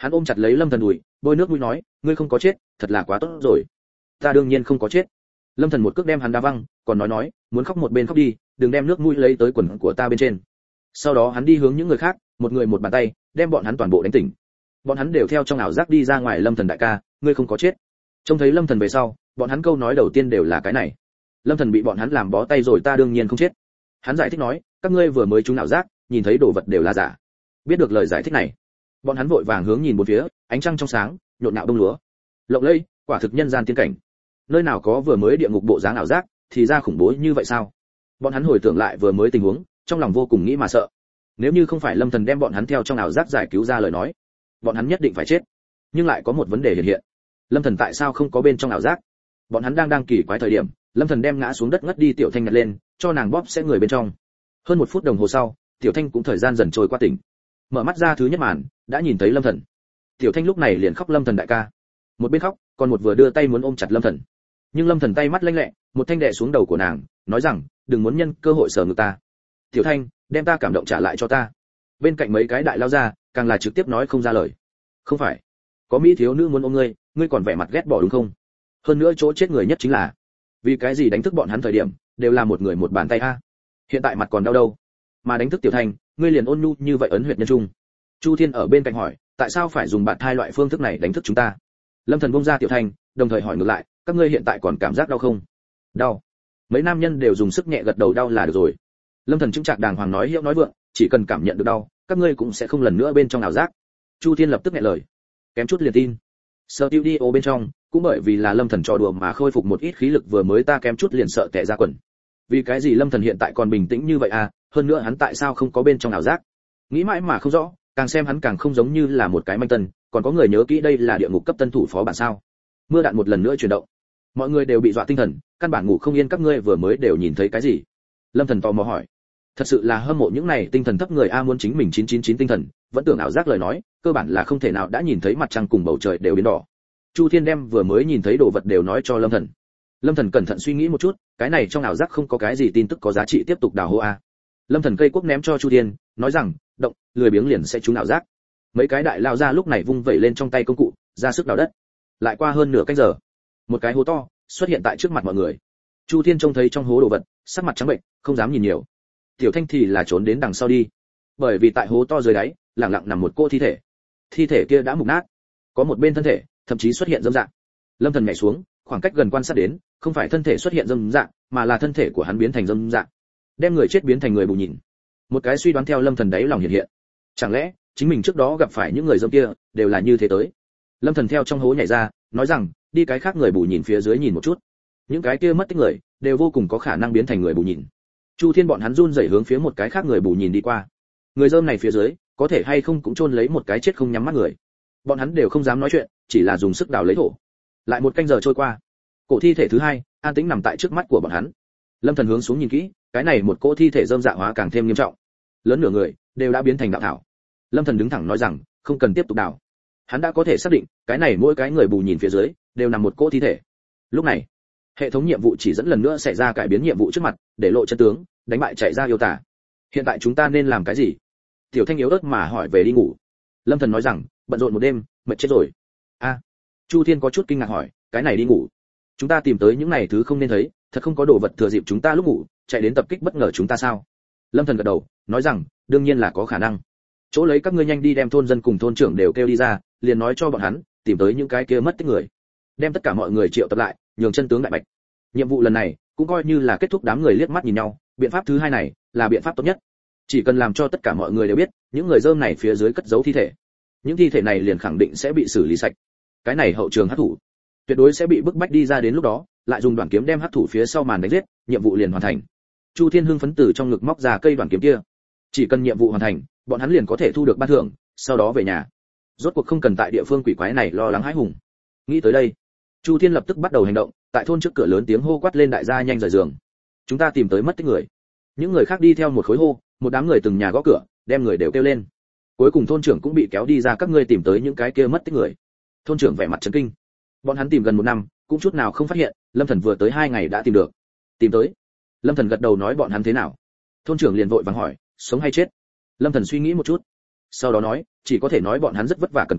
Hắn ôm chặt lấy Lâm Thần đùi, bôi nước mũi nói, ngươi không có chết, thật là quá tốt rồi. Ta đương nhiên không có chết. Lâm Thần một cước đem hắn đá văng, còn nói, muốn khóc một bên khóc đi, đừng đem nước mũi lấy tới quần của ta bên trên. Sau đó hắn đi hướng những người khác, một người một bàn tay, đem bọn hắn toàn bộ đánh tỉnh. Bọn hắn đều theo trong ảo giác đi ra ngoài. Lâm Thần đại ca, ngươi không có chết. Trông thấy Lâm Thần về sau, bọn hắn câu nói đầu tiên đều là cái này. Lâm Thần bị bọn hắn làm bó tay rồi, ta đương nhiên không chết. Hắn giải thích nói, các ngươi vừa mới trúng ảo giác, nhìn thấy đồ vật đều là giả. Biết được lời giải thích này, bọn hắn vội vàng hướng nhìn bốn phía, ánh trăng trong sáng, nhộn nhạo đông lúa, lộng lẫy, quả thực nhân gian tiên cảnh. Nơi nào có vừa mới địa ngục bộ dáng ảo giác, thì ra khủng bố như vậy sao? Bọn hắn hồi tưởng lại vừa mới tình huống, trong lòng vô cùng nghĩ mà sợ. Nếu như không phải Lâm Thần đem bọn hắn theo trong ảo giác giải cứu ra lời nói, bọn hắn nhất định phải chết. Nhưng lại có một vấn đề hiện hiện. Lâm Thần tại sao không có bên trong ảo giác? Bọn hắn đang kỳ quái thời điểm, Lâm Thần đem ngã xuống đất ngất đi Tiểu Thanh nhặt lên, cho nàng bóp sẽ người bên trong. Hơn 1 phút đồng hồ sau, Tiểu Thanh cũng thời gian dần trôi qua tỉnh. Mở mắt ra thứ nhất màn, đã nhìn thấy Lâm Thần. Tiểu Thanh lúc này liền khóc, Lâm Thần đại ca. Một bên khóc, còn một vừa đưa tay muốn ôm chặt Lâm Thần. Nhưng Lâm Thần tay mắt lanh lẹ, một thanh đè xuống đầu của nàng, nói rằng, đừng muốn nhân cơ hội sờ ngực ta. Tiểu Thanh, đem ta cảm động trả lại cho ta. Bên cạnh mấy cái đại lao ra, càng là trực tiếp nói không ra lời. Không phải, có mỹ thiếu nữ muốn ôm ngươi, ngươi còn vẻ mặt ghét bỏ đúng không? Hơn nữa chỗ chết người nhất chính là, vì cái gì đánh thức bọn hắn thời điểm, đều là một người một bàn tay a. Hiện tại mặt còn đau đâu, mà đánh thức Tiểu Thanh, ngươi liền ôn nhu như vậy ấn huyệt nhân trung. Chu Thiên ở bên cạnh hỏi, tại sao phải dùng bạn thai loại phương thức này đánh thức chúng ta? Lâm Thần buông ra Tiểu Thanh, đồng thời hỏi ngược lại, các ngươi hiện tại còn cảm giác đau không? Đau. Mấy nam nhân đều dùng sức nhẹ gật đầu, đau là được rồi. Lâm Thần chứng trạc đàng hoàng nói hiệu nói vượng, chỉ cần cảm nhận được đau, các ngươi cũng sẽ không lần nữa bên trong ảo giác. Chu Thiên lập tức nghẹn lời, kém chút liền tin. Studio bên trong, cũng bởi vì là Lâm Thần trò đùa mà khôi phục một ít khí lực, vừa mới ta kém chút liền sợ tè ra quần. Vì cái gì Lâm Thần hiện tại còn bình tĩnh như vậy à? Hơn nữa hắn tại sao không có bên trong ảo giác? Nghĩ mãi mà không rõ, càng xem hắn càng không giống như là một cái manh tân, còn có người nhớ kỹ đây là địa ngục cấp tân thủ phó bản sao? Mưa đạn một lần nữa chuyển động. Mọi người đều bị dọa tinh thần, căn bản ngủ không yên, các ngươi vừa mới đều nhìn thấy cái gì? Lâm Thần tò mò hỏi. Thật sự là hâm mộ những này tinh thần thấp người a, muốn chính mình 999 tinh thần, vẫn tưởng ảo giác lời nói, cơ bản là không thể nào đã nhìn thấy mặt trăng cùng bầu trời đều biến đỏ. Chu Thiên đem vừa mới nhìn thấy đồ vật đều nói cho Lâm Thần. Lâm Thần cẩn thận suy nghĩ một chút, cái này trong ảo giác không có cái gì tin tức có giá trị tiếp tục đào hố a. Lâm Thần cây cuốc ném cho Chu Thiên, nói rằng, động, lười biếng liền sẽ trúng ảo giác. Mấy cái đại lao ra lúc này vung vẩy lên trong tay công cụ, ra sức đào đất. Lại qua hơn nửa canh giờ, một cái hố to xuất hiện tại trước mặt mọi người. Chu Thiên trông thấy trong hố đồ vật, sắc mặt trắng bệnh, không dám nhìn nhiều. Tiểu Thanh thì là trốn đến đằng sau đi, bởi vì tại hố to dưới đáy, lặng lặng nằm một cô thi thể. Thi thể kia đã mục nát, có một bên thân thể thậm chí xuất hiện dâm dạng. Lâm Thần nhảy xuống, khoảng cách gần quan sát đến, không phải thân thể xuất hiện dâm dạng, mà là thân thể của hắn biến thành dâm dạng, đem người chết biến thành người bù nhìn. Một cái suy đoán theo Lâm Thần đáy lòng hiện hiện, chẳng lẽ chính mình trước đó gặp phải những người dâm kia đều là như thế tới? Lâm Thần theo trong hố nhảy ra, nói rằng, đi cái khác người bù nhìn phía dưới nhìn một chút. Những cái kia mất tích người đều vô cùng có khả năng biến thành người bù nhìn. Chu Thiên bọn hắn run rẩy hướng phía một cái khác người bù nhìn đi qua. Người dơm này phía dưới, có thể hay không cũng chôn lấy một cái chết không nhắm mắt người. Bọn hắn đều không dám nói chuyện, chỉ là dùng sức đào lấy thổ. Lại một canh giờ trôi qua, cổ thi thể thứ hai an tĩnh nằm tại trước mắt của bọn hắn. Lâm Thần hướng xuống nhìn kỹ, cái này một cỗ thi thể dơm dạ hóa càng thêm nghiêm trọng, lớn nửa người đều đã biến thành đạo thảo. Lâm Thần đứng thẳng nói rằng, không cần tiếp tục đào. Hắn đã có thể xác định, cái này mỗi cái người bù nhìn phía dưới đều nằm một cỗ thi thể. Lúc này, hệ thống nhiệm vụ chỉ dẫn lần nữa xảy ra cải biến nhiệm vụ trước mặt, để lộ chân tướng, đánh bại chạy ra yêu tả. Hiện tại chúng ta nên làm cái gì? Tiểu Thanh yếu ớt mà hỏi về đi ngủ. Lâm Thần nói rằng, bận rộn một đêm, mệt chết rồi. A. Chu Thiên có chút kinh ngạc hỏi, cái này đi ngủ? Chúng ta tìm tới những này thứ không nên thấy, thật không có đồ vật thừa dịp chúng ta lúc ngủ, chạy đến tập kích bất ngờ chúng ta sao? Lâm Thần gật đầu, nói rằng, đương nhiên là có khả năng. Chỗ lấy các ngươi nhanh đi đem thôn dân cùng thôn trưởng đều kêu đi ra, liền nói cho bọn hắn, tìm tới những cái kia mất tích người. Đem tất cả mọi người triệu tập lại, nhường chân tướng đại bạch. Nhiệm vụ lần này cũng coi như là kết thúc. Đám người liếc mắt nhìn nhau, biện pháp thứ hai này là biện pháp tốt nhất. Chỉ cần làm cho tất cả mọi người đều biết, những người dơm này phía dưới cất giấu thi thể, những thi thể này liền khẳng định sẽ bị xử lý sạch. Cái này hậu trường hắc thủ tuyệt đối sẽ bị bức bách đi ra, đến lúc đó lại dùng đoạn kiếm đem hắc thủ phía sau màn đánh giết, nhiệm vụ liền hoàn thành. Chu Thiên hưng phấn từ trong ngực móc ra cây đoạn kiếm kia, chỉ cần nhiệm vụ hoàn thành, bọn hắn liền có thể thu được ban thưởng, sau đó về nhà. Rốt cuộc không cần tại địa phương quỷ quái này lo lắng hãi hùng. Nghĩ tới đây, Chu Thiên lập tức bắt đầu hành động, tại thôn trước cửa lớn tiếng hô quát lên, đại gia nhanh rời giường, chúng ta tìm tới mất tích người. Những người khác đi theo một khối hô, một đám người từng nhà gõ cửa, đem người đều kêu lên. Cuối cùng thôn trưởng cũng bị kéo đi ra, các ngươi tìm tới những cái kia mất tích người. Thôn trưởng vẻ mặt chấn kinh. Bọn hắn tìm gần 1 năm, cũng chút nào không phát hiện, Lâm Thần vừa tới 2 ngày đã tìm được. Tìm tới? Lâm Thần gật đầu nói, bọn hắn thế nào? Thôn trưởng liền vội vàng hỏi, sống hay chết? Lâm Thần suy nghĩ một chút, sau đó nói, chỉ có thể nói bọn hắn rất vất vả cần cù,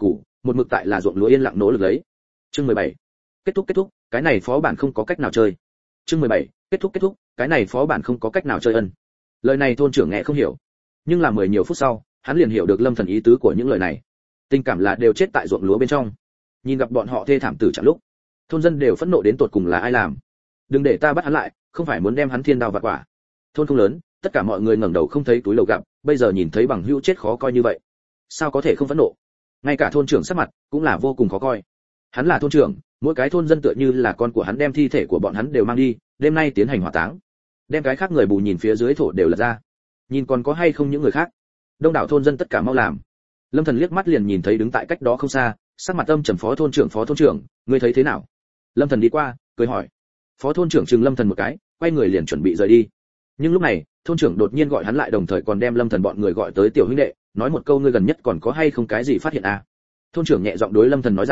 một mực tại là ruộng lúa yên lặng nỗ lực lấy. Chương 17. Kết thúc, cái này phó bản không có cách nào chơi. Chương 17. Kết thúc, cái này phó bản không có cách nào chơi ân. Lời này thôn trưởng nghe không hiểu, nhưng là 10 nhiều phút sau, hắn liền hiểu được Lâm Thần ý tứ của những lời này. Tình cảm là đều chết tại ruộng lúa bên trong. Nhìn gặp bọn họ thê thảm tử trạng lúc, thôn dân đều phẫn nộ đến tột cùng là ai làm. Đừng để ta bắt hắn lại, không phải muốn đem hắn thiên đao vặt quả. Thôn không lớn, tất cả mọi người ngẩng đầu không thấy túi lầu gặp, bây giờ nhìn thấy bằng hữu chết khó coi như vậy, sao có thể không phẫn nộ. Ngay cả thôn trưởng sắc mặt cũng là vô cùng khó coi. Hắn là thôn trưởng, mỗi cái thôn dân tựa như là con của hắn, đem thi thể của bọn hắn đều mang đi, đêm nay tiến hành hỏa táng. Đem cái khác người bù nhìn phía dưới thổ đều là ra, nhìn còn có hay không những người khác. Đông đảo thôn dân tất cả mau làm. Lâm Thần liếc mắt liền nhìn thấy đứng tại cách đó không xa, sắc mặt âm trầm phó thôn trưởng, ngươi thấy thế nào? Lâm Thần đi qua, cười hỏi. Phó thôn trưởng chừng Lâm Thần một cái, quay người liền chuẩn bị rời đi. Nhưng lúc này, thôn trưởng đột nhiên gọi hắn lại, đồng thời còn đem Lâm Thần bọn người gọi tới, tiểu huynh đệ, nói một câu, ngươi gần nhất còn có hay không cái gì phát hiện à? Thôn trưởng nhẹ giọng đối Lâm Thần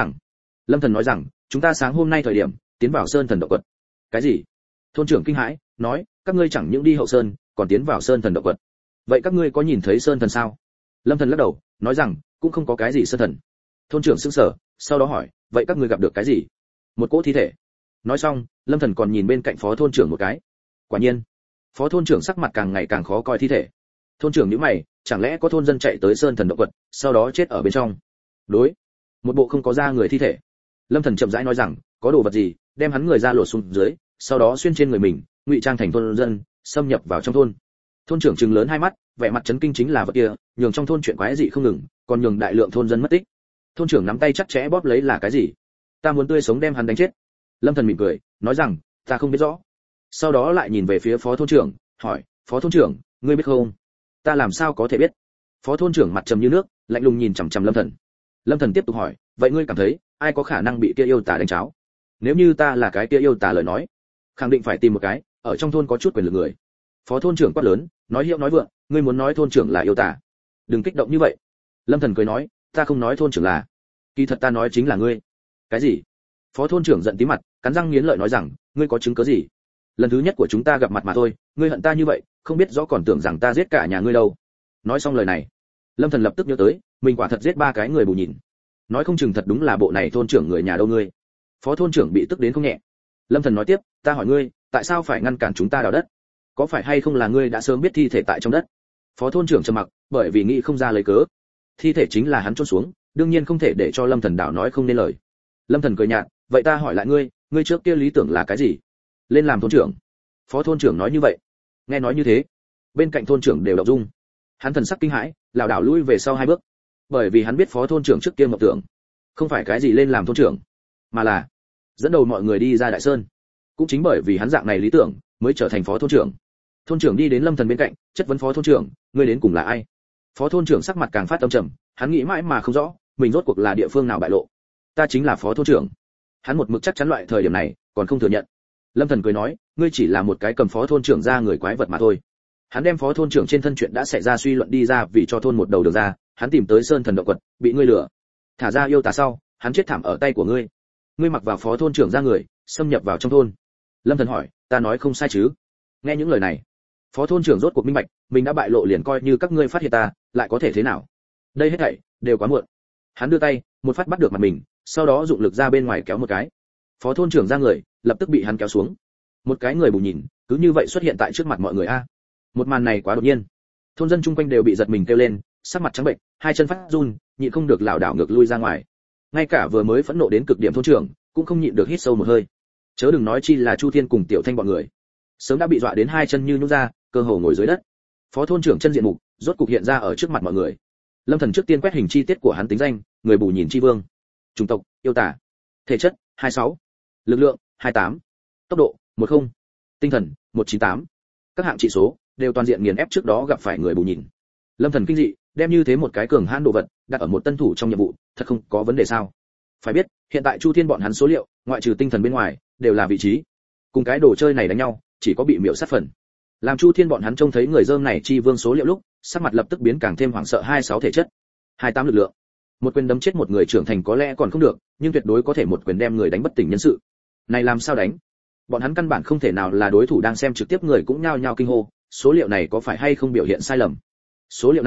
nói rằng, chúng ta sáng hôm nay thời điểm tiến vào sơn thần động quật. Cái gì? Thôn trưởng kinh hãi, nói, các ngươi chẳng những đi hậu sơn, còn tiến vào sơn thần động quật. Vậy các ngươi có nhìn thấy sơn thần sao? Lâm Thần lắc đầu, nói rằng, cũng không có cái gì sơn thần. Thôn trưởng sững sờ, sau đó hỏi, vậy các ngươi gặp được cái gì? Một cỗ thi thể. Nói xong, Lâm Thần còn nhìn bên cạnh phó thôn trưởng một cái. Quả nhiên, phó thôn trưởng sắc mặt càng ngày càng khó coi thi thể. Thôn trưởng nhíu mày, chẳng lẽ có thôn dân chạy tới sơn thần động quật, sau đó chết ở bên trong? Đối, một bộ không có da người thi thể. Lâm Thần chậm rãi nói rằng, có đồ vật gì, đem hắn người ra lột xuống dưới, sau đó xuyên trên người mình, ngụy trang thành thôn dân, xâm nhập vào trong thôn. Thôn trưởng trừng lớn hai mắt, vẻ mặt chấn kinh, chính là vật kia, nhường trong thôn chuyện quái dị không ngừng, còn nhường đại lượng thôn dân mất tích. Thôn trưởng nắm tay chặt chẽ bóp lấy, là cái gì? Ta muốn tươi sống đem hắn đánh chết. Lâm Thần mỉm cười, nói rằng, ta không biết rõ. Sau đó lại nhìn về phía phó thôn trưởng, hỏi, phó thôn trưởng, ngươi biết không? Ta làm sao có thể biết? Phó thôn trưởng mặt trầm như nước, lạnh lùng nhìn chằm chằm Lâm Thần. Lâm Thần tiếp tục hỏi, vậy ngươi cảm thấy ai có khả năng bị kia yêu tà đánh cháo? Nếu như ta là cái kia yêu tà lời nói, khẳng định phải tìm một cái ở trong thôn có chút quyền lực người. Phó thôn trưởng quát lớn, nói hiệu nói vượng, ngươi muốn nói thôn trưởng là yêu tà? Đừng kích động như vậy. Lâm Thần cười nói, ta không nói thôn trưởng là, kỳ thật ta nói chính là ngươi. Cái gì? Phó thôn trưởng giận tím mặt, cắn răng nghiến lợi nói rằng, ngươi có chứng cứ gì? Lần thứ nhất của chúng ta gặp mặt mà thôi, ngươi hận ta như vậy, không biết rõ còn tưởng rằng ta giết cả nhà ngươi đâu. Nói xong lời này, Lâm Thần lập tức nhớ tới, mình quả thật giết 3 cái người bù nhìn. Nói không chừng thật đúng là bộ này thôn trưởng người nhà đâu ngươi. Phó thôn trưởng bị tức đến không nhẹ. Lâm Thần nói tiếp, ta hỏi ngươi, tại sao phải ngăn cản chúng ta đào đất? Có phải hay không là ngươi đã sớm biết thi thể tại trong đất? Phó thôn trưởng trầm mặc, bởi vì nghĩ không ra lấy cớ. Thi thể chính là hắn chôn xuống, đương nhiên không thể để cho Lâm Thần đảo nói không nên lời. Lâm Thần cười nhạt, vậy ta hỏi lại ngươi, ngươi trước kia lý tưởng là cái gì? Lên làm thôn trưởng. Phó thôn trưởng nói như vậy. Nghe nói như thế, bên cạnh thôn trưởng đều động dung. Hắn thần sắc kinh hãi, lảo đảo lui về sau 2 bước, bởi vì hắn biết phó thôn trưởng trước kia mộng tưởng không phải cái gì lên làm thôn trưởng, mà là dẫn đầu mọi người đi ra đại sơn. Cũng chính bởi vì hắn dạng này lý tưởng mới trở thành phó thôn trưởng. Thôn trưởng đi đến Lâm Thần bên cạnh, chất vấn phó thôn trưởng, ngươi đến cùng là ai? Phó thôn trưởng sắc mặt càng phát âm trầm, hắn nghĩ mãi mà không rõ, mình rốt cuộc là địa phương nào bại lộ. Ta chính là phó thôn trưởng. Hắn một mực chắc chắn loại thời điểm này còn không thừa nhận. Lâm Thần cười nói, ngươi chỉ là một cái cầm phó thôn trưởng ra người quái vật mà thôi. Hắn đem phó thôn trưởng trên thân chuyện đã xảy ra suy luận đi ra, vì cho thôn một đầu đường ra, hắn tìm tới sơn thần động quật, bị ngươi lừa, thả ra yêu tà sau, hắn chết thảm ở tay của ngươi. Ngươi mặc vào phó thôn trưởng ra người, xâm nhập vào trong thôn. Lâm Thần hỏi, ta nói không sai chứ? Nghe những lời này, phó thôn trưởng rốt cuộc minh bạch, mình đã bại lộ, liền coi như các ngươi phát hiện ta, lại có thể thế nào? Đây hết thảy đều quá muộn. Hắn đưa tay, một phát bắt được mặt mình, sau đó dụng lực ra bên ngoài kéo một cái. Phó thôn trưởng ra người, lập tức bị hắn kéo xuống. Một cái người bù nhìn, cứ như vậy xuất hiện tại trước mặt mọi người a. Một màn này quá đột nhiên. Thôn dân chung quanh đều bị giật mình kêu lên, sắc mặt trắng bệnh, 2 chân phát run, nhịn không được lảo đảo ngược lui ra ngoài. Ngay cả vừa mới phẫn nộ đến cực điểm thôn trưởng, cũng không nhịn được hít sâu một hơi. Chớ đừng nói chi là Chu Thiên cùng Tiểu Thanh bọn người, sớm đã bị dọa đến 2 chân như nhũn ra, cơ hồ ngồi dưới đất. Phó thôn trưởng chân diện mục rốt cục hiện ra ở trước mặt mọi người. Lâm Thần trước tiên quét hình chi tiết của hắn tính danh, người bù nhìn chi vương, chủng tộc yêu tả, thể chất 26, lực lượng 28, tốc độ 10, tinh thần 198. Các hạng chỉ số đều toàn diện nghiền ép trước đó gặp phải người bù nhìn. Lâm Thần kinh dị, đem như thế một cái cường hãn đồ vật đặt ở một tân thủ trong nhiệm vụ, thật không có vấn đề sao? Phải biết, hiện tại Chu Thiên bọn hắn số liệu, ngoại trừ tinh thần bên ngoài, đều là vị trí. Cùng cái đồ chơi này đánh nhau, chỉ có bị miểu sát phần. Làm Chu Thiên bọn hắn trông thấy người dơm này chi vương số liệu lúc, sắc mặt lập tức biến càng thêm hoảng sợ. 26 thể chất, 28 lực lượng. Một quyền đấm chết một người trưởng thành có lẽ còn không được, nhưng tuyệt đối có thể một quyền đem người đánh bất tỉnh nhân sự. Này làm sao đánh? Bọn hắn căn bản không thể nào là đối thủ, đang xem trực tiếp người cũng nhao nhao kinh hô, số liệu này có phải hay không biểu hiện sai lầm? Số liệu này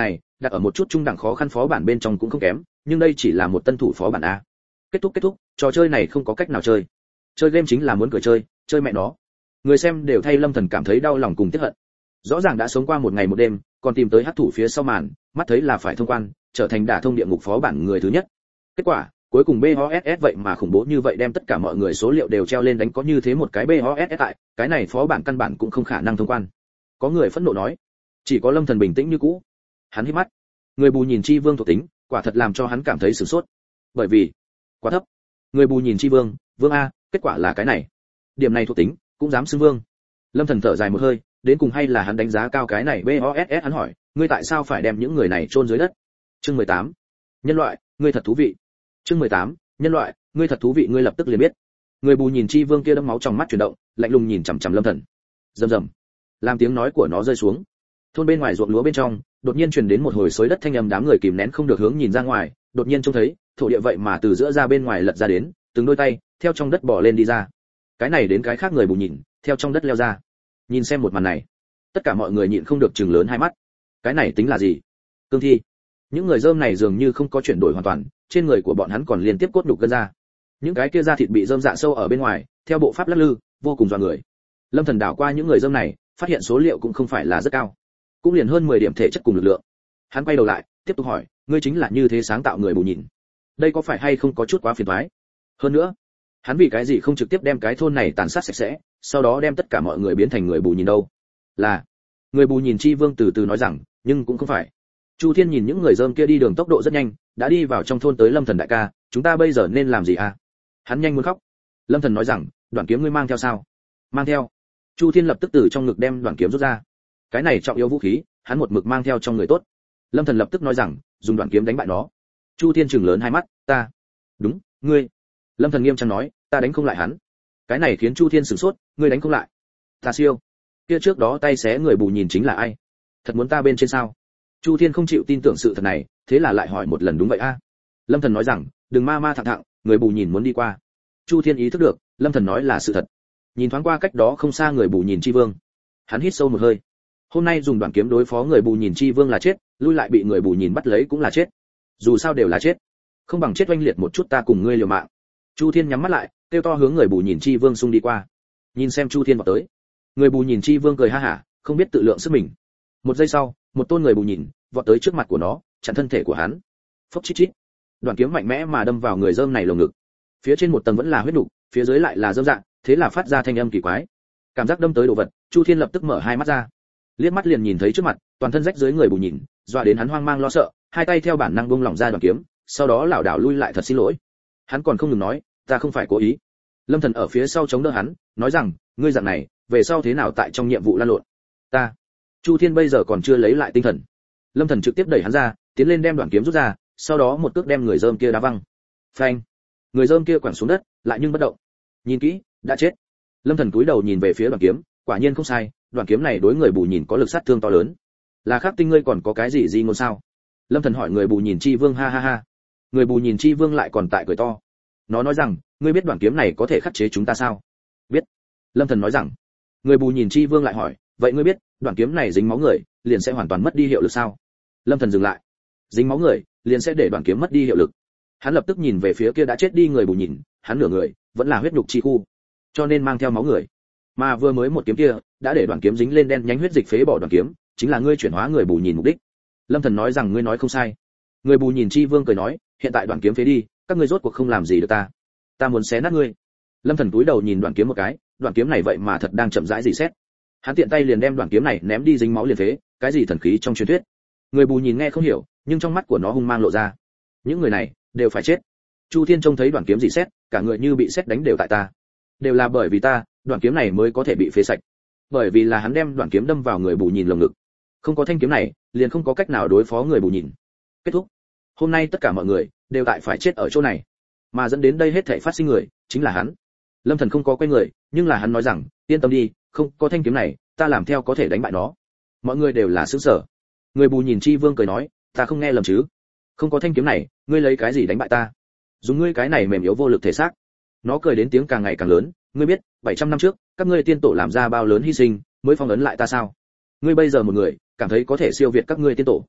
đặt ở một chút trung đẳng khó khăn phó bản bên trong cũng không kém, nhưng đây chỉ là một tân thủ phó bản a. Kết thúc, trò chơi này không có cách nào chơi. Chơi game chính là muốn cười chơi mẹ nó. Người xem đều thay Lâm Thần cảm thấy đau lòng cùng tiếc hận. Rõ ràng đã sống qua một ngày một đêm, còn tìm tới hắc thủ phía sau màn, mắt thấy là phải thông quan, trở thành đả thông địa ngục phó bản người thứ nhất. Kết quả, cuối cùng BOSS vậy mà khủng bố như vậy, đem tất cả mọi người số liệu đều treo lên đánh, có như thế một cái BOSS tại, cái này phó bản căn bản cũng không khả năng thông quan. Có người phẫn nộ nói. Chỉ có Lâm Thần bình tĩnh như cũ. Hắn híp mắt. Người bù nhìn chi vương thuộc tính, quả thật làm cho hắn cảm thấy sửng sốt. Bởi vì, quá thấp. Người bù nhìn chi vương, vương a, kết quả là cái này. Điểm này thuộc tính, cũng dám xưng vương. Lâm Thần thở dài một hơi, đến cùng hay là hắn đánh giá cao cái này BOSS. Hắn hỏi, ngươi tại sao phải đem những người này chôn dưới đất? Chương 18. Nhân loại, ngươi thật thú vị. Chương 18. Nhân loại, ngươi thật thú vị, ngươi lập tức liền biết. Người bù nhìn chi vương kia đẫm máu trong mắt chuyển động, lạnh lùng nhìn chằm chằm Lâm Thần. Rầm rầm. Làm tiếng nói của nó rơi xuống. Thôn bên ngoài ruộng lúa bên trong, đột nhiên truyền đến một hồi xối đất thanh âm, đám người kìm nén không được hướng nhìn ra ngoài, đột nhiên trông thấy, thổ địa vậy mà từ giữa ra bên ngoài lật ra đến, từng đôi tay theo trong đất bò lên đi ra. Cái này đến cái khác người bù nhìn, theo trong đất leo ra. Nhìn xem một màn này, tất cả mọi người nhịn không được trừng lớn hai mắt. Cái này tính là gì? Cương thi. Những người rơm này dường như không có chuyển đổi hoàn toàn, trên người của bọn hắn còn liên tiếp cốt nhục gân ra. Những cái kia da thịt bị rơm dạ sâu ở bên ngoài, theo bộ pháp lắc lư, vô cùng dọa người. Lâm Thần đảo qua những người rơm này, phát hiện số liệu cũng không phải là rất cao, cũng liền hơn 10 điểm thể chất cùng lực lượng. Hắn quay đầu lại, tiếp tục hỏi, ngươi chính là như thế sáng tạo người bù nhìn, đây có phải hay không có chút quá phiền toái? Hơn nữa, hắn vì cái gì không trực tiếp đem cái thôn này tàn sát sạch sẽ, sau đó đem tất cả mọi người biến thành người bù nhìn đâu? Là người bù nhìn chi vương từ từ nói rằng, nhưng cũng không phải. Chu Thiên nhìn những người rơm kia đi đường tốc độ rất nhanh, đã đi vào trong thôn tới. Lâm Thần đại ca, chúng ta bây giờ nên làm gì à? Hắn nhanh muốn khóc. Lâm Thần nói rằng, đoạn kiếm ngươi mang theo sao? Mang theo. Chu Thiên lập tức từ trong ngực đem đoạn kiếm rút ra. Cái này trọng yếu vũ khí, hắn một mực mang theo trong người tốt. Lâm Thần lập tức nói rằng, dùng đoạn kiếm đánh bại nó. Chu Thiên trừng lớn hai mắt, ta? Đúng, ngươi. Lâm Thần nghiêm trang nói, ta đánh không lại hắn. Cái này khiến Chu Thiên sửng sốt, ngươi đánh không lại? Ta siêu. Kia trước đó tay xé người bù nhìn chính là ai? Thật muốn ta bên trên sao? Chu Thiên không chịu tin tưởng sự thật này, thế là lại hỏi một lần, đúng vậy a? Lâm Thần nói rằng, đừng ma ma thẳng thẳng, người bù nhìn muốn đi qua. Chu Thiên ý thức được, Lâm Thần nói là sự thật. Nhìn thoáng qua cách đó không xa người bù nhìn chi vương, hắn hít sâu một hơi. Hôm nay dùng đoạn kiếm đối phó người bù nhìn chi vương là chết, lui lại bị người bù nhìn bắt lấy cũng là chết. Dù sao đều là chết, không bằng chết oanh liệt một chút, ta cùng ngươi liều mạng. Chu Thiên nhắm mắt lại, kêu to hướng người bù nhìn chi vương xung đi qua. Nhìn xem Chu Thiên vào tới, người bù nhìn chi vương cười ha hả, không biết tự lượng sức mình. Một giây sau, một tôn người bù nhìn vọt tới trước mặt của nó, chặn thân thể của hắn. Phốc chít chít. Đoạn kiếm mạnh mẽ mà đâm vào người rơm này lồng ngực. Phía trên một tầng vẫn là huyết nục, phía dưới lại là rơm dạng, thế là phát ra thanh âm kỳ quái. Cảm giác đâm tới đồ vật, Chu Thiên lập tức mở hai mắt ra. Liếc mắt liền nhìn thấy trước mặt, toàn thân rách dưới người bù nhìn, dọa đến hắn hoang mang lo sợ, hai tay theo bản năng buông lỏng ra đoạn kiếm, sau đó lảo đảo lui lại, thật xin lỗi. Hắn còn không ngừng nói, ta không phải cố ý. Lâm Thần ở phía sau chống đỡ hắn, nói rằng, ngươi dạng này, về sau thế nào tại trong nhiệm vụ lan lộn? Ta. Chu Thiên bây giờ còn chưa lấy lại tinh thần. Lâm Thần trực tiếp đẩy hắn ra, tiến lên đem đoạn kiếm rút ra, sau đó một cước đem người rơm kia đá văng. Phanh. Người rơm kia quẳng xuống đất, lại nhưng bất động. Nhìn kỹ, đã chết. Lâm Thần cúi đầu nhìn về phía đoạn kiếm, quả nhiên không sai, đoạn kiếm này đối người bù nhìn có lực sát thương to lớn. Là Khắc Tinh, ngươi còn có cái gì ngôn sao? Lâm Thần hỏi người bù nhìn chi vương, ha ha ha. Người bù nhìn chi vương lại còn tại cười to. Nó nói rằng, ngươi biết đoạn kiếm này có thể khắc chế chúng ta sao? Biết. Lâm Thần nói rằng. Người bù nhìn chi vương lại hỏi, vậy ngươi biết, đoạn kiếm này dính máu người, liền sẽ hoàn toàn mất đi hiệu lực sao? Lâm Thần dừng lại. Dính máu người, liền sẽ để đoạn kiếm mất đi hiệu lực. Hắn lập tức nhìn về phía kia đã chết đi người bù nhìn, hắn nửa người vẫn là huyết nhục chi khu, cho nên mang theo máu người. Mà vừa mới một kiếm kia, đã để đoạn kiếm dính lên đen nhánh huyết dịch, phế bỏ đoạn kiếm, chính là ngươi chuyển hóa người bù nhìn mục đích. Lâm Thần nói rằng, ngươi nói không sai. Người bù nhìn chi vương cười nói, hiện tại đoạn kiếm phế đi, các ngươi rốt cuộc không làm gì được ta. Ta muốn xé nát ngươi. Lâm Thần cúi đầu nhìn đoạn kiếm một cái, đoạn kiếm này vậy mà thật đang chậm rãi rỉ sét. Hắn tiện tay liền đem đoạn kiếm này ném đi, dính máu liền phế, cái gì thần khí trong truyền thuyết. Người bù nhìn nghe không hiểu, nhưng trong mắt của nó hung mang lộ ra. Những người này đều phải chết. Chu Thiên trông thấy đoạn kiếm rỉ sét, cả người như bị sét đánh, đều tại ta. Đều là bởi vì ta, đoạn kiếm này mới có thể bị phế sạch. Bởi vì là hắn đem đoạn kiếm đâm vào người bù nhìn lồng ngực. Không có thanh kiếm này, liền không có cách nào đối phó người bù nhìn. Kết thúc. Hôm nay tất cả mọi người đều tại phải chết ở chỗ này, mà dẫn đến đây hết thảy phát sinh người chính là hắn. Lâm Thần không có quay người, nhưng là hắn nói rằng, yên tâm đi, không có thanh kiếm này, ta làm theo có thể đánh bại nó. Mọi người đều là sửng sở. Người bù nhìn chi vương cười nói, ta không nghe lầm chứ? Không có thanh kiếm này, ngươi lấy cái gì đánh bại ta? Dùng ngươi cái này mềm yếu vô lực thể xác. Nó cười đến tiếng càng ngày càng lớn, ngươi biết, 700 năm trước, các ngươi tiên tổ làm ra bao lớn hy sinh, mới phong ấn lại ta sao? Ngươi bây giờ một người, cảm thấy có thể siêu việt các ngươi tiên tổ?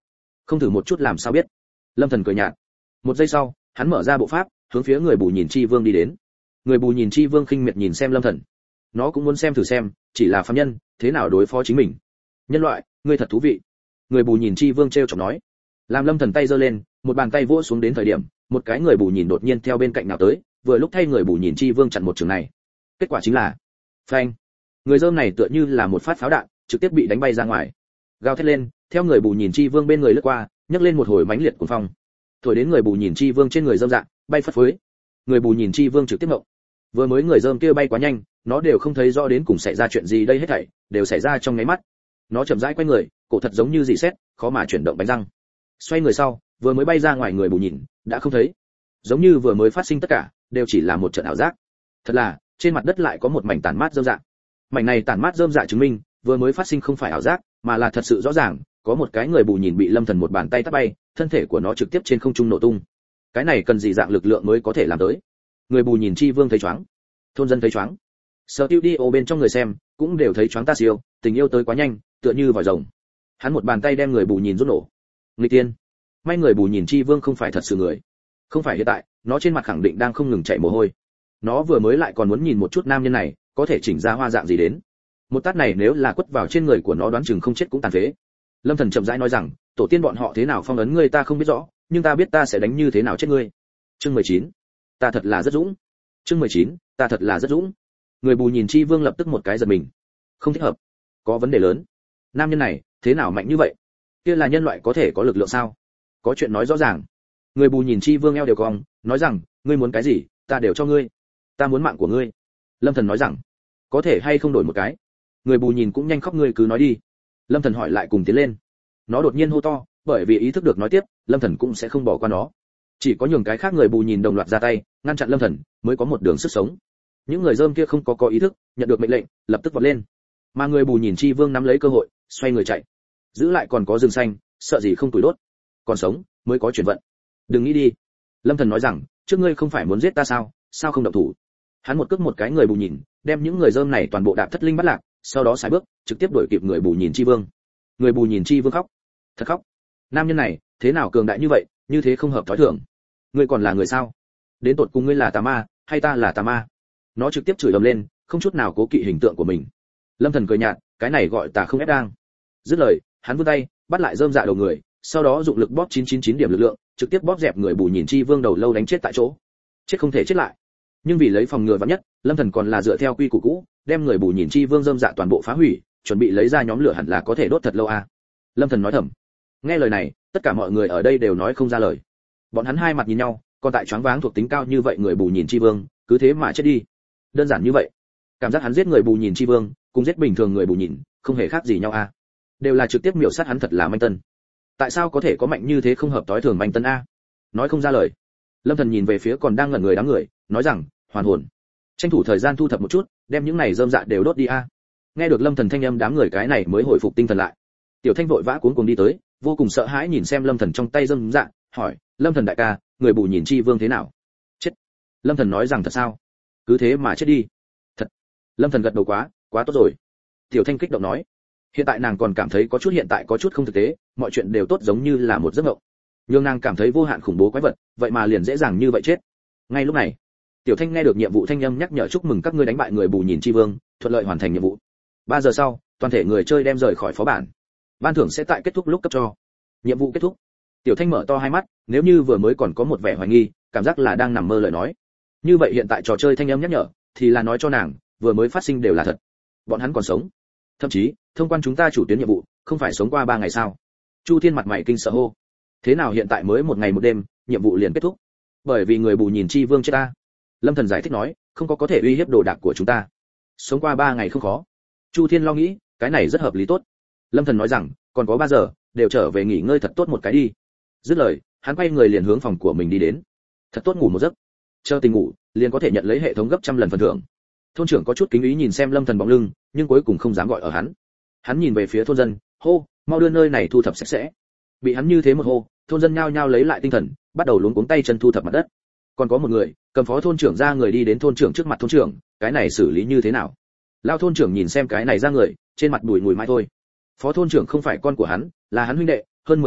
Không thử một chút làm sao biết. Lâm Thần cười nhạt. Một giây sau, hắn mở ra bộ pháp, hướng phía người bù nhìn chi vương đi đến. Người bù nhìn chi vương khinh miệt nhìn xem Lâm Thần. Nó cũng muốn xem thử xem, chỉ là phàm nhân, thế nào đối phó chính mình. Nhân loại, ngươi thật thú vị. Người bù nhìn chi vương trêu chọc nói. Làm Lâm Thần tay giơ lên, một bàn tay vỗ xuống đến thời điểm, một cái người bù nhìn đột nhiên theo bên cạnh nào tới, vừa lúc thay người bù nhìn chi vương chặn một trường này. Kết quả chính là, phanh. Người rơm này tựa như là một phát pháo đạn, trực tiếp bị đánh bay ra ngoài. Gào thét lên, theo người bù nhìn chi vương bên người lướt qua, nhấc lên một hồi mãnh liệt cuồng phong. Thổi đến người bù nhìn chi vương trên người rơm dạ, bay phất phới. Người bù nhìn chi vương trực tiếp ngộng. Vừa mới người rơm kia bay quá nhanh, nó đều không thấy rõ đến cùng xảy ra chuyện gì đây hết thảy, đều xảy ra trong nháy mắt. Nó chậm rãi quay người, cổ thật giống như dị xét, khó mà chuyển động bánh răng. Xoay người sau, vừa mới bay ra ngoài người bù nhìn, đã không thấy. Giống như vừa mới phát sinh tất cả, đều chỉ là một trận ảo giác. Thật là, trên mặt đất lại có một mảnh tản mát rơm dạ. Mảnh này tản mát rơm dạ chứng minh, vừa mới phát sinh không phải ảo giác, mà là thật sự rõ ràng, có một cái người bù nhìn bị Lâm Thần một bàn tay tát bay, thân thể của nó trực tiếp trên không trung nổ tung. Cái này cần gì dạng lực lượng mới có thể làm tới? Người bù nhìn chi vương thấy choáng, thôn dân thấy choáng, studio bên trong người xem cũng đều thấy choáng ta siêu, tình yêu tới quá nhanh, tựa như vòi rồng. Hắn một bàn tay đem người bù nhìn rút nổ. Nghịch tiên. May người bù nhìn chi vương không phải thật sự người. Không phải hiện tại, nó trên mặt khẳng định đang không ngừng chảy mồ hôi. Nó vừa mới lại còn muốn nhìn một chút nam nhân này, có thể chỉnh ra hoa dạng gì đến. Một tát này nếu là quất vào trên người của nó đoán chừng không chết cũng tàn phế. Lâm Thần chậm rãi nói rằng, tổ tiên bọn họ thế nào phong ấn ngươi ta không biết rõ, nhưng ta biết ta sẽ đánh như thế nào chết ngươi. Chương 19. Ta thật là rất dũng. Chương 19. Ta thật là rất dũng. Người bù nhìn chi vương lập tức một cái giật mình. Không thích hợp, có vấn đề lớn. Nam nhân này, thế nào mạnh như vậy? Kia là nhân loại có thể có lực lượng sao? Có chuyện nói rõ ràng. Người bù nhìn chi vương eo đều cong, nói rằng, ngươi muốn cái gì, ta đều cho ngươi. Ta muốn mạng của ngươi. Lâm Thần nói rằng, có thể hay không đổi một cái? Người bù nhìn cũng nhanh khóc, ngươi cứ nói đi. Lâm Thần hỏi lại cùng tiến lên. Nó đột nhiên hô to, bởi vì ý thức được nói tiếp, Lâm Thần cũng sẽ không bỏ qua nó. Chỉ có nhường cái khác người bù nhìn đồng loạt ra tay, ngăn chặn Lâm Thần, mới có một đường sức sống. Những người rơm kia không có ý thức, nhận được mệnh lệnh, lập tức vọt lên. Mà người bù nhìn chi vương nắm lấy cơ hội, xoay người chạy. Giữ lại còn có rừng xanh, sợ gì không tuổi đốt. Còn sống mới có chuyển vận. Đừng nghĩ đi. Lâm Thần nói rằng, trước ngươi không phải muốn giết ta sao, sao không động thủ? Hắn một cước một cái người bù nhìn, đem những người rơm này toàn bộ đạp thất linh bắt lạc, sau đó sải bước, trực tiếp đuổi kịp người bù nhìn chi vương. Người bù nhìn chi vương khóc, thật khóc. Nam nhân này, thế nào cường đại như vậy, như thế không hợp thói thường. Ngươi còn là người sao? Đến tột cùng ngươi là tà ma, hay ta là tà ma? Nó trực tiếp chửi ầm lên, không chút nào cố kỵ hình tượng của mình. Lâm Thần cười nhạt, cái này gọi tà không ép đang. Dứt lời, hắn vươn tay, bắt lại rơm dạ đầu người, sau đó dụng lực bóp 999 điểm lực lượng, trực tiếp bóp dẹp người bù nhìn chi vương đầu lâu đánh chết tại chỗ. Chết không thể chết lại. Nhưng vì lấy phòng ngừa vạn nhất, Lâm Thần còn là dựa theo quy củ cũ, đem người bù nhìn chi vương rơm dạ toàn bộ phá hủy, chuẩn bị lấy ra nhóm lửa hẳn là có thể đốt thật lâu à. Lâm Thần nói thầm. Nghe lời này, tất cả mọi người ở đây đều nói không ra lời. Bọn hắn hai mặt nhìn nhau, còn tại choáng váng thuộc tính cao như vậy người bù nhìn chi vương, cứ thế mà chết đi. Đơn giản như vậy. Cảm giác hắn giết người bù nhìn chi vương, cùng giết bình thường người bù nhìn, không hề khác gì nhau à. Đều là trực tiếp miểu sát hắn, thật là manh tân. Tại sao có thể có mạnh như thế không hợp tối thường manh tân a? Nói không ra lời. Lâm Thần nhìn về phía còn đang ngẩn người đám người, nói rằng, hoàn hồn. Tranh thủ thời gian thu thập một chút, đem những này rơm dạ đều đốt đi a. Nghe được Lâm Thần thanh âm, đám người cái này mới hồi phục tinh thần lại. Tiểu Thanh vội vã cuống cuồng đi tới, vô cùng sợ hãi nhìn xem Lâm Thần trong tay rơm dạ, hỏi, Lâm Thần đại ca, người bù nhìn chi vương thế nào? Chết. Lâm Thần nói rằng, thật sao? Cứ thế mà chết đi. Thật. Lâm Thần gật đầu, quá tốt rồi. Tiểu Thanh kích động nói, hiện tại nàng còn cảm thấy có chút hiện tại có chút không thực tế, mọi chuyện đều tốt giống như là một giấc mộng. Nhưng nàng cảm thấy vô hạn khủng bố quái vật, vậy mà liền dễ dàng như vậy chết. Ngay lúc này, Tiểu Thanh nghe được nhiệm vụ thanh âm nhắc nhở, chúc mừng các ngươi đánh bại người bù nhìn chi vương, thuận lợi hoàn thành nhiệm vụ. 3 giờ sau, toàn thể người chơi đem rời khỏi phó bản. Ban thưởng sẽ tại kết thúc lúc cấp cho. Nhiệm vụ kết thúc. Tiểu Thanh mở to hai mắt, nếu như vừa mới còn có một vẻ hoài nghi, cảm giác là đang nằm mơ lời nói. Như vậy hiện tại trò chơi thanh âm nhắc nhở, thì là nói cho nàng, vừa mới phát sinh đều là thật. Bọn hắn còn sống. Thậm chí, thông quan chúng ta chủ tuyến nhiệm vụ, không phải sống qua 3 ngày sao? Chu Thiên mặt mày kinh sợ hô. Thế nào hiện tại mới 1 ngày 1 đêm, nhiệm vụ liền kết thúc? Bởi vì người bù nhìn chi vương chết ta. Lâm Thần giải thích nói, không có thể uy hiếp đồ đạc của chúng ta. Sống qua 3 ngày không khó. Chu Thiên lo nghĩ, cái này rất hợp lý tốt. Lâm Thần nói rằng, còn có 3 giờ, đều trở về nghỉ ngơi thật tốt một cái đi. Dứt lời, hắn quay người liền hướng phòng của mình đi đến. Thật tốt ngủ một giấc. Chờ tỉnh ngủ, liền có thể nhận lấy hệ thống gấp trăm lần phần thưởng. Thôn trưởng có chút kính ý nhìn xem Lâm Thần bóng lưng, nhưng cuối cùng không dám gọi ở hắn. Hắn nhìn về phía thôn dân, hô, mau đưa nơi này thu thập sạch sẽ. Bị hắn như thế một hô, thôn dân nhao nhao lấy lại tinh thần, bắt đầu luống cuống tay chân thu thập mặt đất. Còn có một người, cầm phó thôn trưởng ra người đi đến thôn trưởng trước mặt, thôn trưởng, cái này xử lý như thế nào? Lao thôn trưởng nhìn xem cái này ra người, trên mặt bùi ngùi mãi thôi. Phó thôn trưởng không phải con của hắn, là hắn huynh đệ, hơn 10 năm trước,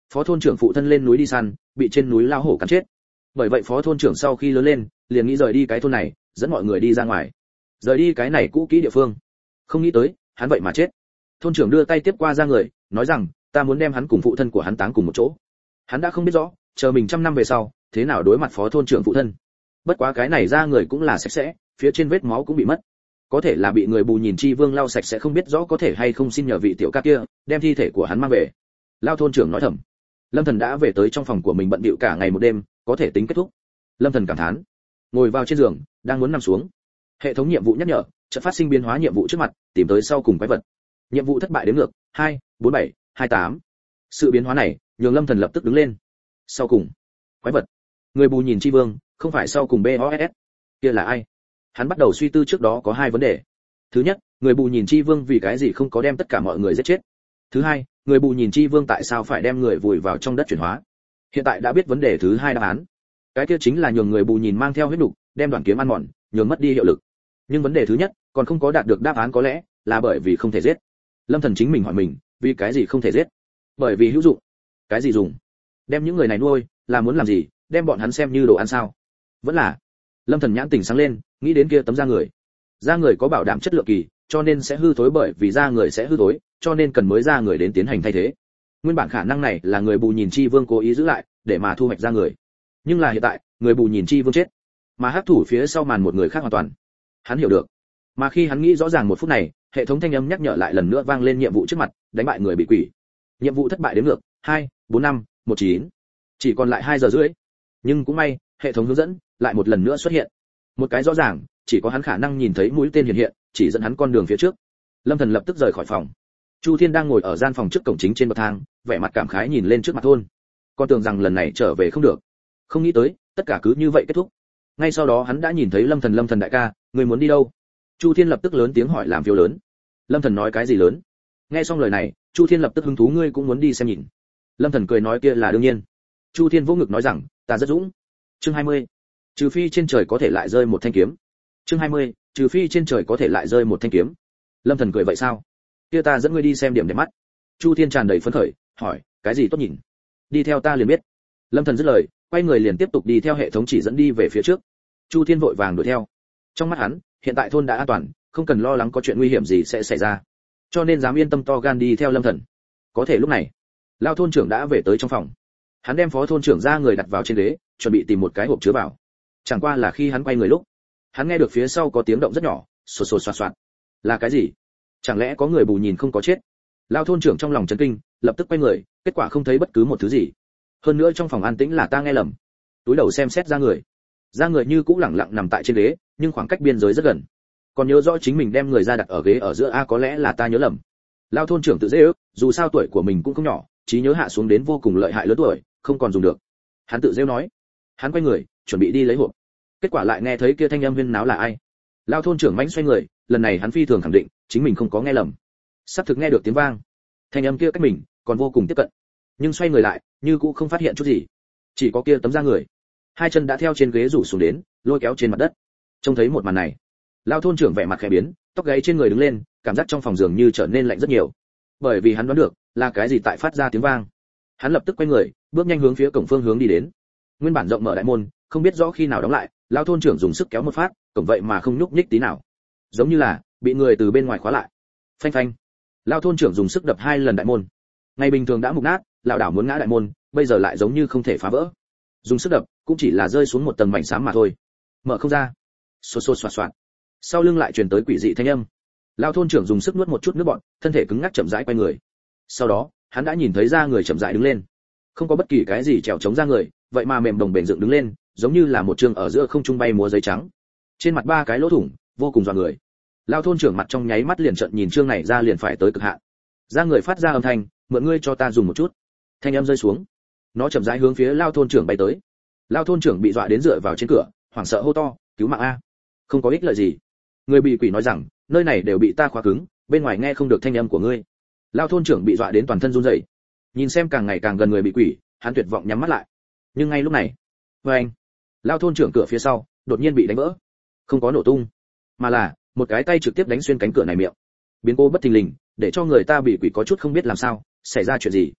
phó thôn trưởng phụ thân lên núi đi săn, bị trên núi lao hổ cắn chết. Bởi vậy phó thôn trưởng sau khi lớn lên, liền nghĩ rời đi cái thôn này, dẫn mọi người đi ra ngoài. Rời đi cái này cũ kỹ địa phương. Không nghĩ tới, hắn vậy mà chết. Thôn trưởng đưa tay tiếp qua ra người, nói rằng, ta muốn đem hắn cùng phụ thân của hắn táng cùng một chỗ. Hắn đã không biết rõ, chờ mình trăm năm về sau, thế nào đối mặt phó thôn trưởng phụ thân. Bất quá cái này ra người cũng là sạch sẽ, phía trên vết máu cũng bị mất. Có thể là bị người bù nhìn chi vương lau sạch sẽ, không biết rõ có thể hay không xin nhờ vị tiểu ca kia đem thi thể của hắn mang về. Lao thôn trưởng nói thầm. Lâm Thần đã về tới trong phòng của mình bận bịu cả ngày một đêm, có thể tính kết thúc. Lâm Thần cảm thán, ngồi vào trên giường, đang muốn nằm xuống. Hệ thống nhiệm vụ nhắc nhở, chợt phát sinh biến hóa nhiệm vụ trước mặt, tìm tới sau cùng quái vật. Nhiệm vụ thất bại đến ngược, 2, 4, 7, 28. Sự biến hóa này, nhường Lâm Thần lập tức đứng lên. Sau cùng, quái vật. Người bù nhìn chi vương, không phải sau cùng BOSS. Kia là ai? Hắn bắt đầu suy tư trước đó có hai vấn đề. Thứ nhất, người bù nhìn chi vương vì cái gì không có đem tất cả mọi người giết chết? Thứ hai, người bù nhìn chi vương tại sao phải đem người vùi vào trong đất chuyển hóa? Hiện tại đã biết vấn đề thứ hai đáp án. Cái kia chính là nhường người bù nhìn mang theo huyết nục, đem đoàn kiếm ăn mòn, nhường mất đi hiệu lực. Nhưng vấn đề thứ nhất, còn không có đạt được đáp án, có lẽ là bởi vì không thể giết. Lâm Thần chính mình hỏi mình, vì cái gì không thể giết? Bởi vì hữu dụng. Cái gì dùng? Đem những người này nuôi, là muốn làm gì? Đem bọn hắn xem như đồ ăn sao? Vẫn là. Lâm Thần nhãn tỉnh sáng lên, nghĩ đến kia tấm da người. Da người có bảo đảm chất lượng kỳ, cho nên sẽ hư thối, bởi vì da người sẽ hư thối, cho nên cần mới da người đến tiến hành thay thế. Nguyên bản khả năng này là người bù nhìn chi vương cố ý giữ lại, để mà thu hoạch da người. Nhưng là hiện tại, người bù nhìn chi vương chết, mà hắc thủ phía sau màn một người khác hoàn toàn. Hắn hiểu được. Mà khi hắn nghĩ rõ ràng một phút này, hệ thống thanh âm nhắc nhở lại lần nữa vang lên nhiệm vụ trước mặt, đánh bại người bị quỷ. Nhiệm vụ thất bại đến ngược, 2, 4, 5, 19. Chỉ còn lại 2 giờ rưỡi. Nhưng cũng may, hệ thống hướng dẫn lại một lần nữa xuất hiện. Một cái rõ ràng, chỉ có hắn khả năng nhìn thấy mũi tên hiện hiện, chỉ dẫn hắn con đường phía trước. Lâm Thần lập tức rời khỏi phòng. Chu Thiên đang ngồi ở gian phòng trước cổng chính trên bậc thang, vẻ mặt cảm khái nhìn lên trước mặt thôn. Con tưởng rằng lần này trở về không được. Không nghĩ tới, tất cả cứ như vậy kết thúc. Ngay sau đó hắn đã nhìn thấy Lâm Thần đại ca, người muốn đi đâu? Chu Thiên lập tức lớn tiếng hỏi làm phiếu lớn. Lâm Thần nói cái gì lớn? Nghe xong lời này, Chu Thiên lập tức hứng thú, ngươi cũng muốn đi xem nhìn. Lâm Thần cười nói kia là đương nhiên. Chu Thiên vỗ ngực nói rằng, ta rất dũng. Chương 20. Trừ phi trên trời có thể lại rơi một thanh kiếm. Chương 20. Trừ phi trên trời có thể lại rơi một thanh kiếm. Lâm Thần cười vậy sao? Kia ta dẫn ngươi đi xem điểm đẹp mắt. Chu Thiên tràn đầy phấn khởi, hỏi, cái gì tốt nhìn? Đi theo ta liền biết. Lâm Thần dứt lời, quay người liền tiếp tục đi theo hệ thống chỉ dẫn đi về phía trước. Chu Thiên vội vàng đuổi theo. Trong mắt hắn, hiện tại thôn đã an toàn, không cần lo lắng có chuyện nguy hiểm gì sẽ xảy ra, cho nên dám yên tâm to gan đi theo Lâm Thần. Có thể lúc này, Lao thôn trưởng đã về tới trong phòng. Hắn đem phó thôn trưởng ra người đặt vào trên ghế, chuẩn bị tìm một cái hộp chứa vào. Chẳng qua là khi hắn quay người lúc, hắn nghe được phía sau có tiếng động rất nhỏ, xột xột xoạt xoạt. Là cái gì? Chẳng lẽ có người bù nhìn không có chết? Lao thôn trưởng trong lòng chấn kinh, lập tức quay người, kết quả không thấy bất cứ một thứ gì. Hơn nữa trong phòng an tĩnh là ta nghe lầm. Túi đầu xem xét ra người như cũ lẳng lặng nằm tại trên ghế, nhưng khoảng cách biên giới rất gần. Còn nhớ rõ chính mình đem người ra đặt ở ghế ở giữa, có lẽ là ta nhớ lầm. Lao thôn trưởng tự dễ ước, dù sao tuổi của mình cũng không nhỏ, trí nhớ hạ xuống đến vô cùng lợi hại, lớn tuổi không còn dùng được. Hắn tự rêu nói. Hắn quay người, chuẩn bị đi lấy hộp. Kết quả lại nghe thấy kia thanh âm huyên náo là ai. Lao thôn trưởng mãnh xoay người, lần này hắn phi thường khẳng định chính mình không có nghe lầm. Sắp thực nghe được tiếng vang. Thanh âm kia cách mình còn vô cùng tiếp cận, nhưng xoay người lại, như cũ không phát hiện chút gì. Chỉ có kia tấm da người, hai chân đã theo trên ghế rủ xuống đến, lôi kéo trên mặt đất. Trông thấy một màn này, Lao thôn trưởng vẻ mặt khẽ biến, tóc gáy trên người đứng lên, cảm giác trong phòng giường như trở nên lạnh rất nhiều. Bởi vì hắn đoán được là cái gì tại phát ra tiếng vang. Hắn lập tức quay người, bước nhanh hướng phía cổng phương hướng đi đến. Nguyên bản rộng mở đại môn, không biết rõ khi nào đóng lại, Lao thôn trưởng dùng sức kéo một phát, cổng vậy mà không nhúc nhích tí nào, giống như là bị người từ bên ngoài khóa lại. Phanh phanh. Lao thôn trưởng dùng sức đập 2 lần đại môn. Ngày bình thường đã mục nát, lão đảo muốn ngã đại môn, bây giờ lại giống như không thể phá vỡ. Dùng sức đập, cũng chỉ là rơi xuống một tầng mảnh xám mà thôi. Mở không ra. Xô xô xoạt xoạt. Sau lưng lại truyền tới quỷ dị thanh âm. Lao thôn trưởng dùng sức nuốt một chút nước bọt, thân thể cứng ngắc chậm rãi quay người. Sau đó, hắn đã nhìn thấy ra người chậm rãi đứng lên. Không có bất kỳ cái gì trèo chống ra người, vậy mà mềm đồng bền dựng đứng lên, giống như là một trường ở giữa không trung bay múa giấy trắng. Trên mặt 3 cái lỗ thủng, vô cùng dọa người. Lao thôn trưởng mặt trong nháy mắt liền trợn nhìn trương này ra liền phải tới cực hạn. Ra người phát ra âm thanh, mượn ngươi cho ta dùng một chút. Thanh âm rơi xuống, nó chậm rãi hướng phía Lao thôn trưởng bay tới. Lao thôn trưởng bị dọa đến dựa vào trên cửa, hoảng sợ hô to, cứu mạng a! Không có ích lợi gì. Người bị quỷ nói rằng, nơi này đều bị ta khóa cứng, bên ngoài nghe không được thanh âm của ngươi. Lao thôn trưởng bị dọa đến toàn thân run rẩy. Nhìn xem càng ngày càng gần người bị quỷ, hắn tuyệt vọng nhắm mắt lại. Nhưng ngay lúc này, anh, Lao thôn trưởng cửa phía sau đột nhiên bị đánh vỡ. Không có nổ tung, mà là một cái tay trực tiếp đánh xuyên cánh cửa này miệng. Biến cố bất thình lình, để cho người ta bị quỷ có chút không biết làm sao, xảy ra chuyện gì.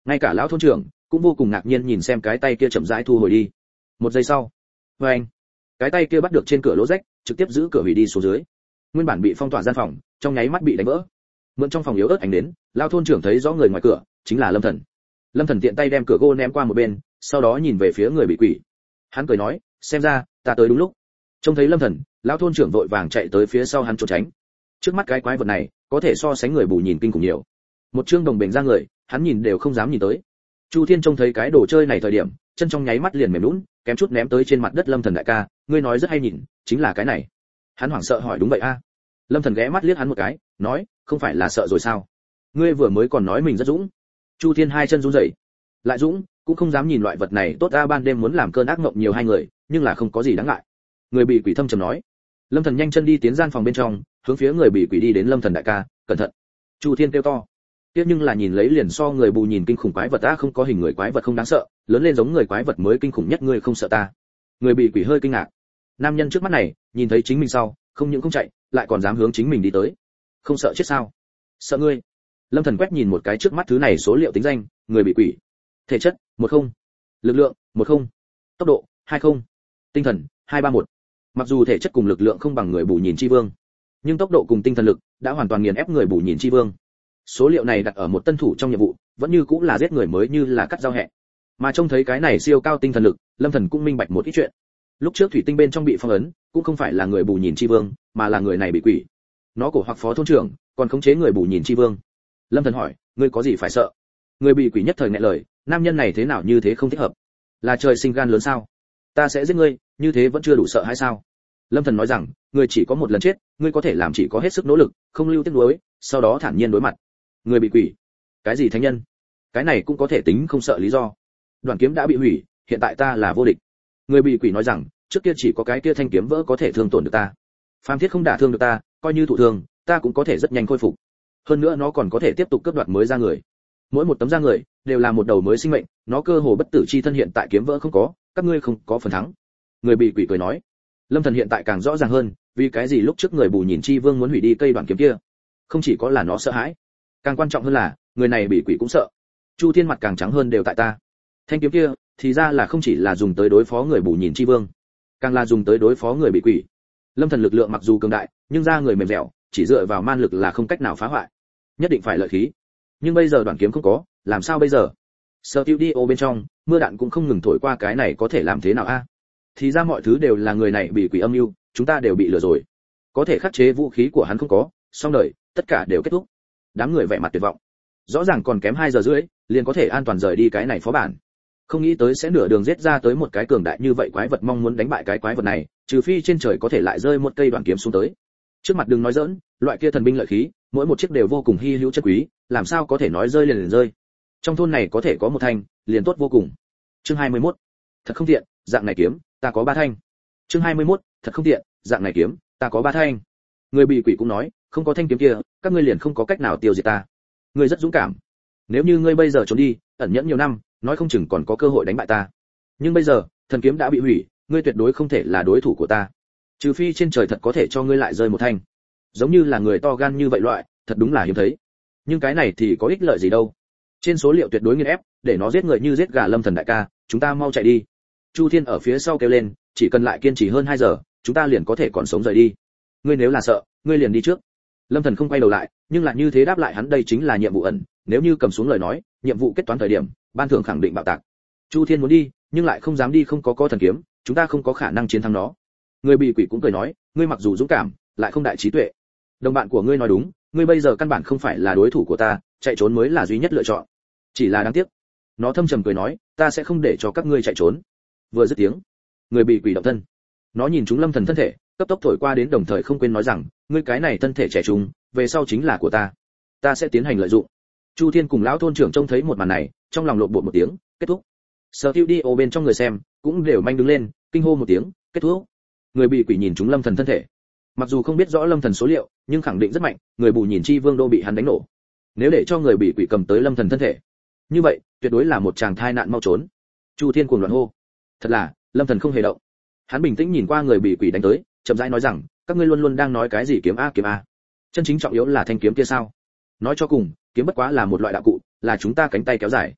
ngay cả lão thôn trưởng cũng vô cùng ngạc nhiên nhìn xem cái tay kia chậm rãi thu hồi đi. Một giây sau, với anh, cái tay kia bắt được trên cửa lỗ rách, trực tiếp giữ cửa hủy đi xuống dưới. Nguyên bản bị phong tỏa gian phòng trong nháy mắt bị đánh vỡ. Mượn trong phòng yếu ớt ánh đến, lão thôn trưởng thấy rõ người ngoài cửa chính là Lâm Thần. Lâm Thần tiện tay đem cửa gỗ ném qua một bên, sau đó nhìn về phía người bị quỷ. Hắn cười nói, xem ra ta tới đúng lúc. Trông thấy Lâm Thần, lão thôn trưởng vội vàng chạy tới phía sau hắn trốn tránh. Trước mắt cái quái vật này có thể so sánh người bù nhìn kinh khủng nhiều. Một trương đồng bền ra người, hắn nhìn đều không dám nhìn tới. Chu Thiên trông thấy cái đồ chơi này thời điểm, chân trong nháy mắt liền mềm nhũn, kém chút ném tới trên mặt đất. Lâm Thần đại ca, ngươi nói rất hay nhìn, chính là cái này. Hắn hoảng sợ hỏi đúng vậy a? Lâm Thần ghé mắt liếc hắn một cái, nói, không phải là sợ rồi sao? Ngươi vừa mới còn nói mình rất dũng. Chu Thiên hai chân run rẩy. Lại dũng, cũng không dám nhìn loại vật này tốt a. Ban đêm muốn làm cơn ác mộng nhiều hai người, nhưng là không có gì đáng ngại. Người bị quỷ thâm trầm nói. Lâm Thần nhanh chân đi tiến gian phòng bên trong, hướng phía người bị quỷ đi đến. Lâm Thần đại ca, cẩn thận. Chu Thiên kêu to. Tiếp nhưng là nhìn lấy liền so người bù nhìn kinh khủng quái vật ta, không có hình người quái vật không đáng sợ, lớn lên giống người quái vật mới kinh khủng nhất, ngươi không sợ ta? Người bị quỷ hơi kinh ngạc. Nam nhân trước mắt này, nhìn thấy chính mình sau, không những không chạy, lại còn dám hướng chính mình đi tới. Không sợ chết sao? Sợ ngươi. Lâm Thần quét nhìn một cái trước mắt thứ này số liệu tính danh, người bị quỷ. Thể chất, 10, lực lượng, 10, tốc độ, 20, tinh thần, 231. Mặc dù thể chất cùng lực lượng không bằng người bù nhìn chi vương, nhưng tốc độ cùng tinh thần lực đã hoàn toàn nghiền ép người bù nhìn chi vương. Số liệu này đặt ở một tân thủ trong nhiệm vụ, vẫn như cũng là giết người mới như là cắt dao hẹ. Mà trông thấy cái này siêu cao tinh thần lực, Lâm Thần cũng minh bạch một ít chuyện. Lúc trước thủy tinh bên trong bị phong ấn, cũng không phải là người bù nhìn chi vương, mà là người này bị quỷ. Nó cổ hoặc phó thôn trưởng, còn khống chế người bù nhìn chi vương. Lâm Thần hỏi, ngươi có gì phải sợ? Người bị quỷ nhất thời nghẹn lời, nam nhân này thế nào như thế không thích hợp? Là trời sinh gan lớn sao? Ta sẽ giết ngươi, như thế vẫn chưa đủ sợ hay sao? Lâm Thần nói rằng, ngươi chỉ có một lần chết, ngươi có thể làm chỉ có hết sức nỗ lực, không lưu tiếc nuối, sau đó thản nhiên đối mặt. Người bị quỷ? Cái gì thánh nhân? Cái này cũng có thể tính không sợ lý do. Đoạn kiếm đã bị hủy, hiện tại ta là vô địch. Người bị quỷ nói rằng, trước kia chỉ có cái kia thanh kiếm vỡ có thể thương tổn được ta. Phàm thiết không đả thương được ta, coi như thụ thương, ta cũng có thể rất nhanh khôi phục. Hơn nữa nó còn có thể tiếp tục cướp đoạt mới ra người. Mỗi một tấm da người đều là một đầu mới sinh mệnh, nó cơ hồ bất tử chi thân, hiện tại kiếm vỡ không có, các ngươi không có phần thắng. Người bị quỷ cười nói. Lâm Thần hiện tại càng rõ ràng hơn, vì cái gì lúc trước người bù nhìn chi vương muốn hủy đi cây đoạn kiếm kia. Không chỉ có là nó sợ hãi, càng quan trọng hơn là người này bị quỷ cũng sợ. Chu Thiên mặt càng trắng hơn đều tại ta. Thanh kiếm kia thì ra là không chỉ là dùng tới đối phó người bù nhìn chi vương, càng là dùng tới đối phó người bị quỷ. Lâm Thần lực lượng mặc dù cường đại, nhưng da người mềm dẻo, chỉ dựa vào man lực là không cách nào phá hoại, nhất định phải lợi khí. Nhưng bây giờ đoạn kiếm không có, làm sao bây giờ? Studio bên trong, mưa đạn cũng không ngừng thổi qua, cái này có thể làm thế nào a? Thì ra mọi thứ đều là người này bị quỷ âm mưu, chúng ta đều bị lừa rồi. Có thể khắc chế vũ khí của hắn không có, xong đời, tất cả đều kết thúc. Đám người vẻ mặt tuyệt vọng. Rõ ràng còn kém 2 giờ rưỡi, liền có thể an toàn rời đi cái này phó bản. Không nghĩ tới sẽ nửa đường giết ra tới một cái cường đại như vậy quái vật, mong muốn đánh bại cái quái vật này, trừ phi trên trời có thể lại rơi một cây đoạn kiếm xuống tới. Trước mặt đừng nói giỡn, loại kia thần binh lợi khí, mỗi một chiếc đều vô cùng hi hữu chất quý, làm sao có thể nói rơi liền rơi. Trong thôn này có thể có một thanh, liền tốt vô cùng. Chương 21. Thật không tiện, dạng này kiếm, ta có 3 thanh. Chương 21. Thật không tiện, dạng này kiếm, ta có 3 thanh. Người bị quỷ cũng nói, không có thanh kiếm kia, các ngươi liền không có cách nào tiêu diệt ta. Ngươi rất dũng cảm. Nếu như ngươi bây giờ trốn đi, ẩn nhẫn nhiều năm, nói không chừng còn có cơ hội đánh bại ta. Nhưng bây giờ, thần kiếm đã bị hủy, ngươi tuyệt đối không thể là đối thủ của ta. Trừ phi trên trời thật có thể cho ngươi lại rơi một thanh. Giống như là người to gan như vậy loại, thật đúng là hiếm thấy. Nhưng cái này thì có ích lợi gì đâu? Trên số liệu tuyệt đối nghiền ép, để nó giết người như giết gà. Lâm Thần đại ca, chúng ta mau chạy đi. Chu Thiên ở phía sau kêu lên, chỉ cần lại kiên trì hơn 2 giờ, chúng ta liền có thể còn sống rời đi. Ngươi nếu là sợ, ngươi liền đi trước. Lâm Thần không quay đầu lại, nhưng lại như thế đáp lại hắn, đây chính là nhiệm vụ ẩn, nếu như cầm xuống lời nói, nhiệm vụ kết toán thời điểm, ban thưởng khẳng định bạo tạc. Chu Thiên muốn đi, nhưng lại không dám đi, không có thần kiếm, chúng ta không có khả năng chiến thắng nó. Người bị quỷ cũng cười nói, ngươi mặc dù dũng cảm, lại không đại trí tuệ. Đồng bạn của ngươi nói đúng, ngươi bây giờ căn bản không phải là đối thủ của ta, chạy trốn mới là duy nhất lựa chọn. Chỉ là đáng tiếc. Nó thâm trầm cười nói, ta sẽ không để cho các ngươi chạy trốn. Vừa dứt tiếng, người bị quỷ động thân. Nó nhìn chúng Lâm Thần thân thể, cấp tốc thổi qua đến, đồng thời không quên nói rằng, ngươi cái này thân thể trẻ trung, về sau chính là của ta. Ta sẽ tiến hành lợi dụng. Chu Thiên cùng lão thôn trưởng trông thấy một màn này, trong lòng lộn bột một tiếng, kết thúc. Studio bên trong người xem cũng đều manh đứng lên, kinh hô một tiếng, kết thúc. Người bị quỷ nhìn chúng Lâm Thần thân thể, mặc dù không biết rõ Lâm Thần số liệu, nhưng khẳng định rất mạnh, người bù nhìn chi vương đô bị hắn đánh nổ. Nếu để cho người bị quỷ cầm tới Lâm Thần thân thể, như vậy tuyệt đối là một chàng thai nạn mau trốn. Chu Thiên cuồng loạn hô, thật là Lâm Thần không hề động. Hắn bình tĩnh nhìn qua người bị quỷ đánh tới, chậm rãi nói rằng, các ngươi luôn luôn đang nói cái gì kiếm a kiếm a, chân chính trọng yếu là thanh kiếm kia sao? Nói cho cùng, kiếm bất quá là một loại đạo cụ, là chúng ta cánh tay kéo dài.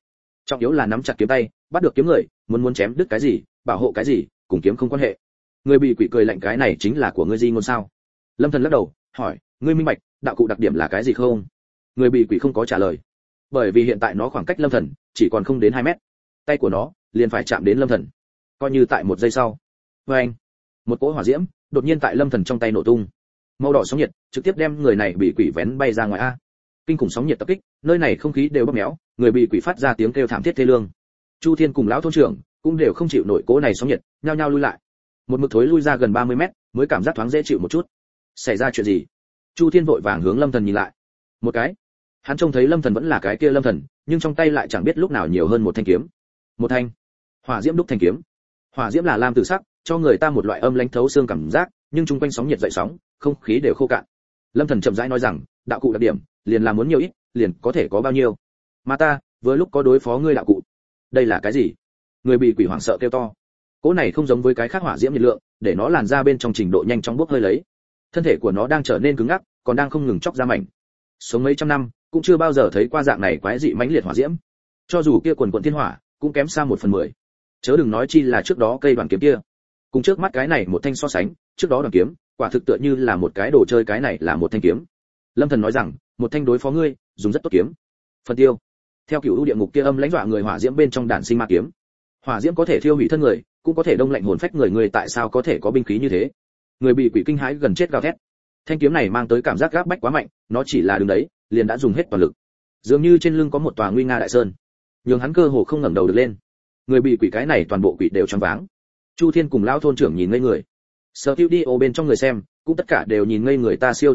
trọng yếu là nắm chặt kiếm tay, bắt được kiếm người, muốn chém đứt cái gì, bảo hộ cái gì, cùng kiếm không quan hệ. Người bị quỷ cười lạnh, cái này chính là của ngươi di ngôn sao? Lâm Thần lắc đầu, hỏi, ngươi minh bạch đạo cụ đặc điểm là cái gì không? Người bị quỷ không có trả lời, bởi vì hiện tại nó khoảng cách Lâm Thần chỉ còn không đến 2 mét, tay của nó liền phải chạm đến Lâm Thần. Coi như tại 1 giây sau, anh, một cỗ hỏa diễm đột nhiên tại Lâm Thần trong tay nổ tung, màu đỏ sóng nhiệt trực tiếp đem người này bị quỷ vén bay ra ngoài a. Kinh khủng sóng nhiệt tập kích, nơi này không khí đều bóp méo, người bị quỷ phát ra tiếng kêu thảm thiết thê lương. Chu Thiên cùng lão thôn trưởng cũng đều không chịu nổi cỗ này sóng nhiệt, nhao nhao lui lại. Một mực thối lui ra gần 30 mét, mới cảm giác thoáng dễ chịu một chút. Xảy ra chuyện gì? Chu Thiên vội vàng hướng Lâm Thần nhìn lại. Một cái, hắn trông thấy Lâm Thần vẫn là cái kia Lâm Thần, nhưng trong tay lại chẳng biết lúc nào nhiều hơn một thanh kiếm. Một thanh hỏa diễm đúc thành kiếm. Hỏa diễm là lam tử sắc, cho người ta một loại âm lãnh thấu xương cảm giác, nhưng chung quanh sóng nhiệt dậy sóng, không khí đều khô cạn. Lâm Thần chậm rãi nói rằng, đạo cụ đặc điểm, liền là muốn nhiều ít, liền có thể có bao nhiêu. Mà ta, vừa lúc có đối phó ngươi đạo cụ. Đây là cái gì? Người bị quỷ hoảng sợ kêu to. Cỗ này không giống với cái khác hỏa diễm nhiệt lượng, để nó làn ra bên trong trình độ nhanh chóng bốc hơi lấy. Thân thể của nó đang trở nên cứng ngắc, còn đang không ngừng chóc ra mảnh. Sống mấy trăm năm, cũng chưa bao giờ thấy qua dạng này quái dị mãnh liệt hỏa diễm. Cho dù kia quần quần thiên hỏa, cũng kém xa 1/10. Chớ đừng nói chi là trước đó cây đoàn kiếm kia. Cùng trước mắt cái này một thanh so sánh, trước đó đoàn kiếm, quả thực tựa như là một cái đồ chơi, cái này là một thanh kiếm. Lâm Thần nói rằng, một thanh đối phó ngươi, dùng rất tốt kiếm. Phần tiêu. Theo cửu u địa ngục kia âm lãnh dọa người hỏa diễm bên trong đản sinh ma kiếm. Hỏa diễm có thể thiêu hủy thân người, cũng có thể đông lạnh hồn phách người, người tại sao có thể có binh khí như thế? Người bị quỷ kinh hãi gần chết gào thét. Thanh kiếm này mang tới cảm giác gáp bách quá mạnh, nó chỉ là đứng đấy, liền đã dùng hết toàn lực. Dường như trên lưng có một tòa nguy nga đại sơn, nhưng hắn cơ hồ không ngẩng đầu được lên. Người bị quỷ cái này toàn bộ quỷ đều choáng váng. Chu Thiên cùng lão thôn trưởng nhìn ngây người. Studio bên trong người xem, cũng tất cả đều nhìn ngây người, ta siêu.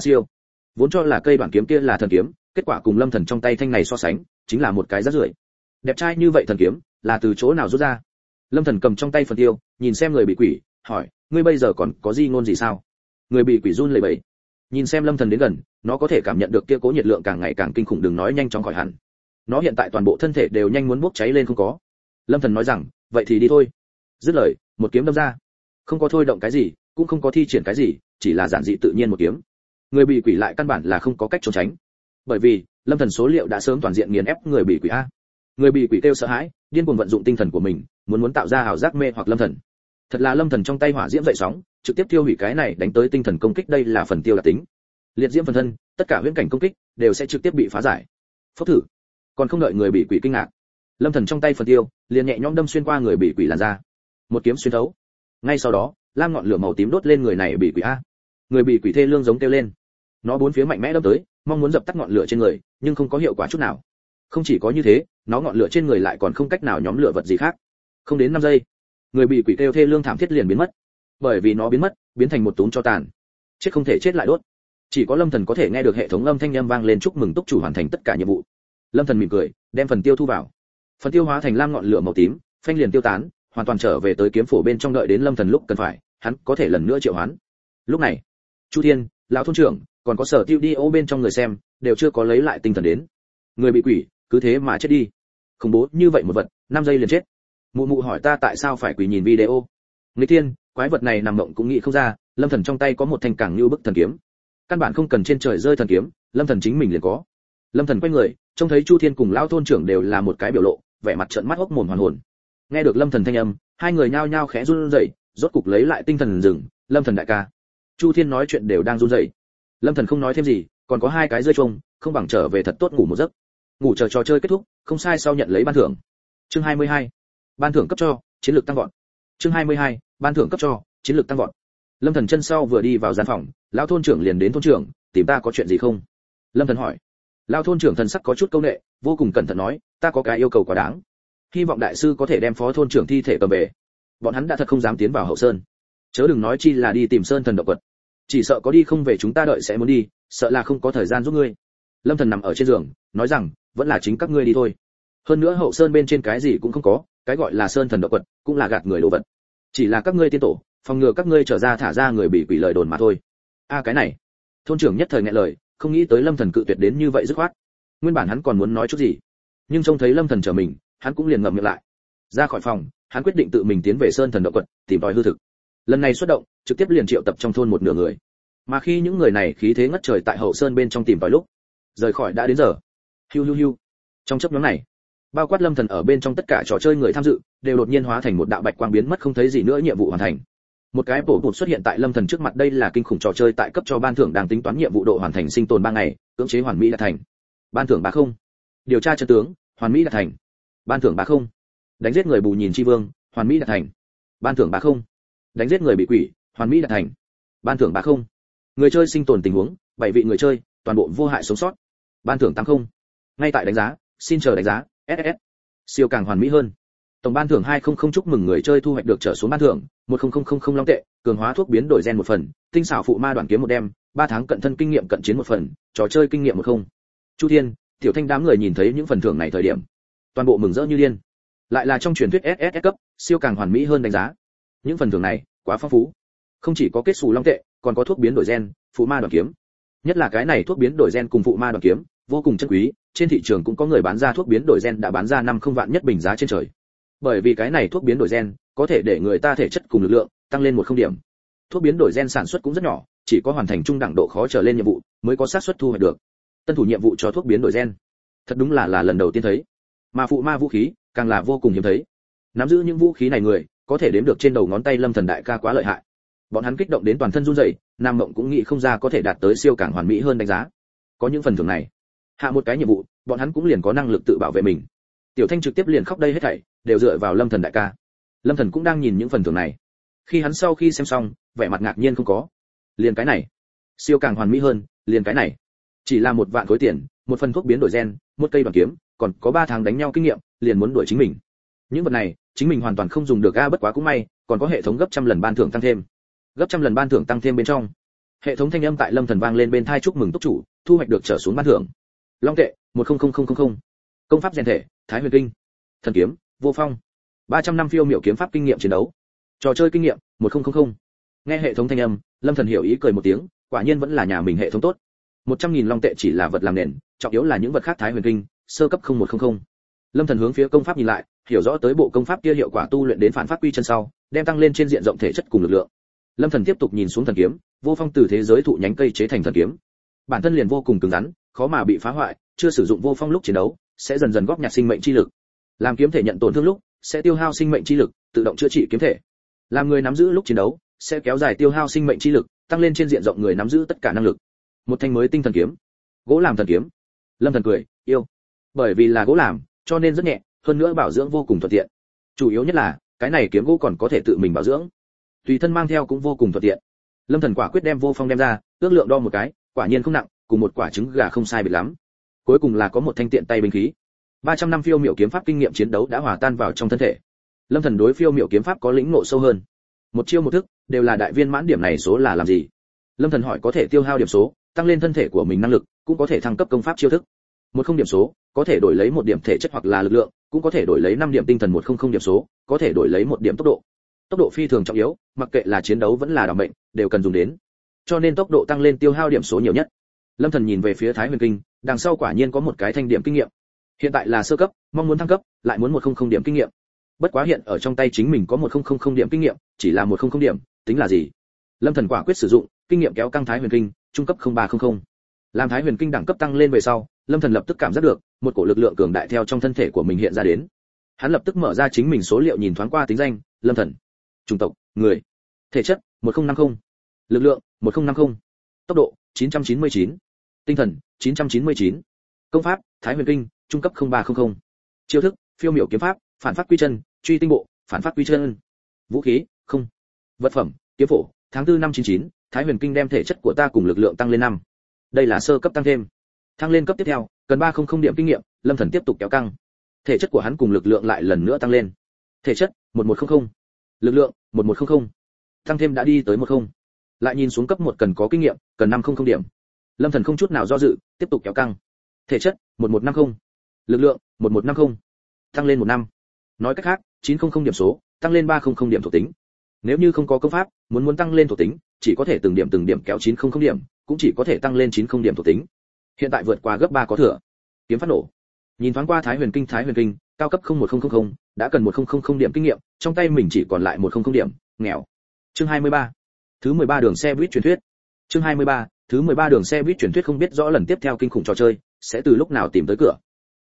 Vốn cho là cây đoạn kiếm kia là thần kiếm, kết quả cùng Lâm Thần trong tay thanh này so sánh, chính là một cái rác rưởi. Đẹp trai như vậy thần kiếm, là từ chỗ nào rút ra? Lâm Thần cầm trong tay phần tiêu, nhìn xem người bị quỷ, hỏi, ngươi bây giờ còn có di ngôn gì sao? Người bị quỷ run lẩy bẩy. Nhìn xem Lâm Thần đến gần, nó có thể cảm nhận được kia cố nhiệt lượng càng ngày càng kinh khủng, đừng nói nhanh chóng khỏi hẳn. Nó hiện tại toàn bộ thân thể đều nhanh muốn bốc cháy lên không có. Lâm Thần nói rằng, vậy thì đi thôi. Dứt lời, một kiếm đâm ra. Không có thôi động cái gì, cũng không có thi triển cái gì, chỉ là giản dị tự nhiên một kiếm. Người bị quỷ lại căn bản là không có cách trốn tránh. Bởi vì, Lâm Thần số liệu đã sớm toàn diện nghiền ép người bị quỷ a. Người bị quỷ kêu sợ hãi, điên cuồng vận dụng tinh thần của mình, muốn tạo ra ảo giác mê hoặc Lâm Thần. Thật là Lâm Thần trong tay hỏa diễm dậy sóng, trực tiếp tiêu hủy cái này đánh tới tinh thần công kích, đây là phần tiêu đặc tính. Liệt diễm phần thân, tất cả huyễn cảnh công kích đều sẽ trực tiếp bị phá giải. Phốc thử. Còn không đợi người bị quỷ kinh ngạc, Lâm Thần trong tay phần tiêu liền nhẹ nhõm đâm xuyên qua người bị quỷ làn da. Một kiếm xuyên thấu. Ngay sau đó, lam ngọn lửa màu tím đốt lên người này bị quỷ a. Người bị quỷ thê lương giống kêu lên. Nó bốn phía mạnh mẽ đâm tới, mong muốn dập tắt ngọn lửa trên người, nhưng không có hiệu quả chút nào. Không chỉ có như thế, nó ngọn lửa trên người lại còn không cách nào nhóm lửa vật gì khác. Không đến 5 giây, người bị quỷ kêu thê lương thảm thiết liền biến mất. Bởi vì nó biến mất, biến thành một túm tro tàn. Chết không thể chết lại đốt. Chỉ có Lâm Thần có thể nghe được hệ thống âm thanh âm vang lên, chúc mừng túc chủ hoàn thành tất cả nhiệm vụ. Lâm Thần mỉm cười, đem phần tiêu thu vào. Phần tiêu hóa thành lam ngọn lửa màu tím, phanh liền tiêu tán, hoàn toàn trở về tới kiếm phổ bên trong, đợi đến Lâm Thần lúc cần phải, hắn có thể lần nữa triệu hoán. Lúc này, Chu Thiên, lão thôn trưởng, còn có Sở Tiêu Đi bên trong người xem, đều chưa có lấy lại tinh thần đến. Người bị quỷ, cứ thế mà chết đi. Khủng bố như vậy một vật, 5 giây liền chết. Mụ mụ hỏi ta tại sao phải quỳ nhìn video. Nghịch thiên, quái vật này nằm mộng cũng nghĩ không ra, Lâm Thần trong tay có một thanh càng như bức thần kiếm. Căn bản không cần trên trời rơi thần kiếm, Lâm Thần chính mình liền có. Lâm Thần quay người, trông thấy Chu Thiên cùng lão thôn trưởng đều là một cái biểu lộ, vẻ mặt trợn mắt hốc mồm hoàn hồn. Nghe được Lâm Thần thanh âm, hai người nhao nhao khẽ run rẩy, rốt cục lấy lại tinh thần dừng, Lâm Thần đại ca. Chu Thiên nói chuyện đều đang run rẩy. Lâm Thần không nói thêm gì, còn có 2 cái rơi chuông, không bằng trở về thật tốt ngủ một giấc. Ngủ chờ trò chơi kết thúc, không sai sau nhận lấy ban thưởng. Chương 22. Ban thưởng cấp cho, chiến lược tăng vọt. Chương 22. Ban thưởng cấp cho, chiến lược tăng vọt. Lâm Thần chân sau vừa đi vào gian phòng, lão thôn trưởng liền đến, thôn trưởng, tìm ta có chuyện gì không? Lâm Thần hỏi. Lão thôn trưởng thần sắc có chút câu nệ, vô cùng cẩn thận nói, ta có cái yêu cầu quá đáng. Hy vọng đại sư có thể đem phó thôn trưởng thi thể cầm về. Bọn hắn đã thật không dám tiến vào hậu sơn, chớ đừng nói chi là đi tìm sơn thần động quật. Chỉ sợ có đi không về, chúng ta đợi sẽ muốn đi, sợ là không có thời gian giúp ngươi. Lâm Thần nằm ở trên giường, nói rằng, vẫn là chính các ngươi đi thôi. Hơn nữa hậu sơn bên trên cái gì cũng không có, cái gọi là sơn thần động quật cũng là gạt người đồ vật. Chỉ là các ngươi tiên tổ, phòng ngừa các ngươi trở ra thả ra người bị quỷ lời đồn mà thôi. Cái này. Thôn trưởng nhất thời nghẹn lời, không nghĩ tới Lâm Thần cự tuyệt đến như vậy dứt khoát. Nguyên bản hắn còn muốn nói chút gì, nhưng trông thấy Lâm Thần trở mình, hắn cũng liền ngậm miệng lại. Ra khỏi phòng, hắn quyết định tự mình tiến về sơn thần động quật, tìm tòi hư thực. Lần này xuất động, trực tiếp liền triệu tập trong thôn một nửa người. Mà khi những người này khí thế ngất trời tại hậu sơn bên trong tìm tòi lúc, rời khỏi đã đến giờ. Hiu hiu hiu. Trong chốc ngắn này, bao quát Lâm Thần ở bên trong tất cả trò chơi người tham dự đều đột nhiên hóa thành một đạo bạch quang biến mất không thấy gì nữa, nhiệm vụ hoàn thành. Một cái bổ bụt xuất hiện tại Lâm Thần trước mặt, đây là kinh khủng trò chơi tại cấp cho ban thưởng đang tính toán nhiệm vụ độ hoàn thành sinh tồn 3 ngày, cưỡng chế hoàn mỹ đạt thành. Ban thưởng 30. Điều tra chân tướng, hoàn mỹ đạt thành. Ban thưởng 30. Đánh giết người bù nhìn chi vương, hoàn mỹ đạt thành. Ban thưởng 30. Đánh giết người bị quỷ, hoàn mỹ đạt thành. Ban thưởng 30. Người chơi sinh tồn tình huống, 7 vị người chơi, toàn bộ vô hại sống sót. Ban thưởng 80. Ngay tại đánh giá, xin chờ đánh giá, SS. Siêu càng hoàn mỹ hơn. Tổng ban thưởng 200, chúc mừng người chơi thu hoạch được trở xuống ban thưởng 10000 long tệ, cường hóa thuốc biến đổi gen 1 phần, tinh xảo phụ ma đoạn kiếm 1 đem, 3 tháng cận thân kinh nghiệm cận chiến 1 phần, trò chơi kinh nghiệm 10. Chu Thiên, Tiểu Thanh đám người nhìn thấy những phần thưởng này thời điểm, toàn bộ mừng rỡ như điên. Lại là trong truyền thuyết SSS cấp, siêu càng hoàn mỹ hơn đánh giá. Những phần thưởng này, quá phong phú. Không chỉ có kết xù long tệ, còn có thuốc biến đổi gen, phụ ma đoạn kiếm. Nhất là cái này thuốc biến đổi gen cùng phụ ma đoạn kiếm, vô cùng chân quý, trên thị trường cũng có người bán ra thuốc biến đổi gen đã bán ra 50 vạn nhất bình giá trên trời. Bởi vì cái này thuốc biến đổi gen có thể để người ta thể chất cùng lực lượng tăng lên 10 điểm. Thuốc biến đổi gen sản xuất cũng rất nhỏ, chỉ có hoàn thành trung đẳng độ khó trở lên nhiệm vụ mới có xác suất thu hoạch được. Tân thủ nhiệm vụ cho thuốc biến đổi gen, thật đúng là lần đầu tiên thấy. Mà phụ ma vũ khí càng là vô cùng hiếm thấy. Nắm giữ những vũ khí này người có thể đếm được trên đầu ngón tay. Lâm Thần đại ca quá lợi hại. Bọn hắn kích động đến toàn thân run rẩy, Nam Mộng cũng nghĩ không ra có thể đạt tới siêu càng hoàn mỹ hơn đánh giá. Có những phần thưởng này, hạ một cái nhiệm vụ, bọn hắn cũng liền có năng lực tự bảo vệ mình. Tiểu Thanh trực tiếp liền khóc, đây hết thảy đều dựa vào Lâm Thần đại ca. Lâm Thần cũng đang nhìn những phần thưởng này. Khi hắn sau khi xem xong, vẻ mặt ngạc nhiên không có. Liền cái này, siêu càng hoàn mỹ hơn, liền cái này. Chỉ là 1 vạn khối tiền, một phần thuốc biến đổi gen, một cây đoàn kiếm, còn có 3 tháng đánh nhau kinh nghiệm, liền muốn đuổi chính mình. Những vật này, chính mình hoàn toàn không dùng được a, bất quá cũng may, còn có hệ thống gấp trăm lần ban thưởng tăng thêm. Gấp trăm lần ban thưởng tăng thêm bên trong. Hệ thống thanh âm tại Lâm Thần vang lên bên tai, chúc mừng túc chủ, thu hoạch được trở xuống ban thưởng. Long tệ, 100000. Công pháp rèn thể, Thái Huyền Kinh. Thần kiếm, Vô Phong. 300 năm phiêu miểu kiếm pháp kinh nghiệm chiến đấu. Trò chơi kinh nghiệm, 1000. Nghe hệ thống thanh âm, Lâm Thần hiểu ý cười một tiếng, quả nhiên vẫn là nhà mình hệ thống tốt. 100.000 long tệ chỉ là vật làm nền, trọng yếu là những vật khác. Thái Huyền Kinh, sơ cấp 0100. Lâm Thần hướng phía công pháp nhìn lại, hiểu rõ tới bộ công pháp kia hiệu quả tu luyện đến phản pháp quy chân sau, đem tăng lên trên diện rộng thể chất cùng lực lượng. Lâm Thần tiếp tục nhìn xuống thần kiếm, Vô Phong từ thế giới thụ nhánh cây chế thành thần kiếm. Bản thân liền vô cùng cứng rắn, khó mà bị phá hoại, chưa sử dụng Vô Phong lúc chiến đấu, sẽ dần dần góp nhặt sinh mệnh chi lực. Làm kiếm thể nhận tổn thương lúc, sẽ tiêu hao sinh mệnh chi lực, tự động chữa trị kiếm thể. Làm người nắm giữ lúc chiến đấu, sẽ kéo dài tiêu hao sinh mệnh chi lực, tăng lên trên diện rộng người nắm giữ tất cả năng lực. Một thanh mới tinh thần kiếm, gỗ làm thần kiếm. Lâm Thần cười, yêu. Bởi vì là gỗ làm, cho nên rất nhẹ, hơn nữa bảo dưỡng vô cùng thuận tiện. Chủ yếu nhất là, cái này kiếm gỗ còn có thể tự mình bảo dưỡng, tùy thân mang theo cũng vô cùng thuận tiện. Lâm Thần quả quyết đem Vô Phong đem ra, ước lượng đo một cái, quả nhiên không nặng, cùng một quả trứng gà không sai biệt lắm. Cuối cùng là có một thanh tiện tay binh khí. 300 năm phiêu miểu kiếm pháp kinh nghiệm chiến đấu đã hòa tan vào trong thân thể. Lâm Thần đối phiêu miểu kiếm pháp có lĩnh ngộ sâu hơn. Một chiêu một thức đều là đại viên mãn, điểm này số là làm gì? Lâm Thần hỏi có thể tiêu hao điểm số, tăng lên thân thể của mình năng lực, cũng có thể thăng cấp công pháp chiêu thức. 10 điểm số, có thể đổi lấy 1 điểm thể chất hoặc là lực lượng, cũng có thể đổi lấy 5 điểm tinh thần. 100 điểm số, có thể đổi lấy 1 điểm tốc độ. Tốc độ phi thường trọng yếu, mặc kệ là chiến đấu vẫn là đảm mệnh, đều cần dùng đến. Cho nên tốc độ tăng lên tiêu hao điểm số nhiều nhất. Lâm Thần nhìn về phía Thái Huyền Kinh, đằng sau quả nhiên có một cái thanh điểm kinh nghiệm. Hiện tại là sơ cấp, mong muốn thăng cấp, lại muốn 100 điểm kinh nghiệm. Bất quá hiện ở trong tay chính mình có 1000 điểm kinh nghiệm, chỉ là 100 điểm, tính là gì? Lâm Thần quả quyết sử dụng kinh nghiệm kéo căng Thái Huyền Kinh, trung cấp 0300. Làm Thái Huyền Kinh đẳng cấp tăng lên về sau, Lâm Thần lập tức cảm giác được một cổ lực lượng cường đại theo trong thân thể của mình hiện ra đến. Hắn lập tức mở ra chính mình số liệu nhìn thoáng qua tính danh, Lâm Thần. Chủng tộc, người. Thể chất, 1050. Lực lượng, 1050. Tốc độ, 999. Tinh thần, 999. Công pháp, Thái Huyền Kinh, trung cấp 0300. Chiêu thức, phiêu miểu kiếm pháp, phản pháp quy chân, truy tinh bộ, phản pháp quy chân. Vũ khí, không. Vật phẩm, kiếm phổ, tháng 4 năm 99, Thái Huyền Kinh đem thể chất của ta cùng lực lượng tăng lên 5. Đây là sơ cấp tăng thêm. Thăng lên cấp tiếp theo, cần 300 điểm kinh nghiệm, Lâm Thần tiếp tục kéo căng. Thể chất của hắn cùng lực lượng lại lần nữa tăng lên. Thể chất, 1100. Lực lượng, 1100. Tăng thêm đã đi tới 10. Lại nhìn xuống cấp 1 cần có kinh nghiệm, cần 500 điểm. Lâm Thần không chút nào do dự, tiếp tục kéo căng. Thể chất, 1150. Lực lượng, 1150. Tăng lên 1 năm. Nói cách khác, 900 điểm số, tăng lên 300 điểm thuộc tính. Nếu như không có công pháp, muốn tăng lên thuộc tính, chỉ có thể từng điểm kéo 900 điểm, cũng chỉ có thể tăng lên 90 điểm thuộc tính. Hiện tại vượt qua gấp 3 có thừa. Kiếm phát nổ. Nhìn thoáng qua Thái Huyền Kinh, cao cấp 0100, đã cần 100 điểm kinh nghiệm, trong tay mình chỉ còn lại 100 điểm, nghèo. Chương 23. Thứ 13 đường xe buýt truyền thuyết. Chương 23. Thứ 13 đường xe buýt truyền thuyết, không biết rõ lần tiếp theo kinh khủng trò chơi sẽ từ lúc nào tìm tới cửa.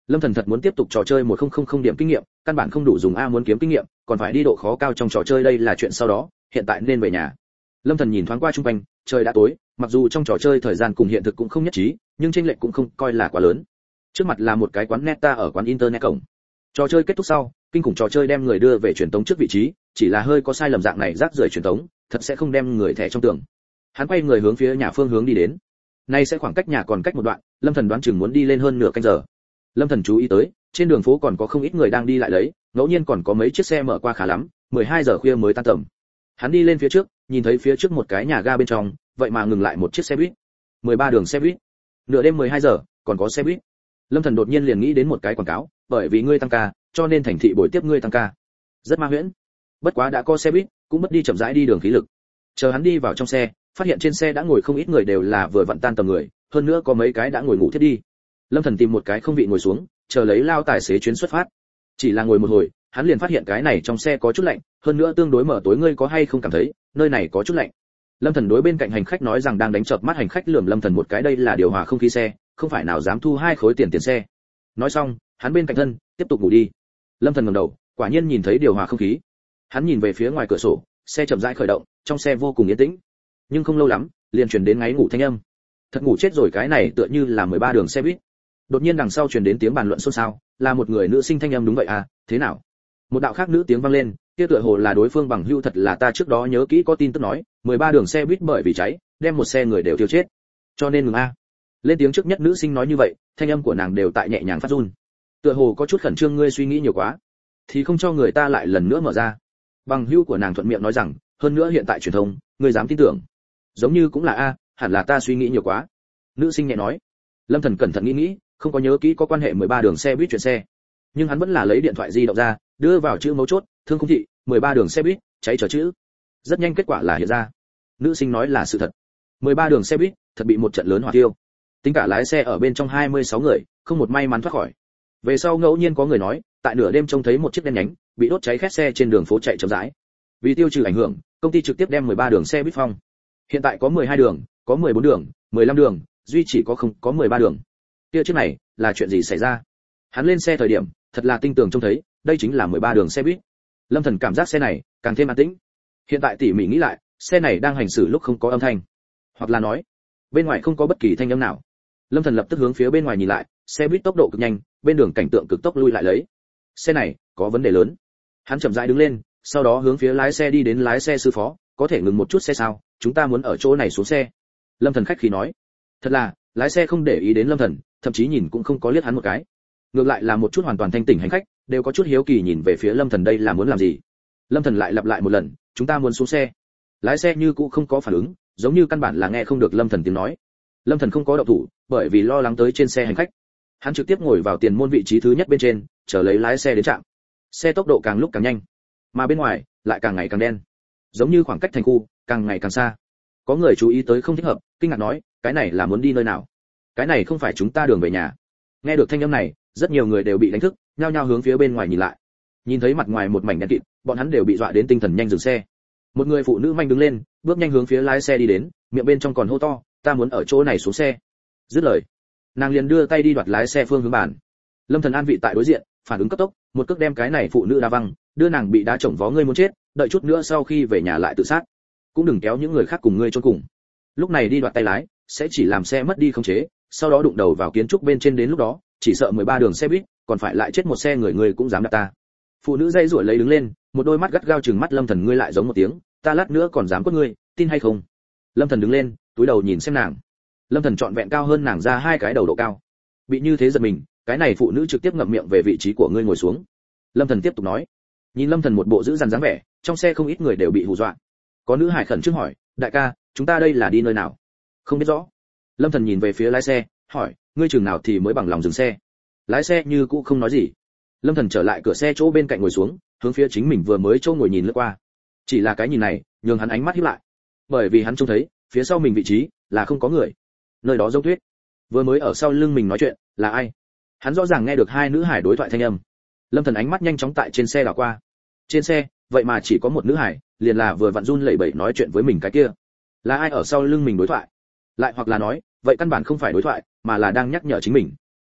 Lâm Thần thật muốn tiếp tục trò chơi 1000 điểm kinh nghiệm, căn bản không đủ dùng a, muốn kiếm kinh nghiệm, còn phải đi độ khó cao trong trò chơi, đây là chuyện sau đó, hiện tại nên về nhà. Lâm Thần nhìn thoáng qua xung quanh, trời đã tối, mặc dù trong trò chơi thời gian cùng hiện thực cũng không nhất trí, nhưng chênh lệch cũng không coi là quá lớn. Trước mặt là một cái quán neta ở quán internet cổng. Trò chơi kết thúc sau, kinh khủng trò chơi đem người đưa về truyền tống trước vị trí, chỉ là hơi có sai lầm dạng này rác rưởi truyền tống, thật sẽ không đem người thẻ trong tường. Hắn quay người hướng phía nhà phương hướng đi đến. Nay sẽ khoảng cách nhà còn cách một đoạn, Lâm Thần đoán chừng muốn đi lên hơn nửa canh giờ. Lâm Thần chú ý tới, trên đường phố còn có không ít người đang đi lại lấy, ngẫu nhiên còn có mấy chiếc xe mở qua khá lắm, 12 giờ khuya mới tan tầm. Hắn đi lên phía trước, nhìn thấy phía trước một cái nhà ga bên trong, vậy mà ngừng lại một chiếc xe buýt. 13 đường xe buýt. Nửa đêm 12 giờ, còn có xe buýt. Lâm Thần đột nhiên liền nghĩ đến một cái quảng cáo, bởi vì ngươi tăng ca, cho nên thành thị buổi tiếp ngươi tăng ca. Rất ma huyễn. Bất quá đã có xe buýt, cũng mất đi chậm rãi đi đường khí lực. Chờ hắn đi vào trong xe, phát hiện trên xe đã ngồi không ít người, đều là vừa vặn tan tầm người, hơn nữa có mấy cái đã ngồi ngủ thiết đi. Lâm Thần tìm một cái không vị ngồi xuống, chờ lấy lao tài xế chuyến xuất phát. Chỉ là ngồi một hồi, hắn liền phát hiện cái này trong xe có chút lạnh, hơn nữa tương đối mở tối, ngươi có hay không cảm thấy nơi này có chút lạnh? Lâm Thần đối bên cạnh hành khách nói rằng đang đánh chợp mắt hành khách lườm Lâm Thần một cái, đây là điều hòa không khí xe, không phải nào dám thu 2 khối tiền xe. Nói xong, hắn bên cạnh thân tiếp tục ngủ đi. Lâm Thần ngẩng đầu, quả nhiên nhìn thấy điều hòa không khí. Hắn nhìn về phía ngoài cửa sổ, xe chậm rãi khởi động, trong xe vô cùng yên tĩnh. Nhưng không lâu lắm, liền truyền đến ngáy ngủ thanh âm. Thật ngủ chết rồi, cái này tựa như là 13 đường xe buýt. Đột nhiên đằng sau truyền đến tiếng bàn luận xôn xao, là một người nữ sinh thanh âm, đúng vậy à, thế nào? Một đạo khác nữ tiếng vang lên, kia tựa hồ là đối phương bằng hữu, thật là ta trước đó nhớ kỹ có tin tức nói, 13 đường xe buýt bởi vì cháy, đem một xe người đều tiêu chết. Cho nên ngừng a. Lên tiếng trước nhất nữ sinh nói như vậy, thanh âm của nàng đều tại nhẹ nhàng phát run. Tựa hồ có chút khẩn trương, ngươi suy nghĩ nhiều quá, thì không cho người ta lại lần nữa mở ra. Bằng hữu của nàng thuận miệng nói rằng, hơn nữa hiện tại truyền thông, ngươi dám tin tưởng? Giống như cũng là a, hẳn là ta suy nghĩ nhiều quá. Nữ sinh nhẹ nói. Lâm Thần cẩn thận nghĩ, không có nhớ kỹ có quan hệ 13 đường xe buýt chuyển xe. Nhưng hắn vẫn là lấy điện thoại di động ra, đưa vào chữ mấu chốt, Thương Khung thị, 13 đường xe buýt, cháy chờ chữ. Rất nhanh kết quả là hiện ra. Nữ sinh nói là sự thật. 13 đường xe buýt thật bị một trận lớn hỏa thiêu. Tính cả lái xe ở bên trong 26 người, không một may mắn thoát khỏi. Về sau ngẫu nhiên có người nói, tại nửa đêm trông thấy một chiếc đen nhánh bị đốt cháy khét xe trên đường phố chạy chậm rãi. Vì tiêu trừ ảnh hưởng, công ty trực tiếp đem 13 đường xe buýt phong. Hiện tại có 12 đường, có 14 đường, 15 đường, duy chỉ không có 13 đường. Kia chiếc này là chuyện gì xảy ra? Hắn lên xe thời điểm, thật là tinh tường trông thấy, đây chính là 13 đường xe buýt. Lâm Thần cảm giác xe này càng thêm an tĩnh. Hiện tại tỉ mỉ nghĩ lại, xe này đang hành xử lúc không có âm thanh, hoặc là nói, bên ngoài không có bất kỳ thanh âm nào. Lâm Thần lập tức hướng phía bên ngoài nhìn lại, xe buýt tốc độ cực nhanh, bên đường cảnh tượng cực tốc lui lại lấy. Xe này có vấn đề lớn. Hắn chậm rãi đứng lên, sau đó hướng phía lái xe đi đến, lái xe sư phó, có thể ngừng một chút xe sao? Chúng ta muốn ở chỗ này xuống xe. Lâm Thần khách khí nói. Thật là, lái xe không để ý đến Lâm Thần, thậm chí nhìn cũng không có liếc hắn một cái. Ngược lại là một chút hoàn toàn thanh tỉnh hành khách, đều có chút hiếu kỳ nhìn về phía Lâm Thần, đây là muốn làm gì? Lâm Thần lại lặp lại một lần, chúng ta muốn xuống xe. Lái xe như cũ không có phản ứng, giống như căn bản là nghe không được Lâm Thần tiếng nói. Lâm Thần không có động thủ, bởi vì lo lắng tới trên xe hành khách. Hắn trực tiếp ngồi vào tiền môn vị trí thứ nhất bên trên, chờ lấy lái xe đến trạm. Xe tốc độ càng lúc càng nhanh, mà bên ngoài lại càng ngày càng đen, giống như khoảng cách thành khu càng ngày càng xa. Có người chú ý tới không thích hợp, kinh ngạc nói, cái này là muốn đi nơi nào? Cái này không phải chúng ta đường về nhà. Nghe được thanh âm này, rất nhiều người đều bị đánh thức, nhao nhao hướng phía bên ngoài nhìn lại. Nhìn thấy mặt ngoài một mảnh đen kịt, bọn hắn đều bị dọa đến tinh thần nhanh dừng xe. Một người phụ nữ manh đứng lên, bước nhanh hướng phía lái xe đi đến, miệng bên trong còn hô to, ta muốn ở chỗ này xuống xe. Dứt lời, nàng liền đưa tay đi đoạt lái xe phương hướng bàn. Lâm Thần an vị tại đối diện, phản ứng cấp tốc, một cước đem cái này phụ nữ đá văng, đưa nàng bị đá chổng vó, ngươi muốn chết, đợi chút nữa sau khi về nhà lại tự sát, cũng đừng kéo những người khác cùng ngươi chôn cùng. Lúc này đi đoạt tay lái, sẽ chỉ làm xe mất đi khống chế, sau đó đụng đầu vào kiến trúc bên trên, đến lúc đó, chỉ sợ 13 đường xe buýt, còn phải lại chết một xe người, ngươi cũng dám đạp ta. Phụ nữ dây rủa lấy đứng lên, một đôi mắt gắt gao trừng mắt Lâm Thần, ngươi lại giống một tiếng, ta lát nữa còn dám quất ngươi, tin hay không? Lâm Thần đứng lên, túi đầu nhìn xem nàng. Lâm Thần trọn vẹn cao hơn nàng ra 2 cái đầu độ cao. Bị như thế giật mình, cái này phụ nữ trực tiếp ngậm miệng, về vị trí của ngươi ngồi xuống. Lâm Thần tiếp tục nói. Nhìn Lâm Thần một bộ dữ dằn dáng vẻ, trong xe không ít người đều bị hù dọa. Có nữ hải khẩn trương hỏi, đại ca, chúng ta đây là đi nơi nào? Không biết rõ. Lâm Thần nhìn về phía lái xe, hỏi, ngươi chừng nào thì mới bằng lòng dừng xe? Lái xe như cũ không nói gì. Lâm Thần trở lại cửa xe chỗ bên cạnh ngồi xuống, hướng phía chính mình vừa mới chỗ ngồi nhìn lướt qua. Chỉ là cái nhìn này, nhường hắn ánh mắt híp lại, bởi vì hắn trông thấy phía sau mình vị trí là không có người. Nơi đó giống tuyết. Vừa mới ở sau lưng mình nói chuyện là ai? Hắn rõ ràng nghe được 2 nữ hải đối thoại thanh âm. Lâm Thần ánh mắt nhanh chóng tại trên xe đảo qua. Trên xe, vậy mà chỉ có một nữ hải, liền là vừa vặn run lẩy bẩy nói chuyện với mình cái kia. Là ai ở sau lưng mình đối thoại? Lại hoặc là nói, vậy căn bản không phải đối thoại, mà là đang nhắc nhở chính mình.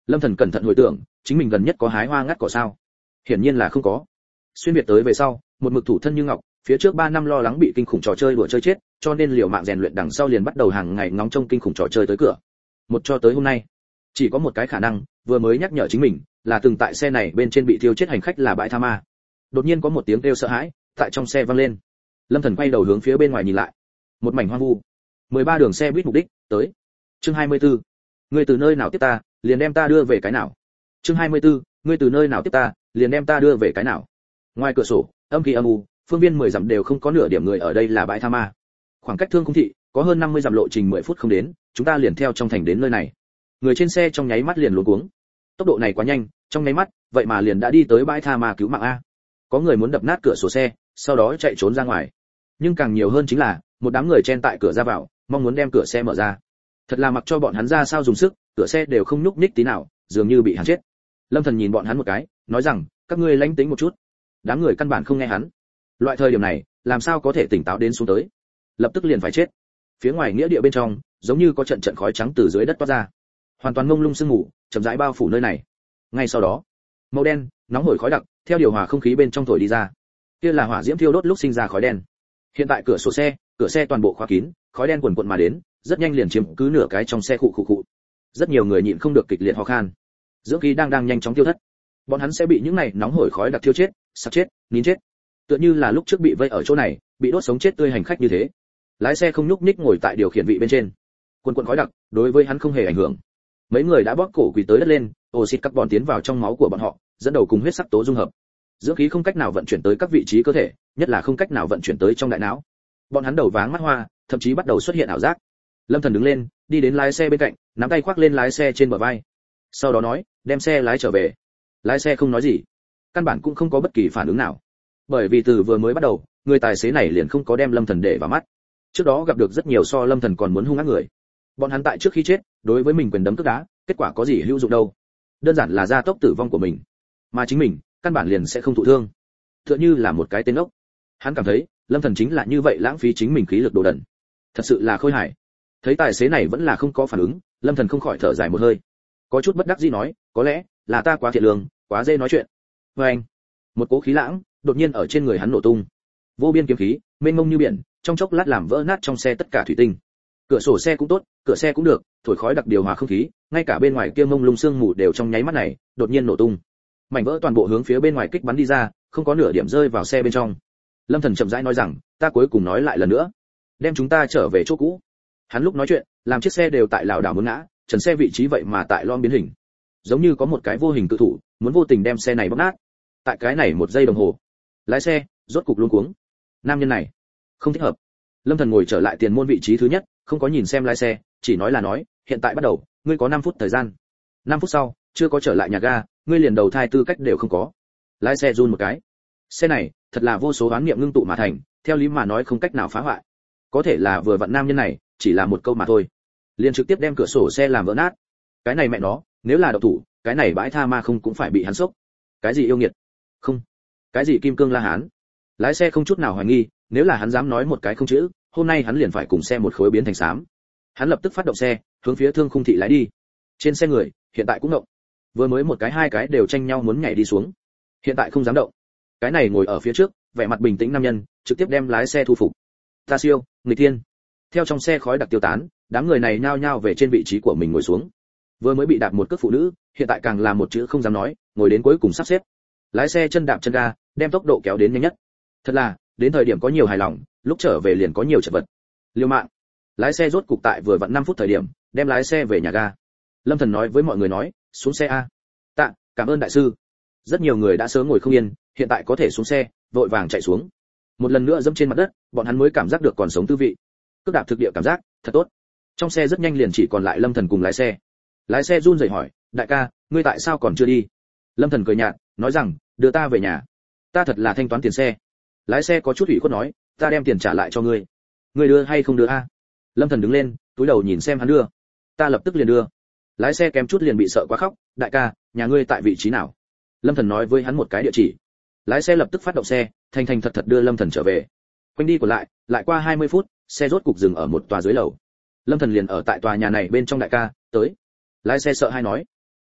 Lâm Thần cẩn thận hồi tưởng, chính mình gần nhất có hái hoa ngắt cỏ sao? Hiển nhiên là không có. Xuyên Việt tới về sau, một mực thủ thân như ngọc, phía trước 3 năm lo lắng bị kinh khủng trò chơi đùa chơi chết, cho nên liều mạng rèn luyện đằng sau liền bắt đầu hàng ngày ngóng trông kinh khủng trò chơi tới cửa. Một cho tới hôm nay, chỉ có một cái khả năng, vừa mới nhắc nhở chính mình, là từng tại xe này bên trên bị thiêu chết hành khách là bãi tha ma. Đột nhiên có một tiếng kêu sợ hãi tại trong xe vang lên. Lâm Thần quay đầu hướng phía bên ngoài nhìn lại. Một mảnh hoang vu. 13 đường xe buýt mục đích, tới. Chương 24. Ngươi từ nơi nào tiếp ta, liền đem ta đưa về cái nào. Chương 24. Ngươi từ nơi nào tiếp ta, liền đem ta đưa về cái nào. Ngoài cửa sổ, âm khí âm u, phương viên 10 dặm đều không có nửa điểm người ở đây là bãi tha ma. Khoảng cách Thương Khung thị có hơn 50 dặm lộ trình 10 phút không đến, chúng ta liền theo trong thành đến nơi này. Người trên xe trong nháy mắt liền luống cuống. Tốc độ này quá nhanh, trong nháy mắt, vậy mà liền đã đi tới bãi tha ma cứu mạng a. Có người muốn đập nát cửa sổ xe, sau đó chạy trốn ra ngoài. Nhưng càng nhiều hơn chính là một đám người chen tại cửa ra vào, mong muốn đem cửa xe mở ra. Thật là mặc cho bọn hắn ra sao dùng sức, cửa xe đều không nhúc nhích tí nào, dường như bị hắn chết. Lâm Thần nhìn bọn hắn một cái, nói rằng, các ngươi lánh tính một chút. Đám người căn bản không nghe hắn. Loại thời điểm này, làm sao có thể tỉnh táo đến xuống tới? Lập tức liền phải chết. Phía ngoài nghĩa địa bên trong, giống như có trận trận khói trắng từ dưới đất toát ra, hoàn toàn mông lung sương mù, chậm rãi bao phủ nơi này. Ngay sau đó, màu đen, nóng hổi khói đặc, theo điều hòa không khí bên trong thổi đi ra. Kia là hỏa diễm thiêu đốt lúc sinh ra khói đen. Hiện tại cửa xe toàn bộ khóa kín, khói đen quần quần mà đến, rất nhanh liền chiếm cứ nửa cái trong xe khụ. Rất nhiều người nhịn không được kịch liệt ho khan. Dưỡng khí đang nhanh chóng tiêu thất. Bọn hắn sẽ bị những này nóng hổi khói đặc thiêu chết, sắp chết, nín chết. Tựa như là lúc trước bị vây ở chỗ này, bị đốt sống chết tươi hành khách như thế. Lái xe không nhúc nhích ngồi tại điều khiển vị bên trên. Quần khói đặc, đối với hắn không hề ảnh hưởng. Mấy người đã bóp cổ quỳ tới đất lên, oxit carbon tiến vào trong máu của bọn họ, dẫn đầu cùng huyết sắc tố dung hợp. Dưỡng khí không cách nào vận chuyển tới các vị trí cơ thể, nhất là không cách nào vận chuyển tới trong đại não. Bọn hắn đầu váng mắt hoa, thậm chí bắt đầu xuất hiện ảo giác. Lâm Thần đứng lên, đi đến lái xe bên cạnh, nắm tay khoác lên lái xe trên bờ vai. Sau đó nói, đem xe lái trở về. Lái xe không nói gì, căn bản cũng không có bất kỳ phản ứng nào. Bởi vì từ vừa mới bắt đầu, người tài xế này liền không có đem Lâm Thần để vào mắt. Trước đó gặp được rất nhiều so Lâm Thần còn muốn hung ác người. Bọn hắn tại trước khi chết, đối với mình quyền đấm cước đá, kết quả có gì hữu dụng đâu? Đơn giản là gia tốc tử vong của mình, mà chính mình, căn bản liền sẽ không thụ thương. Tựa như là một cái tên ốc. Hắn cảm thấy, Lâm Thần chính là như vậy lãng phí chính mình khí lực đồ đần. Thật sự là khôi hài. Thấy tài xế này vẫn là không có phản ứng, Lâm Thần không khỏi thở dài một hơi. Có chút bất đắc dĩ nói, có lẽ là ta quá thiện lương, quá dễ nói chuyện. Và anh, một cỗ khí lãng đột nhiên ở trên người hắn nổ tung. Vô biên kiếm khí, mênh mông như biển, trong chốc lát làm vỡ nát trong xe tất cả thủy tinh. Cửa sổ xe cũng tốt, cửa xe cũng được, thổi khói đặc điều hòa không khí, ngay cả bên ngoài kia mông lung sương mù đều trong nháy mắt này đột nhiên nổ tung. Mảnh vỡ toàn bộ hướng phía bên ngoài kích bắn đi ra, không có nửa điểm rơi vào xe bên trong. Lâm Thần chậm rãi nói rằng, ta cuối cùng nói lại lần nữa, đem chúng ta trở về chỗ cũ. Hắn lúc nói chuyện, làm chiếc xe đều tại lảo đảo muốn ngã, trần xe vị trí vậy mà tại lom biến hình, giống như có một cái vô hình cự thủ muốn vô tình đem xe này bóp nát. Tại cái này một giây đồng hồ, lái xe rốt cục luống cuống. Nam nhân này không thích hợp. Lâm Thần ngồi trở lại tiền môn vị trí thứ nhất, không có nhìn xem lái xe, chỉ nói là nói, hiện tại bắt đầu, ngươi có 5 phút thời gian. 5 phút sau, chưa có trở lại nhà ga, ngươi liền đầu thai tư cách đều không có. Lái xe run một cái. Xe này, thật là vô số oán niệm ngưng tụ mà thành, theo lý mà nói không cách nào phá hoại. Có thể là vừa vặn nam nhân này, chỉ là một câu mà thôi, liền trực tiếp đem cửa sổ xe làm vỡ nát. Cái này mẹ nó, nếu là độc thủ, cái này bãi tha ma không cũng phải bị hắn sốc. Cái gì yêu nghiệt? Không. Cái gì kim cương la hán? Lái xe không chút nào hoài nghi, nếu là hắn dám nói một cái không chữ, hôm nay hắn liền phải cùng xe một khối biến thành xám. Hắn lập tức phát động xe, hướng phía Thương Khung thị lái đi. Trên xe người, hiện tại cũng động. Vừa mới một cái hai cái đều tranh nhau muốn nhảy đi xuống, hiện tại không dám động. Cái này ngồi ở phía trước, vẻ mặt bình tĩnh nam nhân, trực tiếp đem lái xe thu phục. Ta siêu, người tiên. Theo trong xe khói đặc tiêu tán, đám người này nhao nhao về trên vị trí của mình ngồi xuống. Vừa mới bị đạp một cước phụ nữ, hiện tại càng là một chữ không dám nói, ngồi đến cuối cùng sắp xếp. Lái xe chân đạp chân ga, đem tốc độ kéo đến nhanh nhất. Thật là, đến thời điểm có nhiều hài lòng, lúc trở về liền có nhiều chật vật. Liêu mạng. Lái xe rốt cục tại vừa vặn 5 phút thời điểm, đem lái xe về nhà ga. Lâm Thần nói với mọi người nói, xuống xe a. Tạ, cảm ơn đại sư. Rất nhiều người đã sớm ngồi không yên, hiện tại có thể xuống xe, vội vàng chạy xuống. Một lần nữa dẫm trên mặt đất, bọn hắn mới cảm giác được còn sống tư vị. Cước đạp thực địa cảm giác, thật tốt. Trong xe rất nhanh liền chỉ còn lại Lâm Thần cùng lái xe. Lái xe run rẩy hỏi, đại ca, ngươi tại sao còn chưa đi? Lâm Thần cười nhạt, nói rằng, đưa ta về nhà. Ta thật là thanh toán tiền xe. Lái xe có chút ủy khuất nói, ta đem tiền trả lại cho ngươi. Ngươi đưa hay không đưa a? Lâm Thần đứng lên, túi đầu nhìn xem hắn đưa. Ta lập tức liền đưa. Lái xe kém chút liền bị sợ quá khóc, đại ca, nhà ngươi tại vị trí nào? Lâm Thần nói với hắn một cái địa chỉ. Lái xe lập tức phát động xe, thành thành thật thật đưa Lâm Thần trở về. Quanh đi của lại qua 20 phút, xe rốt cục dừng ở một tòa dưới lầu. Lâm Thần liền ở tại tòa nhà này bên trong, đại ca, tới. Lái xe sợ hay nói,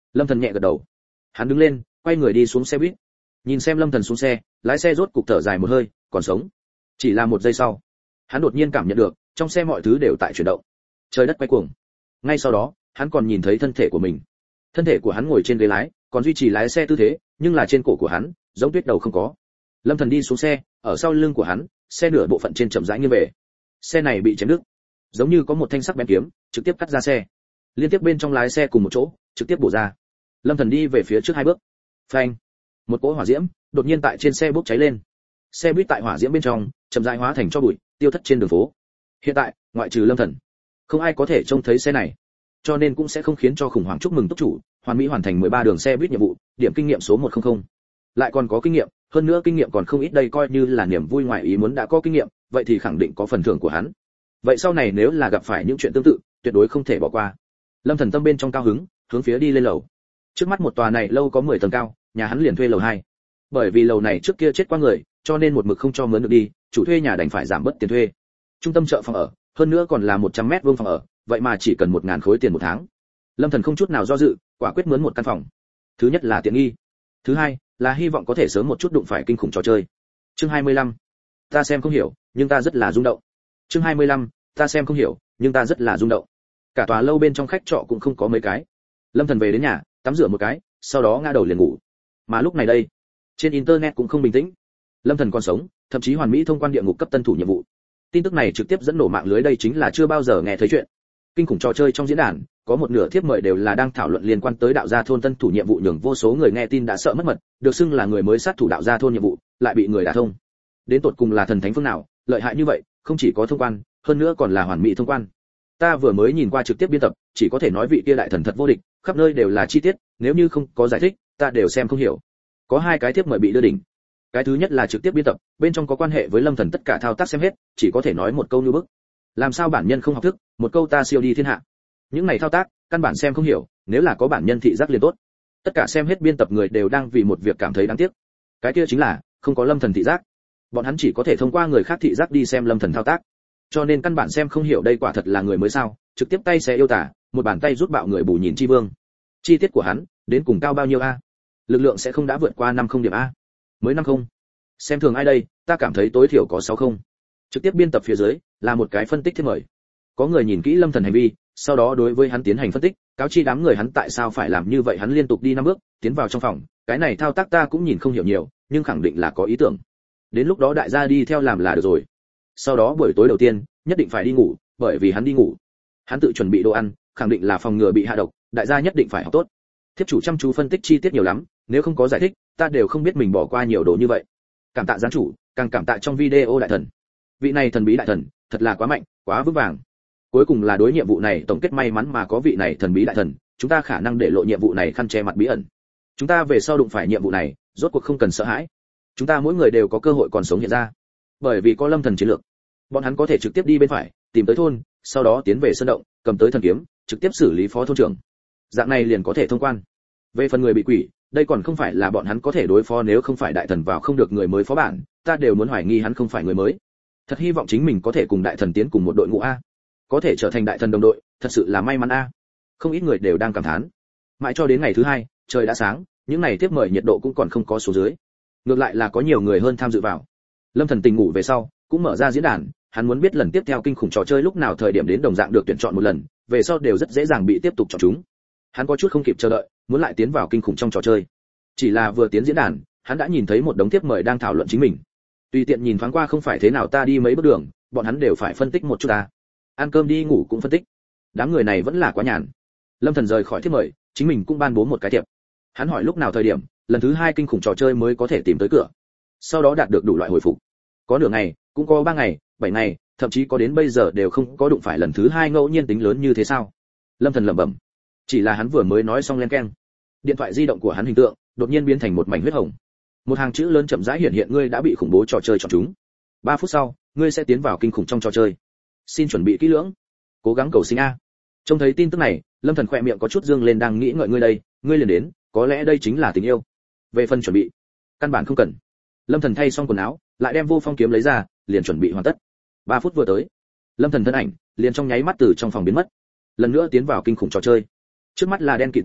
Lâm Thần nhẹ gật đầu. Hắn đứng lên, quay người đi xuống xe buýt. Nhìn xem Lâm Thần xuống xe, lái xe rốt cục thở dài một hơi, còn sống. Chỉ là một giây sau, hắn đột nhiên cảm nhận được, trong xe mọi thứ đều tại chuyển động. Trời đất quay cuồng. Ngay sau đó, hắn còn nhìn thấy thân thể của mình. Thân thể của hắn ngồi trên ghế lái, còn duy trì lái xe tư thế, nhưng là trên cổ của hắn, giống tuyết đầu không có. Lâm Thần đi xuống xe, ở sau lưng của hắn, xe nửa bộ phận trên chậm rãi nghiêng về. Xe này bị chém đứt, giống như có một thanh sắc bén kiếm, trực tiếp cắt ra xe. Liên tiếp bên trong lái xe cùng một chỗ, trực tiếp bổ ra. Lâm Thần đi về phía trước 2 bước. Phanh! Một cỗ hỏa diễm đột nhiên tại trên xe bốc cháy lên. Xe buýt tại hỏa diễm bên trong, chậm rãi hóa thành tro bụi, tiêu thất trên đường phố. Hiện tại, ngoại trừ Lâm Thần, không ai có thể trông thấy xe này, cho nên cũng sẽ không khiến cho khủng hoảng. Chúc mừng túc chủ, hoàn mỹ hoàn thành 13 đường xe buýt nhiệm vụ, điểm kinh nghiệm số 100. Lại còn có kinh nghiệm, hơn nữa kinh nghiệm còn không ít đây, coi như là niềm vui ngoài ý muốn đã có kinh nghiệm, vậy thì khẳng định có phần thưởng của hắn. Vậy sau này nếu là gặp phải những chuyện tương tự, tuyệt đối không thể bỏ qua. Lâm Thần tâm bên trong cao hứng, hướng phía đi lên lầu. Trước mắt một tòa này lâu có 10 tầng cao, nhà hắn liền thuê lầu 2. Bởi vì lầu này trước kia chết qua người, cho nên một mực không cho mướn được đi, chủ thuê nhà đành phải giảm bớt tiền thuê. Trung tâm chợ phòng ở, hơn nữa còn là 100 mét vuông phòng ở, vậy mà chỉ cần 1000 khối tiền một tháng. Lâm Thần không chút nào do dự, quả quyết mướn một căn phòng. Thứ nhất là tiện nghi, thứ hai là hy vọng có thể sớm một chút đụng phải kinh khủng trò chơi. Chương 25. Ta xem không hiểu, nhưng ta rất là rung động. Chương 25. Ta xem không hiểu, nhưng ta rất là rung động. Cả tòa lâu bên trong khách trọ cũng không có mấy cái. Lâm Thần về đến nhà, tắm rửa một cái, sau đó ngã đầu liền ngủ. Mà lúc này đây, trên internet cũng không bình tĩnh. Lâm Thần còn sống, thậm chí hoàn mỹ thông quan địa ngục cấp tân thủ nhiệm vụ. Tin tức này trực tiếp dẫn nổ mạng lưới, đây chính là chưa bao giờ nghe thấy chuyện. Kinh khủng trò chơi trong diễn đàn, có một nửa thiếp mời đều là đang thảo luận liên quan tới đạo gia thôn tân thủ nhiệm vụ, nhường vô số người nghe tin đã sợ mất mật, được xưng là người mới sát thủ đạo gia thôn nhiệm vụ, lại bị người đả thông. Đến tột cùng là thần thánh phương nào, lợi hại như vậy, không chỉ có thông quan, hơn nữa còn là hoàn mỹ thông quan. Ta vừa mới nhìn qua trực tiếp biên tập, chỉ có thể nói vị kia đại thần thật vô địch, khắp nơi đều là chi tiết, nếu như không có giải thích, ta đều xem không hiểu. Có 2 cái thiếp mời bị đưa đỉnh. Cái thứ nhất là trực tiếp biên tập, bên trong có quan hệ với Lâm Thần tất cả thao tác xem hết, chỉ có thể nói một câu như bức. Làm sao bản nhân không học thức, một câu ta siêu đi thiên hạ. Những này thao tác, căn bản xem không hiểu, nếu là có bản nhân thị giác liền tốt. Tất cả xem hết biên tập người đều đang vì một việc cảm thấy đáng tiếc. Cái kia chính là không có Lâm Thần thị giác. Bọn hắn chỉ có thể thông qua người khác thị giác đi xem Lâm Thần thao tác. Cho nên căn bản xem không hiểu, đây quả thật là người mới sao, trực tiếp tay xé yêu tả, một bàn tay rút bạo người bù nhìn chi vương. Chi tiết của hắn, đến cùng cao bao nhiêu a? Lực lượng sẽ không đã vượt qua 50 điểm a? Mới 50. Xem thường ai đây, ta cảm thấy tối thiểu có 60. Trực tiếp biên tập phía dưới là một cái phân tích thiết mời. Có người nhìn kỹ Lâm Thần hành vi, sau đó đối với hắn tiến hành phân tích, cáo chi đám người hắn tại sao phải làm như vậy. Hắn liên tục đi 5 bước, tiến vào trong phòng, cái này thao tác ta cũng nhìn không hiểu nhiều, nhưng khẳng định là có ý tưởng. Đến lúc đó đại gia đi theo làm là được rồi. Sau đó buổi tối đầu tiên, nhất định phải đi ngủ, bởi vì hắn đi ngủ. Hắn tự chuẩn bị đồ ăn, khẳng định là phòng ngừa bị hạ độc, đại gia nhất định phải học tốt. Thiếp chủ chăm chú phân tích chi tiết nhiều lắm, nếu không có giải thích, ta đều không biết mình bỏ qua nhiều đồ như vậy. Cảm tạ gián chủ, càng cảm tạ trong video đại thần. Vị này thần bí đại thần, thật là quá mạnh, quá vững vàng. Cuối cùng là đối nhiệm vụ này tổng kết may mắn mà có vị này thần bí đại thần, chúng ta khả năng để lộ nhiệm vụ này khăn che mặt bí ẩn. Chúng ta về sau đụng phải nhiệm vụ này, rốt cuộc không cần sợ hãi. Chúng ta mỗi người đều có cơ hội còn sống hiện ra. Bởi vì có Lâm Thần chiến lược, bọn hắn có thể trực tiếp đi bên phải, tìm tới thôn, sau đó tiến về sơn động, cầm tới thần kiếm, trực tiếp xử lý phó thôn trưởng. Dạng này liền có thể thông quan. Về phần người bị quỷ, đây còn không phải là bọn hắn có thể đối phó, nếu không phải đại thần vào không được người mới phó bản, ta đều muốn hoài nghi hắn không phải người mới. Thật hy vọng chính mình có thể cùng đại thần tiến cùng một đội ngũ a. Có thể trở thành đại thần đồng đội, thật sự là may mắn a. Không ít người đều đang cảm thán. Mãi cho đến ngày thứ 2, trời đã sáng, những ngày tiếp mời nhiệt độ cũng còn không có số dưới. Ngược lại là có nhiều người hơn tham dự vào. Lâm Thần tỉnh ngủ về sau, cũng mở ra diễn đàn, hắn muốn biết lần tiếp theo kinh khủng trò chơi lúc nào thời điểm đến, đồng dạng được tuyển chọn một lần, về sau đều rất dễ dàng bị tiếp tục chọn chúng. Hắn có chút không kịp chờ đợi, muốn lại tiến vào kinh khủng trong trò chơi. Chỉ là vừa tiến diễn đàn, hắn đã nhìn thấy một đống tiếp mời đang thảo luận chính mình. Tùy tiện nhìn thoáng qua không phải thế nào ta đi mấy bước đường, bọn hắn đều phải phân tích một chút ta. Ăn cơm đi ngủ cũng phân tích. Đám người này vẫn là quá nhàn. Lâm Thần rời khỏi tiếp mời, chính mình cũng ban bố một cái thiệp. Hắn hỏi lúc nào thời điểm, lần thứ 2 kinh khủng trò chơi mới có thể tìm tới cửa. Sau đó đạt được đủ loại hồi phục. Có nửa ngày, cũng có 3 ngày, 7 ngày, thậm chí có đến bây giờ đều không có đụng phải lần thứ 2 ngẫu nhiên tính lớn như thế sao? Lâm Thần lẩm bẩm. Chỉ là hắn vừa mới nói xong len keng, điện thoại di động của hắn hình tượng đột nhiên biến thành một mảnh huyết hồng. Một hàng chữ lớn chậm rãi hiện hiện, ngươi đã bị khủng bố trò chơi chọn chúng. 3 phút sau, ngươi sẽ tiến vào kinh khủng trong trò chơi. Xin chuẩn bị kỹ lưỡng, cố gắng cầu sinh a. Trông thấy tin tức này, Lâm Thần khỏe miệng có chút dương lên, đang nghĩ ngợi ngươi đây, ngươi liền đến, có lẽ đây chính là tình yêu. Về phần chuẩn bị, căn bản không cần. Lâm Thần thay xong quần áo, lại đem vô phong kiếm lấy ra, liền chuẩn bị hoàn tất. 3 phút vừa tới, Lâm Thần thân ảnh liền trong nháy mắt từ trong phòng biến mất, lần nữa tiến vào kinh khủng trò chơi. Trước mắt là đen kịt một màu,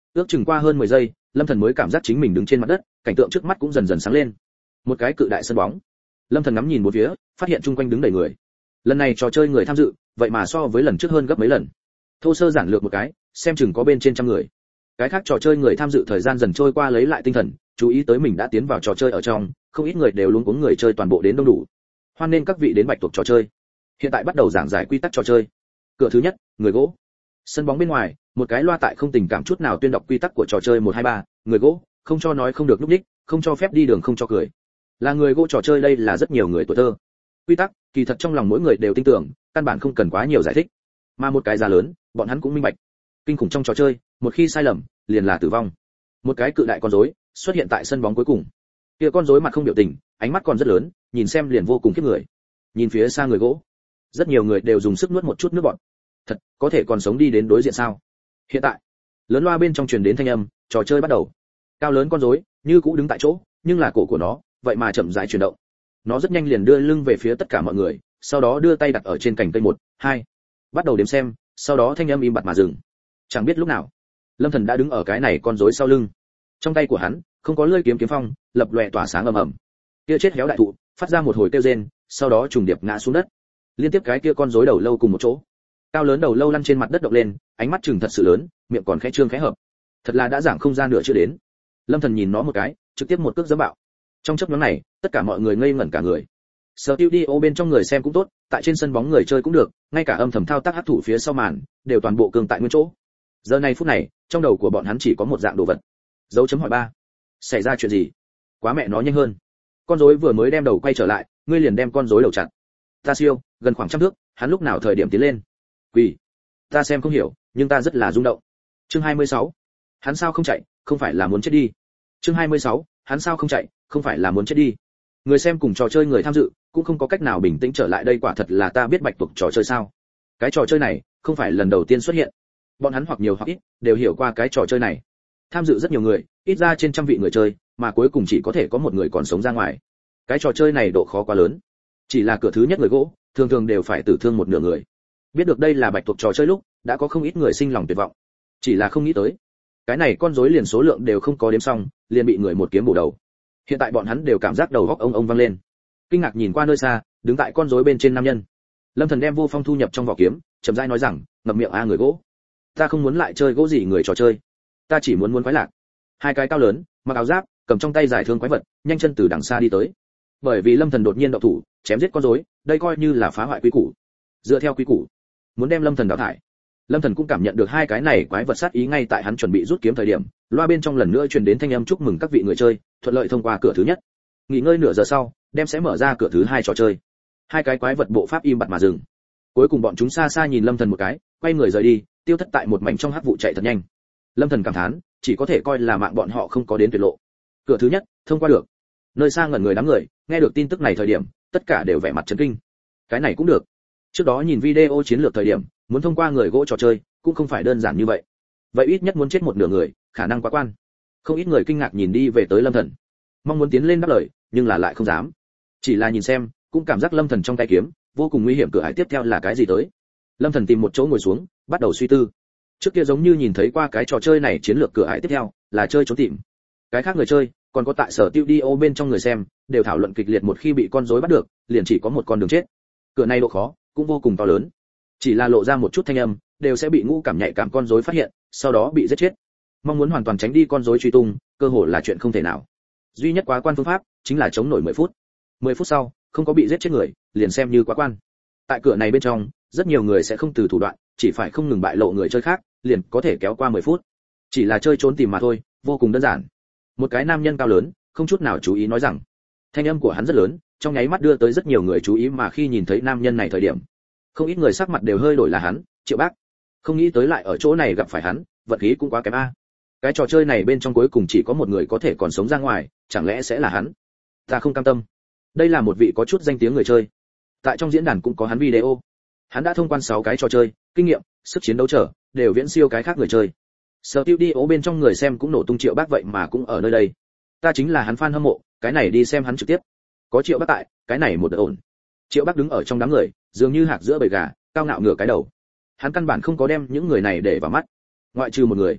Ước chừng qua hơn 10 giây, Lâm Thần mới cảm giác chính mình đứng trên mặt đất, cảnh tượng trước mắt cũng dần dần sáng lên. Một cái cự đại sân bóng. Lâm Thần ngắm nhìn một phía, phát hiện chung quanh đứng đầy người. Lần này trò chơi người tham dự, vậy mà so với lần trước hơn gấp mấy lần. Thô sơ giản lược một cái, xem chừng có bên trên trăm người. Cái khác trò chơi người tham dự thời gian dần trôi qua lấy lại tinh thần, chú ý tới mình đã tiến vào trò chơi ở trong, không ít người đều luống cuống người chơi toàn bộ đến đông đủ. Hoan nên các vị đến Bạch Tuộc trò chơi. Hiện tại bắt đầu giảng giải quy tắc trò chơi. Cửa thứ nhất, người gỗ. Sân bóng bên ngoài, một cái loa tại không tình cảm chút nào tuyên đọc quy tắc của trò chơi 123, người gỗ, không cho nói không được lúc đích, không cho phép đi đường không cho cười. Là người gỗ trò chơi đây là rất nhiều người tuổi thơ. Quy tắc, kỳ thật trong lòng mỗi người đều tin tưởng, căn bản không cần quá nhiều giải thích. Mà một cái giá lớn, bọn hắn cũng minh bạch. Kinh khủng trong trò chơi, một khi sai lầm, liền là tử vong. Một cái cự đại con rối xuất hiện tại sân bóng cuối cùng. Kia con rối mặt không biểu tình, ánh mắt còn rất lớn, nhìn xem liền vô cùng khiếp người. Nhìn phía xa người gỗ, rất nhiều người đều dùng sức nuốt một chút nước bọt. Thật, có thể còn sống đi đến đối diện sao? Hiện tại, lớn loa bên trong truyền đến thanh âm, trò chơi bắt đầu. Cao lớn con rối, như cũ đứng tại chỗ, nhưng là cổ của nó, vậy mà chậm rãi chuyển động. Nó rất nhanh liền đưa lưng về phía tất cả mọi người, sau đó đưa tay đặt ở trên cành cây 1, 2. Bắt đầu đếm xem, sau đó thanh âm im bặt mà dừng. Chẳng biết lúc nào, Lâm Thần đã đứng ở cái này con rối sau lưng. Trong tay của hắn, không có lưỡi kiếm kiếm phong, lập lòe tỏa sáng ầm ầm. Kia chết héo đại thụ, phát ra một hồi kêu rên, sau đó trùng điệp ngã xuống đất. Liên tiếp cái kia con rối đầu lâu cùng một chỗ. Cao lớn đầu lâu lăn trên mặt đất động lên, ánh mắt trừng thật sự lớn, miệng còn khẽ trương khẽ hợp. Thật là đã giảng không ra nửa chưa đến. Lâm Thần nhìn nó một cái, trực tiếp một cước giẫm bạo. Trong chớp nhoáng này, tất cả mọi người ngây ngẩn cả người. Studio bên trong người xem cũng tốt, tại trên sân bóng người chơi cũng được, ngay cả âm thầm thao tác hắc thủ phía sau màn, đều toàn bộ cường tại nguyên chỗ. Giờ này phút này, trong đầu của bọn hắn chỉ có một dạng đồ vật. Dấu chấm hỏi 3. Xảy ra chuyện gì? Quá mẹ nó nhanh hơn. Con rối vừa mới đem đầu quay trở lại, ngươi liền đem con rối đầu chặt. Ta siêu, gần khoảng trăm thước, hắn lúc nào thời điểm tiến lên? Quỷ. Ta xem không hiểu, nhưng ta rất là rung động. Chương 26. Hắn sao không chạy, không phải là muốn chết đi. Chương 26. Hắn sao không chạy, không phải là muốn chết đi. Người xem cùng trò chơi người tham dự, cũng không có cách nào bình tĩnh trở lại đây, quả thật là ta biết Bạch Tuộc trò chơi sao? Cái trò chơi này, không phải lần đầu tiên xuất hiện. Bọn hắn hoặc nhiều hoặc ít đều hiểu qua cái trò chơi này. Tham dự rất nhiều người, ít ra trên trăm vị người chơi, mà cuối cùng chỉ có thể có một người còn sống ra ngoài. Cái trò chơi này độ khó quá lớn. Chỉ là cửa thứ nhất người gỗ, thường thường đều phải tử thương một nửa người. Biết được đây là Bạch Tuộc trò chơi lúc, đã có không ít người sinh lòng tuyệt vọng. Chỉ là không nghĩ tới, cái này con rối liền số lượng đều không có đếm xong, liền bị người một kiếm bổ đầu. Hiện tại bọn hắn đều cảm giác đầu óc ông vang lên. Kinh ngạc nhìn qua nơi xa, đứng tại con rối bên trên nam nhân. Lâm Thần đem vô phong thu nhập trong vỏ kiếm, chậm rãi nói rằng, ngậm miệng a người gỗ. Ta không muốn lại chơi gỗ gì người trò chơi. Ta chỉ muốn quái lạc. Hai cái cao lớn, mặc áo giáp, cầm trong tay giải thương quái vật, nhanh chân từ đằng xa đi tới. Bởi vì Lâm Thần đột nhiên động thủ, chém giết con rối, đây coi như là phá hoại quy củ. Dựa theo quy củ, muốn đem Lâm Thần đào thải. Lâm Thần cũng cảm nhận được hai cái này quái vật sát ý ngay tại hắn chuẩn bị rút kiếm thời điểm, loa bên trong lần nữa truyền đến thanh âm chúc mừng các vị người chơi, thuận lợi thông qua cửa thứ nhất. Nghỉ ngơi nửa giờ sau, đem sẽ mở ra cửa thứ hai trò chơi. Hai cái quái vật bộ pháp im bặt mà dừng. Cuối cùng bọn chúng xa xa nhìn Lâm Thần một cái, quay người rời đi, tiêu thất tại một mảnh trong hắc vụ chạy thật nhanh. Lâm Thần cảm thán, chỉ có thể coi là mạng bọn họ không có đến tuyệt lộ. Cửa thứ nhất, thông qua được. Nơi xa ngẩn người đám người, nghe được tin tức này thời điểm, tất cả đều vẻ mặt chấn kinh. Cái này cũng được. Trước đó nhìn video chiến lược thời điểm, muốn thông qua người gỗ trò chơi, cũng không phải đơn giản như vậy. Vậy ít nhất muốn chết một nửa người, khả năng quá quan. Không ít người kinh ngạc nhìn đi về tới Lâm Thần, mong muốn tiến lên đáp lời, nhưng là lại không dám. Chỉ là nhìn xem, cũng cảm giác Lâm Thần trong tay kiếm, vô cùng nguy hiểm. Cửa ải tiếp theo là cái gì tới? Lâm Thần tìm một chỗ ngồi xuống, bắt đầu suy tư. Trước kia giống như nhìn thấy qua cái trò chơi này chiến lược cửa ải tiếp theo là chơi trốn tìm. Cái khác người chơi, còn có tại sở studio bên trong người xem, đều thảo luận kịch liệt một khi bị con rối bắt được, liền chỉ có một con đường chết. Cửa này độ khó cũng vô cùng to lớn. Chỉ là lộ ra một chút thanh âm, đều sẽ bị ngũ cảm nhạy cảm con rối phát hiện, sau đó bị giết chết. Mong muốn hoàn toàn tránh đi con rối truy tung, cơ hội là chuyện không thể nào. Duy nhất quá quan phương pháp chính là chống nổi 10 phút. 10 phút sau, không có bị giết chết người, liền xem như quá quan. Tại cửa này bên trong, rất nhiều người sẽ không từ thủ đoạn, chỉ phải không ngừng bại lộ người chơi khác, liền có thể kéo qua 10 phút. Chỉ là chơi trốn tìm mà thôi, vô cùng đơn giản. Một cái nam nhân cao lớn, không chút nào chú ý nói rằng, thanh âm của hắn rất lớn, trong nháy mắt đưa tới rất nhiều người chú ý, mà khi nhìn thấy nam nhân này thời điểm, không ít người sắc mặt đều hơi đổi là hắn, Triệu Bác. Không nghĩ tới lại ở chỗ này gặp phải hắn, vận khí cũng quá kém a. Cái trò chơi này bên trong cuối cùng chỉ có một người có thể còn sống ra ngoài, chẳng lẽ sẽ là hắn? Ta không cam tâm. Đây là một vị có chút danh tiếng người chơi. Tại trong diễn đàn cũng có hắn video. Hắn đã thông quan 6 cái trò chơi, kinh nghiệm, sức chiến đấu trở, đều viễn siêu cái khác người chơi. Studio bên trong người xem cũng nổ tung Triệu Bác vậy mà cũng ở nơi đây. Ta chính là hắn fan hâm mộ, cái này đi xem hắn trực tiếp. Có Triệu Bác tại, cái này một đợt ổn. Triệu Bác đứng ở trong đám người, dường như hạc giữa bầy gà, cao ngạo ngửa cái đầu. Hắn căn bản không có đem những người này để vào mắt, ngoại trừ một người.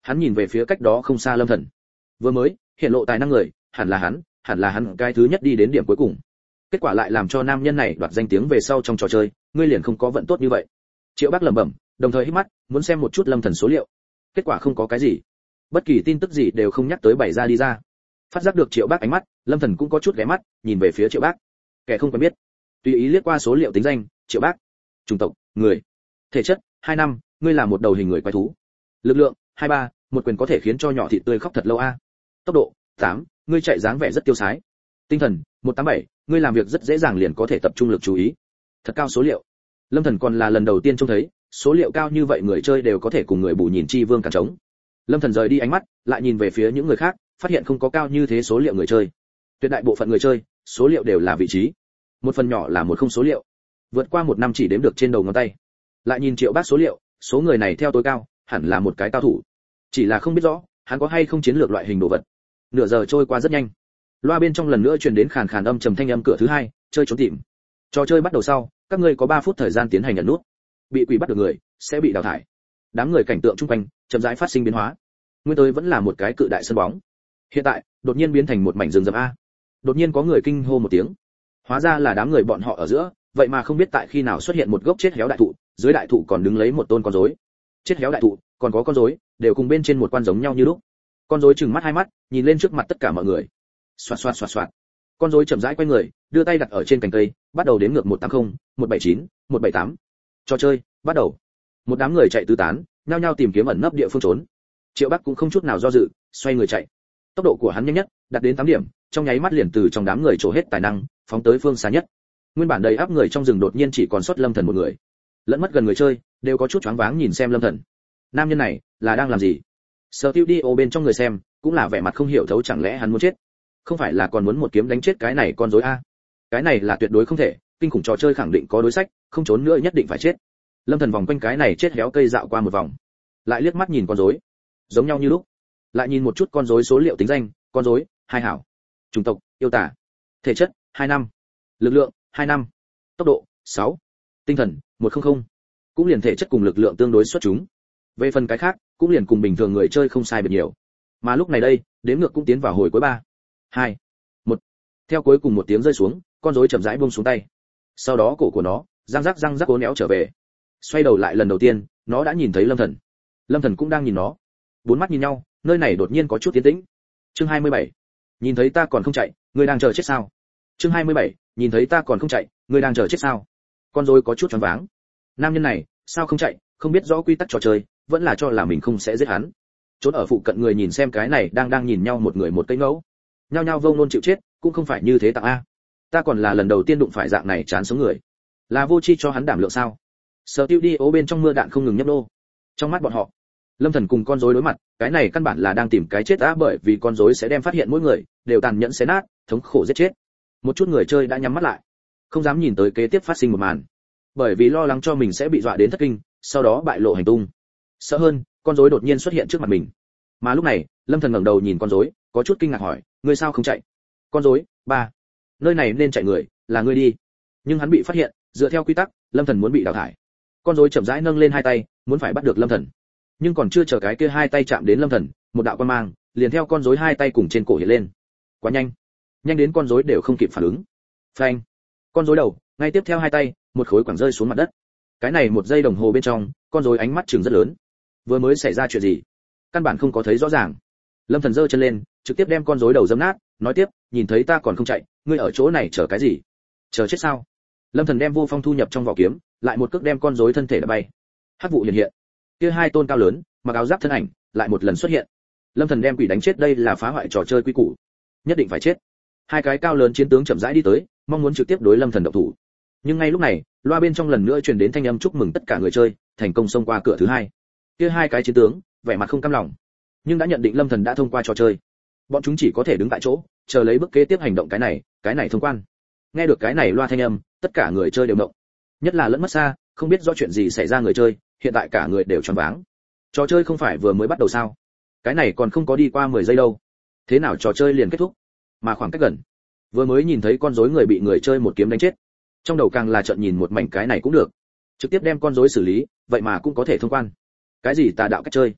Hắn nhìn về phía cách đó không xa Lâm Thần. Vừa mới hiện lộ tài năng người, hẳn là hắn cái thứ nhất đi đến điểm cuối cùng. Kết quả lại làm cho nam nhân này đoạt danh tiếng về sau trong trò chơi, ngươi liền không có vận tốt như vậy. Triệu Bác lẩm bẩm, đồng thời hít mắt, muốn xem một chút Lâm Thần số liệu. Kết quả không có cái gì, bất kỳ tin tức gì đều không nhắc tới bày ra đi ra. Phát giác được Triệu Bác ánh mắt, Lâm Thần cũng có chút ghé mắt, nhìn về phía Triệu Bác. Kẻ không quen biết, tùy ý liếc qua số liệu tính danh, Triệu Bác, chủng tộc, người, thể chất, 2 năm, ngươi là một đầu hình người quái thú. Lực lượng, 23, một quyền có thể khiến cho nhỏ thịt tươi khóc thật lâu a. Tốc độ, 8, ngươi chạy dáng vẻ rất tiêu sái. Tinh thần, 187, ngươi làm việc rất dễ dàng liền có thể tập trung lực chú ý. Thật cao số liệu. Lâm Thần còn là lần đầu tiên trông thấy, số liệu cao như vậy người chơi đều có thể cùng người bù nhìn chi vương cản trống. Lâm Thần rời đi ánh mắt, lại nhìn về phía những người khác, phát hiện không có cao như thế số liệu người chơi. Tuyệt đại bộ phận người chơi, số liệu đều là vị trí. Một phần nhỏ là một không số liệu. Vượt qua một năm chỉ đếm được trên đầu ngón tay. Lại nhìn Triệu Bác số liệu, số người này theo tối cao, hẳn là một cái cao thủ. Chỉ là không biết rõ, hắn có hay không chiến lược loại hình đồ vật. Nửa giờ trôi qua rất nhanh. Loa bên trong lần nữa truyền đến khàn khàn âm trầm thanh âm cửa thứ hai, chơi trốn tìm. Trò chơi bắt đầu sau, các ngươi có 3 phút thời gian tiến hành ẩn nút. Bị quỷ bắt được người sẽ bị đào thải. Đám người cảnh tượng xung quanh chậm rãi phát sinh biến hóa. Nguyên tới vẫn là một cái cự đại sân bóng. Hiện tại, đột nhiên biến thành một mảnh rừng rậm a. Đột nhiên có người kinh hô một tiếng. Hóa ra là đám người bọn họ ở giữa, vậy mà không biết tại khi nào xuất hiện một gốc chết héo đại thụ, dưới đại thụ còn đứng lấy một tôn con rối. Chết héo đại thụ, còn có con rối, đều cùng bên trên một quan giống nhau như lúc. Con rối trừng mắt hai mắt, nhìn lên trước mặt tất cả mọi người. Xoạt xoạt xoạt xoạt. Con rối chậm rãi quay người, đưa tay đặt ở trên cành cây, bắt đầu đếm ngược 180, 179, 178. Trò chơi bắt đầu. Một đám người chạy tứ tán, nhao nhao tìm kiếm ẩn nấp địa phương trốn. Triệu Bắc cũng không chút nào do dự, xoay người chạy. Tốc độ của hắn nhanh nhất, đạt đến 8 điểm, trong nháy mắt liền từ trong đám người trổ hết tài năng, phóng tới phương xa nhất. Nguyên bản đầy áp người trong rừng đột nhiên chỉ còn sót Lâm Thần một người. Lẫn mất gần người chơi, đều có chút choáng váng nhìn xem Lâm Thần. Nam nhân này là đang làm gì? Studio bên trong người xem, cũng là vẻ mặt không hiểu thấu, chẳng lẽ hắn muốn chết? Không phải là còn muốn một kiếm đánh chết cái này con rối a? Cái này là tuyệt đối không thể, kinh khủng trò chơi khẳng định có đối sách, không trốn nữa nhất định phải chết. Lâm Thần vòng quanh cái này chết héo cây dạo qua một vòng, lại liếc mắt nhìn con rối, giống nhau như lúc. Lại nhìn một chút con rối số liệu tính danh, con rối, 2 hảo. Chủng tộc, yêu tả. Thể chất, 2 năm. Lực lượng, 2 năm. Tốc độ, 6. Tinh thần, 100. Cũng liền thể chất cùng lực lượng tương đối xuất chúng. Về phần cái khác, cũng liền cùng bình thường người chơi không sai biệt nhiều. Mà lúc này đây, đếm ngược cũng tiến vào hồi cuối 3, 2, 1. Theo cuối cùng một tiếng rơi xuống, con rối chậm rãi buông xuống tay. Sau đó cổ của nó răng rắc uốn éo trở về. Xoay đầu lại lần đầu tiên, nó đã nhìn thấy Lâm Thần. Lâm Thần cũng đang nhìn nó. Bốn mắt nhìn nhau, nơi này đột nhiên có chút tiến tĩnh. Chương 27. Nhìn thấy ta còn không chạy, ngươi đang chờ chết sao? Chương 27. Nhìn thấy ta còn không chạy, ngươi đang chờ chết sao? Con rối có chút choáng váng. Nam nhân này, sao không chạy, không biết rõ quy tắc trò chơi, vẫn là cho là mình không sẽ giết hắn. Trốn ở phụ cận người nhìn xem cái này đang nhìn nhau một người một cây ngẫu. Nhao nhao vông nôn chịu chết, cũng không phải như thế tặng a. Ta còn là lần đầu tiên đụng phải dạng này chán sống người. Là vô tri cho hắn đảm lượng sao? Studio bên trong mưa đạn không ngừng nhấp nô. Trong mắt bọn họ, Lâm Thần cùng con rối đối mặt, cái này căn bản là đang tìm cái chết á, bởi vì con rối sẽ đem phát hiện mỗi người đều tàn nhẫn xé nát, thống khổ giết chết. Một chút người chơi đã nhắm mắt lại, không dám nhìn tới kế tiếp phát sinh một màn, bởi vì lo lắng cho mình sẽ bị dọa đến thất kinh, sau đó bại lộ hành tung. Sợ hơn, con rối đột nhiên xuất hiện trước mặt mình. Mà lúc này, Lâm Thần ngẩng đầu nhìn con rối, có chút kinh ngạc hỏi, ngươi sao không chạy? Con rối, ba, nơi này nên chạy người, là ngươi đi. Nhưng hắn bị phát hiện, dựa theo quy tắc, Lâm Thần muốn bị đào thải. Con rối chậm rãi nâng lên hai tay, muốn phải bắt được Lâm Thần. Nhưng còn chưa chờ cái kia hai tay chạm đến Lâm Thần, một đạo quang mang liền theo con rối hai tay cùng trên cổ hiện lên. Quá nhanh, nhanh đến con rối đều không kịp phản ứng. Phanh! Con rối đầu, ngay tiếp theo hai tay, một khối quẳng rơi xuống mặt đất. Cái này một giây đồng hồ bên trong, con rối ánh mắt trừng rất lớn. Vừa mới xảy ra chuyện gì? Căn bản không có thấy rõ ràng. Lâm Thần giơ chân lên, trực tiếp đem con rối đầu giẫm nát, nói tiếp, nhìn thấy ta còn không chạy, ngươi ở chỗ này chờ cái gì? Chờ chết sao? Lâm Thần đem vô phong thu nhập trong vỏ kiếm, lại một cước đem con rối thân thể đập bay. Hắc vụ hiện hiện. Kia hai tôn cao lớn, mặc áo giáp thân ảnh, lại một lần xuất hiện. Lâm Thần đem quỷ đánh chết, đây là phá hoại trò chơi quy củ, nhất định phải chết. Hai cái cao lớn chiến tướng chậm rãi đi tới, mong muốn trực tiếp đối Lâm Thần động thủ. Nhưng ngay lúc này, loa bên trong lần nữa truyền đến thanh âm chúc mừng tất cả người chơi thành công xông qua cửa thứ hai. Kia hai cái chiến tướng, vẻ mặt không cam lòng, nhưng đã nhận định Lâm Thần đã thông qua trò chơi, bọn chúng chỉ có thể đứng tại chỗ, chờ lấy bước kế tiếp hành động, cái này thông quan. Nghe được cái này loa thanh âm, tất cả người chơi đều động, nhất là lẫn mất xa, không biết rõ chuyện gì xảy ra người chơi, hiện tại cả người đều choáng váng. Trò chơi không phải vừa mới bắt đầu sao? Cái này còn không có đi qua 10 giây đâu. Thế nào trò chơi liền kết thúc? Mà khoảng cách gần, vừa mới nhìn thấy con rối người bị người chơi một kiếm đánh chết. Trong đầu càng là trợn nhìn một mảnh, cái này cũng được. Trực tiếp đem con rối xử lý, vậy mà cũng có thể thông quan. Cái gì tà đạo cách chơi?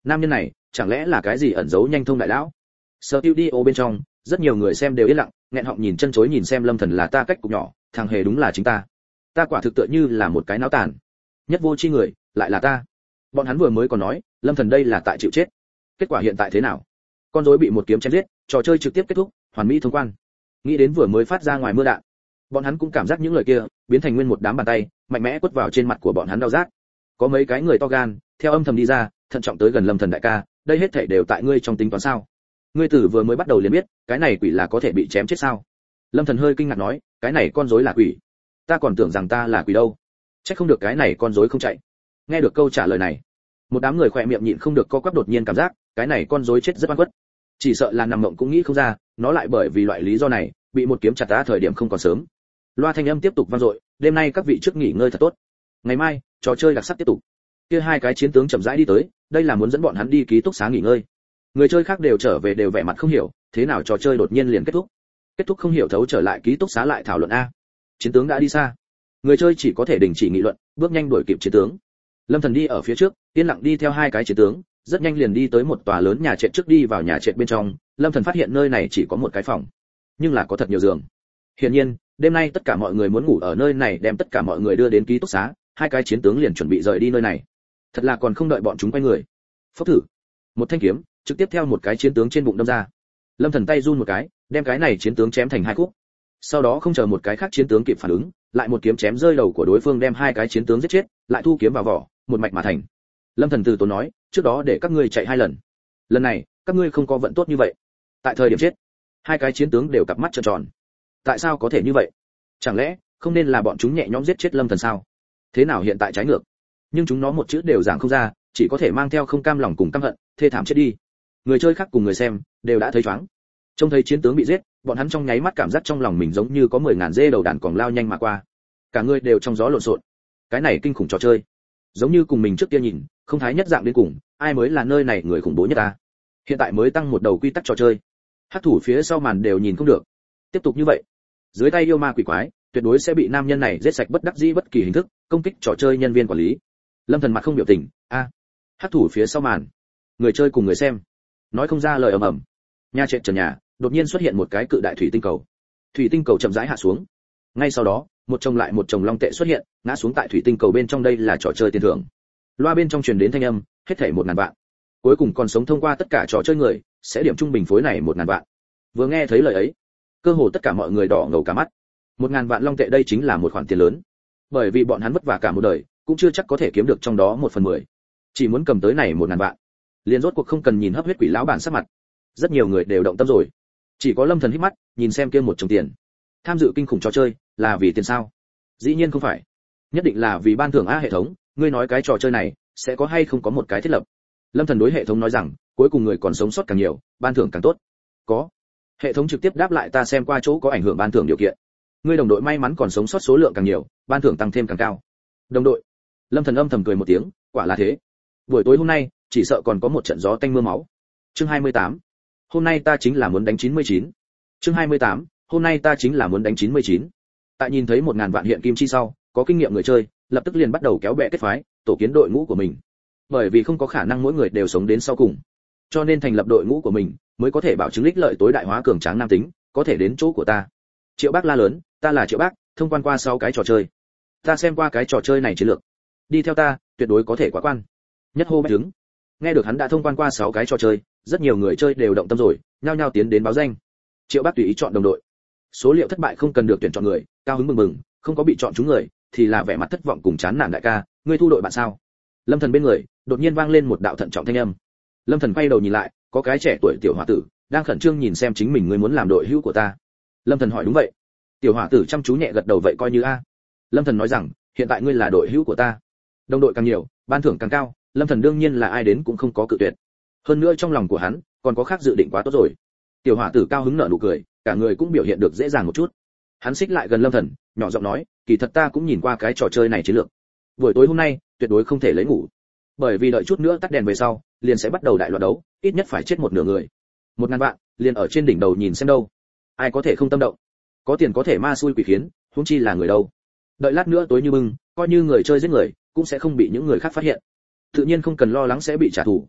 nam nhân này chẳng lẽ là cái gì ẩn giấu nhanh thông đại lão? Studio bên trong rất nhiều người xem đều yên lặng, nghẹn họng nhìn chân chối nhìn xem Lâm Thần là ta cách cục nhỏ, thằng hề đúng là chính ta. Ta quả thực tựa như là một cái náo tàn. Nhất vô chi người, lại là ta. Bọn hắn vừa mới còn nói, Lâm Thần đây là tại chịu chết. Kết quả hiện tại thế nào? Con rối bị một kiếm chém giết, trò chơi trực tiếp kết thúc, hoàn mỹ thông quan. Nghĩ đến vừa mới phát ra ngoài mưa đạn, bọn hắn cũng cảm giác những lời kia biến thành nguyên một đám bàn tay, mạnh mẽ quất vào trên mặt của bọn hắn đau rát. Có mấy cái người to gan, theo âm thầm đi ra, thận trọng tới gần Lâm Thần đại ca, đây hết thảy đều tại ngươi trong tính toán sao? Ngươi tử vừa mới bắt đầu liền biết, cái này quỷ là có thể bị chém chết sao? Lâm Thần hơi kinh ngạc nói, cái này con rối là quỷ? Ta còn tưởng rằng ta là quỷ đâu. Chắc không được cái này con rối không chạy. Nghe được câu trả lời này, một đám người khỏe miệng nhịn không được co quắp, đột nhiên cảm giác, cái này con rối chết rất oan khuất. Chỉ sợ là nằm mộng cũng nghĩ không ra, nó lại bởi vì loại lý do này, bị một kiếm chặt ta thời điểm không còn sớm. Loa thanh âm tiếp tục vang dội, đêm nay các vị trước nghỉ ngơi thật tốt. Ngày mai, trò chơi đặc sắc tiếp tục. Kia hai cái chiến tướng chậm rãi đi tới, đây là muốn dẫn bọn hắn đi ký túc xá nghỉ ngơi. Người chơi khác đều trở về đều vẻ mặt không hiểu, thế nào trò chơi đột nhiên liền kết thúc. Kết thúc không hiểu thấu trở lại ký túc xá lại thảo luận a. Chiến tướng đã đi xa. Người chơi chỉ có thể đình chỉ nghị luận, bước nhanh đuổi kịp chiến tướng. Lâm Thần đi ở phía trước, yên lặng đi theo hai cái chiến tướng, rất nhanh liền đi tới một tòa lớn nhà trệt trước, đi vào nhà trệt bên trong, Lâm Thần phát hiện nơi này chỉ có một cái phòng, nhưng là có thật nhiều giường. Hiển nhiên, đêm nay tất cả mọi người muốn ngủ ở nơi này, đem tất cả mọi người đưa đến ký túc xá, hai cái chiến tướng liền chuẩn bị rời đi nơi này. Thật là còn không đợi bọn chúng quay người. Phốc thử. Một thanh kiếm trực tiếp theo một cái chiến tướng trên bụng đâm ra. Lâm Thần tay run một cái, đem cái này chiến tướng chém thành hai khúc. Sau đó không chờ một cái khác chiến tướng kịp phản ứng, lại một kiếm chém rơi đầu của đối phương, đem hai cái chiến tướng giết chết, lại thu kiếm vào vỏ, một mạch mà thành. Lâm Thần từ tốn nói, trước đó để các ngươi chạy hai lần, lần này các ngươi không có vận tốt như vậy. Tại thời điểm chết, hai cái chiến tướng đều cặp mắt tròn tròn. Tại sao có thể như vậy? Chẳng lẽ không nên là bọn chúng nhẹ nhõm giết chết Lâm Thần sao? Thế nào hiện tại trái ngược? Nhưng chúng nó một chữ đều giảng không ra, chỉ có thể mang theo không cam lòng cùng căm hận, thê thảm chết đi. Người chơi khác cùng người xem đều đã thấy choáng. Trông thấy chiến tướng bị giết, bọn hắn trong nháy mắt cảm giác trong lòng mình giống như có 10.000 dê đầu đàn còng lao nhanh mà qua. Cả người đều trong gió lộn xộn. Cái này kinh khủng trò chơi, giống như cùng mình trước kia nhìn, không thái nhất dạng đến cùng, ai mới là nơi này người khủng bố nhất ta? Hiện tại mới tăng một đầu quy tắc trò chơi, hắc thủ phía sau màn đều nhìn không được. Tiếp tục như vậy, dưới tay yêu ma quỷ quái, tuyệt đối sẽ bị nam nhân này giết sạch, bất đắc dĩ bất kỳ hình thức công kích trò chơi nhân viên quản lý. Lâm Thần mặt không biểu tình, hắc thủ phía sau màn, người chơi cùng người xem nói không ra lời ầm ầm. Nhà trệt trần nhà đột nhiên xuất hiện một cái cự đại thủy tinh cầu. Thủy tinh cầu chậm rãi hạ xuống, ngay sau đó một chồng lại một chồng long tệ xuất hiện, ngã xuống tại thủy tinh cầu bên trong. Đây là trò chơi tiền thưởng. Loa bên trong truyền đến thanh âm, hết thảy 1.000 vạn. Cuối cùng còn sống thông qua tất cả trò chơi người sẽ điểm trung bình phối này 1.000 vạn. Vừa nghe thấy lời ấy, cơ hồ tất cả mọi người đỏ ngầu cả mắt. 1.000 vạn long tệ đây chính là một khoản tiền lớn, bởi vì bọn hắn vất vả cả một đời cũng chưa chắc có thể kiếm được trong đó 1/10. Chỉ muốn cầm tới này 1.000 vạn, liền rốt cuộc không cần nhìn hấp huyết quỷ lão bản sắc mặt. Rất nhiều người đều động tâm rồi. Chỉ có Lâm Thần hít mắt nhìn xem kia một chồng tiền. Tham dự kinh khủng trò chơi là vì tiền sao? Dĩ nhiên không phải, nhất định là vì ban thưởng. Hệ thống, ngươi nói cái trò chơi này sẽ có hay không có một cái thiết lập? Lâm Thần đối hệ thống nói rằng, cuối cùng người còn sống sót càng nhiều, ban thưởng càng tốt. Có. Hệ thống trực tiếp đáp lại, ta xem qua chỗ có ảnh hưởng ban thưởng điều kiện. Ngươi đồng đội may mắn còn sống sót số lượng càng nhiều, ban thưởng tăng thêm càng cao. Đồng đội. Lâm Thần âm thầm cười một tiếng, quả là thế. Buổi tối hôm nay, chỉ sợ còn có một trận gió tanh mưa máu. Chương 28. Hôm nay ta chính là muốn đánh 99. Chương 28. Hôm nay ta chính là muốn đánh 99. Tại nhìn thấy 1.000 vạn hiện kim chi sau, có kinh nghiệm người chơi lập tức liền bắt đầu kéo bè kết phái, tổ kiến đội ngũ của mình. Bởi vì không có khả năng mỗi người đều sống đến sau cùng, cho nên thành lập đội ngũ của mình mới có thể bảo chứng ích lợi tối đại hóa, cường tráng nam tính, có thể đến chỗ của ta. Triệu Bác la lớn, ta là Triệu Bác, thông quan qua 6 cái trò chơi. Ta xem qua cái trò chơi này chiến lược, đi theo ta, tuyệt đối có thể quá quan. Nhất hô bách đứng. Nghe được hắn đã thông quan qua 6 cái trò chơi, rất nhiều người chơi đều động tâm rồi, nhao nhao tiến đến báo danh. Triệu Bác tùy ý chọn đồng đội. Số liệu thất bại không cần được tuyển chọn người, cao hứng mừng mừng, không có bị chọn trúng người thì là vẻ mặt thất vọng cùng chán nản. Đại ca, ngươi thu đội bạn sao? Lâm Thần bên người đột nhiên vang lên một đạo thận trọng thanh âm. Lâm Thần quay đầu nhìn lại, có cái trẻ tuổi tiểu hòa tử đang khẩn trương nhìn xem chính mình. Ngươi muốn làm đội hữu của ta? Lâm Thần hỏi. Đúng vậy. Tiểu hòa tử chăm chú nhẹ gật đầu. Vậy coi như a. Lâm Thần nói rằng, hiện tại ngươi là đội hữu của ta, đồng đội càng nhiều, ban thưởng càng cao. Lâm Thần đương nhiên là ai đến cũng không có cự tuyệt. Hơn nữa trong lòng của hắn còn có khác dự định quá tốt rồi. Tiểu hòa tử cao hứng nở nụ cười, cả người cũng biểu hiện được dễ dàng một chút. Hắn xích lại gần Lâm Thần, nhỏ giọng nói, kỳ thật ta cũng nhìn qua cái trò chơi này chiến lược. Buổi tối hôm nay tuyệt đối không thể lấy ngủ, bởi vì đợi chút nữa tắt đèn về sau liền sẽ bắt đầu đại loạn đấu, ít nhất phải chết một nửa người. 1.000 vạn liền ở trên đỉnh đầu nhìn xem đâu, ai có thể không tâm động? Có tiền có thể ma xui quỷ khiến, huống chi là người đâu. Đợi lát nữa tối như bưng, coi như người chơi giết người cũng sẽ không bị những người khác phát hiện, tự nhiên không cần lo lắng sẽ bị trả thù.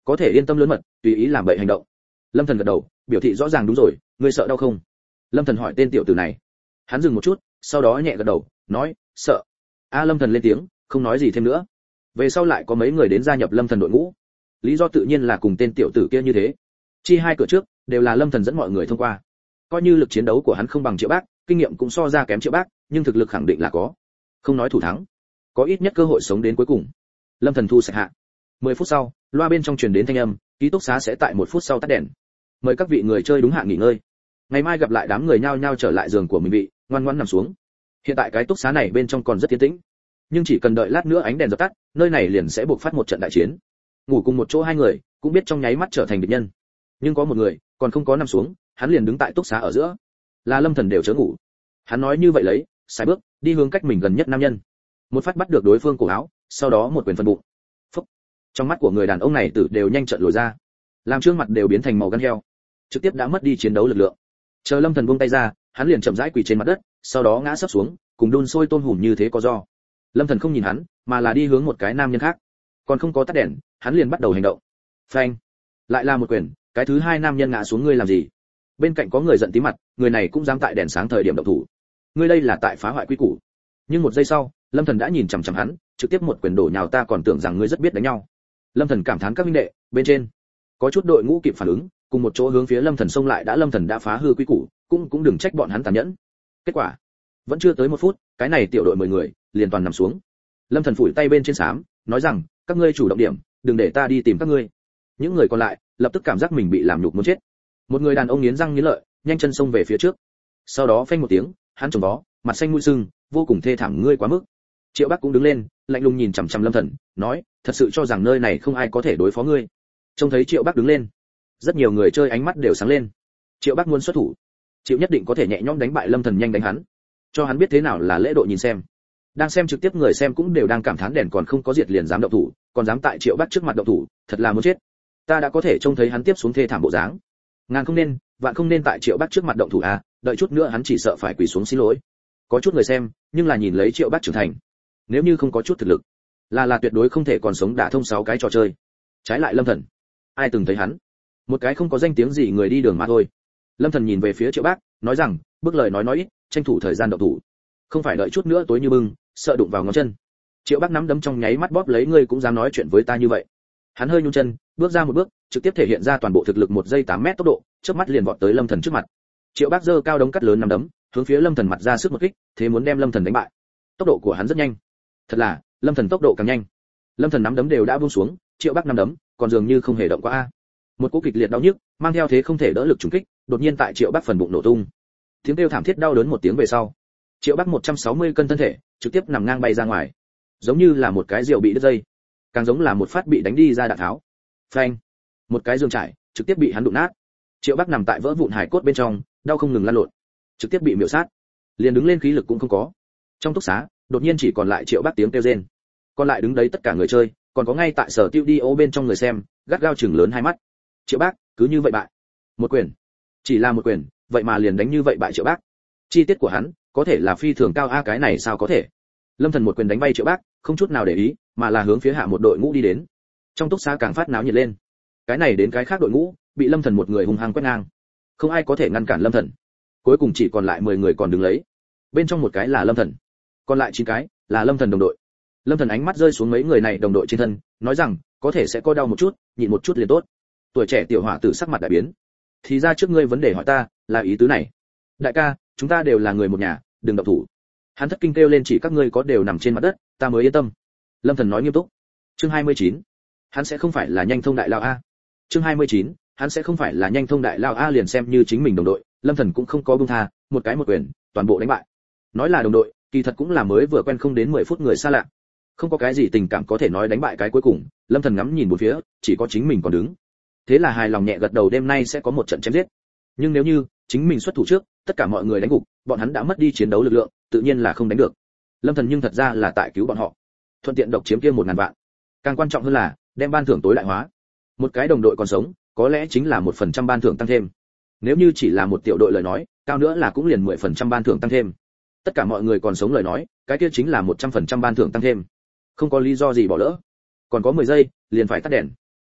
có thể yên tâm lớn mật tùy ý làm bậy hành động. Lâm Thần gật đầu, biểu thị rõ ràng đúng rồi, ngươi sợ đau không? Lâm Thần hỏi tên tiểu tử này. Hắn dừng một chút, sau đó nhẹ gật đầu, nói, sợ. Lâm Thần lên tiếng, không nói gì thêm nữa. Về sau lại có mấy người đến gia nhập Lâm Thần đội ngũ. Lý do tự nhiên là cùng tên tiểu tử kia như thế. Chi hai cửa trước đều là Lâm Thần dẫn mọi người thông qua. Coi như lực chiến đấu của hắn không bằng Triệu Bác, kinh nghiệm cũng so ra kém Triệu Bác, nhưng thực lực khẳng định là có. Không nói thủ thắng, có ít nhất cơ hội sống đến cuối cùng. Lâm Thần thu sạch hạ. 10 phút sau, loa bên trong truyền đến thanh âm, ký túc xá sẽ tại 1 phút sau tắt đèn. Mời các vị người chơi đúng hạn nghỉ ngơi. Ngày mai gặp lại. Đám người nhao nhao trở lại giường của mình vị, ngoan ngoãn nằm xuống. Hiện tại cái túc xá này bên trong còn rất yên tĩnh, nhưng chỉ cần đợi lát nữa ánh đèn dập tắt, nơi này liền sẽ buộc phát một trận đại chiến. Ngủ cùng một chỗ hai người cũng biết trong nháy mắt trở thành địch nhân, nhưng có một người còn không có nằm xuống, hắn liền đứng tại túc xá ở giữa. Là Lâm Thần đều chớ ngủ. Hắn nói như vậy lấy, sai bước đi hướng cách mình gần nhất nam nhân, một phát bắt được đối phương cổ áo, sau đó một quyền phần bụng. Phúc. Trong mắt của người đàn ông này tử đều nhanh trợn lồi ra, làm trương mặt đều biến thành màu gan heo, trực tiếp đã mất đi chiến đấu lực lượng. Chờ Lâm Thần buông tay ra, hắn liền chậm rãi quỳ trên mặt đất, sau đó ngã sấp xuống, cùng đun sôi tôm hùm như thế có do. Lâm Thần không nhìn hắn, mà là đi hướng một cái nam nhân khác. Còn không có tắt đèn, hắn liền bắt đầu hành động. Phanh! Lại là một quyền, cái thứ hai nam nhân ngã xuống. Ngươi làm gì? Bên cạnh có người giận tí mặt, người này cũng dám tại đèn sáng thời điểm động thủ. Ngươi đây là tại phá hoại quy củ. Nhưng một giây sau, Lâm Thần đã nhìn chằm chằm hắn, trực tiếp một quyền đổ nhào. Ta còn tưởng rằng ngươi rất biết đánh nhau. Lâm Thần cảm thán các huynh đệ, bên trên có chút đội ngũ kịp phản ứng, cùng một chỗ hướng phía Lâm Thần xông lại. Lâm Thần đã phá hư quy củ, cũng đừng trách bọn hắn tàn nhẫn. Kết quả, vẫn chưa tới 1 phút, cái này tiểu đội 10 người liền toàn nằm xuống. Lâm Thần phủi tay bên trên xám, nói rằng, các ngươi chủ động điểm, đừng để ta đi tìm các ngươi. Những người còn lại lập tức cảm giác mình bị làm nhục muốn chết. Một người đàn ông nghiến răng nghiến lợi, nhanh chân xông về phía trước. Sau đó phanh một tiếng, hắn trồng vó, mặt xanh mũi sưng, vô cùng thê thảm. Ngươi quá mức. Triệu Bắc cũng đứng lên, lạnh lùng nhìn chằm chằm Lâm Thần, nói, thật sự cho rằng nơi này không ai có thể đối phó ngươi? Trông thấy Triệu Bắc đứng lên, rất nhiều người chơi ánh mắt đều sáng lên. Triệu Bắc muốn xuất thủ, Triệu nhất định có thể nhẹ nhõm đánh bại Lâm Thần. Nhanh đánh hắn, cho hắn biết thế nào là lễ độ. Nhìn xem, đang xem trực tiếp người xem cũng đều đang cảm thán đèn còn không có diệt liền dám động thủ, còn dám tại Triệu Bắc trước mặt động thủ, thật là muốn chết. Ta đã có thể trông thấy hắn tiếp xuống thê thảm bộ dáng. Ngàn không nên, vạn không nên tại Triệu Bắc trước mặt động thủ à, đợi chút nữa hắn chỉ sợ phải quỳ xuống xin lỗi. Có chút người xem, nhưng là nhìn lấy Triệu Bắc trưởng thành, nếu như không có chút thực lực, là tuyệt đối không thể còn sống đả thông 6 cái trò chơi. Trái lại Lâm Thần, ai từng thấy hắn? Một cái không có danh tiếng gì người đi đường mà thôi. Lâm Thần nhìn về phía Triệu Bắc, nói rằng, bước lời nói ít, tranh thủ thời gian động thủ, không phải đợi chút nữa tối như bưng, sợ đụng vào ngón chân. Triệu Bắc nắm đấm trong nháy mắt bóp lấy. Ngươi cũng dám nói chuyện với ta như vậy? Hắn hơi nhún chân, bước ra một bước, trực tiếp thể hiện ra toàn bộ thực lực. 1 giây 8 mét tốc độ, chớp mắt liền vọt tới Lâm Thần trước mặt. Triệu Bắc giơ cao đống cắt lớn nắm đấm, hướng phía Lâm Thần mặt ra sức một kích, thế muốn đem Lâm Thần đánh bại. Tốc độ của hắn rất nhanh, thật là, Lâm Thần tốc độ càng nhanh. Lâm Thần nắm đấm đều đã buông xuống, Triệu Bắc nắm đấm còn dường như không hề động qua a. Một cú kịch liệt đau nhức, mang theo thế không thể đỡ lực trùng kích, đột nhiên tại Triệu Bắc phần bụng nổ tung. Tiếng kêu thảm thiết đau đớn một tiếng về sau, Triệu Bắc 160 cân thân thể trực tiếp nằm ngang bay ra ngoài, giống như là một cái rượu bị đứt dây, càng giống là một phát bị đánh đi ra đạn tháo. Phanh! Một cái giường trải trực tiếp bị hắn đụng nát. Triệu Bắc nằm tại vỡ vụn hải cốt bên trong, đau không ngừng lăn lộn, trực tiếp bị miểu sát, liền đứng lên khí lực cũng không có. Trong túc xá, đột nhiên chỉ còn lại Triệu Bắc tiếng kêu rên. Còn lại đứng đấy tất cả người chơi, còn có ngay tại sở studio bên trong người xem, gắt gao chừng lớn hai mắt. Triệu Bắc cứ như vậy bại. Một quyền, chỉ là một quyền, vậy mà liền đánh như vậy bại Triệu Bắc. Chi tiết của hắn có thể là phi thường cao a, cái này sao có thể? Lâm Thần một quyền đánh bay Triệu Bắc, không chút nào để ý, mà là hướng phía hạ một đội ngũ đi đến. Trong túc xá càng phát náo nhiệt lên. Cái này đến cái khác đội ngũ, bị Lâm Thần một người hung hăng quét ngang. Không ai có thể ngăn cản Lâm Thần. Cuối cùng chỉ còn lại 10 người còn đứng lấy. Bên trong một cái là Lâm Thần, còn lại 9 cái là Lâm Thần đồng đội. Lâm Thần ánh mắt rơi xuống mấy người này đồng đội trên thân, nói rằng, có thể sẽ có đau một chút, nhịn một chút liền tốt. Tuổi trẻ tiểu hỏa tử sắc mặt đại biến. Thì ra trước ngươi vấn đề hỏi ta, là ý tứ này. Đại ca, chúng ta đều là người một nhà, đừng động thủ. Hắn thất kinh kêu lên, chỉ các ngươi có đều nằm trên mặt đất, ta mới yên tâm. Lâm Thần nói nghiêm túc. Chương 29. Hắn sẽ không phải là nhanh thông đại lao a. Chương 29. Hắn sẽ không phải là nhanh thông đại lao a, liền xem như chính mình đồng đội, Lâm Thần cũng không có buông tha, một cái một quyền, toàn bộ đánh bại. Nói là đồng đội, kỳ thật cũng là mới vừa quen không đến 10 phút người xa lạ. Không có cái gì tình cảm có thể nói đánh bại cái cuối cùng, Lâm Thần ngắm nhìn bốn phía, chỉ có chính mình còn đứng. Thế là hài lòng nhẹ gật đầu, đêm nay sẽ có một trận chém giết. Nhưng nếu như chính mình xuất thủ trước, tất cả mọi người đánh gục, bọn hắn đã mất đi chiến đấu lực lượng, tự nhiên là không đánh được. Lâm Thần nhưng thật ra là tại cứu bọn họ, thuận tiện độc chiếm kia 1000 vạn. Càng quan trọng hơn là đem ban thưởng tối đại hóa. Một cái đồng đội còn sống, có lẽ chính là 1% ban thưởng tăng thêm. Nếu như chỉ là một tiểu đội lời nói, cao nữa là cũng liền 10% ban thưởng tăng thêm. Tất cả mọi người còn sống lời nói, cái kia chính là 100% ban thưởng tăng thêm. Không có lý do gì bỏ lỡ. Còn có 10 giây, liền phải tắt đèn.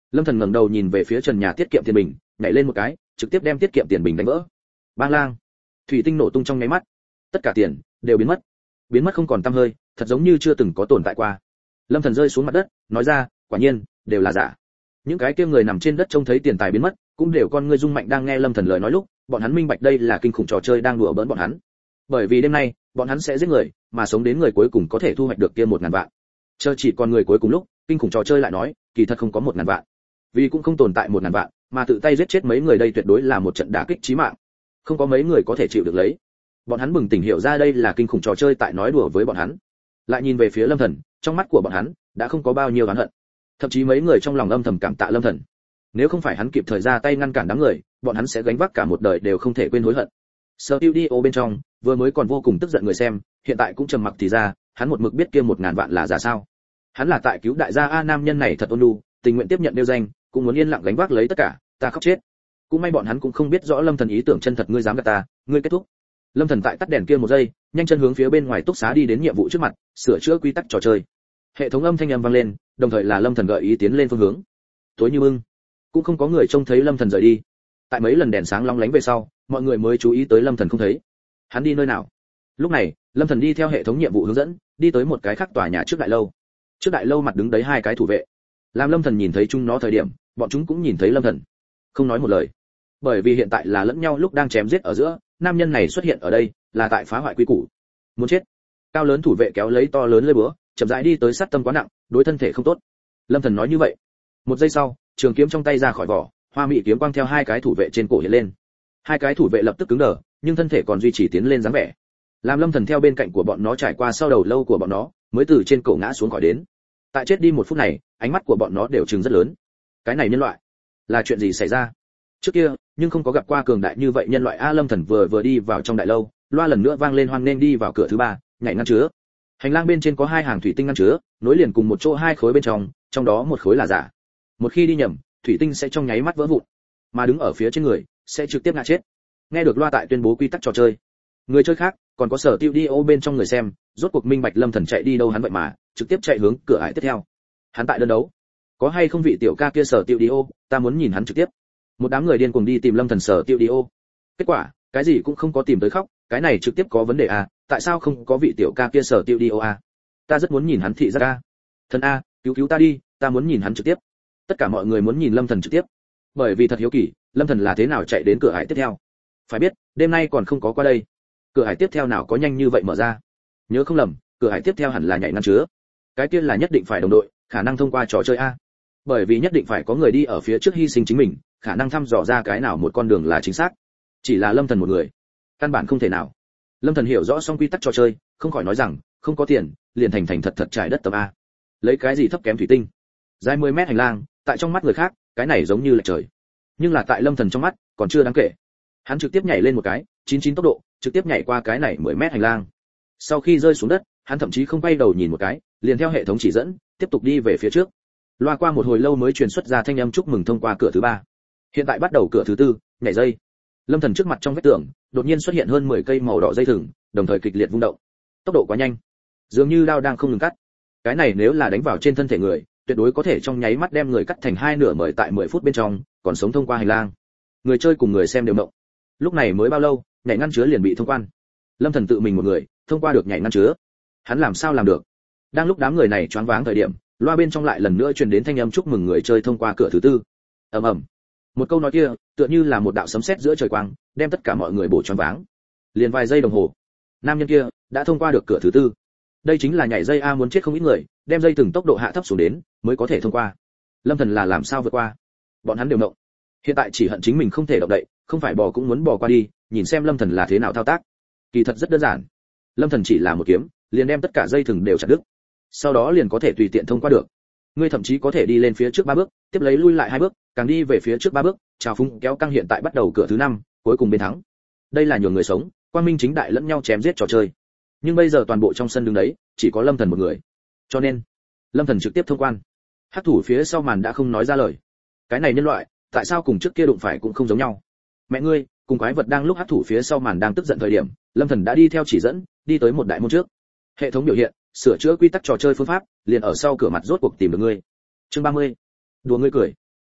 Lâm Thần ngẩng đầu nhìn về phía trần nhà tiết kiệm tiền bình, nhảy lên một cái, trực tiếp đem tiết kiệm tiền bình đánh vỡ. Bang lang, thủy tinh nổ tung trong nháy mắt, tất cả tiền đều biến mất không còn tăm hơi, thật giống như chưa từng có tồn tại qua. Lâm Thần rơi xuống mặt đất, nói ra, quả nhiên đều là giả. Những cái kia người nằm trên đất trông thấy tiền tài biến mất, cũng đều con ngươi rung mạnh. Đang nghe Lâm Thần lời nói lúc, bọn hắn minh bạch đây là kinh khủng trò chơi đang đùa bỡn bọn hắn. Bởi vì đêm nay, bọn hắn sẽ giết người, mà sống đến người cuối cùng có thể thu hoạch được kia 1000 vạn. Chờ chỉ còn người cuối cùng lúc, kinh khủng trò chơi lại nói, kỳ thật không có 1000 vạn. Vì cũng không tồn tại 1000 vạn, mà tự tay giết chết mấy người đây tuyệt đối là một trận đả kích chí mạng. Không có mấy người có thể chịu được lấy. Bọn hắn bừng tỉnh hiểu ra đây là kinh khủng trò chơi tại nói đùa với bọn hắn. Lại nhìn về phía Lâm Thần, trong mắt của bọn hắn đã không có bao nhiêu oán hận. Thậm chí mấy người trong lòng âm thầm cảm tạ Lâm Thần. Nếu không phải hắn kịp thời ra tay ngăn cản đám người, bọn hắn sẽ gánh vác cả một đời đều không thể quên hối hận. Studio bên trong, vừa mới còn vô cùng tức giận người xem, hiện tại cũng trầm mặc thì ra, hắn một mực biết kia 1000 vạn là giả sao. Hắn là tại cứu đại gia a, nam nhân này thật ôn nhu, tình nguyện tiếp nhận đeo danh, cũng muốn yên lặng gánh vác lấy tất cả, ta khóc chết. Cũng may bọn hắn cũng không biết rõ Lâm Thần ý tưởng chân thật, ngươi dám gạt ta, ngươi kết thúc. Lâm Thần tại tắt đèn kia một giây, nhanh chân hướng phía bên ngoài túc xá đi đến nhiệm vụ trước mặt, sửa chữa quy tắc trò chơi. Hệ thống âm thanh vang lên, đồng thời là Lâm Thần gợi ý tiến lên phương hướng. Tối như mưng, cũng không có người trông thấy Lâm Thần rời đi. Tại mấy lần đèn sáng long lánh về sau, mọi người mới chú ý tới Lâm Thần không thấy. Hắn đi nơi nào? Lúc này, Lâm Thần đi theo hệ thống nhiệm vụ hướng dẫn, đi tới một cái khác tòa nhà trước đại lâu. Trước đại lâu mặt đứng đấy 2 cái thủ vệ. Làm Lâm Thần nhìn thấy chúng nó thời điểm, bọn chúng cũng nhìn thấy Lâm Thần. Không nói một lời. Bởi vì hiện tại là lẫn nhau lúc đang chém giết ở giữa, nam nhân này xuất hiện ở đây, là tại phá hoại quy củ. Muốn chết. Cao lớn thủ vệ kéo lấy to lớn lưỡi búa, chậm rãi đi tới, sát tâm quá nặng, đối thân thể không tốt. Lâm Thần nói như vậy. Một giây sau, trường kiếm trong tay ra khỏi vỏ, hoa mỹ kiếm quang theo 2 cái thủ vệ trên cổ hiện lên. 2 cái thủ vệ lập tức cứng đờ, nhưng thân thể còn duy trì tiến lên dáng vẻ. Làm Lâm Thần theo bên cạnh của bọn nó trải qua sau đầu lâu của bọn nó, mới từ trên cổ ngã xuống khỏi đến. Tại chết đi 1 phút này, ánh mắt của bọn nó đều trừng rất lớn. Cái này nhân loại, là chuyện gì xảy ra? Trước kia, nhưng không có gặp qua cường đại như vậy nhân loại a. Lâm Thần vừa đi vào trong đại lâu, loa lần nữa vang lên hoan nghênh đi vào cửa thứ 3, nhảy ngăn chứa. Hành lang bên trên có 2 hàng thủy tinh ngăn chứa, nối liền cùng một chỗ 2 khối bên trong đó một khối là giả. Một khi đi nhầm, thủy tinh sẽ trong nháy mắt vỡ vụn, mà đứng ở phía trên người sẽ trực tiếp ngã chết. Nghe được loa tại tuyên bố quy tắc trò chơi, người chơi khác, còn có sở tiêu đi ô bên trong người xem, rốt cuộc minh bạch Lâm Thần chạy đi đâu. Hắn vậy mà trực tiếp chạy hướng cửa ải tiếp theo. Hắn tại đơn đấu, có hay không vị tiểu ca kia sở tiêu đi ô, ta muốn nhìn hắn trực tiếp. Một đám người điên cuồng đi tìm Lâm Thần sở tiêu đi ô. Kết quả, cái gì cũng không có tìm tới khóc, cái này trực tiếp có vấn đề à, tại sao không có vị tiểu ca kia sở tiêu đi ô à? Ta rất muốn nhìn hắn thị giác a. Thần a, cứu ta đi, ta muốn nhìn hắn trực tiếp. Tất cả mọi người muốn nhìn Lâm Thần trực tiếp, bởi vì thật hiếu kỳ, Lâm Thần là thế nào chạy đến cửa ải tiếp theo. Phải biết, đêm nay còn không có qua đây. Cửa ải tiếp theo nào có nhanh như vậy mở ra? Nhớ không lầm, cửa ải tiếp theo hẳn là nhảy ngăn chứa. Cái kia là nhất định phải đồng đội, khả năng thông qua trò chơi a. Bởi vì nhất định phải có người đi ở phía trước hy sinh chính mình, khả năng thăm dò ra cái nào một con đường là chính xác. Chỉ là Lâm Thần một người, căn bản không thể nào. Lâm Thần hiểu rõ xong quy tắc trò chơi, không khỏi nói rằng, không có tiền, liền thành thật trải đất tầm a. Lấy cái gì thấp kém thủy tinh? Dài 10 mét hành lang, tại trong mắt người khác, cái này giống như là trời. Nhưng là tại Lâm Thần trong mắt, còn chưa đáng kể. Hắn trực tiếp nhảy lên một cái, 99 tốc độ, trực tiếp nhảy qua cái này 10 mét hành lang. Sau khi rơi xuống đất, hắn thậm chí không quay đầu nhìn một cái, liền theo hệ thống chỉ dẫn, tiếp tục đi về phía trước. Loa qua một hồi lâu mới truyền xuất ra thanh âm chúc mừng thông qua cửa thứ 3. Hiện tại bắt đầu cửa thứ 4, nhảy dây. Lâm Thần trước mặt trong vách tường, đột nhiên xuất hiện hơn 10 cây màu đỏ dây thừng, đồng thời kịch liệt vung động. Tốc độ quá nhanh, dường như đao đang không ngừng cắt. Cái này nếu là đánh vào trên thân thể người, tuyệt đối có thể trong nháy mắt đem người cắt thành 2 nửa, mời tại 10 phút bên trong, còn sống thông qua hành lang. Người chơi cùng người xem đều động. Lúc này mới bao lâu, nhảy ngăn chứa liền bị thông quan. Lâm Thần tự mình một người, thông qua được nhảy ngăn chứa. Hắn làm sao làm được? Đang lúc đám người này choáng váng thời điểm, loa bên trong lại lần nữa truyền đến thanh âm chúc mừng người chơi thông qua cửa thứ 4. Ầm ầm. Một câu nói kia, tựa như là một đạo sấm sét giữa trời quang, đem tất cả mọi người bổ choáng váng. Liền vài giây đồng hồ, nam nhân kia đã thông qua được cửa thứ 4. Đây chính là nhảy dây a, muốn chết không ít người, đem dây từng tốc độ hạ thấp xuống đến, mới có thể thông qua. Lâm Thần là làm sao vượt qua? Bọn hắn đều động. Hiện tại chỉ hận chính mình không thể động đậy, không phải bò cũng muốn bò qua đi, nhìn xem Lâm Thần là thế nào thao tác. Kỳ thật rất đơn giản. Lâm Thần chỉ là một kiếm, liền đem tất cả dây thừng đều chặt đứt. Sau đó liền có thể tùy tiện thông qua được. Ngươi thậm chí có thể đi lên phía trước 3 bước, tiếp lấy lui lại 2 bước, càng đi về phía trước 3 bước, chào phúng kéo căng hiện tại bắt đầu cửa thứ 5, cuối cùng bên thắng. Đây là nhường người sống, quang minh chính đại lẫn nhau chém giết trò chơi. Nhưng bây giờ toàn bộ trong sân đứng đấy, chỉ có Lâm Thần một người. Cho nên, Lâm Thần trực tiếp thông quan. Hắc thủ phía sau màn đã không nói ra lời. Cái này nhân loại, tại sao cùng trước kia đụng phải cũng không giống nhau? Mẹ ngươi, cùng quái vật đang lúc hắc thủ phía sau màn đang tức giận thời điểm, Lâm Thần đã đi theo chỉ dẫn, đi tới một đại môn trước. Hệ thống biểu hiện, sửa chữa quy tắc trò chơi phương pháp, liền ở sau cửa mặt rốt cuộc tìm được ngươi. Chương 30. Đùa ngươi cười.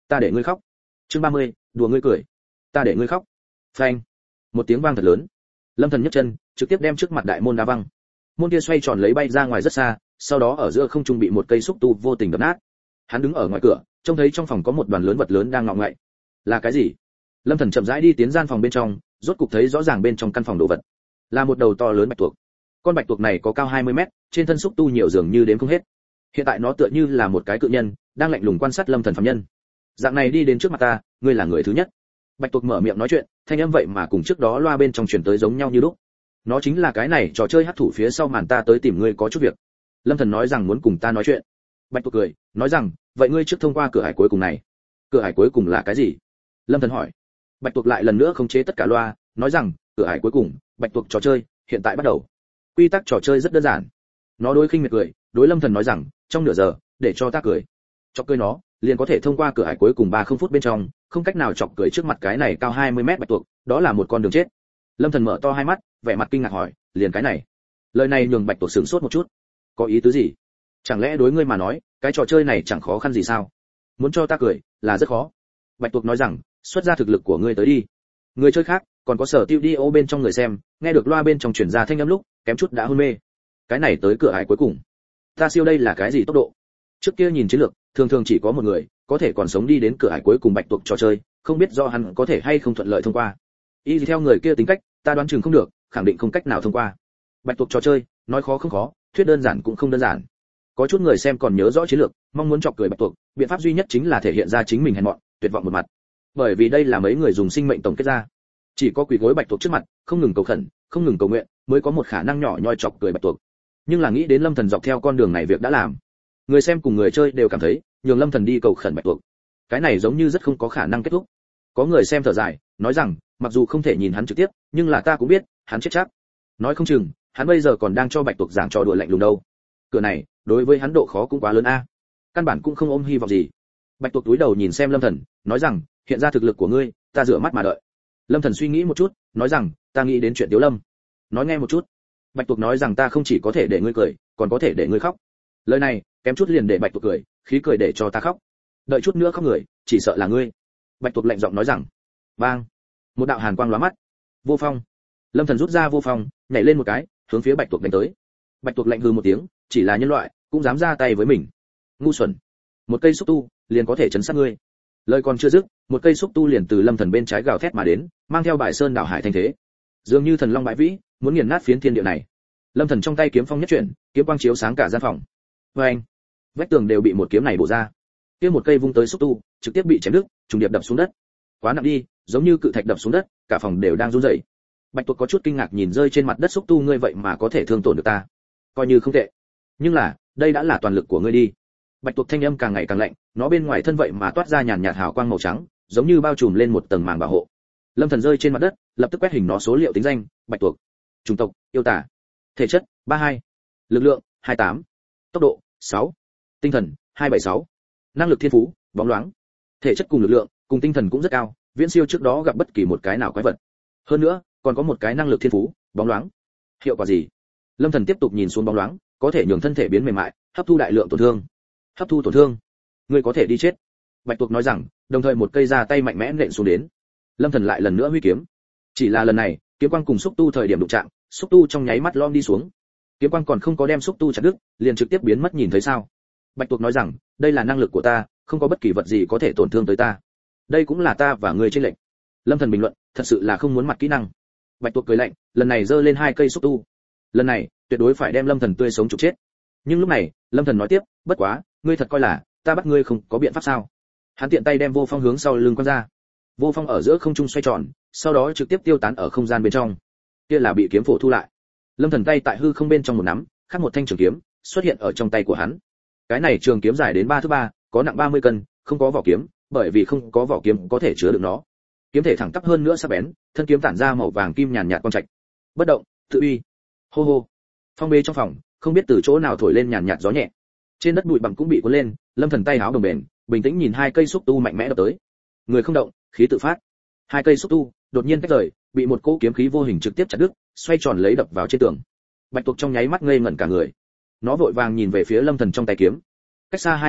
ta để ngươi khóc. Chương 30, đùa ngươi cười. Ta để ngươi khóc. Phanh. Một tiếng vang thật lớn. Lâm Thần nhấc chân, trực tiếp đem trước mặt đại môn đá văng. Môn kia xoay tròn lấy bay ra ngoài rất xa, sau đó ở giữa không trung bị một cây xúc tu vô tình đập nát. Hắn đứng ở ngoài cửa, trông thấy trong phòng có một đoàn lớn vật lớn đang ngọ ngậy. Là cái gì? Lâm Thần chậm rãi đi tiến gian phòng bên trong, rốt cục thấy rõ ràng bên trong căn phòng đồ vật. Là một đầu to lớn bạch tuộc. Con bạch tuộc này có cao 20 mét, trên thân xúc tu nhiều dường như đếm không hết. Hiện tại nó tựa như là một cái cự nhân, đang lạnh lùng quan sát Lâm Thần phàm nhân. Dạng này đi đến trước mặt ta, ngươi là người thứ nhất. Bạch tuộc mở miệng nói chuyện, thanh âm vậy mà cùng trước đó loa bên trong truyền tới giống nhau như lúc. Nó chính là cái này trò chơi hắc thủ phía sau màn, ta tới tìm ngươi có chút việc. Lâm Thần nói rằng muốn cùng ta nói chuyện. Bạch tuộc cười, nói rằng, vậy ngươi trước thông qua cửa ải cuối cùng này. Cửa ải cuối cùng là cái gì? Lâm Thần hỏi. Bạch tuộc lại lần nữa khống chế tất cả loa, nói rằng, cửa ải cuối cùng, bạch tuộc trò chơi, hiện tại bắt đầu. Quy tắc trò chơi rất đơn giản. Nó đối khinh miệt cười, đối Lâm Thần nói rằng, trong nửa giờ, để cho ta cười. Chọc cười nó, liền có thể thông qua cửa ải cuối cùng 30 phút bên trong, không cách nào chọc cười trước mặt cái này cao 20 mét bạch tuộc, đó là một con đường chết. Lâm Thần mở to hai mắt, vẻ mặt kinh ngạc hỏi, liền cái này? Lời này nhường bạch tuộc sửng sốt một chút. Có ý tứ gì? Chẳng lẽ đối ngươi mà nói, cái trò chơi này chẳng khó khăn gì sao? Muốn cho ta cười, là rất khó. Bạch tuộc nói rằng, xuất ra thực lực của ngươi tới đi. Người chơi khác, còn có sở tiêu đi ô bên trong người xem, nghe được loa bên trong truyền ra thanh âm lúc, kém chút đã hôn mê. Cái này tới cửa ải cuối cùng, ta siêu đây là cái gì tốc độ? Trước kia nhìn chiến lược, thường thường chỉ có một người có thể còn sống đi đến cửa ải cuối cùng bạch tuộc trò chơi, không biết do hắn có thể hay không thuận lợi thông qua. Y theo người kia tính cách, ta đoán chừng không được, khẳng định không cách nào thông qua. Bạch tuộc trò chơi, nói khó không khó, thuyết đơn giản cũng không đơn giản. Có chút người xem còn nhớ rõ chiến lược, mong muốn chọc cười bạch tuộc, biện pháp duy nhất chính là thể hiện ra chính mình hèn mọn, tuyệt vọng một mặt. Bởi vì đây là mấy người dùng sinh mệnh tổng kết ra. Chỉ có quỳ gối bạch tuộc trước mặt, không ngừng cầu khẩn, không ngừng cầu nguyện, mới có một khả năng nhỏ nhoi chọc cười bạch tuộc. Nhưng là nghĩ đến Lâm Thần dọc theo con đường này việc đã làm, người xem cùng người chơi đều cảm thấy, nhường Lâm Thần đi cầu khẩn bạch tuộc, cái này giống như rất không có khả năng kết thúc. Có người xem thở dài, nói rằng, mặc dù không thể nhìn hắn trực tiếp, nhưng là ta cũng biết, hắn chết chắc. Nói không chừng, hắn bây giờ còn đang cho bạch tuộc giảng trò đùa lạnh lùng đâu. Cửa này, đối với hắn độ khó cũng quá lớn a. Căn bản cũng không ôm hy vọng gì. Bạch tuộc túi đầu nhìn xem Lâm Thần, nói rằng, hiện ra thực lực của ngươi, ta rửa mắt mà đợi. Lâm Thần suy nghĩ một chút, nói rằng, ta nghĩ đến chuyện Tiếu Lâm. Nói nghe một chút. Bạch tuộc nói rằng ta không chỉ có thể để ngươi cười, còn có thể để ngươi khóc. Lời này, kém chút liền để bạch tuộc cười, khí cười để cho ta khóc. Đợi chút nữa khóc người, chỉ sợ là ngươi. Bạch tuộc lạnh giọng nói rằng. Bang. Một đạo hàn quang lóa mắt. Vô phong. Lâm Thần rút ra vô phong, nhảy lên một cái, hướng phía bạch tuộc đánh tới. Bạch tuộc lạnh hừ một tiếng, chỉ là nhân loại, cũng dám ra tay với mình. Ngu xuẩn. Một cây xúc tu, liền có thể chấn sát ngươi. Lời còn chưa dứt, một cây xúc tu liền từ Lâm Thần bên trái gào thét mà đến, mang theo bài sơn đảo hải thanh thế. Dường như thần long bãi vĩ, muốn nghiền nát phiến thiên địa này. Lâm Thần trong tay kiếm phong nhất chuyển, kiếm quang chiếu sáng cả gian phòng. Oeng, vách tường đều bị một kiếm này bổ ra. Kia một cây vung tới xúc tu, trực tiếp bị chém đứt, trùng điệp đập xuống đất. Quá nặng đi, giống như cự thạch đập xuống đất, cả phòng đều đang run rẩy. Bạch tuộc có chút kinh ngạc nhìn rơi trên mặt đất xúc tu, ngươi vậy mà có thể thương tổn được ta, coi như không tệ. Nhưng là, đây đã là toàn lực của ngươi đi. Bạch tuộc thanh âm càng ngày càng lạnh, nó bên ngoài thân vậy mà toát ra nhàn nhạt hào quang màu trắng, giống như bao trùm lên một tầng màng bảo hộ. Lâm Thần rơi trên mặt đất, lập tức quét hình nó số liệu tính danh, bạch tuộc, chủng tộc, yêu tả, thể chất, 32, lực lượng, 28, tốc độ, 6, tinh thần, 276, năng lực thiên phú, bóng loáng. Thể chất cùng lực lượng, cùng tinh thần cũng rất cao, viễn siêu trước đó gặp bất kỳ một cái nào quái vật. Hơn nữa, còn có một cái năng lực thiên phú, bóng loáng. Hiệu quả gì? Lâm Thần tiếp tục nhìn xuống bóng loáng, có thể nhường thân thể biến mềm mại, hấp thu đại lượng tổn thương. Hấp thu tổn thương, ngươi có thể đi chết. Bạch tuộc nói rằng, đồng thời một cây ra tay mạnh mẽ nện xuống đến. Lâm Thần lại lần nữa huy kiếm. Chỉ là lần này, kiếm quang cùng xúc tu thời điểm đụng chạm, xúc tu trong nháy mắt lom đi xuống. Kiếm quang còn không có đem xúc tu chặt đứt, liền trực tiếp biến mất, nhìn thấy sao? Bạch tuộc nói rằng, đây là năng lực của ta, không có bất kỳ vật gì có thể tổn thương tới ta. Đây cũng là ta và ngươi chênh lệch. Lâm Thần bình luận, thật sự là không muốn mặt kỹ năng. Bạch tuộc cười lạnh, lần này giơ lên hai cây xúc tu. Lần này, tuyệt đối phải đem Lâm Thần tươi sống trục chết. Nhưng lúc này, Lâm Thần nói tiếp, bất quá, ngươi thật coi là ta bắt ngươi không có biện pháp sao? Hắn tiện tay đem vô phong hướng sau lưng quăng ra. Vô phong ở giữa không trung xoay tròn, sau đó trực tiếp tiêu tán ở không gian bên trong. Kia là bị kiếm phổ thu lại. Lâm Thần tay tại hư không bên trong một nắm, khác một thanh trường kiếm xuất hiện ở trong tay của hắn. Cái này trường kiếm dài đến 3/3, có nặng 30 cân, không có vỏ kiếm, bởi vì không có vỏ kiếm có thể chứa được nó. Kiếm thể thẳng tắp hơn nữa sắc bén, thân kiếm tản ra màu vàng kim nhàn nhạt quang trạch. Bất động, tự uy. Hô hô. Phong bế trong phòng, không biết từ chỗ nào thổi lên nhàn nhạt gió nhẹ. Trên đất bụi bặm cũng bị cuốn lên, Lâm Thần tay áo đồng bền, bình tĩnh nhìn hai cây xúc tu mạnh mẽ đập tới. Người không động, khí tự phát. Hai cây xúc tu đột nhiên tách rời, bị một cỗ kiếm khí vô hình trực tiếp chặt đứt, xoay tròn lấy đập vào trên tường. Bạch tuộc trong nháy mắt ngây ngẩn cả người. Nó vội vàng nhìn về phía Lâm Thần trong tay kiếm. Cách xa 20 mét,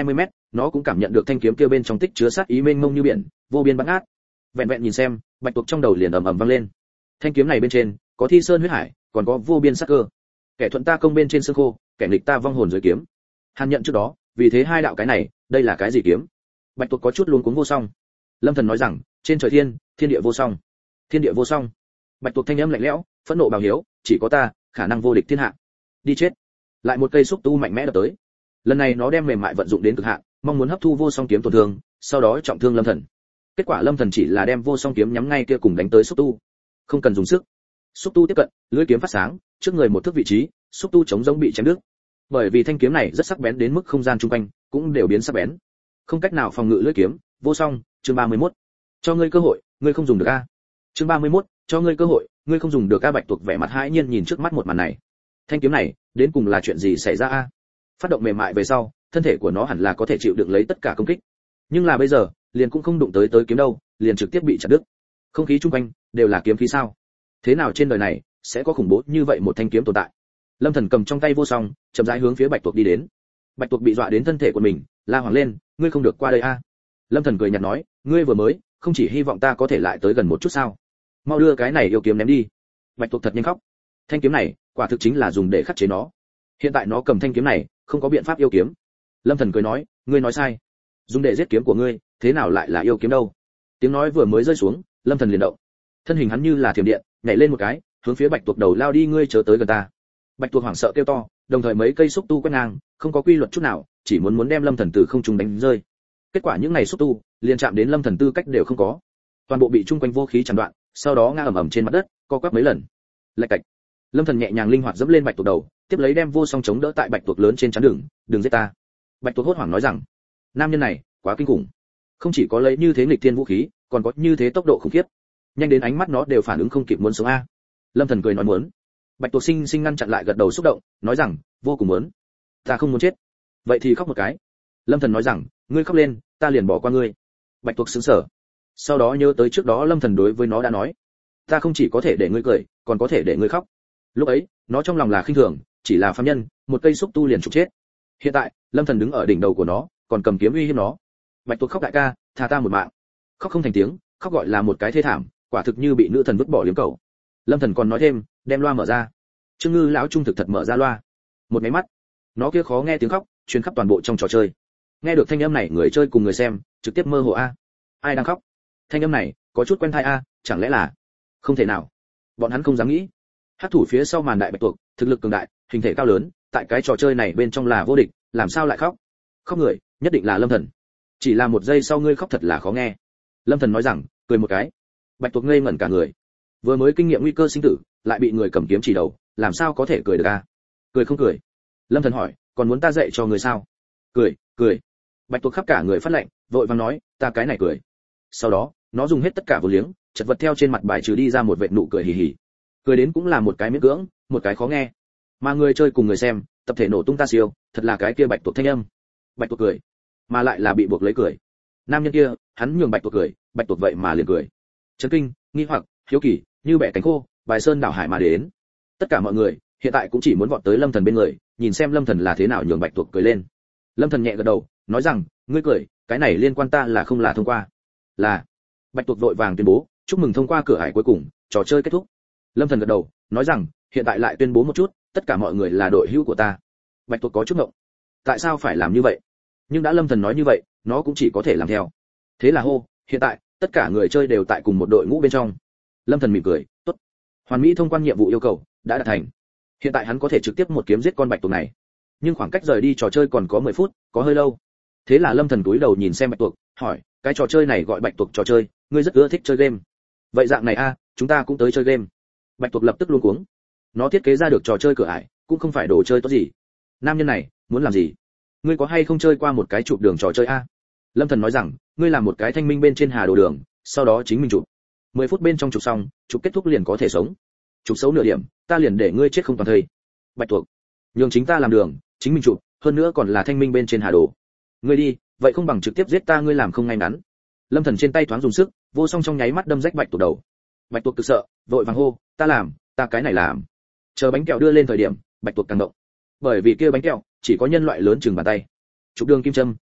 nó cũng cảm nhận được thanh kiếm kia bên trong tích chứa sát ý mênh mông như biển, vô biên bát ngát. Vẹn vẹn nhìn xem, bạch tuộc trong đầu liền ầm ầm vang lên. Thanh kiếm này bên trên có thi sơn huyết hải, còn có vô biên sát cơ. Kẻ thuận ta công bên trên xương khô, kẻ nghịch ta vong hồn dưới kiếm. Hàn nhận trước đó, vì thế hai đạo cái này, đây là cái gì kiếm? Bạch tuộc có chút luống cuống vô song. Lâm Thần nói rằng, trên trời thiên, thiên địa vô song. Thiên địa vô song. Bạch tuộc thanh âm lạnh lẽo, phẫn nộ bào hiếu, chỉ có ta, khả năng vô địch thiên hạ. Đi chết. Lại một cây xúc tu mạnh mẽ đập tới. Lần này nó đem mềm mại vận dụng đến cực hạn, mong muốn hấp thu vô song kiếm tổn thương, sau đó trọng thương Lâm Thần. Kết quả Lâm Thần chỉ là đem vô song kiếm nhắm ngay kia cùng đánh tới xúc tu. Không cần dùng sức. Xúc tu tiếp cận, lưỡi kiếm phát sáng, trước người một thước vị trí, xúc tu chống giống bị chém đứt. Bởi vì thanh kiếm này rất sắc bén đến mức không gian xung quanh cũng đều biến sắc bén. Không cách nào phòng ngự lưỡi kiếm, vô song, chương 31. Cho ngươi cơ hội, ngươi không dùng được a. Chương 31, cho ngươi cơ hội, ngươi không dùng được a. Bạch tuộc vẻ mặt hãi nhiên nhìn trước mắt một màn này. Thanh kiếm này, đến cùng là chuyện gì xảy ra a? Phát động mềm mại về sau, thân thể của nó hẳn là có thể chịu đựng lấy tất cả công kích. Nhưng là bây giờ, liền cũng không đụng tới kiếm đâu, liền trực tiếp bị chặt đứt. Không khí xung quanh đều là kiếm khí sao? Thế nào trên đời này sẽ có khủng bố như vậy một thanh kiếm tồn tại? Lâm Thần cầm trong tay vô song, chậm rãi hướng phía bạch tuộc đi đến. Bạch tuộc bị dọa đến thân thể của mình, la hoảng lên, ngươi không được qua đây a. Lâm Thần cười nhạt nói, ngươi vừa mới không chỉ hy vọng ta có thể lại tới gần một chút sao? Mau đưa cái này yêu kiếm ném đi. Bạch tuộc thật nhanh khóc. Thanh kiếm này, quả thực chính là dùng để khắc chế nó. Hiện tại nó cầm thanh kiếm này, không có biện pháp yêu kiếm. Lâm Thần cười nói, ngươi nói sai. Dùng để giết kiếm của ngươi, thế nào lại là yêu kiếm đâu? Tiếng nói vừa mới rơi xuống, Lâm Thần liền động. Thân hình hắn như là thiểm điện, nhảy lên một cái, hướng phía bạch tuộc đầu lao đi, ngươi chớ tới gần ta. Bạch tuộc hoảng sợ kêu to, đồng thời mấy cây xúc tu quét ngang, không có quy luật chút nào, chỉ muốn đem Lâm Thần từ không trung đánh rơi. Kết quả những này xúc tu, liền chạm đến Lâm Thần tư cách đều không có. Toàn bộ bị trung quanh vô khí chặn đoạn, sau đó ngã ầm ầm trên mặt đất, co quắp mấy lần. Lạch cạch. Lâm Thần nhẹ nhàng linh hoạt dẫm lên bạch tuộc đầu, tiếp lấy đem vô song chống đỡ tại bạch tuộc lớn trên chắn đường, đừng giết ta. Bạch tuộc hốt hoảng nói rằng, nam nhân này quá kinh khủng, không chỉ có lấy như thế nghịch thiên vũ khí, còn có như thế tốc độ khủng khiếp, nhanh đến ánh mắt nó đều phản ứng không kịp muốn sống a. Lâm Thần cười nói muốn. Bạch tuộc sinh ngăn chặn lại gật đầu xúc động, nói rằng, vô cùng muốn. Ta không muốn chết. Vậy thì khóc một cái. Lâm Thần nói rằng, ngươi khóc lên, ta liền bỏ qua ngươi. Bạch tuộc sững sờ. Sau đó nhớ tới trước đó Lâm Thần đối với nó đã nói, ta không chỉ có thể để ngươi cười, còn có thể để ngươi khóc. Lúc ấy, nó trong lòng là khinh thường, chỉ là phàm nhân, một cây xúc tu liền trục chết. Hiện tại, Lâm Thần đứng ở đỉnh đầu của nó, còn cầm kiếm uy hiếp nó. Bạch tuộc khóc, đại ca, tha ta một mạng. Khóc không thành tiếng, khóc gọi là một cái thê thảm, quả thực như bị nữ thần vứt bỏ liếm cầu. Lâm Thần còn nói thêm, đem loa mở ra. Trương Ngư lão trung thực thật mở ra loa. Một cái mắt, nó kia khó nghe tiếng khóc truyền khắp toàn bộ trong trò chơi. Nghe được thanh âm này, người chơi cùng người xem trực tiếp mơ hồ a. Ai đang khóc? Thanh âm này có chút quen tai a, chẳng lẽ là? Không thể nào. Bọn hắn không dám nghĩ. Hắc thủ phía sau màn đại bạch tuộc, thực lực cường đại, hình thể cao lớn, tại cái trò chơi này bên trong là vô địch, làm sao lại khóc? Khóc người, nhất định là Lâm Thần. Chỉ là một giây sau ngươi khóc thật là khó nghe. Lâm Thần nói rằng, cười một cái. Bạch tuộc ngây ngẩn cả người. Vừa mới kinh nghiệm nguy cơ sinh tử, lại bị người cầm kiếm chỉ đầu, làm sao có thể cười được a? Cười không cười? Lâm Thần hỏi, còn muốn ta dạy cho người sao? Cười. Bạch tuộc khắp cả người phát lạnh, vội vàng nói, ta cái này cười. Sau đó, nó dùng hết tất cả vô liếng, chật vật theo trên mặt bài trừ đi ra một vệt nụ cười hì hì. Cười đến cũng là một cái miễn cưỡng, một cái khó nghe. Mà người chơi cùng người xem, tập thể nổ tung ta siêu, thật là cái kia bạch tuộc thanh âm. Bạch tuộc cười, mà lại là bị buộc lấy cười. Nam nhân kia, hắn nhường bạch tuộc cười, bạch tuộc vậy mà liền cười. Chấn kinh, nghi hoặc, hiếu kỳ, như bẻ cánh khô, bài sơn đảo hải mà đến. Tất cả mọi người hiện tại cũng chỉ muốn vọt tới Lâm Thần bên người, nhìn xem Lâm Thần là thế nào nhường bạch tuộc cười lên. Lâm Thần nhẹ gật đầu, nói rằng, ngươi cười, cái này liên quan ta là không là thông qua. Là. Bạch tuộc vội vàng tuyên bố, chúc mừng thông qua cửa ải cuối cùng, trò chơi kết thúc. Lâm Thần gật đầu, nói rằng, hiện tại lại tuyên bố một chút, tất cả mọi người là đội hữu của ta. Bạch tuộc có chút ngộng. Tại sao phải làm như vậy? Nhưng đã Lâm Thần nói như vậy, nó cũng chỉ có thể làm theo. Thế là hô, hiện tại, tất cả người chơi đều tại cùng một đội ngũ bên trong. Lâm Thần mỉm cười, tốt. Hoàn mỹ thông quan nhiệm vụ yêu cầu đã đạt thành. Hiện tại hắn có thể trực tiếp một kiếm giết con bạch tuộc này. Nhưng khoảng cách rời đi trò chơi còn có 10 phút, có hơi lâu. Thế là Lâm Thần cúi đầu nhìn xem bạch tuộc, hỏi, cái trò chơi này gọi bạch tuộc trò chơi, ngươi rất ưa thích chơi game. Vậy dạng này a, chúng ta cũng tới chơi game. Bạch tuộc lập tức luống cuống. Nó thiết kế ra được trò chơi cửa ải, cũng không phải đồ chơi tốt gì. Nam nhân này, muốn làm gì? Ngươi có hay không chơi qua một cái chụp đường trò chơi a? Lâm Thần nói rằng, ngươi làm một cái thanh minh bên trên hà đồ đường, sau đó chính mình chụp. 10 phút bên trong chụp xong, chụp kết thúc liền có thể sống. Chụp xấu nửa điểm, ta liền để ngươi chết không toàn thây. Bạch tuộc, nhường chính ta làm đường, chính mình chụp, hơn nữa còn là thanh minh bên trên hà đồ. Ngươi đi, vậy không bằng trực tiếp giết ta, ngươi làm không ngay ngắn. Lâm Thần trên tay thoáng dùng sức, vô song trong nháy mắt đâm rách bạch tuộc đầu. Bạch tuộc cực sợ, vội vàng hô, ta làm, ta cái này làm. Chờ bánh kẹo đưa lên thời điểm, bạch tuộc càng động. Bởi vì kia bánh kẹo chỉ có nhân loại lớn chừng bàn tay. Chụp đường kim châm,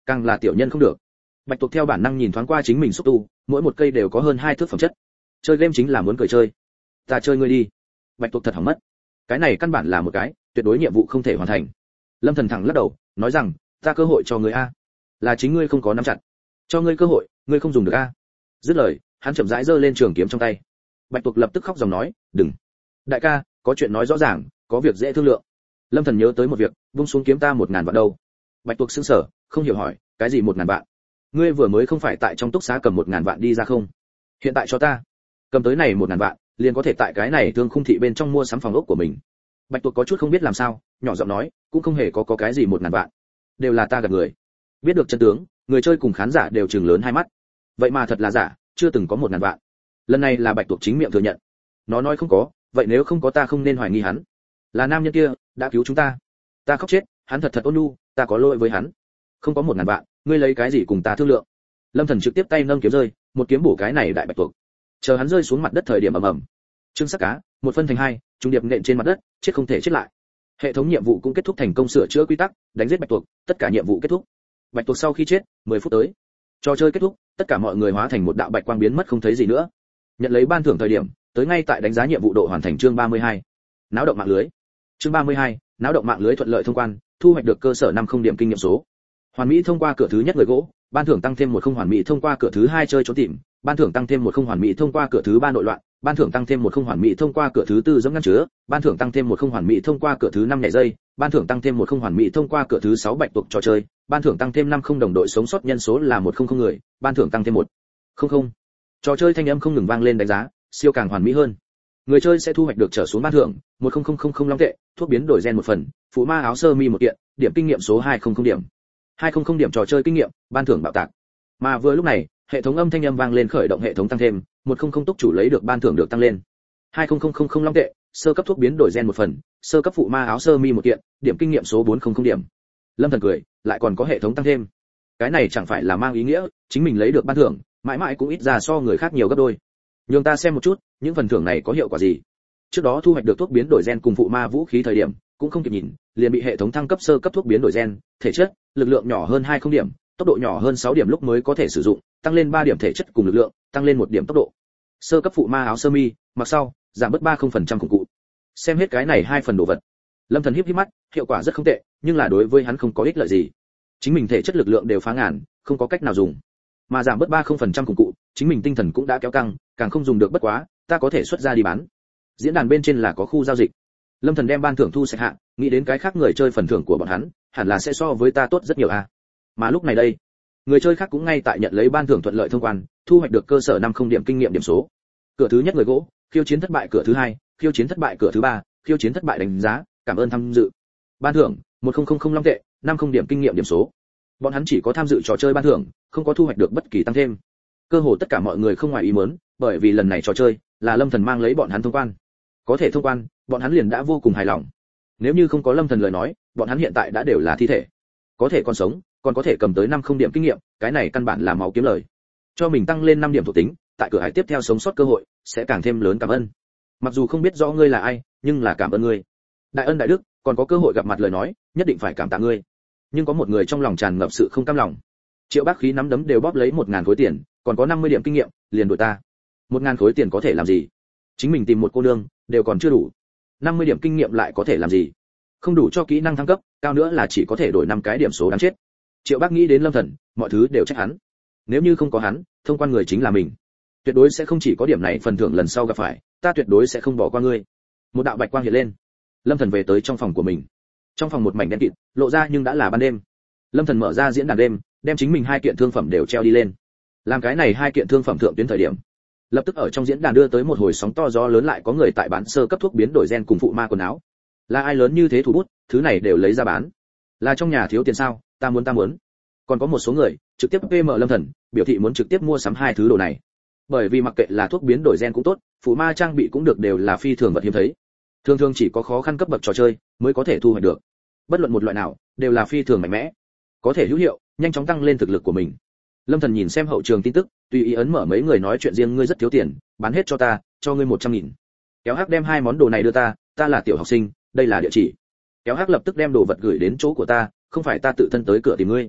càng là tiểu nhân không được. Bạch tuộc theo bản năng nhìn thoáng qua chính mình xúc tu, mỗi một cây đều có hơn 2 thước phẩm chất. Chơi game chính là muốn cười chơi. Ta chơi ngươi đi. Bạch tuộc thật hỏng mất. Cái này căn bản là một cái tuyệt đối nhiệm vụ không thể hoàn thành. Lâm Thần thẳng lắc đầu, nói rằng, ta cơ hội cho ngươi a. Là chính ngươi không có nắm chặt. Cho ngươi cơ hội, ngươi không dùng được a. Dứt lời, hắn chậm rãi giơ lên trường kiếm trong tay. Bạch tuộc lập tức khóc dòng nói, đừng. Đại ca, có chuyện nói rõ ràng, có việc dễ thương lượng. Lâm Thần nhớ tới một việc, vung xuống kiếm ta 1000 vạn đâu. Bạch tuộc sững sờ, không hiểu hỏi, cái gì 1000 vạn? Ngươi vừa mới không phải tại trong túc xá cầm 1000 vạn đi ra không? Hiện tại cho ta. Cầm tới này 1000 vạn, liền có thể tại cái này Thương Khung thị bên trong mua sắm phòng ốc của mình. Bạch tuộc có chút không biết làm sao, nhỏ giọng nói, cũng không hề có cái gì 1000 vạn, đều là ta gạt người. Biết được chân tướng, người chơi cùng khán giả đều trừng lớn hai mắt. Vậy mà thật là giả, chưa từng có 1000 vạn. Lần này là Bạch tuộc chính miệng thừa nhận. Nó nói không có, vậy nếu không có ta không nên hoài nghi hắn. Là nam nhân kia đã cứu chúng ta. Ta khóc chết, hắn thật ôn nhu, ta có lỗi với hắn. Không có 1000 vạn, ngươi lấy cái gì cùng ta thương lượng? Lâm Thần trực tiếp tay nâng kiếm rơi, một kiếm bổ cái này đại bạch tuộc. Chờ hắn rơi xuống mặt đất thời điểm ầm ầm. Trương sắc cá, một phân thành hai, trung điệp nện trên mặt đất, chết không thể chết lại. Hệ thống nhiệm vụ cũng kết thúc thành công, sửa chữa quy tắc, đánh giết bạch tuộc, tất cả nhiệm vụ kết thúc. Bạch tuộc sau khi chết, 10 phút tới. Trò chơi kết thúc, tất cả mọi người hóa thành một đạo bạch quang biến mất không thấy gì nữa. Nhận lấy ban thưởng thời điểm, tới ngay tại đánh giá nhiệm vụ độ hoàn thành chương 32. Náo động mạng lưới. Chương 32, náo động mạng lưới thuận lợi thông quan, thu hoạch được cơ sở 50 điểm kinh nghiệm số. Hoàn mỹ thông qua cửa thứ nhất người gỗ, ban thưởng tăng thêm 10 hoàn mỹ thông qua cửa thứ hai chơi trốn tìm, ban thưởng tăng thêm 10 hoàn mỹ thông qua cửa thứ ba nội loạn, ban thưởng tăng thêm 10 hoàn mỹ thông qua cửa thứ tư giống ngăn chứa, ban thưởng tăng thêm 10 hoàn mỹ thông qua cửa thứ năm nhảy dây, ban thưởng tăng thêm 10 hoàn mỹ thông qua cửa thứ 6 bạch tuộc trò chơi, ban thưởng tăng thêm 50 đồng đội sống sót nhân số là 100 người, ban thưởng tăng thêm 100. Trò chơi thanh âm không ngừng vang lên đánh giá, siêu càng hoàn mỹ hơn. Người chơi sẽ thu hoạch được trở xuống ban thưởng 10000 long tệ, thuốc biến đổi gen 1 phần, phụ ma áo sơ mi 1 kiện, điểm kinh nghiệm số 200 điểm. 200 điểm trò chơi kinh nghiệm, ban thưởng bạo tạc. Mà vừa lúc này, hệ thống âm thanh âm vang lên khởi động hệ thống tăng thêm, 100 túc chủ lấy được ban thưởng được tăng lên. 20000 long tệ, sơ cấp thuốc biến đổi gen 1 phần, sơ cấp phụ ma áo sơ mi 1 kiện, điểm kinh nghiệm số 400 điểm. Lâm Thần cười, lại còn có hệ thống tăng thêm. Cái này chẳng phải là mang ý nghĩa, chính mình lấy được ban thưởng, mãi mãi cũng ít ra so người khác nhiều gấp đôi. Nhưng ta xem một chút, những phần thưởng này có hiệu quả gì. Trước đó thu hoạch được thuốc biến đổi gen cùng phụ ma vũ khí thời điểm, cũng không kịp nhìn, liền bị hệ thống thăng cấp sơ cấp thuốc biến đổi gen, thể chất, lực lượng nhỏ hơn 20 điểm, tốc độ nhỏ hơn 6 điểm lúc mới có thể sử dụng, tăng lên 3 điểm thể chất cùng lực lượng, tăng lên 1 điểm tốc độ. Sơ cấp phụ ma áo sơ mi, mặc sau, giảm bớt 30% công cụ. Xem hết cái này hai phần đồ vật, Lâm Thần híp híp mắt, hiệu quả rất không tệ, nhưng là đối với hắn không có ích lợi gì. Chính mình thể chất lực lượng đều phá ngàn, không có cách nào dùng. Mà giảm bớt 30% công cụ, chính mình tinh thần cũng đã kéo căng, càng không dùng được, bất quá, ta có thể xuất ra đi bán. Diễn đàn bên trên là có khu giao dịch. Lâm Thần đem ban thưởng thu sạch hạ, nghĩ đến cái khác người chơi phần thưởng của bọn hắn, hẳn là sẽ so với ta tốt rất nhiều a. Mà lúc này đây, người chơi khác cũng ngay tại nhận lấy ban thưởng thuận lợi thông quan, thu hoạch được cơ sở 50 điểm kinh nghiệm điểm số. Cửa thứ nhất người gỗ, khiêu chiến thất bại cửa thứ hai, khiêu chiến thất bại cửa thứ ba, khiêu chiến thất bại đánh giá, cảm ơn tham dự. Ban thưởng 1000 long tệ, 50 điểm kinh nghiệm điểm số. Bọn hắn chỉ có tham dự trò chơi ban thưởng, không có thu hoạch được bất kỳ tăng thêm. Cơ hồ tất cả mọi người không ngoài ý muốn, bởi vì lần này trò chơi là Lâm Thần mang lấy bọn hắn thông quan. Có thể thông quan, bọn hắn liền đã vô cùng hài lòng. Nếu như không có Lâm Thần lời nói, bọn hắn hiện tại đã đều là thi thể. Có thể còn sống, còn có thể cầm tới 50 điểm kinh nghiệm, cái này căn bản là máu kiếm lời. Cho mình tăng lên 5 điểm thuộc tính, tại cửa hải tiếp theo sống sót cơ hội sẽ càng thêm lớn, cảm ơn. Mặc dù không biết rõ ngươi là ai, nhưng là cảm ơn ngươi. Đại ân đại đức, còn có cơ hội gặp mặt lời nói, nhất định phải cảm tạ ngươi. Nhưng có một người trong lòng tràn ngập sự không cam lòng. Triệu Bác Khí nắm đấm đều bóp lấy 1000 khối tiền, còn có 50 điểm kinh nghiệm, liền đuổi ta. 1000 khối tiền có thể làm gì? Chính mình tìm một cô nương, đều còn chưa đủ. 50 điểm kinh nghiệm lại có thể làm gì? Không đủ cho kỹ năng thăng cấp, cao nữa là chỉ có thể đổi 5 cái điểm số đáng chết. Triệu Bác nghĩ đến Lâm Thần, mọi thứ đều trách hắn. Nếu như không có hắn, thông quan người chính là mình. Tuyệt đối sẽ không chỉ có điểm này phần thưởng lần sau gặp phải, ta tuyệt đối sẽ không bỏ qua ngươi. Một đạo bạch quang hiện lên. Lâm Thần về tới trong phòng của mình. Trong phòng một mảnh đen kịt, lộ ra nhưng đã là ban đêm. Lâm Thần mở ra diễn đàn đêm, đem chính mình 2 kiện thương phẩm đều treo đi lên. Làm cái này 2 kiện thương phẩm thượng tuyến thời điểm, lập tức ở trong diễn đàn đưa tới một hồi sóng to gió lớn, lại có người tại bán sơ cấp thuốc biến đổi gen cùng phụ ma quần áo. Là ai lớn như thế thủ bút, thứ này đều lấy ra bán. Là trong nhà thiếu tiền sao? Ta muốn. Còn có một số người trực tiếp PM Lâm Thần, biểu thị muốn trực tiếp mua sắm 2 thứ đồ này. Bởi vì mặc kệ là thuốc biến đổi gen cũng tốt, phụ ma trang bị cũng được, đều là phi thường vật hiếm thấy. Thường thường chỉ có khó khăn cấp bậc trò chơi mới có thể thu hoạch được. Bất luận một loại nào, đều là phi thường mạnh mẽ, có thể hữu hiệu, nhanh chóng tăng lên thực lực của mình. Lâm Thần nhìn xem hậu trường tin tức, tùy ý ấn mở mấy người nói chuyện riêng, ngươi rất thiếu tiền, bán hết cho ta, cho ngươi 100.000. Kéo Hắc đem 2 món đồ này đưa ta, ta là tiểu học sinh, đây là địa chỉ. Kéo Hắc lập tức đem đồ vật gửi đến chỗ của ta, không phải ta tự thân tới cửa tìm ngươi.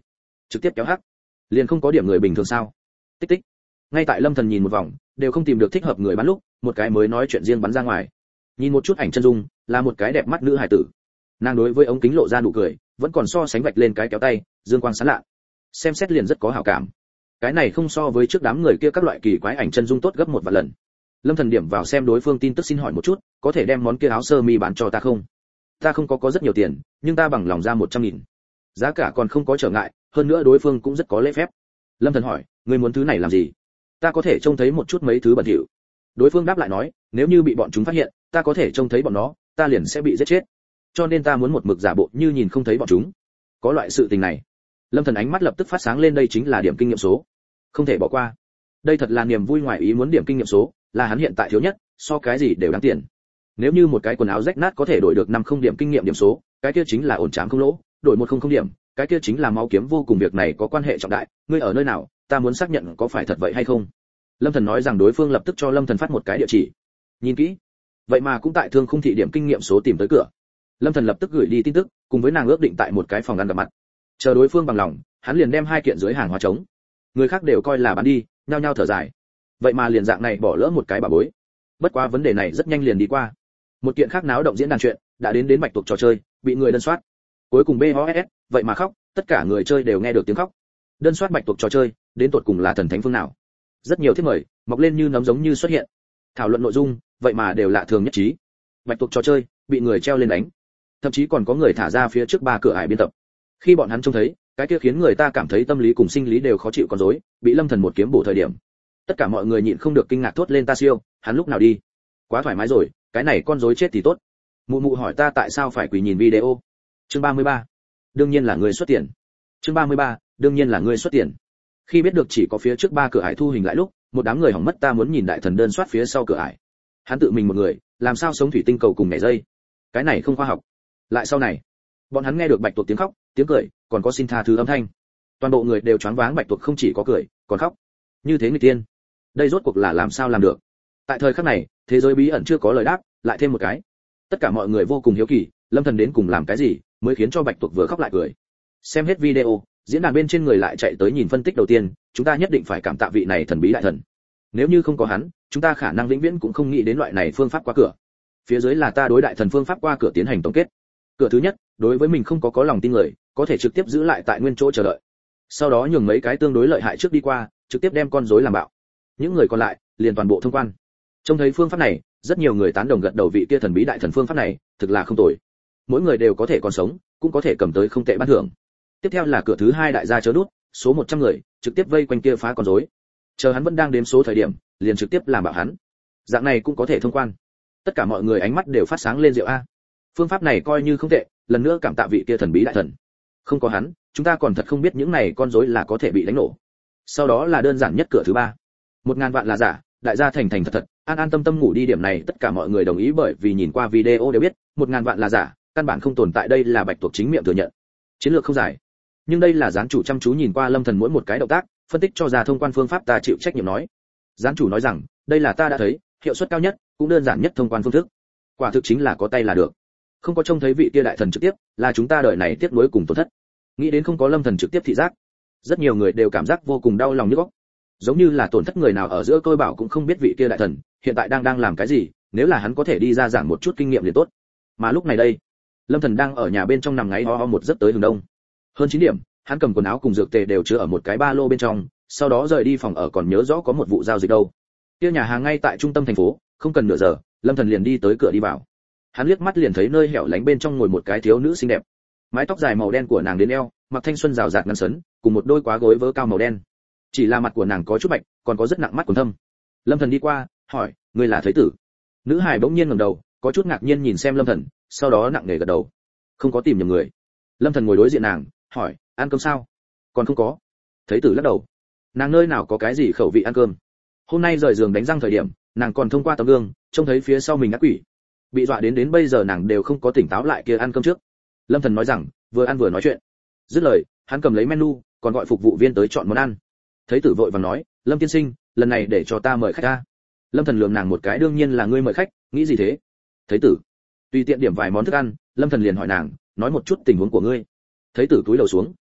trực tiếp kéo hắc. Liền không có điểm người bình thường sao? Tích tích. Ngay tại Lâm Thần nhìn một vòng, đều không tìm được thích hợp người bán lúc, một cái mới nói chuyện riêng bắn ra ngoài. Nhìn một chút ảnh chân dung, là một cái đẹp mắt nữ hài tử. Nàng đối với ống kính lộ ra nụ cười, vẫn còn so sánh vạch lên cái kéo tay, dương quang sáng lạ. Xem xét liền rất có hảo cảm. Cái này không so với trước đám người kia các loại kỳ quái ảnh chân dung tốt gấp một vạn lần. Lâm Thần điểm vào xem đối phương tin tức xin hỏi một chút, có thể đem món kia áo sơ mi bán cho ta không? Ta không có rất nhiều tiền, nhưng ta bằng lòng ra 100.000. Giá cả còn không có trở ngại, hơn nữa đối phương cũng rất có lễ phép. Lâm Thần hỏi, ngươi muốn thứ này làm gì? Ta có thể trông thấy một chút mấy thứ bẩn thỉu. Đối phương đáp lại nói, nếu như bị bọn chúng phát hiện, ta có thể trông thấy bọn nó, ta liền sẽ bị giết chết. Cho nên ta muốn một mực giả bộ như nhìn không thấy bọn chúng. Có loại sự tình này. Lâm Thần ánh mắt lập tức phát sáng lên, đây chính là điểm kinh nghiệm số. Không thể bỏ qua. Đây thật là niềm vui ngoài ý muốn, điểm kinh nghiệm số là hắn hiện tại thiếu nhất, so cái gì đều đáng tiền. Nếu như một cái quần áo rách nát có thể đổi được 50 điểm kinh nghiệm điểm số, cái kia chính là ổn trám không lỗ, đổi 100 điểm, cái kia chính là máu kiếm vô cùng. Việc này có quan hệ trọng đại, ngươi ở nơi nào, ta muốn xác nhận có phải thật vậy hay không. Lâm Thần nói rằng đối phương lập tức cho Lâm Thần phát một cái địa chỉ. Nhìn kỹ, vậy mà cũng tại Thương Khung thị điểm kinh nghiệm số tìm tới cửa. Lâm Thần lập tức gửi đi tin tức, cùng với nàng ước định tại một cái phòng ăn gặp mặt. Chờ đối phương bằng lòng, hắn liền đem 2 kiện dưới hàng hóa trống. Người khác đều coi là bán đi, nhao nhao thở dài. Vậy mà liền dạng này bỏ lỡ một cái bà bối. Bất quá vấn đề này rất nhanh liền đi qua. Một kiện khác náo động diễn đàn chuyện, đã đến Bạch Tuộc trò chơi, bị người đơn soát. Cuối cùng BOSS, vậy mà khóc, tất cả người chơi đều nghe được tiếng khóc. Đơn soát Bạch Tuộc trò chơi, đến tột cùng là thần thánh phương nào? Rất nhiều thiết mời, mọc lên như nấm giống như xuất hiện. Thảo luận nội dung, vậy mà đều lạ thường nhất trí. Bạch Tuộc trò chơi, bị người treo lên đánh. Thậm chí còn có người thả ra phía trước 3 cửa ải biên tập. Khi bọn hắn trông thấy, cái kia khiến người ta cảm thấy tâm lý cùng sinh lý đều khó chịu con rối, bị Lâm Thần một kiếm bổ thời điểm. Tất cả mọi người nhịn không được kinh ngạc thốt lên, ta siêu, hắn lúc nào đi? Quá thoải mái rồi, cái này con rối chết thì tốt. Mụ mụ hỏi ta tại sao phải quỳ nhìn video. Chương 33. Đương nhiên là người xuất tiền. Chương 33. Đương nhiên là người xuất tiền. Khi biết được chỉ có phía trước 3 cửa ải thu hình lại lúc, một đám người hỏng mất, ta muốn nhìn đại thần đơn soát phía sau cửa ải. Hắn tự mình một người, làm sao sống thủy tinh cầu cùng nhảy dây? Cái này không khoa học. Lại sau này, bọn hắn nghe được Bạch Tuộc tiếng khóc, tiếng cười, còn có xin tha thứ âm thanh. Toàn bộ người đều choáng váng, Bạch Tuộc không chỉ có cười, còn khóc. Như thế người tiên. Đây rốt cuộc là làm sao làm được? Tại thời khắc này, thế giới bí ẩn chưa có lời đáp, lại thêm một cái. Tất cả mọi người vô cùng hiếu kỳ, Lâm Thần đến cùng làm cái gì, mới khiến cho Bạch Tuộc vừa khóc lại cười. Xem hết video, diễn đàn bên trên người lại chạy tới nhìn phân tích. Đầu tiên, chúng ta nhất định phải cảm tạ vị này thần bí đại thần. Nếu như không có hắn, chúng ta khả năng vĩnh viễn cũng không nghĩ đến loại này phương pháp qua cửa. Phía dưới là ta đối đại thần phương pháp qua cửa tiến hành tổng kết. Cửa thứ nhất, đối với mình không có lòng tin người, có thể trực tiếp giữ lại tại nguyên chỗ chờ đợi. Sau đó nhường mấy cái tương đối lợi hại trước đi qua, trực tiếp đem con rối làm bạo. Những người còn lại, liền toàn bộ thông quan. Trông thấy phương pháp này, rất nhiều người tán đồng gật đầu, vị kia thần bí đại thần phương pháp này, thực là không tồi. Mỗi người đều có thể còn sống, cũng có thể cầm tới không tệ ban thưởng. Tiếp theo là cửa thứ hai, đại gia chớ nút, số 100 người, trực tiếp vây quanh kia phá con rối. Chờ hắn vẫn đang đếm số thời điểm, liền trực tiếp làm bạo hắn. Dạng này cũng có thể thông quan. Tất cả mọi người ánh mắt đều phát sáng lên, rượu a. Phương pháp này coi như không tệ, lần nữa cảm tạ vị kia thần bí đại thần. Không có hắn, chúng ta còn thật không biết những này con rối là có thể bị đánh nổ. Sau đó là đơn giản nhất cửa thứ 3. 1000 vạn là giả, đại gia thành thật, an an tâm tâm ngủ đi. Điểm này tất cả mọi người đồng ý, bởi vì nhìn qua video đều biết, 1000 vạn là giả, căn bản không tồn tại. Đây là Bạch Tuộc chính miệng thừa nhận. Chiến lược không dài, nhưng đây là gián chủ chăm chú nhìn qua Lâm Thần mỗi một cái động tác, phân tích cho ra thông quan phương pháp. Ta chịu trách nhiệm nói. Gián chủ nói rằng, đây là ta đã thấy, hiệu suất cao nhất, cũng đơn giản nhất thông quan phương thức. Quả thực chính là có tay là được. Không có trông thấy vị kia đại thần trực tiếp, là chúng ta đời này tiếc nuối cùng tổn thất. Nghĩ đến không có Lâm Thần trực tiếp thị giác, rất nhiều người đều cảm giác vô cùng đau lòng nhức óc. Giống như là tổn thất người nào ở giữa. Tôi bảo cũng không biết vị kia đại thần hiện tại đang làm cái gì, nếu là hắn có thể đi ra giảng một chút kinh nghiệm liền tốt. Mà lúc này đây, Lâm Thần đang ở nhà bên trong nằm ngáy ho ho một giấc tới hừng đông. Hơn 9 điểm, hắn cầm quần áo cùng dược tề đều chứa ở một cái ba lô bên trong, sau đó rời đi phòng ở. Còn nhớ rõ có một vụ giao dịch đâu. Kia nhà hàng ngay tại trung tâm thành phố, không cần nửa giờ, Lâm Thần liền đi tới cửa đi vào. Hắn liếc mắt liền thấy nơi hẻo lánh bên trong ngồi một cái thiếu nữ xinh đẹp. Mái tóc dài màu đen của nàng đến eo, mặc thanh xuân rào rạt ngắn sấn, cùng một đôi quá gối vớ cao màu đen. Chỉ là mặt của nàng có chút bạch, còn có rất nặng mắt quầng thâm. Lâm Thần đi qua, hỏi, ngươi là Thấy Tử? Nữ hài bỗng nhiên ngẩng đầu, có chút ngạc nhiên nhìn xem Lâm Thần, sau đó nặng nề gật đầu. Không có tìm nhầm người. Lâm Thần ngồi đối diện nàng, hỏi, ăn cơm sao? Còn không có. Thấy Tử lắc đầu. Nàng nơi nào có cái gì khẩu vị ăn cơm? Hôm nay rời giường đánh răng thời điểm, nàng còn thông qua tấm gương, trông thấy phía sau mình ác quỷ. Bị dọa đến bây giờ nàng đều không có tỉnh táo lại. Kia ăn cơm trước. Lâm Thần nói rằng, vừa ăn vừa nói chuyện. Dứt lời, hắn cầm lấy menu, còn gọi phục vụ viên tới chọn món ăn. Thấy Tử vội vàng nói, Lâm tiên sinh, lần này để cho ta mời khách ta. Lâm Thần lườm nàng một cái, đương nhiên là ngươi mời khách, nghĩ gì thế? Thấy Tử tùy tiện điểm vài món thức ăn. Lâm Thần liền hỏi nàng, nói một chút tình huống của ngươi. Thấy Tử cúi đầu xuống,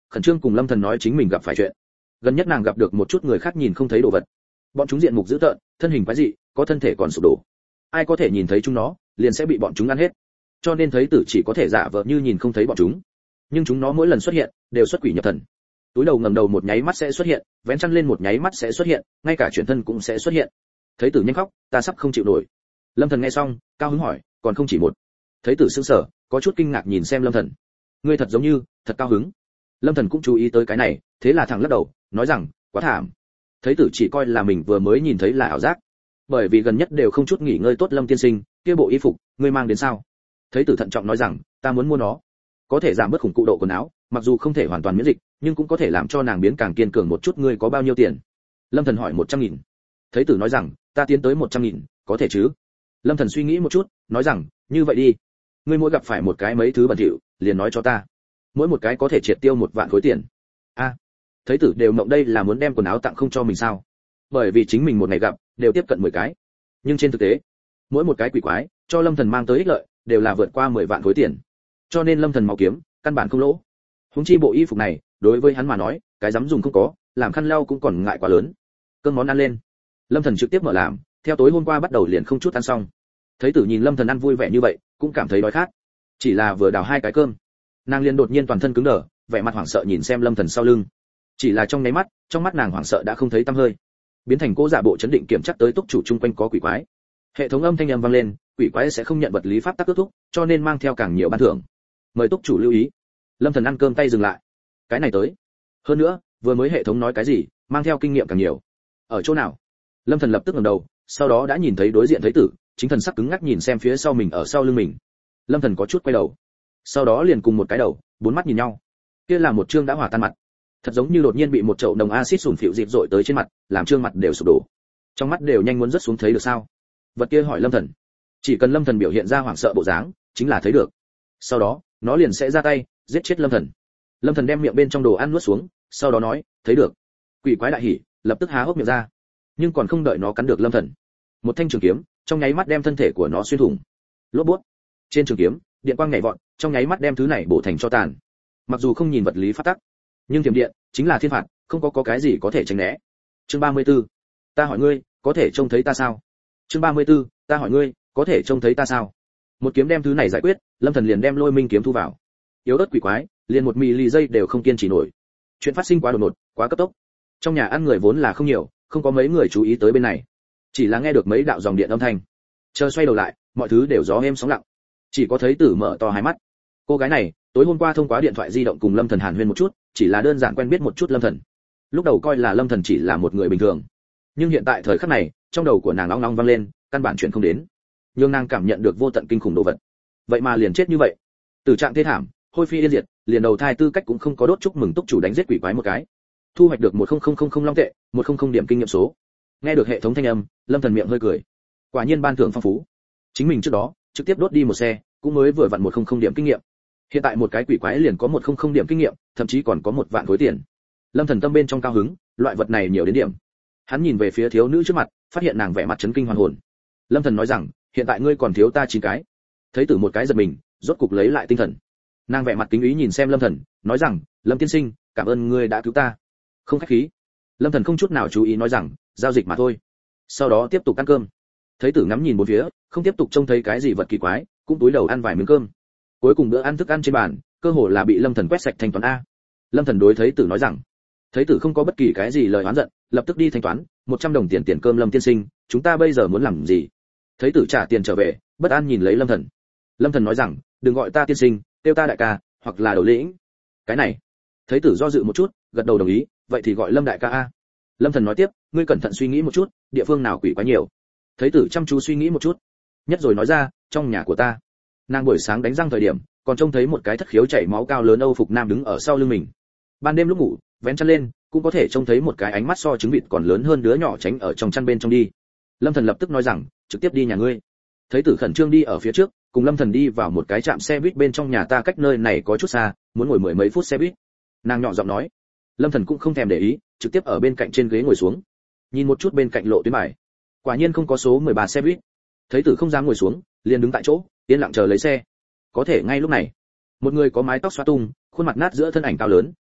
khẩn trương cùng Lâm Thần nói chính mình gặp phải chuyện. Gần nhất nàng gặp được một chút người khác nhìn không thấy đồ vật. Bọn chúng diện mục dữ tợn, thân hình quái dị, có thân thể còn sụp đổ. Ai có thể nhìn thấy chúng nó, liền sẽ bị bọn chúng ăn hết. Cho nên thấy tử chỉ có thể giả vờ như nhìn không thấy bọn chúng. Nhưng chúng nó mỗi lần xuất hiện, đều xuất quỷ nhập thần. Túi đầu ngẩng đầu một nháy mắt sẽ xuất hiện, vén chăn lên một nháy mắt sẽ xuất hiện, ngay cả chuyển thân cũng sẽ xuất hiện. Thấy tử nhanh khóc, ta sắp không chịu nổi. Lâm Thần nghe xong, cao hứng hỏi, còn không chỉ một. Thấy tử sững sờ, có chút kinh ngạc nhìn xem Lâm Thần. Ngươi thật giống như, thật cao hứng. Lâm Thần cũng chú ý tới cái này, thế là thẳng lắc đầu, nói rằng, quá thảm. Thấy tử chỉ coi là mình vừa mới nhìn thấy là ảo giác, bởi vì gần nhất đều không chút nghỉ ngơi tốt. Lâm tiên sinh, kia bộ y phục, ngươi mang đến sao? Thấy tử thận trọng nói rằng, ta muốn mua nó, có thể giảm bớt khủng cụ độ quần áo, mặc dù không thể hoàn toàn miễn dịch, nhưng cũng có thể làm cho nàng biến càng kiên cường một chút. Ngươi có bao nhiêu tiền? Lâm Thần hỏi. 100.000. Thấy tử nói rằng, ta tiến tới 100.000, có thể chứ? Lâm Thần suy nghĩ một chút, nói rằng, như vậy đi, ngươi mỗi gặp phải một cái mấy thứ bẩn thỉu, liền nói cho ta, mỗi một cái có thể triệt tiêu 1 vạn khối tiền. A, thấy tử đều mộng đây là muốn đem quần áo tặng không cho mình sao? Bởi vì chính mình một ngày gặp đều tiếp cận 10 cái, nhưng trên thực tế, mỗi một cái quỷ quái cho Lâm Thần mang tới ích lợi đều là vượt qua 10 vạn khối tiền. Cho nên Lâm Thần máu kiếm, căn bản không lỗ. Huống chi bộ y phục này, đối với hắn mà nói, cái dám dùng không có, làm khăn lau cũng còn ngại quá lớn. Cơm món ăn lên. Lâm Thần trực tiếp mở làm, theo tối hôm qua bắt đầu liền không chút ăn xong. Thấy tử nhìn Lâm Thần ăn vui vẻ như vậy, cũng cảm thấy đói khát. Chỉ là vừa đào 2 cái cơm, nàng liền đột nhiên toàn thân cứng đờ, vẻ mặt hoảng sợ nhìn xem Lâm Thần sau lưng. Chỉ là trong nháy mắt, trong mắt nàng hoảng sợ đã không thấy tăm hơi, biến thành cô giả bộ chấn định kiểm chắc tới túc chủ chung quanh có quỷ quái. Hệ thống âm thanh âm vang lên, quỷ quái sẽ không nhận vật lý pháp tắc ước thúc, cho nên mang theo càng nhiều ban thưởng. Mời túc chủ lưu ý. Lâm Thần ăn cơm tay dừng lại. Cái này tới. Hơn nữa, vừa mới hệ thống nói cái gì, mang theo kinh nghiệm càng nhiều. Ở chỗ nào? Lâm Thần lập tức ngẩng đầu, sau đó đã nhìn thấy đối diện thấy tử, chính thần sắc cứng ngắc nhìn xem phía sau mình ở sau lưng mình. Lâm Thần có chút quay đầu, sau đó liền cùng một cái đầu, 4 mắt nhìn nhau. Kia là một trương đã hỏa tan mặt, thật giống như đột nhiên bị một chậu nồng axit sủn phịu dịp dội tới trên mặt, làm trương mặt đều sụp đổ, trong mắt đều nhanh muốn rớt xuống. Thấy được sao? Vật kia hỏi Lâm Thần. Chỉ cần Lâm Thần biểu hiện ra hoảng sợ bộ dáng, chính là thấy được. Sau đó, nó liền sẽ ra tay, giết chết Lâm Thần. Lâm Thần đem miệng bên trong đồ ăn nuốt xuống, sau đó nói, thấy được. Quỷ quái đại hỉ, lập tức há hốc miệng ra. Nhưng còn không đợi nó cắn được Lâm Thần, một thanh trường kiếm trong nháy mắt đem thân thể của nó xuyên thủng. Lốp bút. Trên trường kiếm, điện quang nhảy vọt, trong nháy mắt đem thứ này bổ thành tro tàn. Mặc dù không nhìn vật lý pháp tắc, nhưng thiểm điện chính là thiên phạt, không có cái gì có thể tránh né. Chương 34. Ta hỏi ngươi, có thể trông thấy ta sao? Chương 34. Ta hỏi ngươi, có thể trông thấy ta sao? Một kiếm đem thứ này giải quyết, Lâm Thần liền đem Lôi Minh kiếm thu vào. Yếu ớt quỷ quái, liền 1 mili giây đều không kiên trì nổi. Chuyện phát sinh quá đột ngột, quá cấp tốc. Trong nhà ăn người vốn là không nhiều, không có mấy người chú ý tới bên này. Chỉ là nghe được mấy đạo dòng điện âm thanh. Chờ xoay đầu lại, mọi thứ đều gió êm sóng lặng. Chỉ có thấy tử mở to hai mắt. Cô gái này, tối hôm qua thông qua điện thoại di động cùng Lâm Thần hàn huyên một chút, chỉ là đơn giản quen biết một chút Lâm Thần. Lúc đầu coi là Lâm Thần chỉ là một người bình thường, nhưng hiện tại thời khắc này, trong đầu của nàng ong ong vang lên, căn bản chuyện không đến. Nhưng nàng cảm nhận được vô tận kinh khủng đồ vật. Vậy mà liền chết như vậy. Tử trạng thê thảm, hôi phi yên diệt, liền đầu thai tư cách cũng không có đốt. Chúc mừng túc chủ đánh giết quỷ quái một cái. Thu hoạch được 10000 long tệ, 100 điểm kinh nghiệm số. Nghe được hệ thống thanh âm, Lâm Thần miệng hơi cười. Quả nhiên ban thưởng phong phú. Chính mình trước đó trực tiếp đốt đi một xe, cũng mới vừa vặn 100 điểm kinh nghiệm. Hiện tại một cái quỷ quái liền có 100 điểm kinh nghiệm, thậm chí còn có 1 vạn khối tiền. Lâm Thần tâm bên trong cao hứng, loại vật này nhiều đến điểm. Hắn nhìn về phía thiếu nữ trước mặt, phát hiện nàng vẻ mặt chấn kinh hoàn hồn. Lâm Thần nói rằng, hiện tại ngươi còn thiếu ta 9 cái. Thấy tử một cái giật mình, rốt cục lấy lại tinh thần. Nàng vẻ mặt kính ý nhìn xem Lâm Thần, nói rằng, Lâm tiên sinh, cảm ơn ngươi đã cứu ta. Không khách khí. Lâm Thần không chút nào chú ý nói rằng, giao dịch mà thôi. Sau đó tiếp tục ăn cơm. Thấy tử ngắm nhìn bốn phía, không tiếp tục trông thấy cái gì vật kỳ quái, cũng túi đầu ăn vài miếng cơm. Cuối cùng bữa ăn thức ăn trên bàn, cơ hồ là bị Lâm Thần quét sạch thanh toán a. Lâm Thần đối thấy tử nói rằng, thấy tử không có bất kỳ cái gì lời oán giận, lập tức đi thanh toán, 100 đồng tiền tiền cơm. Lâm tiên sinh, chúng ta bây giờ muốn làm gì? Thấy tử trả tiền trở về, bất an nhìn lấy Lâm Thần. Lâm Thần nói rằng, đừng gọi ta tiên sinh, kêu ta đại ca, hoặc là đầu lĩnh. Cái này. Thấy tử do dự một chút, gật đầu đồng ý, vậy thì gọi Lâm đại ca a. Lâm Thần nói tiếp, ngươi cẩn thận suy nghĩ một chút, địa phương nào quỷ quá nhiều. Thấy tử chăm chú suy nghĩ một chút, nhất rồi nói ra, trong nhà của ta. Nàng buổi sáng đánh răng thời điểm, còn trông thấy một cái thất khiếu chảy máu cao lớn Âu phục nam đứng ở sau lưng mình. Ban đêm lúc ngủ, vén chăn lên, cũng có thể trông thấy một cái ánh mắt so trứng vịt còn lớn hơn đứa nhỏ tránh ở trong chăn bên trong đi. Lâm Thần lập tức nói rằng, trực tiếp đi nhà ngươi. Thấy tử khẩn trương đi ở phía trước, cùng Lâm Thần đi vào một cái trạm xe buýt bên trong nhà ta, cách nơi này có chút xa, muốn ngồi 10 mấy phút xe buýt. Nàng nhỏ giọng nói. Lâm Thần cũng không thèm để ý, trực tiếp ở bên cạnh trên ghế ngồi xuống, nhìn một chút bên cạnh lộ tuyến bài. Quả nhiên không có số 13 xe buýt. Thấy tử không dám ngồi xuống, liền đứng tại chỗ, yên lặng chờ lấy xe. Có thể ngay lúc này, một người có mái tóc xõa tung, khuôn mặt nát giữa thân ảnh cao lớn,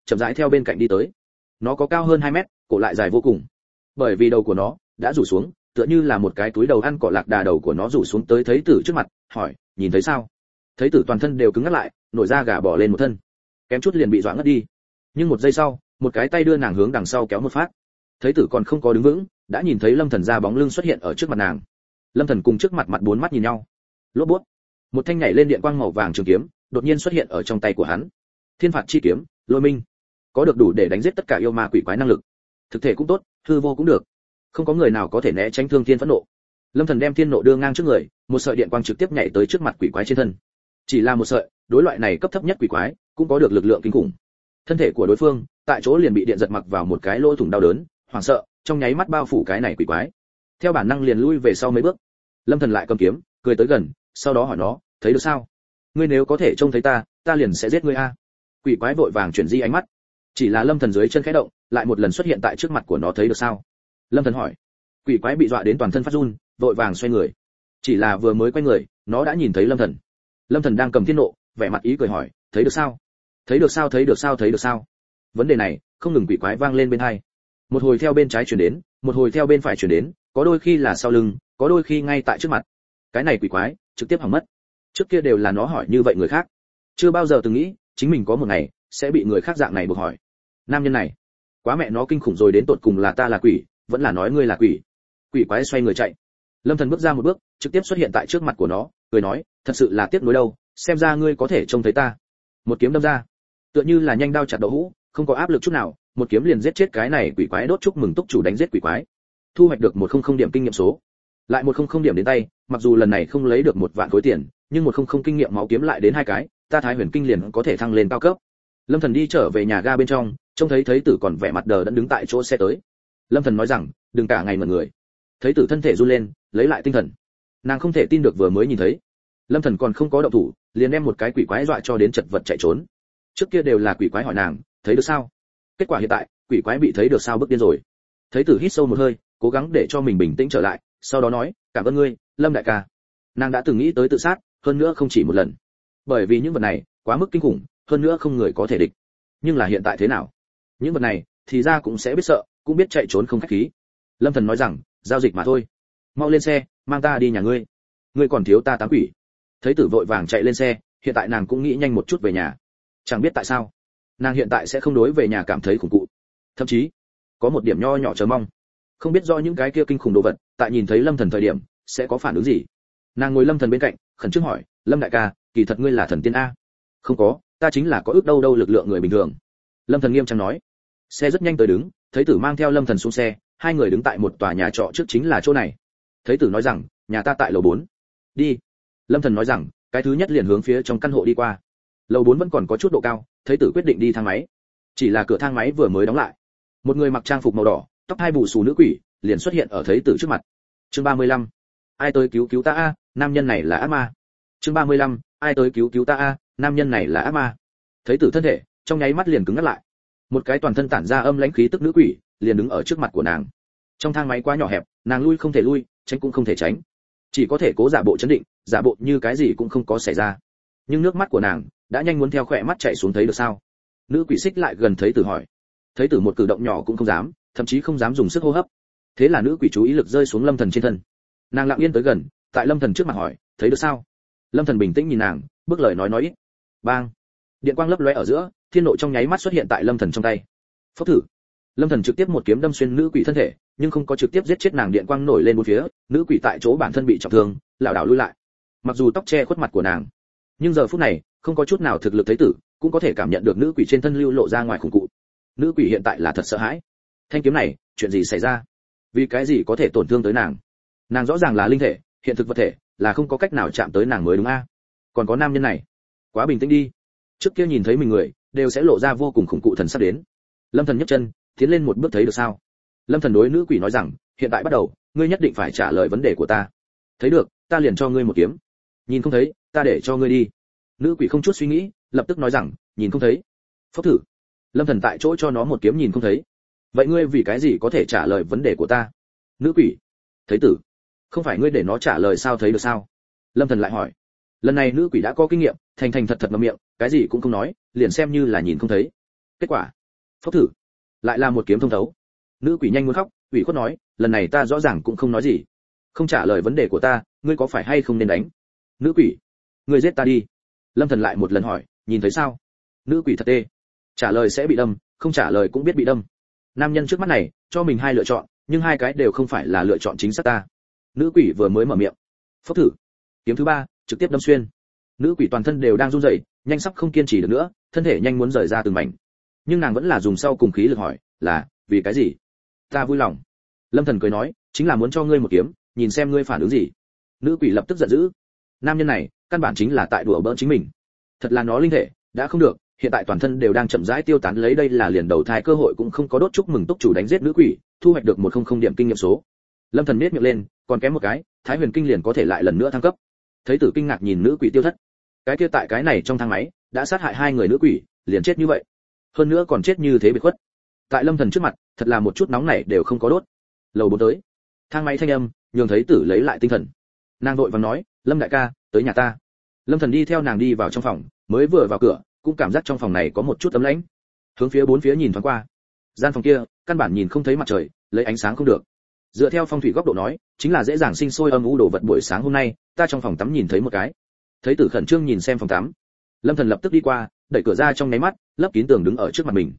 chậm rãi theo bên cạnh đi tới. Nó có cao hơn 2 mét, cổ lại dài vô cùng. Bởi vì đầu của nó đã rủ xuống, tựa như là một cái túi đầu ăn cỏ lạc đà, đầu của nó rủ xuống tới thấy tử trước mặt, hỏi, nhìn thấy sao? Thấy tử toàn thân đều cứng ngắc lại, nổi da gà bỏ lên một thân, kém chút liền bị dọa ngất đi. Nhưng một giây sau, một cái tay đưa nàng hướng đằng sau kéo một phát. Thấy tử còn không có đứng vững, đã nhìn thấy Lâm Thần ra bóng lưng xuất hiện ở trước mặt nàng. Lâm Thần cùng trước mặt bốn mắt nhìn nhau. Lốp bút, một thanh nhảy lên điện quang màu vàng trường kiếm đột nhiên xuất hiện ở trong tay của hắn. Thiên phạt chi kiếm, Lôi Minh, có được đủ để đánh giết tất cả yêu ma quỷ quái năng lực. Thực thể cũng tốt, hư vô cũng được, không có người nào có thể né tránh thương thiên phẫn nộ. Lâm Thần đem thiên nộ đưa ngang trước người, một sợi điện quang trực tiếp nhảy tới trước mặt quỷ quái trên thân. Chỉ là một sợi, đối loại này cấp thấp nhất quỷ quái cũng có được lực lượng kinh khủng. Thân thể của đối phương tại chỗ liền bị điện giật mặc vào một cái lỗ thủng đau đớn, hoảng sợ, trong nháy mắt bao phủ cái này quỷ quái. Theo bản năng liền lui về sau mấy bước. Lâm Thần lại cầm kiếm, cười tới gần, sau đó hỏi nó, thấy được sao? Ngươi nếu có thể trông thấy ta liền sẽ giết ngươi a. Quỷ quái vội vàng chuyển di ánh mắt. Chỉ là Lâm Thần dưới chân khẽ động, lại một lần xuất hiện tại trước mặt của nó, thấy được sao? Lâm Thần hỏi. Quỷ quái bị dọa đến toàn thân phát run, vội vàng xoay người. Chỉ là vừa mới quay người, nó đã nhìn thấy Lâm Thần. Lâm Thần đang cầm thiên nộ, vẻ mặt ý cười hỏi, thấy được sao? Thấy được sao, thấy được sao, thấy được sao? Vấn đề này không ngừng quỷ quái vang lên bên tai. Một hồi theo bên trái truyền đến, một hồi theo bên phải truyền đến, có đôi khi là sau lưng, có đôi khi ngay tại trước mặt. Cái này quỷ quái trực tiếp hỏng mất. Trước kia đều là nó hỏi như vậy người khác, chưa bao giờ từng nghĩ chính mình có một ngày sẽ bị người khác dạng này buộc hỏi. Nam nhân này quá mẹ nó kinh khủng rồi, đến tột cùng là ta là quỷ, vẫn là nói ngươi là quỷ. Quỷ quái xoay người chạy. Lâm Thần bước ra một bước, trực tiếp xuất hiện tại trước mặt của nó, cười nói, thật sự là tiếc nuối đâu, xem ra ngươi có thể trông thấy ta. Một kiếm đâm ra, tựa như là nhanh đao chặt đậu hũ, không có áp lực chút nào, một kiếm liền giết chết cái này quỷ quái. Đốt chúc mừng túc chủ đánh giết quỷ quái, thu hoạch được 100 điểm kinh nghiệm số. Lại 100 điểm đến tay, mặc dù lần này không lấy được 1 vạn khối tiền, nhưng 100 kinh nghiệm máu kiếm lại đến 2 cái, ta Thái Huyền Kinh liền có thể thăng lên cao cấp. Lâm Thần đi trở về nhà ga bên trong, trông thấy Thấy Tử còn vẻ mặt đờ đẫn đứng tại chỗ xe tới. Lâm Thần nói rằng, đừng cả ngày mẩn người. Thấy Tử thân thể run lên, lấy lại tinh thần. Nàng không thể tin được vừa mới nhìn thấy, Lâm Thần còn không có động thủ, liền đem một cái quỷ quái dọa cho đến chật vật chạy trốn. Trước kia đều là quỷ quái hỏi nàng, thấy được sao? Kết quả hiện tại, quỷ quái bị thấy được sao bức điên rồi. Thấy Tử hít sâu một hơi, cố gắng để cho mình bình tĩnh trở lại, sau đó nói, cảm ơn ngươi, Lâm đại ca. Nàng đã từng nghĩ tới tự sát, hơn nữa không chỉ một lần. Bởi vì những vật này quá mức kinh khủng, hơn nữa không người có thể địch. Nhưng là hiện tại thế nào? Những vật này thì ra cũng sẽ biết sợ, cũng biết chạy trốn không khách khí. Lâm Thần nói rằng, giao dịch mà thôi. Mau lên xe, mang ta đi nhà ngươi. Ngươi còn thiếu ta 8 quỷ. Thấy Tử vội vàng chạy lên xe, hiện tại nàng cũng nghĩ nhanh một chút về nhà. Chẳng biết tại sao, nàng hiện tại sẽ không đối về nhà cảm thấy khủng cụ, thậm chí có một điểm nho nhỏ chờ mong. Không biết do những cái kia kinh khủng đồ vật, tại nhìn thấy Lâm Thần thời điểm sẽ có phản ứng gì. Nàng ngồi Lâm Thần bên cạnh, khẩn trương hỏi, Lâm đại ca, kỳ thật ngươi là thần tiên a? Không có, ta chính là có ước đâu lực lượng người bình thường. Lâm Thần nghiêm trang nói. Xe rất nhanh tới đứng, Thấy Tử mang theo Lâm Thần xuống xe, hai người đứng tại một tòa nhà trọ trước, chính là chỗ này. Thấy Tử nói rằng, nhà ta tại lầu 4. Đi. Lâm Thần nói rằng, cái thứ nhất liền hướng phía trong căn hộ đi qua. Lầu 4 vẫn còn có chút độ cao, Thấy Tử quyết định đi thang máy. Chỉ là cửa thang máy vừa mới đóng lại, một người mặc trang phục màu đỏ, tóc hai bù xù nữ quỷ liền xuất hiện ở Thấy Tử trước mặt. Chương 35. Ai tới cứu cứu ta a, nam nhân này là ác ma. Chương 35. Ai tới cứu cứu ta a, nam nhân này là ác ma. Thấy Tử thân thể trong nháy mắt liền cứng ngắt lại. Một cái toàn thân tản ra âm lãnh khí tức nữ quỷ liền đứng ở trước mặt của nàng. Trong thang máy quá nhỏ hẹp, nàng lui không thể lui, tránh cũng không thể tránh, chỉ có thể cố giả bộ trấn định, giả bộ như cái gì cũng không có xảy ra. Nhưng nước mắt của nàng đã nhanh muốn theo khỏe mắt chảy xuống, thấy được sao? Nữ quỷ xích lại gần Thấy Tử hỏi. Thấy Tử một cử động nhỏ cũng không dám, thậm chí không dám dùng sức hô hấp. Thế là nữ quỷ chú ý lực rơi xuống Lâm Thần trên thân. Nàng lặng yên tới gần, tại Lâm Thần trước mặt hỏi, thấy được sao? Lâm Thần bình tĩnh nhìn nàng, bước lời nói ít. Bang! Điện quang lấp lóe ở giữa, thiên nộ trong nháy mắt xuất hiện tại Lâm Thần trong tay. Phốc thử! Lâm Thần trực tiếp một kiếm đâm xuyên nữ quỷ thân thể, nhưng không có trực tiếp giết chết nàng, điện quang nổi lên bốn phía, nữ quỷ tại chỗ bản thân bị trọng thương, lảo đảo lui lại. Mặc dù tóc che khuất mặt của nàng, nhưng giờ phút này không có chút nào thực lực Thấy Tử, cũng có thể cảm nhận được nữ quỷ trên thân lưu lộ ra ngoài khủng cụ. Nữ quỷ hiện tại là thật sợ hãi. Thanh kiếm này, chuyện gì xảy ra? Vì cái gì có thể tổn thương tới nàng? Nàng rõ ràng là linh thể, hiện thực vật thể, là không có cách nào chạm tới nàng mới đúng a. Còn có nam nhân này, quá bình tĩnh đi. Trước kia nhìn thấy mình người, đều sẽ lộ ra vô cùng khủng cụ thần sắp đến. Lâm Thần nhấc chân, tiến lên một bước, thấy được sao? Lâm Thần đối nữ quỷ nói rằng, hiện tại bắt đầu, ngươi nhất định phải trả lời vấn đề của ta. Thấy được, ta liền cho ngươi một kiếm. Nhìn không thấy, ta để cho ngươi đi. Nữ quỷ không chút suy nghĩ, lập tức nói rằng, nhìn không thấy. Phốc thử. Lâm Thần tại chỗ cho nó một kiếm, nhìn không thấy. Vậy ngươi vì cái gì có thể trả lời vấn đề của ta? Nữ quỷ. Thấy Tử, không phải ngươi để nó trả lời sao, thấy được sao? Lâm Thần lại hỏi. Lần này nữ quỷ đã có kinh nghiệm, thành thật ngậm miệng, cái gì cũng không nói, liền xem như là nhìn không thấy. Kết quả, phốc thử, lại là một kiếm thông thấu. Nữ quỷ nhanh muốn khóc, ủy khuất nói, lần này ta rõ ràng cũng không nói gì, không trả lời vấn đề của ta, ngươi có phải hay không nên đánh? Nữ quỷ, ngươi giết ta đi. Lâm Thần lại một lần hỏi, nhìn thấy sao? Nữ quỷ thật tê, trả lời sẽ bị đâm, không trả lời cũng biết bị đâm. Nam nhân trước mắt này cho mình hai lựa chọn, nhưng hai cái đều không phải là lựa chọn chính xác ta. Nữ quỷ vừa mới mở miệng, phốc thử, kiếm thứ ba trực tiếp đâm xuyên. Nữ quỷ toàn thân đều đang run rẩy, nhanh sắp không kiên trì được nữa, thân thể nhanh muốn rời ra từng mảnh. Nhưng nàng vẫn là dùng sau cùng khí lực hỏi, là vì cái gì? Ta vui lòng. Lâm Thần cười nói, chính là muốn cho ngươi một kiếm, nhìn xem ngươi phản ứng gì. Nữ quỷ lập tức giận dữ. Nam nhân này căn bản chính là tại đùa bỡn chính mình. Thật là nó linh thể đã không được, hiện tại toàn thân đều đang chậm rãi tiêu tán, lấy đây là liền đầu thai cơ hội cũng không có, đốt chúc mừng túc chủ đánh giết nữ quỷ, thu hoạch được 100 điểm kinh nghiệm số. Lâm Thần nhếch miệng lên, còn kém một cái, Thái Huyền Kinh liền có thể lại lần nữa thăng cấp. Thấy Tử kinh ngạc nhìn nữ quỷ tiêu thất. Cái kia tại cái này trong thang máy đã sát hại hai người nữ quỷ, liền chết như vậy. Hơn nữa còn chết như thế bị khuất. Tại Lâm Thần trước mặt, thật là một chút nóng này đều không có đốt. Lầu 4 tới. Thang máy thanh âm, nhường thấy Tử lấy lại tinh thần. Nàng vội vàng nói, Lâm đại ca, tới nhà ta. Lâm Thần đi theo nàng đi vào trong phòng, mới vừa vào cửa, cũng cảm giác trong phòng này có một chút ấm lãnh. Hướng phía bốn phía nhìn thoáng qua. Gian phòng kia, căn bản nhìn không thấy mặt trời, lấy ánh sáng không được. Dựa theo phong thủy góc độ nói, chính là dễ dàng sinh sôi âm u đồ vật. Buổi sáng hôm nay, ta trong phòng tắm nhìn thấy một cái. Thấy Tử khẩn trương nhìn xem phòng tắm. Lâm Thần lập tức đi qua, đẩy cửa ra, trong nháy mắt, lấp kín tường đứng ở trước mặt mình.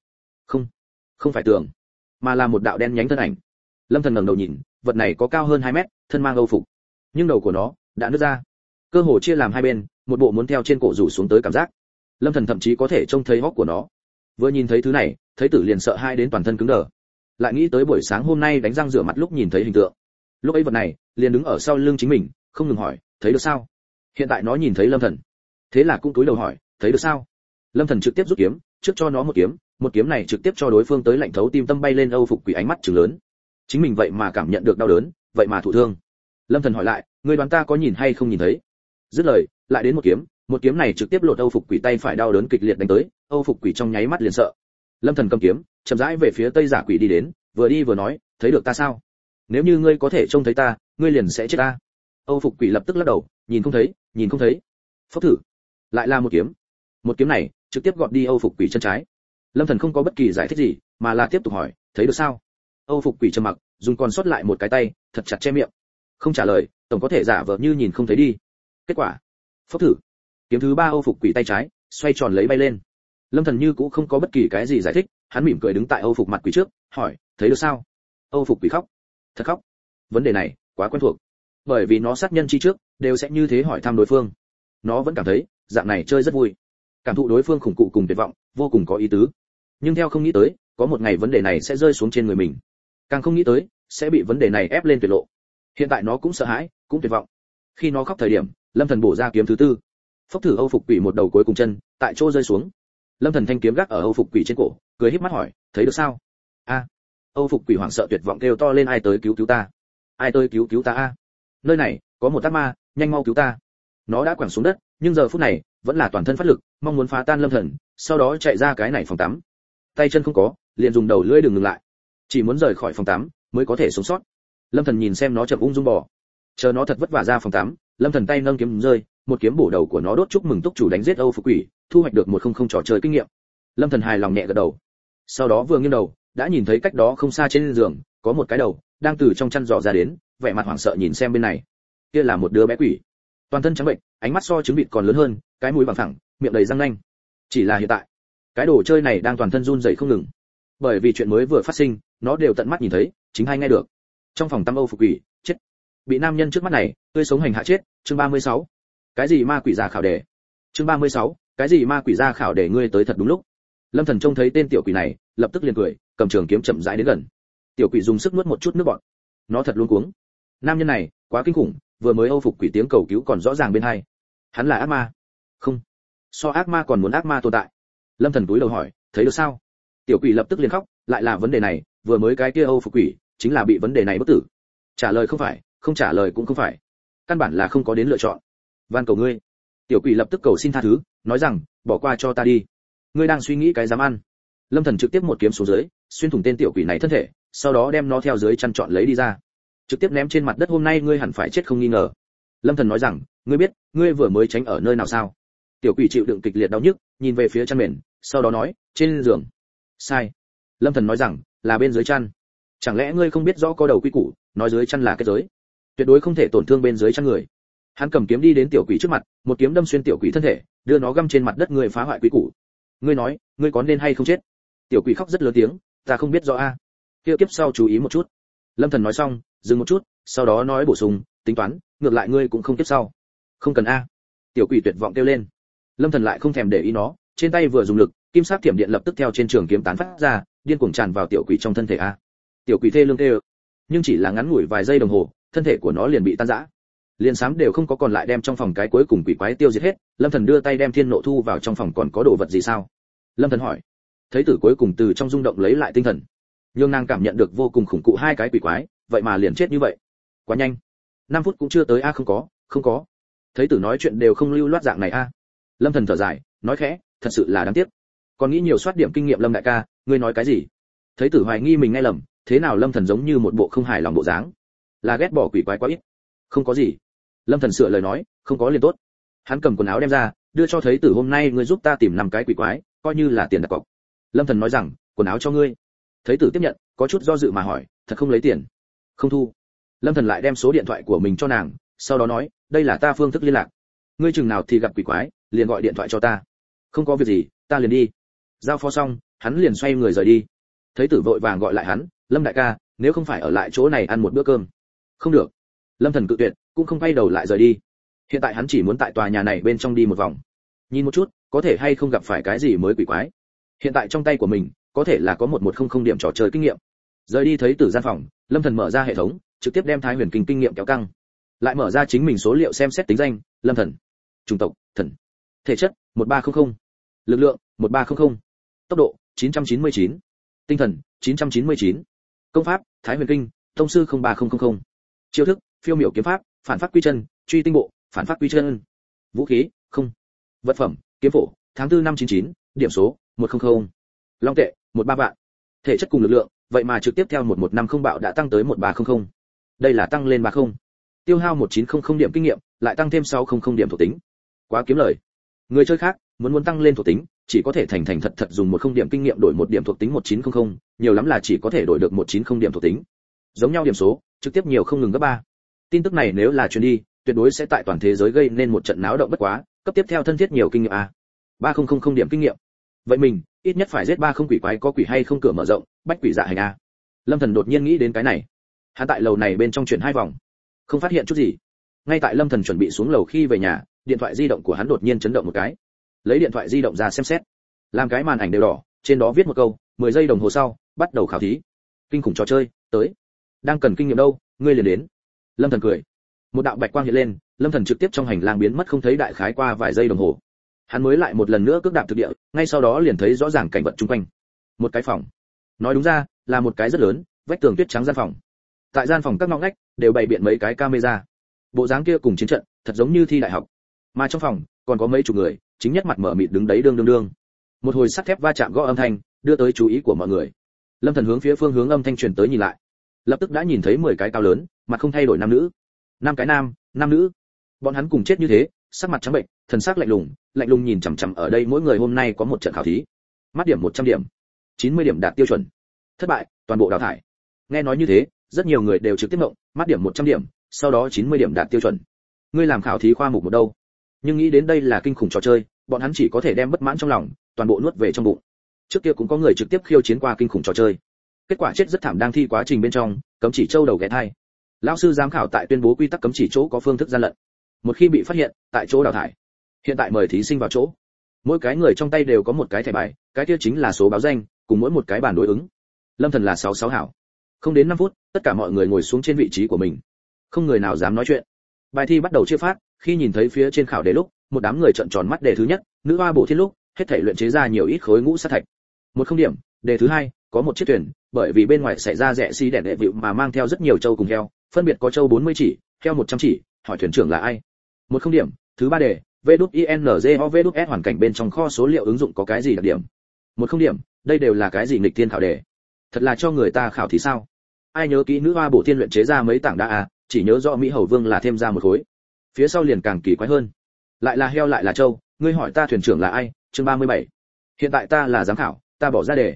Không phải tường, mà là một đạo đen nhánh thân ảnh. Lâm Thần ngẩng đầu nhìn, vật này có cao hơn 2 mét, thân mang âu phục, nhưng đầu của nó đã nứt ra, cơ hồ chia làm hai bên, một bộ muốn theo trên cổ rủ xuống tới cảm giác. Lâm Thần thậm chí có thể trông thấy hốc của nó. Vừa nhìn thấy thứ này, thấy Tử liền sợ hai đến toàn thân cứng đờ. Lại nghĩ tới buổi sáng hôm nay đánh răng rửa mặt lúc nhìn thấy hình tượng. Lúc ấy vật này liền đứng ở sau lưng chính mình, không ngừng hỏi, thấy được sao? Hiện tại nó nhìn thấy Lâm Thần, thế là cũng cúi đầu hỏi, thấy được sao? Lâm Thần trực tiếp rút kiếm, trước cho nó một kiếm này trực tiếp cho đối phương tới lạnh thấu tim, tâm bay lên, âu phục quỷ ánh mắt trừng lớn. Chính mình vậy mà cảm nhận được đau đớn, vậy mà thụ thương. Lâm Thần hỏi lại, ngươi đoán ta có nhìn hay không nhìn thấy? Dứt lời, lại đến một kiếm này trực tiếp lột âu phục quỷ tay phải, đau đớn kịch liệt đánh tới, âu phục quỷ trong nháy mắt liền sợ. Lâm Thần cầm kiếm, chậm rãi về phía Tây giả quỷ đi đến, vừa đi vừa nói, thấy được ta sao? Nếu như ngươi có thể trông thấy ta, ngươi liền sẽ chết ta. Âu phục quỷ lập tức lắc đầu, nhìn không thấy. Phốc thử, lại là một kiếm này trực tiếp gọt đi âu phục quỷ chân trái. Lâm Thần không có bất kỳ giải thích gì, mà là tiếp tục hỏi, thấy được sao? Âu phục quỷ trầm mặc, dùng còn sót lại một cái tay thật chặt che miệng, không trả lời, tổng có thể giả vờ như nhìn không thấy đi. Kết quả, phốc thử, kiếm thứ ba âu phục quỷ tay trái xoay tròn lấy bay lên. Lâm Thần như cũng không có bất kỳ cái gì giải thích, hắn mỉm cười đứng tại âu phục mặt quỷ trước, hỏi, thấy được sao? Âu phục quỷ khóc, thật khóc. Vấn đề này quá quen thuộc, bởi vì nó sát nhân chi trước đều sẽ như thế hỏi thăm đối phương. Nó vẫn cảm thấy dạng này chơi rất vui, cảm thụ đối phương khủng cụ cùng tuyệt vọng, vô cùng có ý tứ. Nhưng theo không nghĩ tới, có một ngày vấn đề này sẽ rơi xuống trên người mình, càng không nghĩ tới sẽ bị vấn đề này ép lên tuyệt lộ. Hiện tại nó cũng sợ hãi, cũng tuyệt vọng. Khi nó khóc thời điểm, Lâm Thần bổ ra kiếm thứ tư, phốc thử âu phục quỷ một đầu cuối cùng chân tại chỗ rơi xuống. Lâm Thần thanh kiếm gác ở âu phục quỷ trên cổ, cười híp mắt hỏi, thấy được sao? A. Âu phục quỷ hoảng sợ tuyệt vọng kêu to lên, ai tới cứu ta? Ai tới cứu ta a? Nơi này có một ác ma, nhanh mau cứu ta. Nó đã quẳng xuống đất, nhưng giờ phút này vẫn là toàn thân phát lực, mong muốn phá tan Lâm Thần, sau đó chạy ra cái này phòng tắm. Tay chân không có, liền dùng đầu lưỡi đừng ngừng lại, chỉ muốn rời khỏi phòng tắm mới có thể sống sót. Lâm Thần nhìn xem nó chậm ung dung bò, chờ nó thật vất vả ra phòng tắm, Lâm Thần tay nâng kiếm rơi, một kiếm bổ đầu của nó, đốt chúc mừng túc chủ đánh giết âu phục quỷ, thu hoạch được 100 trò chơi kinh nghiệm. Lâm Thần hài lòng nhẹ gật đầu. Sau đó vừa nghiêng đầu, đã nhìn thấy cách đó không xa trên giường có một cái đầu đang từ trong chăn dò ra đến, vẻ mặt hoảng sợ nhìn xem bên này. Kia là một đứa bé quỷ, toàn thân trắng bệnh, ánh mắt so trứng vịt còn lớn hơn, cái mũi bằng phẳng, miệng đầy răng nanh. Chỉ là hiện tại, cái đồ chơi này đang toàn thân run rẩy không ngừng, bởi vì chuyện mới vừa phát sinh, nó đều tận mắt nhìn thấy, chính hay nghe được. Trong phòng tắm âu phục quỷ chết, bị nam nhân trước mắt này tươi sống hành hạ chết. Chương 36. Cái gì ma quỷ ra khảo đề? Chương 36. Cái gì ma quỷ ra khảo đề? Ngươi tới thật đúng lúc. Lâm Thần trông thấy tên tiểu quỷ này, lập tức liền cười, cầm trường kiếm chậm rãi đến gần. Tiểu quỷ dùng sức nuốt một chút nước bọt, nó thật luống cuống. Nam nhân này quá kinh khủng, vừa mới âu phục quỷ tiếng cầu cứu còn rõ ràng bên tai. Hắn là ác ma? Không, so ác ma còn muốn ác ma tồn tại. Lâm Thần cúi đầu hỏi, thấy được sao? Tiểu quỷ lập tức liền khóc, lại là vấn đề này, vừa mới cái kia âu phục quỷ chính là bị vấn đề này bức tử. Trả lời không phải, không trả lời cũng không phải, căn bản là không có đến lựa chọn. Van cầu ngươi. Tiểu quỷ lập tức cầu xin tha thứ, nói rằng, bỏ qua cho ta đi. Ngươi đang suy nghĩ cái dám ăn. Lâm Thần trực tiếp một kiếm xuống dưới, xuyên thủng tên tiểu quỷ này thân thể, sau đó đem nó theo dưới chăn chọn lấy đi ra, trực tiếp ném trên mặt đất. Hôm nay ngươi hẳn phải chết không nghi ngờ. Lâm Thần nói rằng, ngươi biết ngươi vừa mới tránh ở nơi nào sao? Tiểu quỷ chịu đựng kịch liệt đau nhức, nhìn về phía chăn mền, sau đó nói, trên giường. sai. Lâm Thần nói rằng, là bên dưới chăn. Chẳng lẽ ngươi không biết rõ có đầu quy củ, nói dưới chăn là kết giới, tuyệt đối không thể tổn thương bên dưới chăn người. Hắn cầm kiếm đi đến tiểu quỷ trước mặt, một kiếm đâm xuyên tiểu quỷ thân thể, đưa nó găm trên mặt đất, người phá hoại quy củ. Ngươi nói, ngươi có nên hay không chết? Tiểu quỷ khóc rất lớn tiếng, ta không biết rõ a. Kia kiếp sau chú ý một chút. Lâm Thần nói xong, dừng một chút, sau đó nói bổ sung, tính toán, ngược lại ngươi cũng không kiếp sau. Không cần a. Tiểu quỷ tuyệt vọng kêu lên. Lâm Thần lại không thèm để ý nó, trên tay vừa dùng lực, kim sắc thiểm điện lập tức theo trên trường kiếm tán phát ra, điên cuồng tràn vào tiểu quỷ trong thân thể a. Tiểu quỷ thê lương kêu, nhưng chỉ là ngắn ngủi vài giây đồng hồ, thân thể của nó liền bị tan rã. Liền sám đều không có còn lại, đem trong phòng cái cuối cùng quỷ quái tiêu diệt hết. Lâm Thần đưa tay đem thiên nộ thu vào trong phòng, còn có đồ vật gì sao? Lâm Thần hỏi. Thấy tử cuối cùng từ trong rung động lấy lại tinh thần, nhưng nàng cảm nhận được vô cùng khủng cụ hai cái quỷ quái, vậy mà liền chết như vậy, quá nhanh. 5 phút cũng chưa tới a. Không có. Thấy tử nói chuyện đều không lưu loát dạng này a. Lâm Thần thở dài, nói khẽ, thật sự là đáng tiếc. Còn nghĩ nhiều soát điểm kinh nghiệm. Lâm đại ca, ngươi nói cái gì? Thấy tử hoài nghi mình nghe lầm, thế nào Lâm Thần giống như một bộ không hài lòng bộ dáng, là ghét bỏ quỷ quái quá ít. Không có gì. Lâm Thần sửa lời nói, không có liền tốt. Hắn cầm quần áo đem ra, đưa cho thấy tử, hôm nay ngươi giúp ta tìm 5 cái quỷ quái, coi như là tiền đặt cọc. Lâm Thần nói rằng, quần áo cho ngươi. Thấy tử tiếp nhận, có chút do dự mà hỏi, thật không lấy tiền? Không thu. Lâm Thần lại đem số điện thoại của mình cho nàng, sau đó nói, đây là ta phương thức liên lạc, ngươi chừng nào thì gặp quỷ quái liền gọi điện thoại cho ta. Không có việc gì, ta liền đi. Giao phó xong, hắn liền xoay người rời đi. Thấy tử vội vàng gọi lại hắn, Lâm đại ca, nếu không phải ở lại chỗ này ăn một bữa cơm. Không được. Lâm Thần cự tuyệt, cũng không quay đầu lại rời đi. Hiện tại hắn chỉ muốn tại tòa nhà này bên trong đi một vòng, nhìn một chút có thể hay không gặp phải cái gì mới quỷ quái. Hiện tại trong tay của mình có thể là có 1100 điểm trò chơi kinh nghiệm. Rời đi thấy tử gian phòng, Lâm Thần mở ra hệ thống, trực tiếp đem Thái Huyền Kinh kinh nghiệm kéo căng. Lại mở ra chính mình số liệu xem xét tính danh, Lâm Thần. Chủng tộc, thần. Thể chất, 1300. Lực lượng, 1300. Tốc độ, 999. Tinh thần, 999. Công pháp, Thái Huyền Kinh, tông sư 03000. Chiêu thức, phiêu miểu kiếm pháp, phản pháp quy chân, truy tinh bộ, phản pháp quy chân. Vũ khí, không. Vật phẩm, kiếm phổ, tháng 4 năm 99, điểm số, 100. Long tệ, 13 vạn. Thể chất cùng lực lượng, vậy mà trực tiếp theo 1150 bạo đã tăng tới 1300. Đây là tăng lên 30. Tiêu hao 1900 điểm kinh nghiệm, lại tăng thêm 600 điểm thuộc tính. Quá kiếm lời. Người chơi khác muốn tăng lên thuộc tính, chỉ có thể thành thật dùng 10 điểm kinh nghiệm đổi 1 điểm thuộc tính 1900, nhiều lắm là chỉ có thể đổi được 190 điểm thuộc tính. Giống nhau điểm số, trực tiếp nhiều không ngừng gấp 3. Tin tức này nếu là truyền đi, tuyệt đối sẽ tại toàn thế giới gây nên một trận náo động bất quá, cấp tiếp theo thân thiết nhiều kinh nghiệm a. 3000 điểm kinh nghiệm. Vậy mình, ít nhất phải giết 30 quỷ quái, có quỷ hay không cửa mở rộng, bách quỷ dạ hành a. Lâm Thần đột nhiên nghĩ đến cái này. Hắn tại lầu này bên trong chuyển 2 vòng, không phát hiện chút gì. Ngay tại Lâm Thần chuẩn bị xuống lầu khi về nhà, điện thoại di động của hắn đột nhiên chấn động một cái. Lấy điện thoại di động ra xem xét, làm cái màn ảnh đều đỏ, trên đó viết một câu, 10 giây đồng hồ sau, bắt đầu khảo thí. Kinh khủng trò chơi, tới. Đang cần kinh nghiệm đâu, ngươi liền đến. Lâm Thần cười. Một đạo bạch quang hiện lên, Lâm Thần trực tiếp trong hành lang biến mất không thấy, đại khái qua vài giây đồng hồ. Hắn mới lại một lần nữa cước đạp thực địa, ngay sau đó liền thấy rõ ràng cảnh vật xung quanh. Một cái phòng, nói đúng ra là một cái rất lớn, vách tường tuyết trắng gian phòng. Tại gian phòng các ngóc ngách đều bày biện mấy cái camera. Bộ dáng kia cùng chiến trận, thật giống như thi đại học. Mà trong phòng còn có mấy chục người, chính nhất mặt mở mịt đứng đấy đương. Một hồi sắt thép va chạm gõ âm thanh, đưa tới chú ý của mọi người. Lâm Thần hướng phía phương hướng âm thanh truyền tới nhìn lại, lập tức đã nhìn thấy 10 cái cao lớn, mặt không thay đổi nam nữ. 5 cái nam, 5 nữ. Bọn hắn cùng chết như thế, sắc mặt trắng bệnh, thần sắc lạnh lùng nhìn chằm chằm ở đây. Mỗi người hôm nay có một trận khảo thí. Mắt điểm 100 điểm, 90 điểm đạt tiêu chuẩn. Thất bại, toàn bộ đào thải. Nghe nói như thế, rất nhiều người đều trực tiếp động, mắt điểm 100 điểm, sau đó 90 điểm đạt tiêu chuẩn. Ngươi làm khảo thí khoa mục một đâu? Nhưng nghĩ đến đây là kinh khủng trò chơi, bọn hắn chỉ có thể đem bất mãn trong lòng toàn bộ nuốt về trong bụng. Trước kia cũng có người trực tiếp khiêu chiến qua kinh khủng trò chơi, kết quả chết rất thảm. Đang thi quá trình bên trong, cấm chỉ châu đầu ghé thai. Lão sư giám khảo tại tuyên bố quy tắc cấm chỉ chỗ có phương thức gian lận, một khi bị phát hiện, tại chỗ đào thải. Hiện tại mời thí sinh vào chỗ, mỗi cái người trong tay đều có một cái thẻ bài, cái kia chính là số báo danh, cùng mỗi một cái bản đối ứng. Lâm Thần là 66 hảo. Không đến 5 phút, tất cả mọi người ngồi xuống trên vị trí của mình, không người nào dám nói chuyện. Bài thi bắt đầu chia phát, khi nhìn thấy phía trên khảo đề lúc, một đám người trợn tròn mắt. Đề thứ nhất, nữ hoa bổ thiên lúc, hết thảy luyện chế ra nhiều ít khối ngũ sát thạch. 1 điểm. Đề thứ hai, có một chiếc thuyền, bởi vì bên ngoài xảy ra rẽ xi đẻ đệ vịu mà mang theo rất nhiều trâu cùng heo, phân biệt có trâu 40 chỉ, heo 100 chỉ, hỏi thuyền trưởng là ai. 1 điểm. Thứ ba đề, VĐINGOVĐS hoàn cảnh bên trong kho số liệu ứng dụng có cái gì đặc điểm. 1 điểm. Đây đều là cái gì nghịch thiên khảo đề, thật là cho người ta khảo thì sao? Ai nhớ kỹ nữ hoa bổ thiên luyện chế ra mấy tảng đá à, chỉ nhớ rõ Mỹ Hầu Vương là thêm ra một khối. Phía sau liền càng kỳ quái hơn, lại là heo lại là trâu, ngươi hỏi ta thuyền trưởng là ai? Chương 37. Hiện tại ta là giám khảo, ta bỏ ra đề.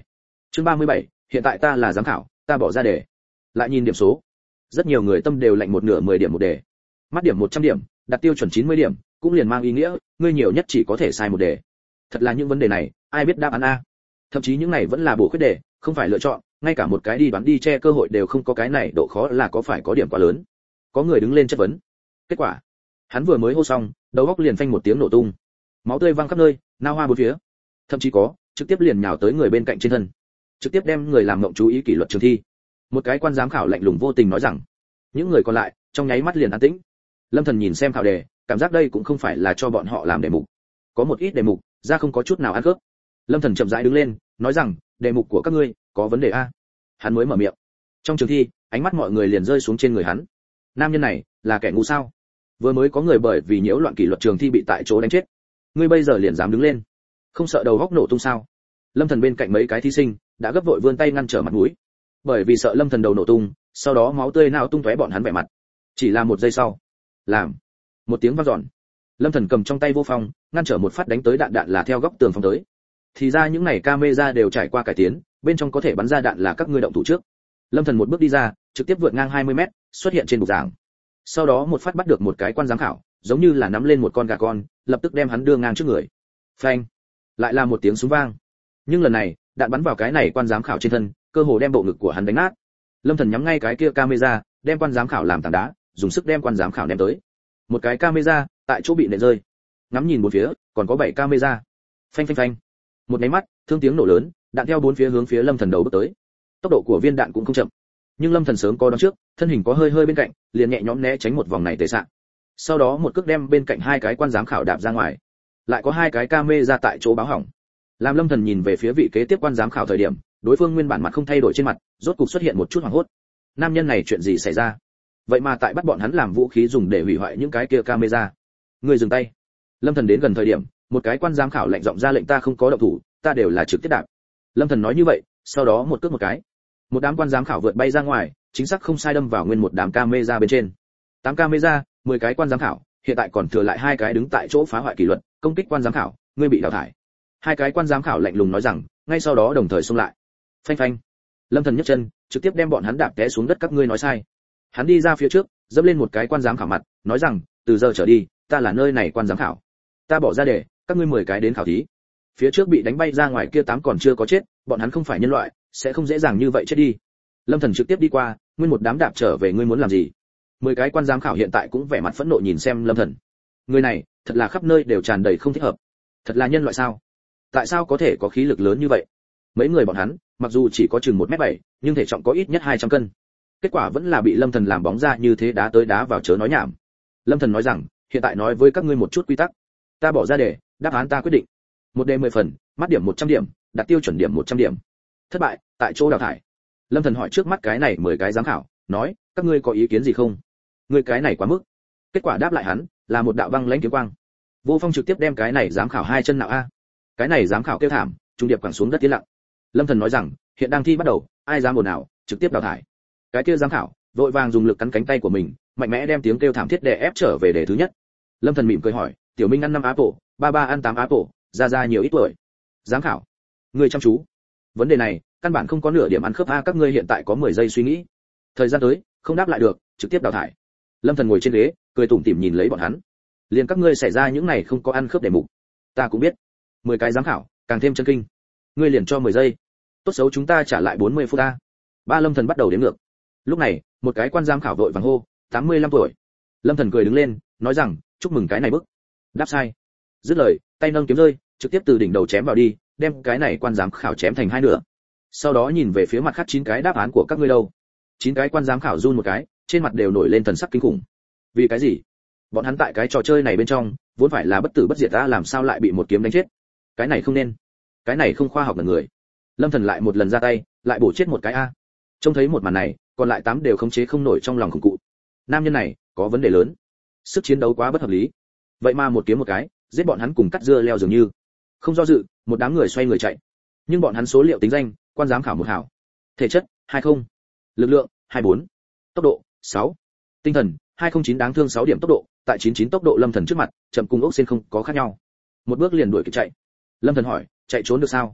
Chương 37, hiện tại ta là giám khảo, ta bỏ ra đề. Lại nhìn điểm số. Rất nhiều người tâm đều lạnh một nửa 10 điểm một đề. Mắt điểm 100 điểm, đặt tiêu chuẩn 90 điểm, cũng liền mang ý nghĩa, ngươi nhiều nhất chỉ có thể sai một đề. Thật là những vấn đề này, ai biết đáp án a? Thậm chí những này vẫn là bổ khuyết đề, không phải lựa chọn, ngay cả một cái đi đoán đi che cơ hội đều không có, cái này độ khó là có phải có điểm quá lớn. Có người đứng lên chất vấn. Kết quả, hắn vừa mới hô xong, đầu óc liền phanh một tiếng nổ tung. Máu tươi văng khắp nơi, nao hoa bốn phía. Thậm chí có, trực tiếp liền nhào tới người bên cạnh trên thân. Trực tiếp đem người làm ngộng chú ý kỷ luật trường thi. Một cái quan giám khảo lạnh lùng vô tình nói rằng, những người còn lại trong nháy mắt liền an tĩnh. Lâm Thần nhìn xem khảo đề, cảm giác đây cũng không phải là cho bọn họ làm đề mục. Có một ít đề mục, ra không có chút nào ăn khớp. Lâm Thần chậm rãi đứng lên, nói rằng, đề mục của các ngươi có vấn đề a. Hắn mới mở miệng. Trong trường thi, ánh mắt mọi người liền rơi xuống trên người hắn. Nam nhân này là kẻ ngu sao? Vừa mới có người bởi vì nhiễu loạn kỷ luật trường thi bị tại chỗ đánh chết. Ngươi bây giờ liền dám đứng lên, không sợ đầu góc nổ tung sao? Lâm Thần bên cạnh mấy cái thí sinh đã gấp vội vươn tay ngăn trở mặt mũi, bởi vì sợ Lâm Thần đầu nổ tung, sau đó máu tươi nào tung tóe bọn hắn vẻ mặt. Chỉ là một giây sau, làm một tiếng vang dọn, Lâm Thần cầm trong tay vô phong, ngăn trở một phát đánh tới đạn là theo góc tường phóng tới. Thì ra những này camera đều trải qua cải tiến, bên trong có thể bắn ra đạn là các ngươi động thủ trước. Lâm Thần một bước đi ra, trực tiếp vượt ngang 20 mét, xuất hiện trên bục giảng. Sau đó một phát bắt được một cái quan giám khảo, giống như là nắm lên một con gà con, lập tức đem hắn đưa ngang trước người. Phanh! Lại là một tiếng súng vang. Nhưng lần này, đạn bắn vào cái này quan giám khảo trên thân, cơ hồ đem bộ ngực của hắn đánh nát. Lâm Thần nhắm ngay cái kia camera, đem quan giám khảo làm tảng đá, dùng sức đem quan giám khảo ném tới. Một cái camera tại chỗ bị nện rơi. Ngắm nhìn bốn phía, còn có 7 camera. Phanh phanh phanh. Một cái mắt, thương tiếng nổ lớn, đạn theo bốn phía hướng phía Lâm Thần đầu bước tới. Tốc độ của viên đạn cũng không chậm, nhưng Lâm Thần sớm có đón trước, thân hình có hơi hơi bên cạnh, liền nhẹ nhõm né tránh một vòng này tề xạ. Sau đó một cước đem bên cạnh hai cái quan giám khảo đạp ra ngoài. Lại có hai cái camera tại chỗ báo hỏng. Làm Lâm Thần nhìn về phía vị kế tiếp quan giám khảo thời điểm, đối phương nguyên bản mặt không thay đổi trên mặt, rốt cục xuất hiện một chút hoảng hốt. Nam nhân này chuyện gì xảy ra? Vậy mà tại bắt bọn hắn làm vũ khí dùng để hủy hoại những cái kia camera. Người dừng tay. Lâm Thần đến gần thời điểm, một cái quan giám khảo lạnh giọng ra lệnh, ta không có động thủ, ta đều là trực tiếp đạp. Lâm Thần nói như vậy, sau đó một cước một cái. Một đám quan giám khảo vượt bay ra ngoài, chính xác không sai đâm vào nguyên một đám camera bên trên. 8 camera, 10 cái quan giám khảo, hiện tại còn thừa lại 2 cái đứng tại chỗ phá hoại kỷ luật, công kích quan giám khảo, ngươi bị đào thải. 2 cái quan giám khảo lạnh lùng nói rằng, ngay sau đó đồng thời xông lại. Phanh phanh. Lâm Thần nhấc chân, trực tiếp đem bọn hắn đạp té xuống đất, các ngươi nói sai. Hắn đi ra phía trước, dẫm lên một cái quan giám khảo mặt, nói rằng, từ giờ trở đi, ta là nơi này quan giám khảo. Ta bỏ ra đề, các ngươi 10 cái đến khảo thí. Phía trước bị đánh bay ra ngoài kia 8 còn chưa có chết, bọn hắn không phải nhân loại, sẽ không dễ dàng như vậy chết đi. Lâm Thần trực tiếp đi qua, nguyên một đám đạp trở về, ngươi muốn làm gì? 10 cái quan giám khảo hiện tại cũng vẻ mặt phẫn nộ nhìn xem Lâm Thần. Người này, thật là khắp nơi đều tràn đầy không thích hợp. Thật là nhân loại sao? Tại sao có thể có khí lực lớn như vậy? Mấy người bọn hắn, mặc dù chỉ có chừng 1m7, nhưng thể trọng có ít nhất 200 cân. Kết quả vẫn là bị Lâm Thần làm bóng ra như thế, đá tới đá vào, chớ nói nhảm. Lâm Thần nói rằng, hiện tại nói với các ngươi một chút quy tắc. Ta bỏ ra đề, đáp án ta quyết định. Một đề 10 phần, mắt điểm 100 điểm, đạt tiêu chuẩn điểm 100 điểm. Thất bại, tại chỗ đào thải. Lâm Thần hỏi trước mắt cái này 10 cái giám khảo, nói, các ngươi có ý kiến gì không? Ngươi cái này quá mức. Kết quả đáp lại hắn là một đạo băng lãnh kiếm quang. Vô Phong trực tiếp đem cái này giám khảo hai chân nạo a. Cái này giám khảo kêu thảm, trung điệp quẳng xuống đất tiến lặng. Lâm Thần nói rằng, hiện đang thi bắt đầu, ai dám ồn nào, trực tiếp đào thải. Cái kia giám khảo vội vàng dùng lực cắn cánh tay của mình, mạnh mẽ đem tiếng kêu thảm thiết đè ép trở về đề thứ nhất. Lâm Thần mỉm cười hỏi, Tiểu Minh ăn 5 apple, ba ba ăn 8 apple, ra nhiều ít tuổi. Giám khảo, ngươi chăm chú. Vấn đề này, căn bản không có nửa điểm ăn khớp a, các ngươi hiện tại có 10 giây suy nghĩ. Thời gian tới, không đáp lại được, trực tiếp đào thải. Lâm Thần ngồi trên ghế, cười tủm tỉm nhìn lấy bọn hắn. Liền các ngươi xảy ra những này không có ăn khớp đề mục, ta cũng biết. 10 cái giám khảo, càng thêm chân kinh. Ngươi liền cho 10 giây. Tốt xấu chúng ta trả lại 40 phút ta. Ba Lâm Thần bắt đầu đếm ngược. Lúc này, một cái quan giám khảo vội vàng hô, 85 tuổi. Lâm Thần cười đứng lên, nói rằng, chúc mừng cái này bức. Đáp sai. Dứt lời, tay nâng kiếm rơi, trực tiếp từ đỉnh đầu chém vào đi, đem cái này quan giám khảo chém thành hai nửa. Sau đó nhìn về phía mặt khác 9 cái đáp án của các ngươi đâu. 9 cái quan giám khảo run một cái, trên mặt đều nổi lên thần sắc kinh khủng. Vì cái gì? Bọn hắn tại cái trò chơi này bên trong, vốn phải là bất tử bất diệt, ta làm sao lại bị một kiếm đánh chết? Cái này không nên. Cái này không khoa học là người. Lâm Thần lại một lần ra tay, lại bổ chết một cái a. Trông thấy một màn này, còn lại 8 đều khống chế không nổi trong lòng khủng cụ. Nam nhân này có vấn đề lớn, sức chiến đấu quá bất hợp lý. Vậy mà một kiếm một cái, giết bọn hắn cùng cắt dưa leo dường như. Không do dự, một đám người xoay người chạy. Nhưng bọn hắn số liệu tính danh, quan giám khảo 1 hảo, thể chất 20, lực lượng 24, tốc độ 6, tinh thần 209, đáng thương 6 điểm tốc độ, tại 99 tốc độ. Lâm Thần trước mặt, chậm cùng ốc sen không có khác nhau. Một bước liền đuổi kịp chạy. Lâm Thần hỏi, chạy trốn được sao?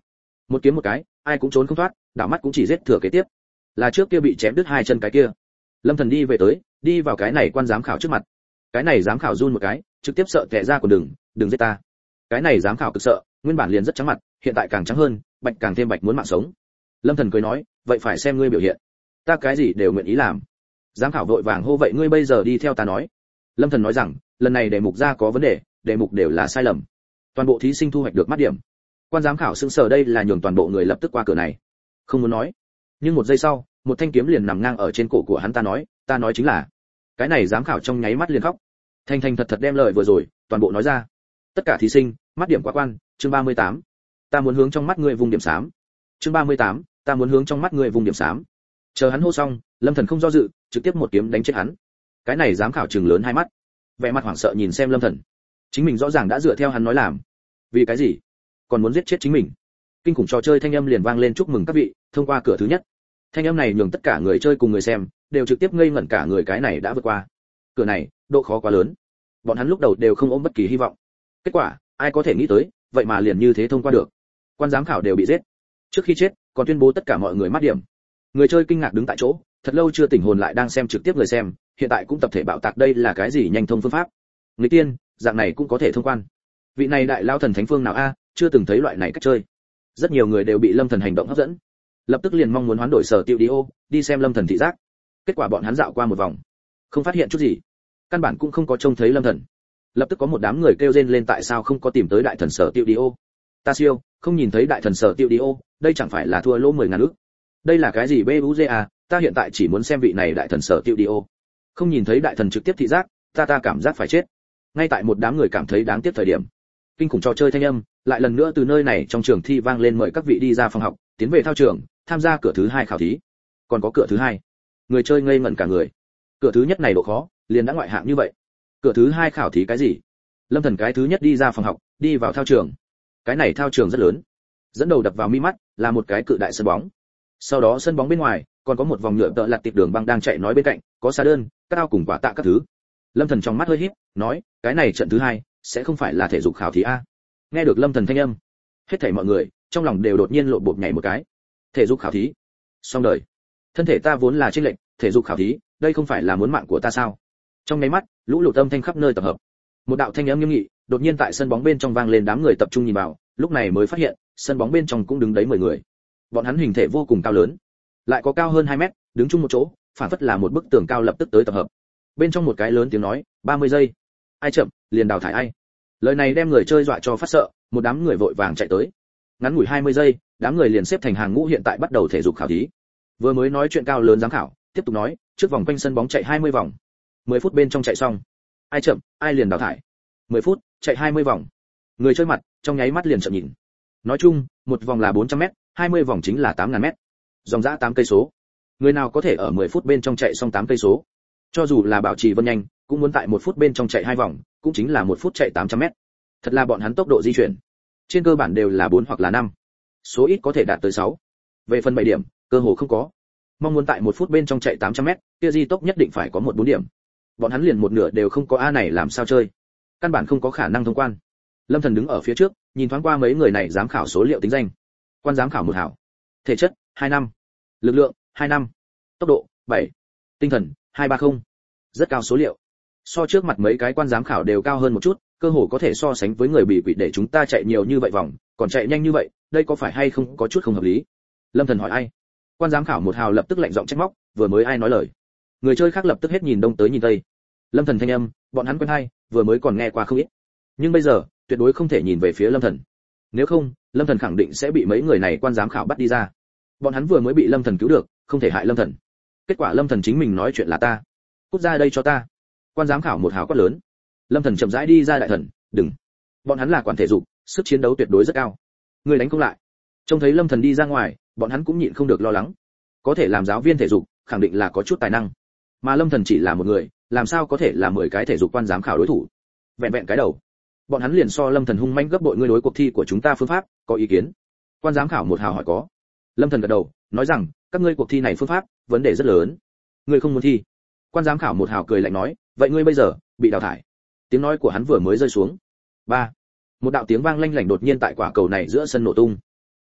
một kiếm một cái, ai cũng trốn không thoát, đảo mắt cũng chỉ giết thừa kế tiếp. Là trước kia bị chém đứt hai chân cái kia. Lâm Thần đi về tới, đi vào cái này quan giám khảo trước mặt. Cái này giám khảo run một cái, trực tiếp sợ tè ra của đừng giết ta. Cái này giám khảo cực sợ, nguyên bản liền rất trắng mặt, hiện tại càng trắng hơn, bạch càng thêm bạch muốn mạng sống. Lâm Thần cười nói, vậy phải xem ngươi biểu hiện. Ta cái gì đều nguyện ý làm. Giám khảo vội vàng hô vậy ngươi bây giờ đi theo ta nói. Lâm Thần nói rằng, lần này đề mục ra có vấn đề, đề mục đều là sai lầm. Toàn bộ thí sinh thu hoạch được mắt điểm. Quan giám khảo sững sờ đây là nhường toàn bộ người lập tức qua cửa này. Không muốn nói. Nhưng một giây sau, một thanh kiếm liền nằm ngang ở trên cổ của hắn ta nói chính là. Cái này giám khảo trong nháy mắt liền khóc. Thành thành thật thật đem lời vừa rồi toàn bộ nói ra. Tất cả thí sinh, mắt điểm quá quan, chương 38. Ta muốn hướng trong mắt ngươi vùng điểm xám. Chương 38, ta muốn hướng trong mắt ngươi vùng điểm xám. Chờ hắn hô xong, Lâm Thần không do dự, trực tiếp một kiếm đánh chết hắn. Cái này giám khảo trừng lớn hai mắt, vẻ mặt hoảng sợ nhìn xem Lâm Thần. Chính mình rõ ràng đã dựa theo hắn nói làm, vì cái gì còn muốn giết chết chính mình? Kinh khủng trò chơi thanh âm liền vang lên chúc mừng các vị thông qua cửa thứ nhất. Thanh âm này nhường tất cả người chơi cùng người xem đều trực tiếp ngây ngẩn cả người, cái này đã vượt qua cửa này, độ khó quá lớn. Bọn hắn lúc đầu đều không ôm bất kỳ hy vọng. Kết quả, ai có thể nghĩ tới, vậy mà liền như thế thông qua được. Quan giám khảo đều bị giết. Trước khi chết, còn tuyên bố tất cả mọi người mát điểm. Người chơi kinh ngạc đứng tại chỗ, thật lâu chưa tỉnh hồn lại đang xem trực tiếp người xem, hiện tại cũng tập thể bạo tạc đây là cái gì nhanh thông phương pháp. Người tiên, dạng này cũng có thể thông quan. Vị này đại lao thần thánh phương nào a, chưa từng thấy loại này cách chơi. Rất nhiều người đều bị Lâm Thần hành động hấp dẫn, lập tức liền mong muốn hoán đổi sở tiêu đi ô, đi xem Lâm Thần thị giác. Kết quả bọn hắn dạo qua một vòng, không phát hiện chút gì, căn bản cũng không có trông thấy Lâm Thần. Lập tức có một đám người kêu rên lên tại sao không có tìm tới đại thần sở tiêu đi ô. Ta siêu, không nhìn thấy đại thần sở tiêu đi ô, đây chẳng phải là thua lỗ 10.000 ức. Đây là cái gì BUZA, ta hiện tại chỉ muốn xem vị này đại thần sở tiêu đi ô. Không nhìn thấy đại thần trực tiếp thị giác, ta cảm giác phải chết. Ngay tại một đám người cảm thấy đáng tiếc thời điểm, kinh khủng trò chơi thanh âm lại lần nữa từ nơi này trong trường thi vang lên, mời các vị đi ra phòng học, tiến về thao trường, tham gia cửa thứ 2 khảo thí. Còn có cửa thứ 2. Người chơi ngây ngẩn cả người. Cửa thứ nhất này độ khó, liền đã ngoại hạng như vậy. Cửa thứ 2 khảo thí cái gì? Lâm Thần cái thứ nhất đi ra phòng học, đi vào thao trường. Cái này thao trường rất lớn. Dẫn đầu đập vào mi mắt là một cái cự đại sân bóng. Sau đó sân bóng bên ngoài còn có một vòng nhựa tợ lặt tiệp đường băng đang chạy, nói bên cạnh có xa đơn, các ao cùng quả tạ các thứ. Lâm Thần trong mắt hơi híp, nói, cái này trận thứ 2 sẽ không phải là thể dục khảo thí a? Nghe được Lâm Thần thanh âm, hết thảy mọi người trong lòng đều đột nhiên lộn bộp nhảy một cái. Thể dục khảo thí? Xong đời. Thân thể ta vốn là chênh lệch, thể dục khảo thí, đây không phải là muốn mạng của ta sao? Trong nháy mắt, lũ lụt âm thanh khắp nơi tập hợp. Một đạo thanh âm nghiêm nghị đột nhiên tại sân bóng bên trong vang lên, đám người tập trung nhìn vào, lúc này mới phát hiện, sân bóng bên trong cũng đứng đấy 10 người. Bọn hắn hình thể vô cùng cao lớn, lại có cao hơn 2 mét, đứng chung một chỗ, phản phất là một bức tường cao lập tức tới tập hợp. Bên trong một cái lớn tiếng nói, 30 giây. Ai chậm, liền đào thải ai. Lời này đem người chơi dọa cho phát sợ, một đám người vội vàng chạy tới. Ngắn ngủi 20 giây, đám người liền xếp thành hàng ngũ, hiện tại bắt đầu thể dục khảo thí. Vừa mới nói chuyện cao lớn giám khảo, tiếp tục nói, trước vòng quanh sân bóng chạy 20 vòng. 10 phút bên trong chạy xong. Ai chậm, ai liền đào thải. 10 phút, chạy 20 vòng. Người chơi mặt, trong nháy mắt liền chậm nhìn. Nói chung, một vòng là 400m, 20 vòng chính là 8.000m. Dòng dã 8 cây số. Người nào có thể ở 10 phút bên trong chạy xong 8 cây số? Cho dù là Bảo Trì Vân nhanh, cũng muốn tại 1 phút bên trong chạy 2 vòng, cũng chính là 1 phút chạy 800m. Thật là bọn hắn tốc độ di chuyển, trên cơ bản đều là 4 hoặc là 5. Số ít có thể đạt tới 6. Về phần 7 điểm, cơ hồ không có. Mong muốn tại 1 phút bên trong chạy 800m, kia di tốc nhất định phải có 4 điểm. Bọn hắn liền một nửa đều không có, a này làm sao chơi? Căn bản không có khả năng thông quan. Lâm Thần đứng ở phía trước, nhìn thoáng qua mấy người này giám khảo số liệu tính danh. Quan giám khảo 1 hảo. Thể chất 2 năm. Lực lượng 2 năm. Tốc độ 7. Tinh thần 230. Rất cao số liệu. So trước mặt mấy cái quan giám khảo đều cao hơn một chút, cơ hồ có thể so sánh với người bị quỷ, để chúng ta chạy nhiều như vậy vòng, còn chạy nhanh như vậy, đây có phải hay không có chút không hợp lý? Lâm Thần hỏi ai? Quan giám khảo 1 hào lập tức lạnh giọng trách móc, vừa mới ai nói lời? Người chơi khác lập tức hết nhìn đông tới nhìn tây. Lâm Thần thanh âm, bọn hắn quen hay, vừa mới còn nghe qua không ít. Nhưng bây giờ, tuyệt đối không thể nhìn về phía Lâm Thần. Nếu không, Lâm Thần khẳng định sẽ bị mấy người này quan giám khảo bắt đi ra. Bọn hắn vừa mới bị Lâm Thần cứu được, không thể hại Lâm Thần. Kết quả Lâm Thần chính mình nói chuyện là ta. Cút ra đây cho ta. Quan giám khảo 1 hào quát lớn. Lâm Thần chậm rãi đi ra, đại thần, đừng. Bọn hắn là quản thể dục, sức chiến đấu tuyệt đối rất cao. Người đánh không lại. Trông thấy Lâm Thần đi ra ngoài, bọn hắn cũng nhịn không được lo lắng. Có thể làm giáo viên thể dục, khẳng định là có chút tài năng. Mà Lâm Thần chỉ là một người, làm sao có thể là 10 cái thể dục quan giám khảo đối thủ? Vẹn vẹn cái đầu, bọn hắn liền so Lâm Thần hung manh gấp bội. Ngươi đối cuộc thi của chúng ta phương pháp có ý kiến? Quan giám khảo 1 hào hỏi có. Lâm Thần gật đầu, nói rằng, các ngươi cuộc thi này phương pháp, vấn đề rất lớn. Ngươi không muốn thi? Quan giám khảo 1 hào cười lạnh nói, vậy ngươi bây giờ bị đào thải. Tiếng nói của hắn vừa mới rơi xuống, 3. Một đạo tiếng vang lanh lảnh đột nhiên tại quả cầu này giữa sân nổ tung.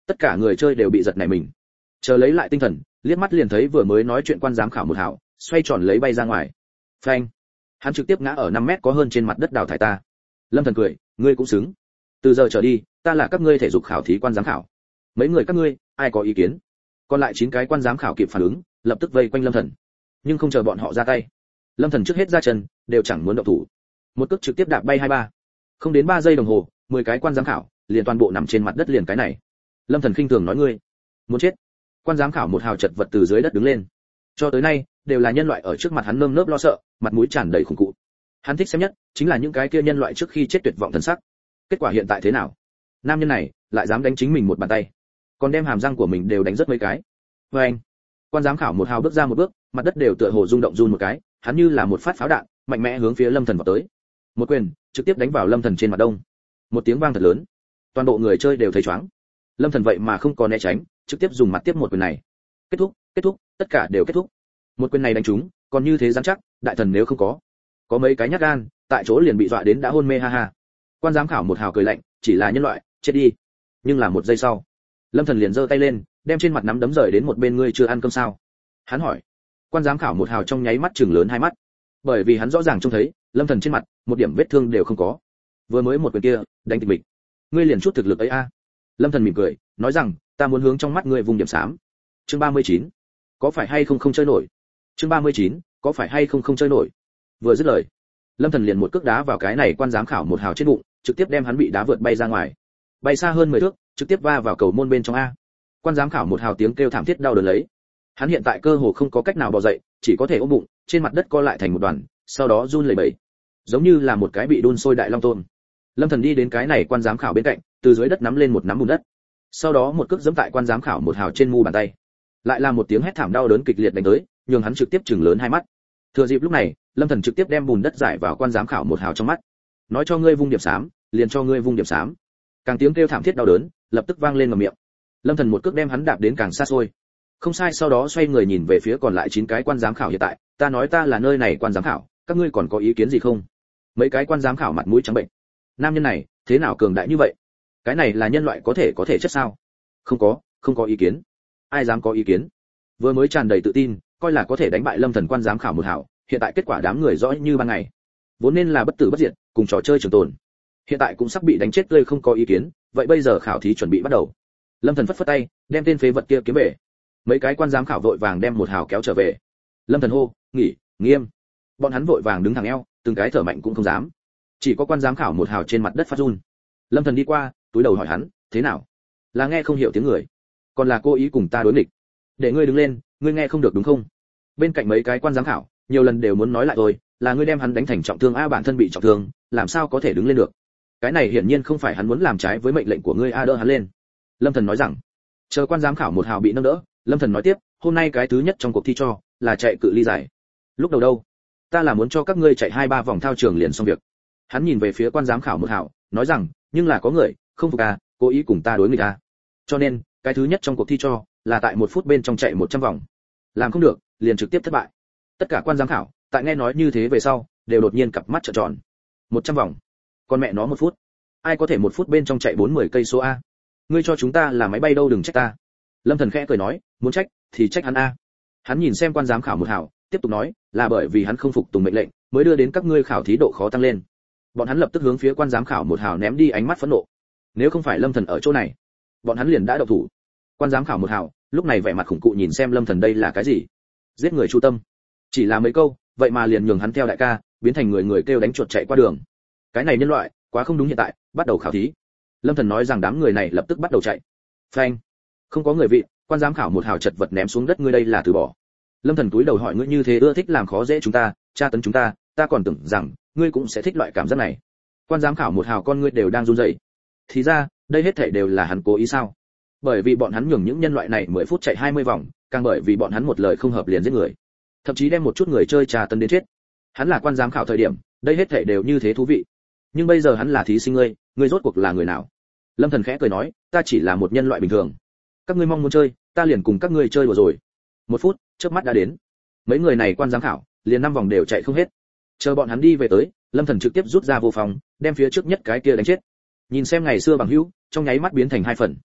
Tất cả người chơi đều bị giật nảy mình, chờ lấy lại tinh thần, liếc mắt liền thấy vừa mới nói chuyện quan giám khảo một hảo xoay tròn lấy bay ra ngoài. Phanh, hắn trực tiếp ngã ở 5 mét có hơn trên mặt đất đào thải ta. Lâm Thần cười, ngươi cũng xứng. Từ giờ trở đi, ta là các ngươi thể dục khảo thí quan giám khảo. Mấy người các ngươi, ai có ý kiến? Còn lại 9 cái quan giám khảo kịp phản ứng, lập tức vây quanh Lâm Thần. Nhưng không chờ bọn họ ra tay, Lâm Thần trước hết ra chân, đều chẳng muốn động thủ. Một cước trực tiếp đạp bay 23. Không đến 3 giây đồng hồ, 10 cái quan giám khảo liền toàn bộ nằm trên mặt đất liền cái này. Lâm Thần khinh thường nói ngươi muốn chết. Quan giám khảo một hào chật vật từ dưới đất đứng lên. Cho tới nay, đều là nhân loại ở trước mặt hắn nơm nớp lo sợ, mặt mũi tràn đầy khủng cụ. Hắn thích xem nhất chính là những cái kia nhân loại trước khi chết tuyệt vọng thần sắc. Kết quả hiện tại thế nào? Nam nhân này lại dám đánh chính mình một bàn tay, còn đem hàm răng của mình đều đánh rất mấy cái. Với anh, quan giám khảo một hào bước ra một bước, mặt đất đều tựa hồ rung động run một cái, hắn như là một phát pháo đạn, mạnh mẽ hướng phía Lâm Thần vọt tới. Một quyền trực tiếp đánh vào Lâm Thần trên mặt đông. Một tiếng vang thật lớn, toàn bộ người chơi đều thấy choáng. Lâm Thần vậy mà không có né tránh, trực tiếp dùng mặt tiếp một quyền này. Kết thúc, tất cả đều kết thúc. Một quyền này đánh trúng, còn như thế rắn chắc, đại thần nếu không có mấy cái nhát gan, tại chỗ liền bị dọa đến đã hôn mê ha ha. Quan giám khảo một hào cười lạnh, chỉ là nhân loại, chết đi. Nhưng là một giây sau, Lâm Thần liền giơ tay lên, đem trên mặt nắm đấm rời đến một bên, ngươi chưa ăn cơm sao? Hắn hỏi. Quan giám khảo một hào trong nháy mắt trừng lớn hai mắt, bởi vì hắn rõ ràng trông thấy, Lâm Thần trên mặt một điểm vết thương đều không có. Vừa mới một quyền kia, đánh tịch mịch. Ngươi liền chút thực lực ấy a? Lâm Thần mỉm cười, nói rằng, ta muốn hướng trong mắt ngươi vùng điểm xám. Chương 39. Có phải hay không không chơi nổi? Chương 39. Có phải hay không không chơi nổi? Vừa dứt lời, Lâm Thần liền một cước đá vào cái này quan giám khảo một hào trên bụng, trực tiếp đem hắn bị đá vượt bay ra ngoài. Bay xa hơn 10 thước, trực tiếp va vào cầu môn bên trong a. Quan giám khảo một hào tiếng kêu thảm thiết đau đớn lấy. Hắn hiện tại cơ hồ không có cách nào bò dậy, chỉ có thể ôm bụng, trên mặt đất co lại thành một đoàn, sau đó run lẩy bẩy, giống như là một cái bị đun sôi đại long tôm. Lâm Thần đi đến cái này quan giám khảo bên cạnh, từ dưới đất nắm lên một nắm bùn đất, sau đó một cước giẫm tại quan giám khảo một hào trên mu bàn tay, lại là một tiếng hét thảm đau đớn kịch liệt đánh tới, nhường hắn trực tiếp trừng lớn hai mắt. Thừa dịp lúc này, Lâm Thần trực tiếp đem bùn đất giải vào quan giám khảo một hào trong mắt, nói cho ngươi vung điểm xám, liền cho ngươi vung điểm xám. Càng tiếng kêu thảm thiết đau đớn lập tức vang lên ngậm miệng. Lâm Thần một cước đem hắn đạp đến càng xa xôi. Không sai, sau đó xoay người nhìn về phía còn lại 9 cái quan giám khảo hiện tại, ta nói ta là nơi này quan giám khảo, các ngươi còn có ý kiến gì không? Mấy cái quan giám khảo mặt mũi trắng bệnh. Nam nhân này, thế nào cường đại như vậy? Cái này là nhân loại có thể chết sao? Không có ý kiến. Ai dám có ý kiến? Vừa mới tràn đầy tự tin, coi là có thể đánh bại Lâm Thần quan giám khảo một hảo, hiện tại kết quả đám người rõ như ban ngày. Vốn nên là bất tử bất diệt, cùng trò chơi trường tồn. Hiện tại cũng sắp bị đánh chết tươi, không có ý kiến, vậy bây giờ khảo thí chuẩn bị bắt đầu. Lâm Thần phất phất tay, đem tên phế vật kia kiếm về. Mấy cái quan giám khảo vội vàng đem một hào kéo trở về. Lâm Thần hô, nghỉ, nghiêm. Bọn hắn vội vàng đứng thẳng eo, từng cái thở mạnh cũng không dám. Chỉ có quan giám khảo một hào trên mặt đất phát run. Lâm Thần đi qua, túi đầu hỏi hắn, thế nào? Là nghe không hiểu tiếng người, còn là cố ý cùng ta đối nghịch? Để ngươi đứng lên, ngươi nghe không được đúng không? Bên cạnh mấy cái quan giám khảo, nhiều lần đều muốn nói lại rồi, là ngươi đem hắn đánh thành trọng thương a, bản thân bị trọng thương, làm sao có thể đứng lên được? Cái này hiển nhiên không phải hắn muốn làm trái với mệnh lệnh của ngươi a, đỡ hắn lên. Lâm Thần nói rằng. Chờ quan giám khảo một hào bị nâng đỡ, Lâm Thần nói tiếp, hôm nay cái thứ nhất trong cuộc thi cho là chạy cự ly dài. Lúc đầu đâu, ta là muốn cho các ngươi chạy 2-3 vòng thao trường liền xong việc. Hắn nhìn về phía quan giám khảo một hào, nói rằng, nhưng là có người không phục à, cố ý cùng ta đối nghịch à. Cho nên, cái thứ nhất trong cuộc thi cho là tại 1 phút bên trong chạy 100 vòng. Làm không được, liền trực tiếp thất bại. Tất cả quan giám khảo, tại nghe nói như thế về sau, đều đột nhiên cặp mắt trợn tròn. 100 vòng. Con mẹ nó 1 phút. Ai có thể 1 phút bên trong chạy 40 cây số a? Ngươi cho chúng ta là máy bay đâu, đừng trách ta. Lâm Thần khẽ cười nói, muốn trách thì trách hắn a. Hắn nhìn xem quan giám khảo một hảo, tiếp tục nói, là bởi vì hắn không phục tùng mệnh lệnh, mới đưa đến các ngươi khảo thí độ khó tăng lên. Bọn hắn lập tức hướng phía quan giám khảo một hảo ném đi ánh mắt phẫn nộ. Nếu không phải Lâm Thần ở chỗ này, bọn hắn liền đã động thủ. Quan giám khảo một hảo, lúc này vẻ mặt khủng cụ nhìn xem Lâm Thần, đây là cái gì? Giết người chu tâm. Chỉ là mấy câu, vậy mà liền nhường hắn theo đại ca, biến thành người kêu đánh chuột chạy qua đường. Cái này nhân loại, quá không đúng hiện tại, bắt đầu khảo thí. Lâm Thần nói rằng đám người này lập tức bắt đầu chạy. Phanh. Không có người vị, quan giám khảo một hào chật vật ném xuống đất, ngươi đây là từ bỏ. Lâm Thần túi đầu hỏi, ngươi như thế ưa thích làm khó dễ chúng ta, tra tấn chúng ta, ta còn tưởng rằng ngươi cũng sẽ thích loại cảm giác này. Quan giám khảo một hào con ngươi đều đang run rẩy. Thì ra, đây hết thảy đều là hắn cố ý sao? Bởi vì bọn hắn nhường những nhân loại này 10 phút chạy 20 vòng, càng bởi vì bọn hắn một lời không hợp liền giết người, thậm chí đem một chút người chơi tra tấn đến chết. Hắn là quan giám khảo thời điểm, đây hết thảy đều như thế thú vị. Nhưng bây giờ hắn là thí sinh, ngươi rốt cuộc là người nào? Lâm Thần khẽ cười nói, ta chỉ là một nhân loại bình thường. Các ngươi mong muốn chơi, ta liền cùng các ngươi chơi đùa rồi. 1 phút, chớp mắt đã đến. Mấy người này quan giám khảo, liền 5 vòng đều chạy không hết. Chờ bọn hắn đi về tới, Lâm Thần trực tiếp rút ra vô phòng, đem phía trước nhất cái kia đánh chết. Nhìn xem ngày xưa bằng hữu, trong nháy mắt biến thành 2 phần.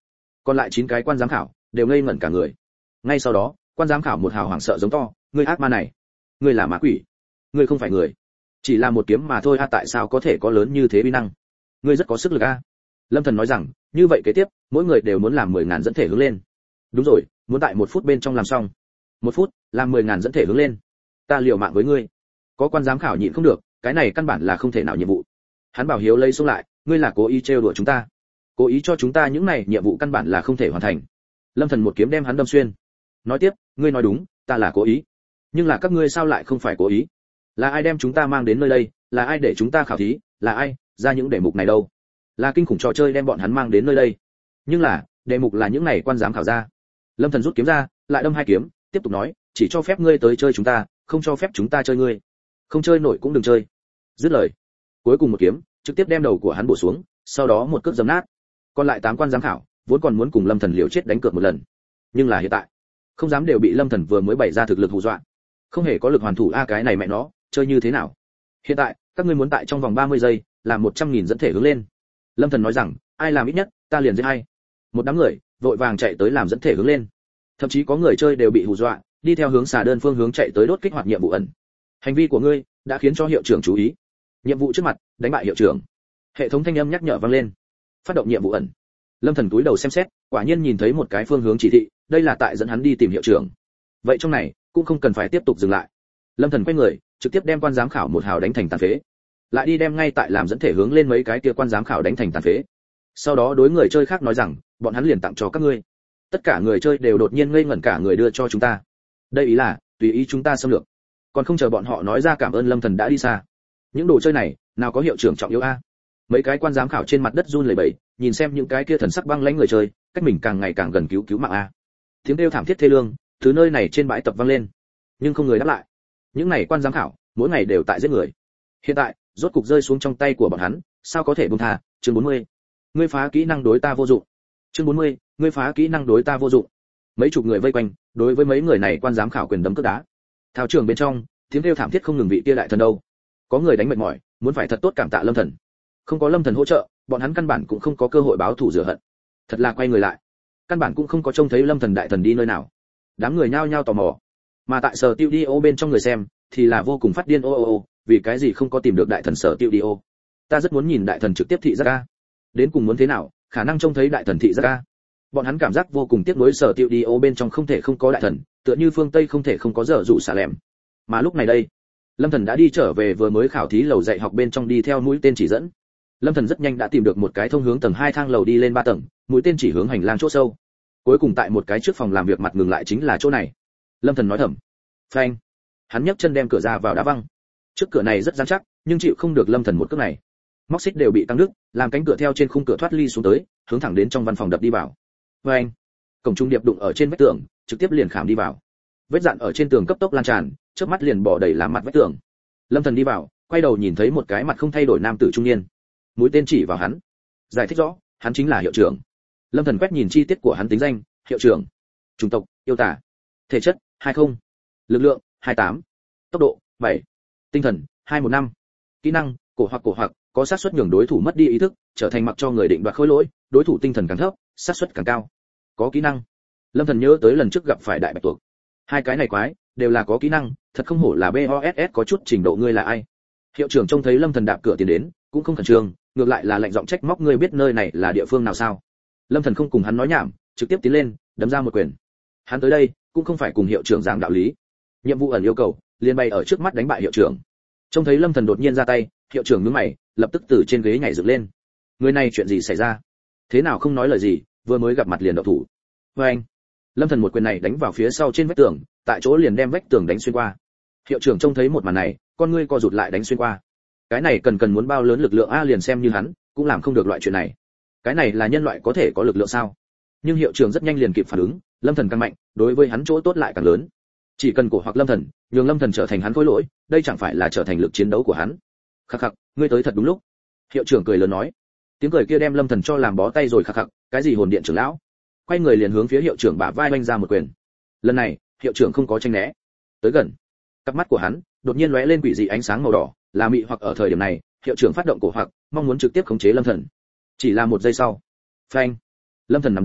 Còn lại 9 cái quan giám khảo đều ngây ngẩn cả người. Ngay sau đó, quan giám khảo một hào hoảng sợ giống to, ngươi ác ma này, ngươi là ma quỷ, ngươi không phải người, chỉ là một kiếm mà thôi a, tại sao có thể có lớn như thế uy năng, ngươi rất có sức lực a. Lâm Thần nói rằng, như vậy kế tiếp, mỗi người đều muốn làm 10.000 dẫn thể hướng lên. Đúng rồi, muốn tại 1 phút bên trong làm xong. 1 phút, làm 10.000 dẫn thể hướng lên. Ta liều mạng với ngươi. Có quan giám khảo nhịn không được, cái này căn bản là không thể nào nhiệm vụ. Hắn bảo hiếu lấy xuống lại, ngươi là cố ý trêu đùa chúng ta, cố ý cho chúng ta những này nhiệm vụ căn bản là không thể hoàn thành. Lâm Thần một kiếm đem hắn đâm xuyên. Nói tiếp, ngươi nói đúng, ta là cố ý. Nhưng là các ngươi sao lại không phải cố ý? Là ai đem chúng ta mang đến nơi đây, là ai để chúng ta khảo thí, là ai ra những đề mục này đâu? Là kinh khủng trò chơi đem bọn hắn mang đến nơi đây. Nhưng là, đề mục là những này quan giám khảo ra. Lâm Thần rút kiếm ra, lại đâm 2 kiếm, tiếp tục nói, chỉ cho phép ngươi tới chơi chúng ta, không cho phép chúng ta chơi ngươi. Không chơi nổi cũng đừng chơi. Dứt lời, cuối cùng một kiếm, trực tiếp đem đầu của hắn bổ xuống, sau đó một cước giấm nát. Còn lại 8 quan giám khảo, vốn còn muốn cùng Lâm Thần liều chết đánh cược một lần. Nhưng là hiện tại, không dám, đều bị Lâm Thần vừa mới bày ra thực lực hù dọa. Không hề có lực hoàn thủ a, cái này mẹ nó, chơi như thế nào? Hiện tại, các ngươi muốn tại trong vòng 30 giây, làm 100.000 dẫn thể hướng lên. Lâm Thần nói rằng, ai làm ít nhất, ta liền giết ai. Một đám người vội vàng chạy tới làm dẫn thể hướng lên. Thậm chí có người chơi đều bị hù dọa, đi theo hướng xà đơn phương hướng chạy tới đốt kích hoạt nhiệm vụ ẩn. Hành vi của ngươi đã khiến cho hiệu trưởng chú ý. Nhiệm vụ trước mặt, đánh bại hiệu trưởng. Hệ thống thanh âm nhắc nhở vang lên. Phát động nhiệm vụ ẩn. Lâm Thần túi đầu xem xét, quả nhiên nhìn thấy một cái phương hướng chỉ thị, đây là tại dẫn hắn đi tìm hiệu trưởng. Vậy trong này cũng không cần phải tiếp tục dừng lại. Lâm Thần quay người, trực tiếp đem quan giám khảo một hào đánh thành tàn phế. Lại đi đem ngay tại làm dẫn thể hướng lên mấy cái kia quan giám khảo đánh thành tàn phế. Sau đó đối người chơi khác nói rằng, bọn hắn liền tặng cho các ngươi. Tất cả người chơi đều đột nhiên ngây ngẩn cả người đưa cho chúng ta. Đây ý là tùy ý chúng ta xâm lược. Còn không chờ bọn họ nói ra cảm ơn, Lâm Thần đã đi xa. Những đồ chơi này, nào có hiệu trưởng trọng yếu a. Mấy cái quan giám khảo trên mặt đất run lẩy bẩy, nhìn xem những cái kia thần sắc băng lãnh người chơi, cách mình càng ngày càng gần, cứu mạng a. Tiếng kêu thảm thiết thê lương từ nơi này trên bãi tập vang lên, nhưng không người đáp lại. Những này quan giám khảo mỗi ngày đều tại giết người, hiện tại rốt cục rơi xuống trong tay của bọn hắn, sao có thể buông tha. Chương 40. Ngươi phá kỹ năng đối ta vô dụng. Chương 40. Ngươi phá kỹ năng đối ta vô dụng. Mấy chục người vây quanh, đối với mấy người này quan giám khảo quyền đấm cước đá. Thao trường bên trong, tiếng kêu thảm thiết không ngừng, vị kia đại thần đâu? Có người đánh mệt mỏi, muốn phải thật tốt cảm tạ Lâm Thần. Không có Lâm Thần hỗ trợ, bọn hắn căn bản cũng không có cơ hội báo thù rửa hận. Thật là quay người lại, căn bản cũng không có trông thấy Lâm Thần đại thần đi nơi nào. Đám người nhao nhao tò mò, mà tại sở tiêu đi ô bên trong người xem thì là vô cùng phát điên, vì cái gì không có tìm được đại thần sở tiêu đi ô? Ta rất muốn nhìn đại thần trực tiếp thị giác a. Đến cùng muốn thế nào, khả năng trông thấy đại thần thị giác a. Bọn hắn cảm giác vô cùng tiếc nuối, sở tiêu đi ô bên trong không thể không có đại thần, tựa như phương Tây không thể không có dở dụ xả lẻm. Mà lúc này đây, Lâm Thần đã đi trở về vừa mới khảo thí lầu dạy học bên trong, đi theo mũi tên chỉ dẫn. Lâm Thần rất nhanh đã tìm được một cái thông hướng tầng 2 thang lầu đi lên 3 tầng, mũi tên chỉ hướng hành lang chỗ sâu. Cuối cùng tại một cái trước phòng làm việc mặt ngừng lại, chính là chỗ này. Lâm Thần nói thầm. Phanh. Hắn nhấc chân đem cửa ra vào đá văng. Trước cửa này rất rắn chắc, nhưng chịu không được Lâm Thần một cước này. Móc xích đều bị căng đứt, làm cánh cửa theo trên khung cửa thoát ly xuống tới, hướng thẳng đến trong văn phòng đập đi vào. Phanh. Cổng trung điệp đụng ở trên vách tường, trực tiếp liền khảm đi vào. Vết dạn ở trên tường cấp tốc lan tràn, chớp mắt liền bỏ đầy làm mặt vách tường. Lâm Thần đi vào, quay đầu nhìn thấy một cái mặt không thay đổi nam tử trung niên. Mũi tên chỉ vào hắn, giải thích rõ, hắn chính là hiệu trưởng. Lâm Thần quét nhìn chi tiết của hắn tính danh, hiệu trưởng, chủng tộc yêu tả, thể chất 20, lực lượng 28, tốc độ 7, tinh thần 215, kỹ năng cổ hoặc có xác suất nhường đối thủ mất đi ý thức, trở thành mặc cho người định đoạt khối lỗi, đối thủ tinh thần càng thấp, xác suất càng cao. Có kỹ năng. Lâm Thần nhớ tới lần trước gặp phải đại bạch tuộc, hai cái này quái đều là có kỹ năng, thật không hổ là BOSS, có chút trình độ. Ngươi là ai? Hiệu trưởng trông thấy Lâm Thần đạp cửa tiến đến, cũng không khẩn trương, ngược lại là lạnh giọng trách móc, ngươi biết nơi này là địa phương nào sao? Lâm Thần không cùng hắn nói nhảm, trực tiếp tiến lên, đấm ra một quyền. Hắn tới đây cũng không phải cùng hiệu trưởng giảng đạo lý, nhiệm vụ ẩn yêu cầu liền bay ở trước mắt đánh bại hiệu trưởng. Trông thấy Lâm Thần đột nhiên ra tay, hiệu trưởng nhướng mày, lập tức từ trên ghế nhảy dựng lên. Người này chuyện gì xảy ra? Thế nào không nói lời gì, vừa mới gặp mặt liền động thủ? Anh, Lâm Thần một quyền này đánh vào phía sau trên vách tường, tại chỗ liền đem vách tường đánh xuyên qua. Hiệu trưởng trông thấy một màn này, con ngươi co rụt lại, đánh xuyên qua. Cái này cần muốn bao lớn lực lượng a, liền xem như hắn cũng làm không được loại chuyện này. Cái này là nhân loại có thể có lực lượng sao? Nhưng hiệu trưởng rất nhanh liền kịp phản ứng, Lâm Thần càng mạnh, đối với hắn chỗ tốt lại càng lớn. Chỉ cần cổ hoặc Lâm Thần, nhường Lâm Thần trở thành hắn khối lỗi, đây chẳng phải là trở thành lực chiến đấu của hắn. Khắc khắc, ngươi tới thật đúng lúc. Hiệu trưởng cười lớn nói. Tiếng cười kia đem Lâm Thần cho làm bó tay rồi. Khắc khắc, cái gì hồn điện trưởng lão? Quay người liền hướng phía hiệu trưởng bả vai vung ra một quyền. Lần này, hiệu trưởng không có tránh né, tới gần. Cặp mắt của hắn đột nhiên lóe lên quỷ dị ánh sáng màu đỏ, là mị hoặc. Ở thời điểm này, hiệu trưởng phát động cổ hoặc, mong muốn trực tiếp khống chế Lâm Thần. Chỉ là một giây sau, phanh, Lâm Thần nắm đấm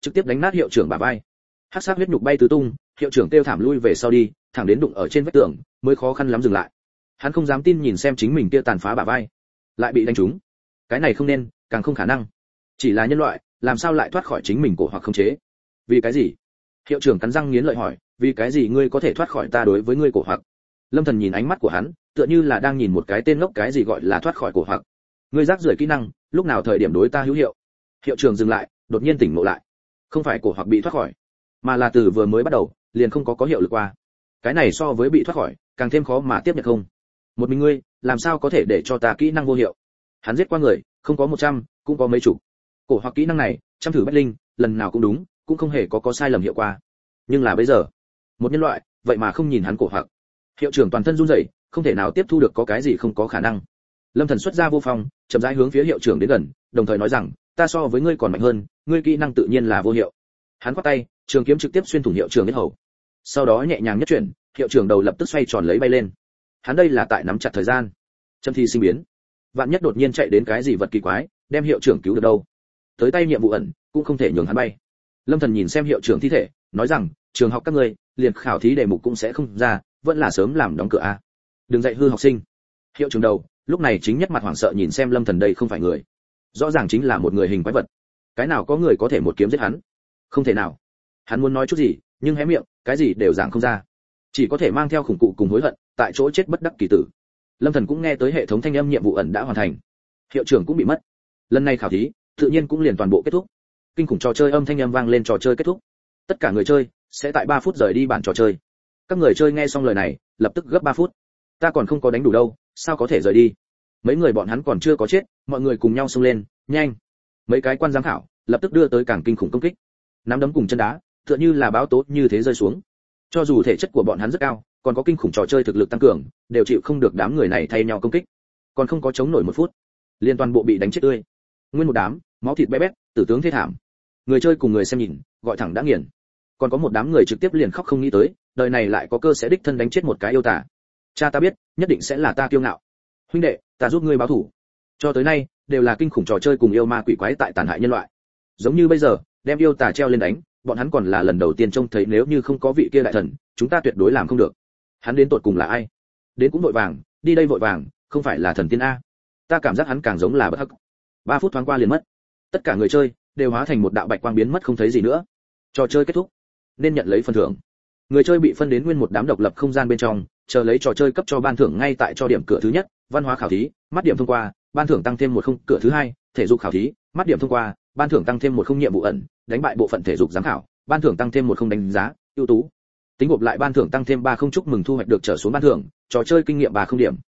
trực tiếp đánh nát hiệu trưởng bả vai. Hắc sắc huyết nhục bay tứ tung, hiệu trưởng kêu thảm lui về sau đi, thẳng đến đụng ở trên vách tường, mới khó khăn lắm dừng lại. Hắn không dám tin nhìn xem chính mình kia tàn phá bả vai, lại bị đánh trúng. Cái này không nên, càng không khả năng. Chỉ là nhân loại, làm sao lại thoát khỏi chính mình cổ hoặc khống chế? Vì cái gì? Hiệu trưởng cắn răng nghiến lợi hỏi, vì cái gì ngươi có thể thoát khỏi ta đối với ngươi cổ hoặc? Lâm Thần nhìn ánh mắt của hắn, tựa như là đang nhìn một cái tên ngốc, cái gì gọi là thoát khỏi cổ hoặc? Ngươi rác rưởi kỹ năng, lúc nào thời điểm đối ta hữu hiệu? Hiệu trưởng dừng lại, đột nhiên tỉnh ngộ lại. Không phải cổ hoặc bị thoát khỏi, mà là từ vừa mới bắt đầu, liền không có hiệu lực qua. Cái này so với bị thoát khỏi, càng thêm khó mà tiếp nhận không? Một mình ngươi, làm sao có thể để cho ta kỹ năng vô hiệu? Hắn giết qua người, không có 100, cũng có mấy chục. Cổ hoặc kỹ năng này, trăm thử bất linh, lần nào cũng đúng, cũng không hề có sai lầm hiệu quả. Nhưng là bây giờ, một nhân loại, vậy mà không nhìn hắn cổ hoặc. Hiệu trưởng toàn thân run rẩy, không thể nào tiếp thu được có cái gì không có khả năng. Lâm Thần xuất ra vô phong, chậm rãi hướng phía hiệu trưởng đến gần, đồng thời nói rằng, ta so với ngươi còn mạnh hơn, ngươi kỹ năng tự nhiên là vô hiệu. Hắn quát tay, trường kiếm trực tiếp xuyên thủng hiệu trưởng yết hầu. Sau đó nhẹ nhàng nhất chuyển, hiệu trưởng đầu lập tức xoay tròn lấy bay lên. Hắn đây là tại nắm chặt thời gian. Châm thi sinh biến. Vạn nhất đột nhiên chạy đến cái gì vật kỳ quái, đem hiệu trưởng cứu được đâu. Tới tay nhiệm vụ ẩn, cũng không thể nhường hắn bay. Lâm Thần nhìn xem hiệu trưởng thi thể, nói rằng, trường học các ngươi, liền khảo thí đề mục cũng sẽ không ra, vẫn là sớm làm đóng cửa a. Đừng dạy hư học sinh. Hiệu trưởng đầu, lúc này chính nhất mặt hoảng sợ nhìn xem Lâm Thần, đây không phải người, rõ ràng chính là một người hình quái vật. Cái nào có người có thể một kiếm giết hắn? Không thể nào. Hắn muốn nói chút gì, nhưng hé miệng, cái gì đều giảng không ra, chỉ có thể mang theo khủng cụ cùng hối hận, tại chỗ chết bất đắc kỳ tử. Lâm Thần cũng nghe tới hệ thống thanh âm nhiệm vụ ẩn đã hoàn thành, hiệu trưởng cũng bị mất. Lần này khảo thí, tự nhiên cũng liền toàn bộ kết thúc. Kinh khủng trò chơi âm thanh âm vang lên, trò chơi kết thúc. Tất cả người chơi sẽ tại 3 phút rời đi bản trò chơi. Các người chơi nghe xong lời này, lập tức gấp 3 phút. Ta còn không có đánh đủ đâu, sao có thể rời đi? Mấy người bọn hắn còn chưa có chết, mọi người cùng nhau xông lên, nhanh! Mấy cái quan giám khảo lập tức đưa tới càng kinh khủng công kích. Nắm đấm cùng chân đá, tựa như là báo tố như thế rơi xuống. Cho dù thể chất của bọn hắn rất cao, còn có kinh khủng trò chơi thực lực tăng cường, đều chịu không được đám người này thay nhau công kích. Còn không có chống nổi 1 phút, liên toàn bộ bị đánh chết tươi. Nguyên một đám, máu thịt bé bét, tử tướng thê thảm. Người chơi cùng người xem nhìn, gọi thẳng đã nghiền. Còn có một đám người trực tiếp liền khóc không nghĩ tới, đời này lại có cơ sẽ đích thân đánh chết một cái yêu tả. Cha ta biết, nhất định sẽ là ta kiêu ngạo. Huynh đệ, ta giúp ngươi báo thù. Cho tới nay, đều là kinh khủng trò chơi cùng yêu ma quỷ quái tại tàn hại nhân loại. Giống như bây giờ, đem yêu tả treo lên đánh, bọn hắn còn là lần đầu tiên trông thấy, nếu như không có vị kia đại thần, chúng ta tuyệt đối làm không được. Hắn đến tột cùng là ai? Đến cũng vội vàng, đi đây vội vàng, không phải là thần tiên a. Ta cảm giác hắn càng giống là bất hắc. 3 phút thoáng qua liền mất. Tất cả người chơi đều hóa thành một đạo bạch quang biến mất không thấy gì nữa. Trò chơi kết thúc, nên nhận lấy phần thưởng. Người chơi bị phân đến nguyên một đám độc lập không gian bên trong, chờ lấy trò chơi cấp cho ban thưởng ngay tại cho điểm cửa thứ nhất, văn hóa khảo thí, mắt điểm thông qua, ban thưởng tăng thêm 1 không, cửa thứ hai, thể dục khảo thí, mắt điểm thông qua, ban thưởng tăng thêm 1 không, nhiệm vụ ẩn, đánh bại bộ phận thể dục giám khảo, ban thưởng tăng thêm 1 không, đánh giá ưu tú. Tính gộp lại ban thưởng tăng thêm 3 không, chúc mừng thu hoạch được trở xuống ban thưởng, trò chơi kinh nghiệm 3 không điểm.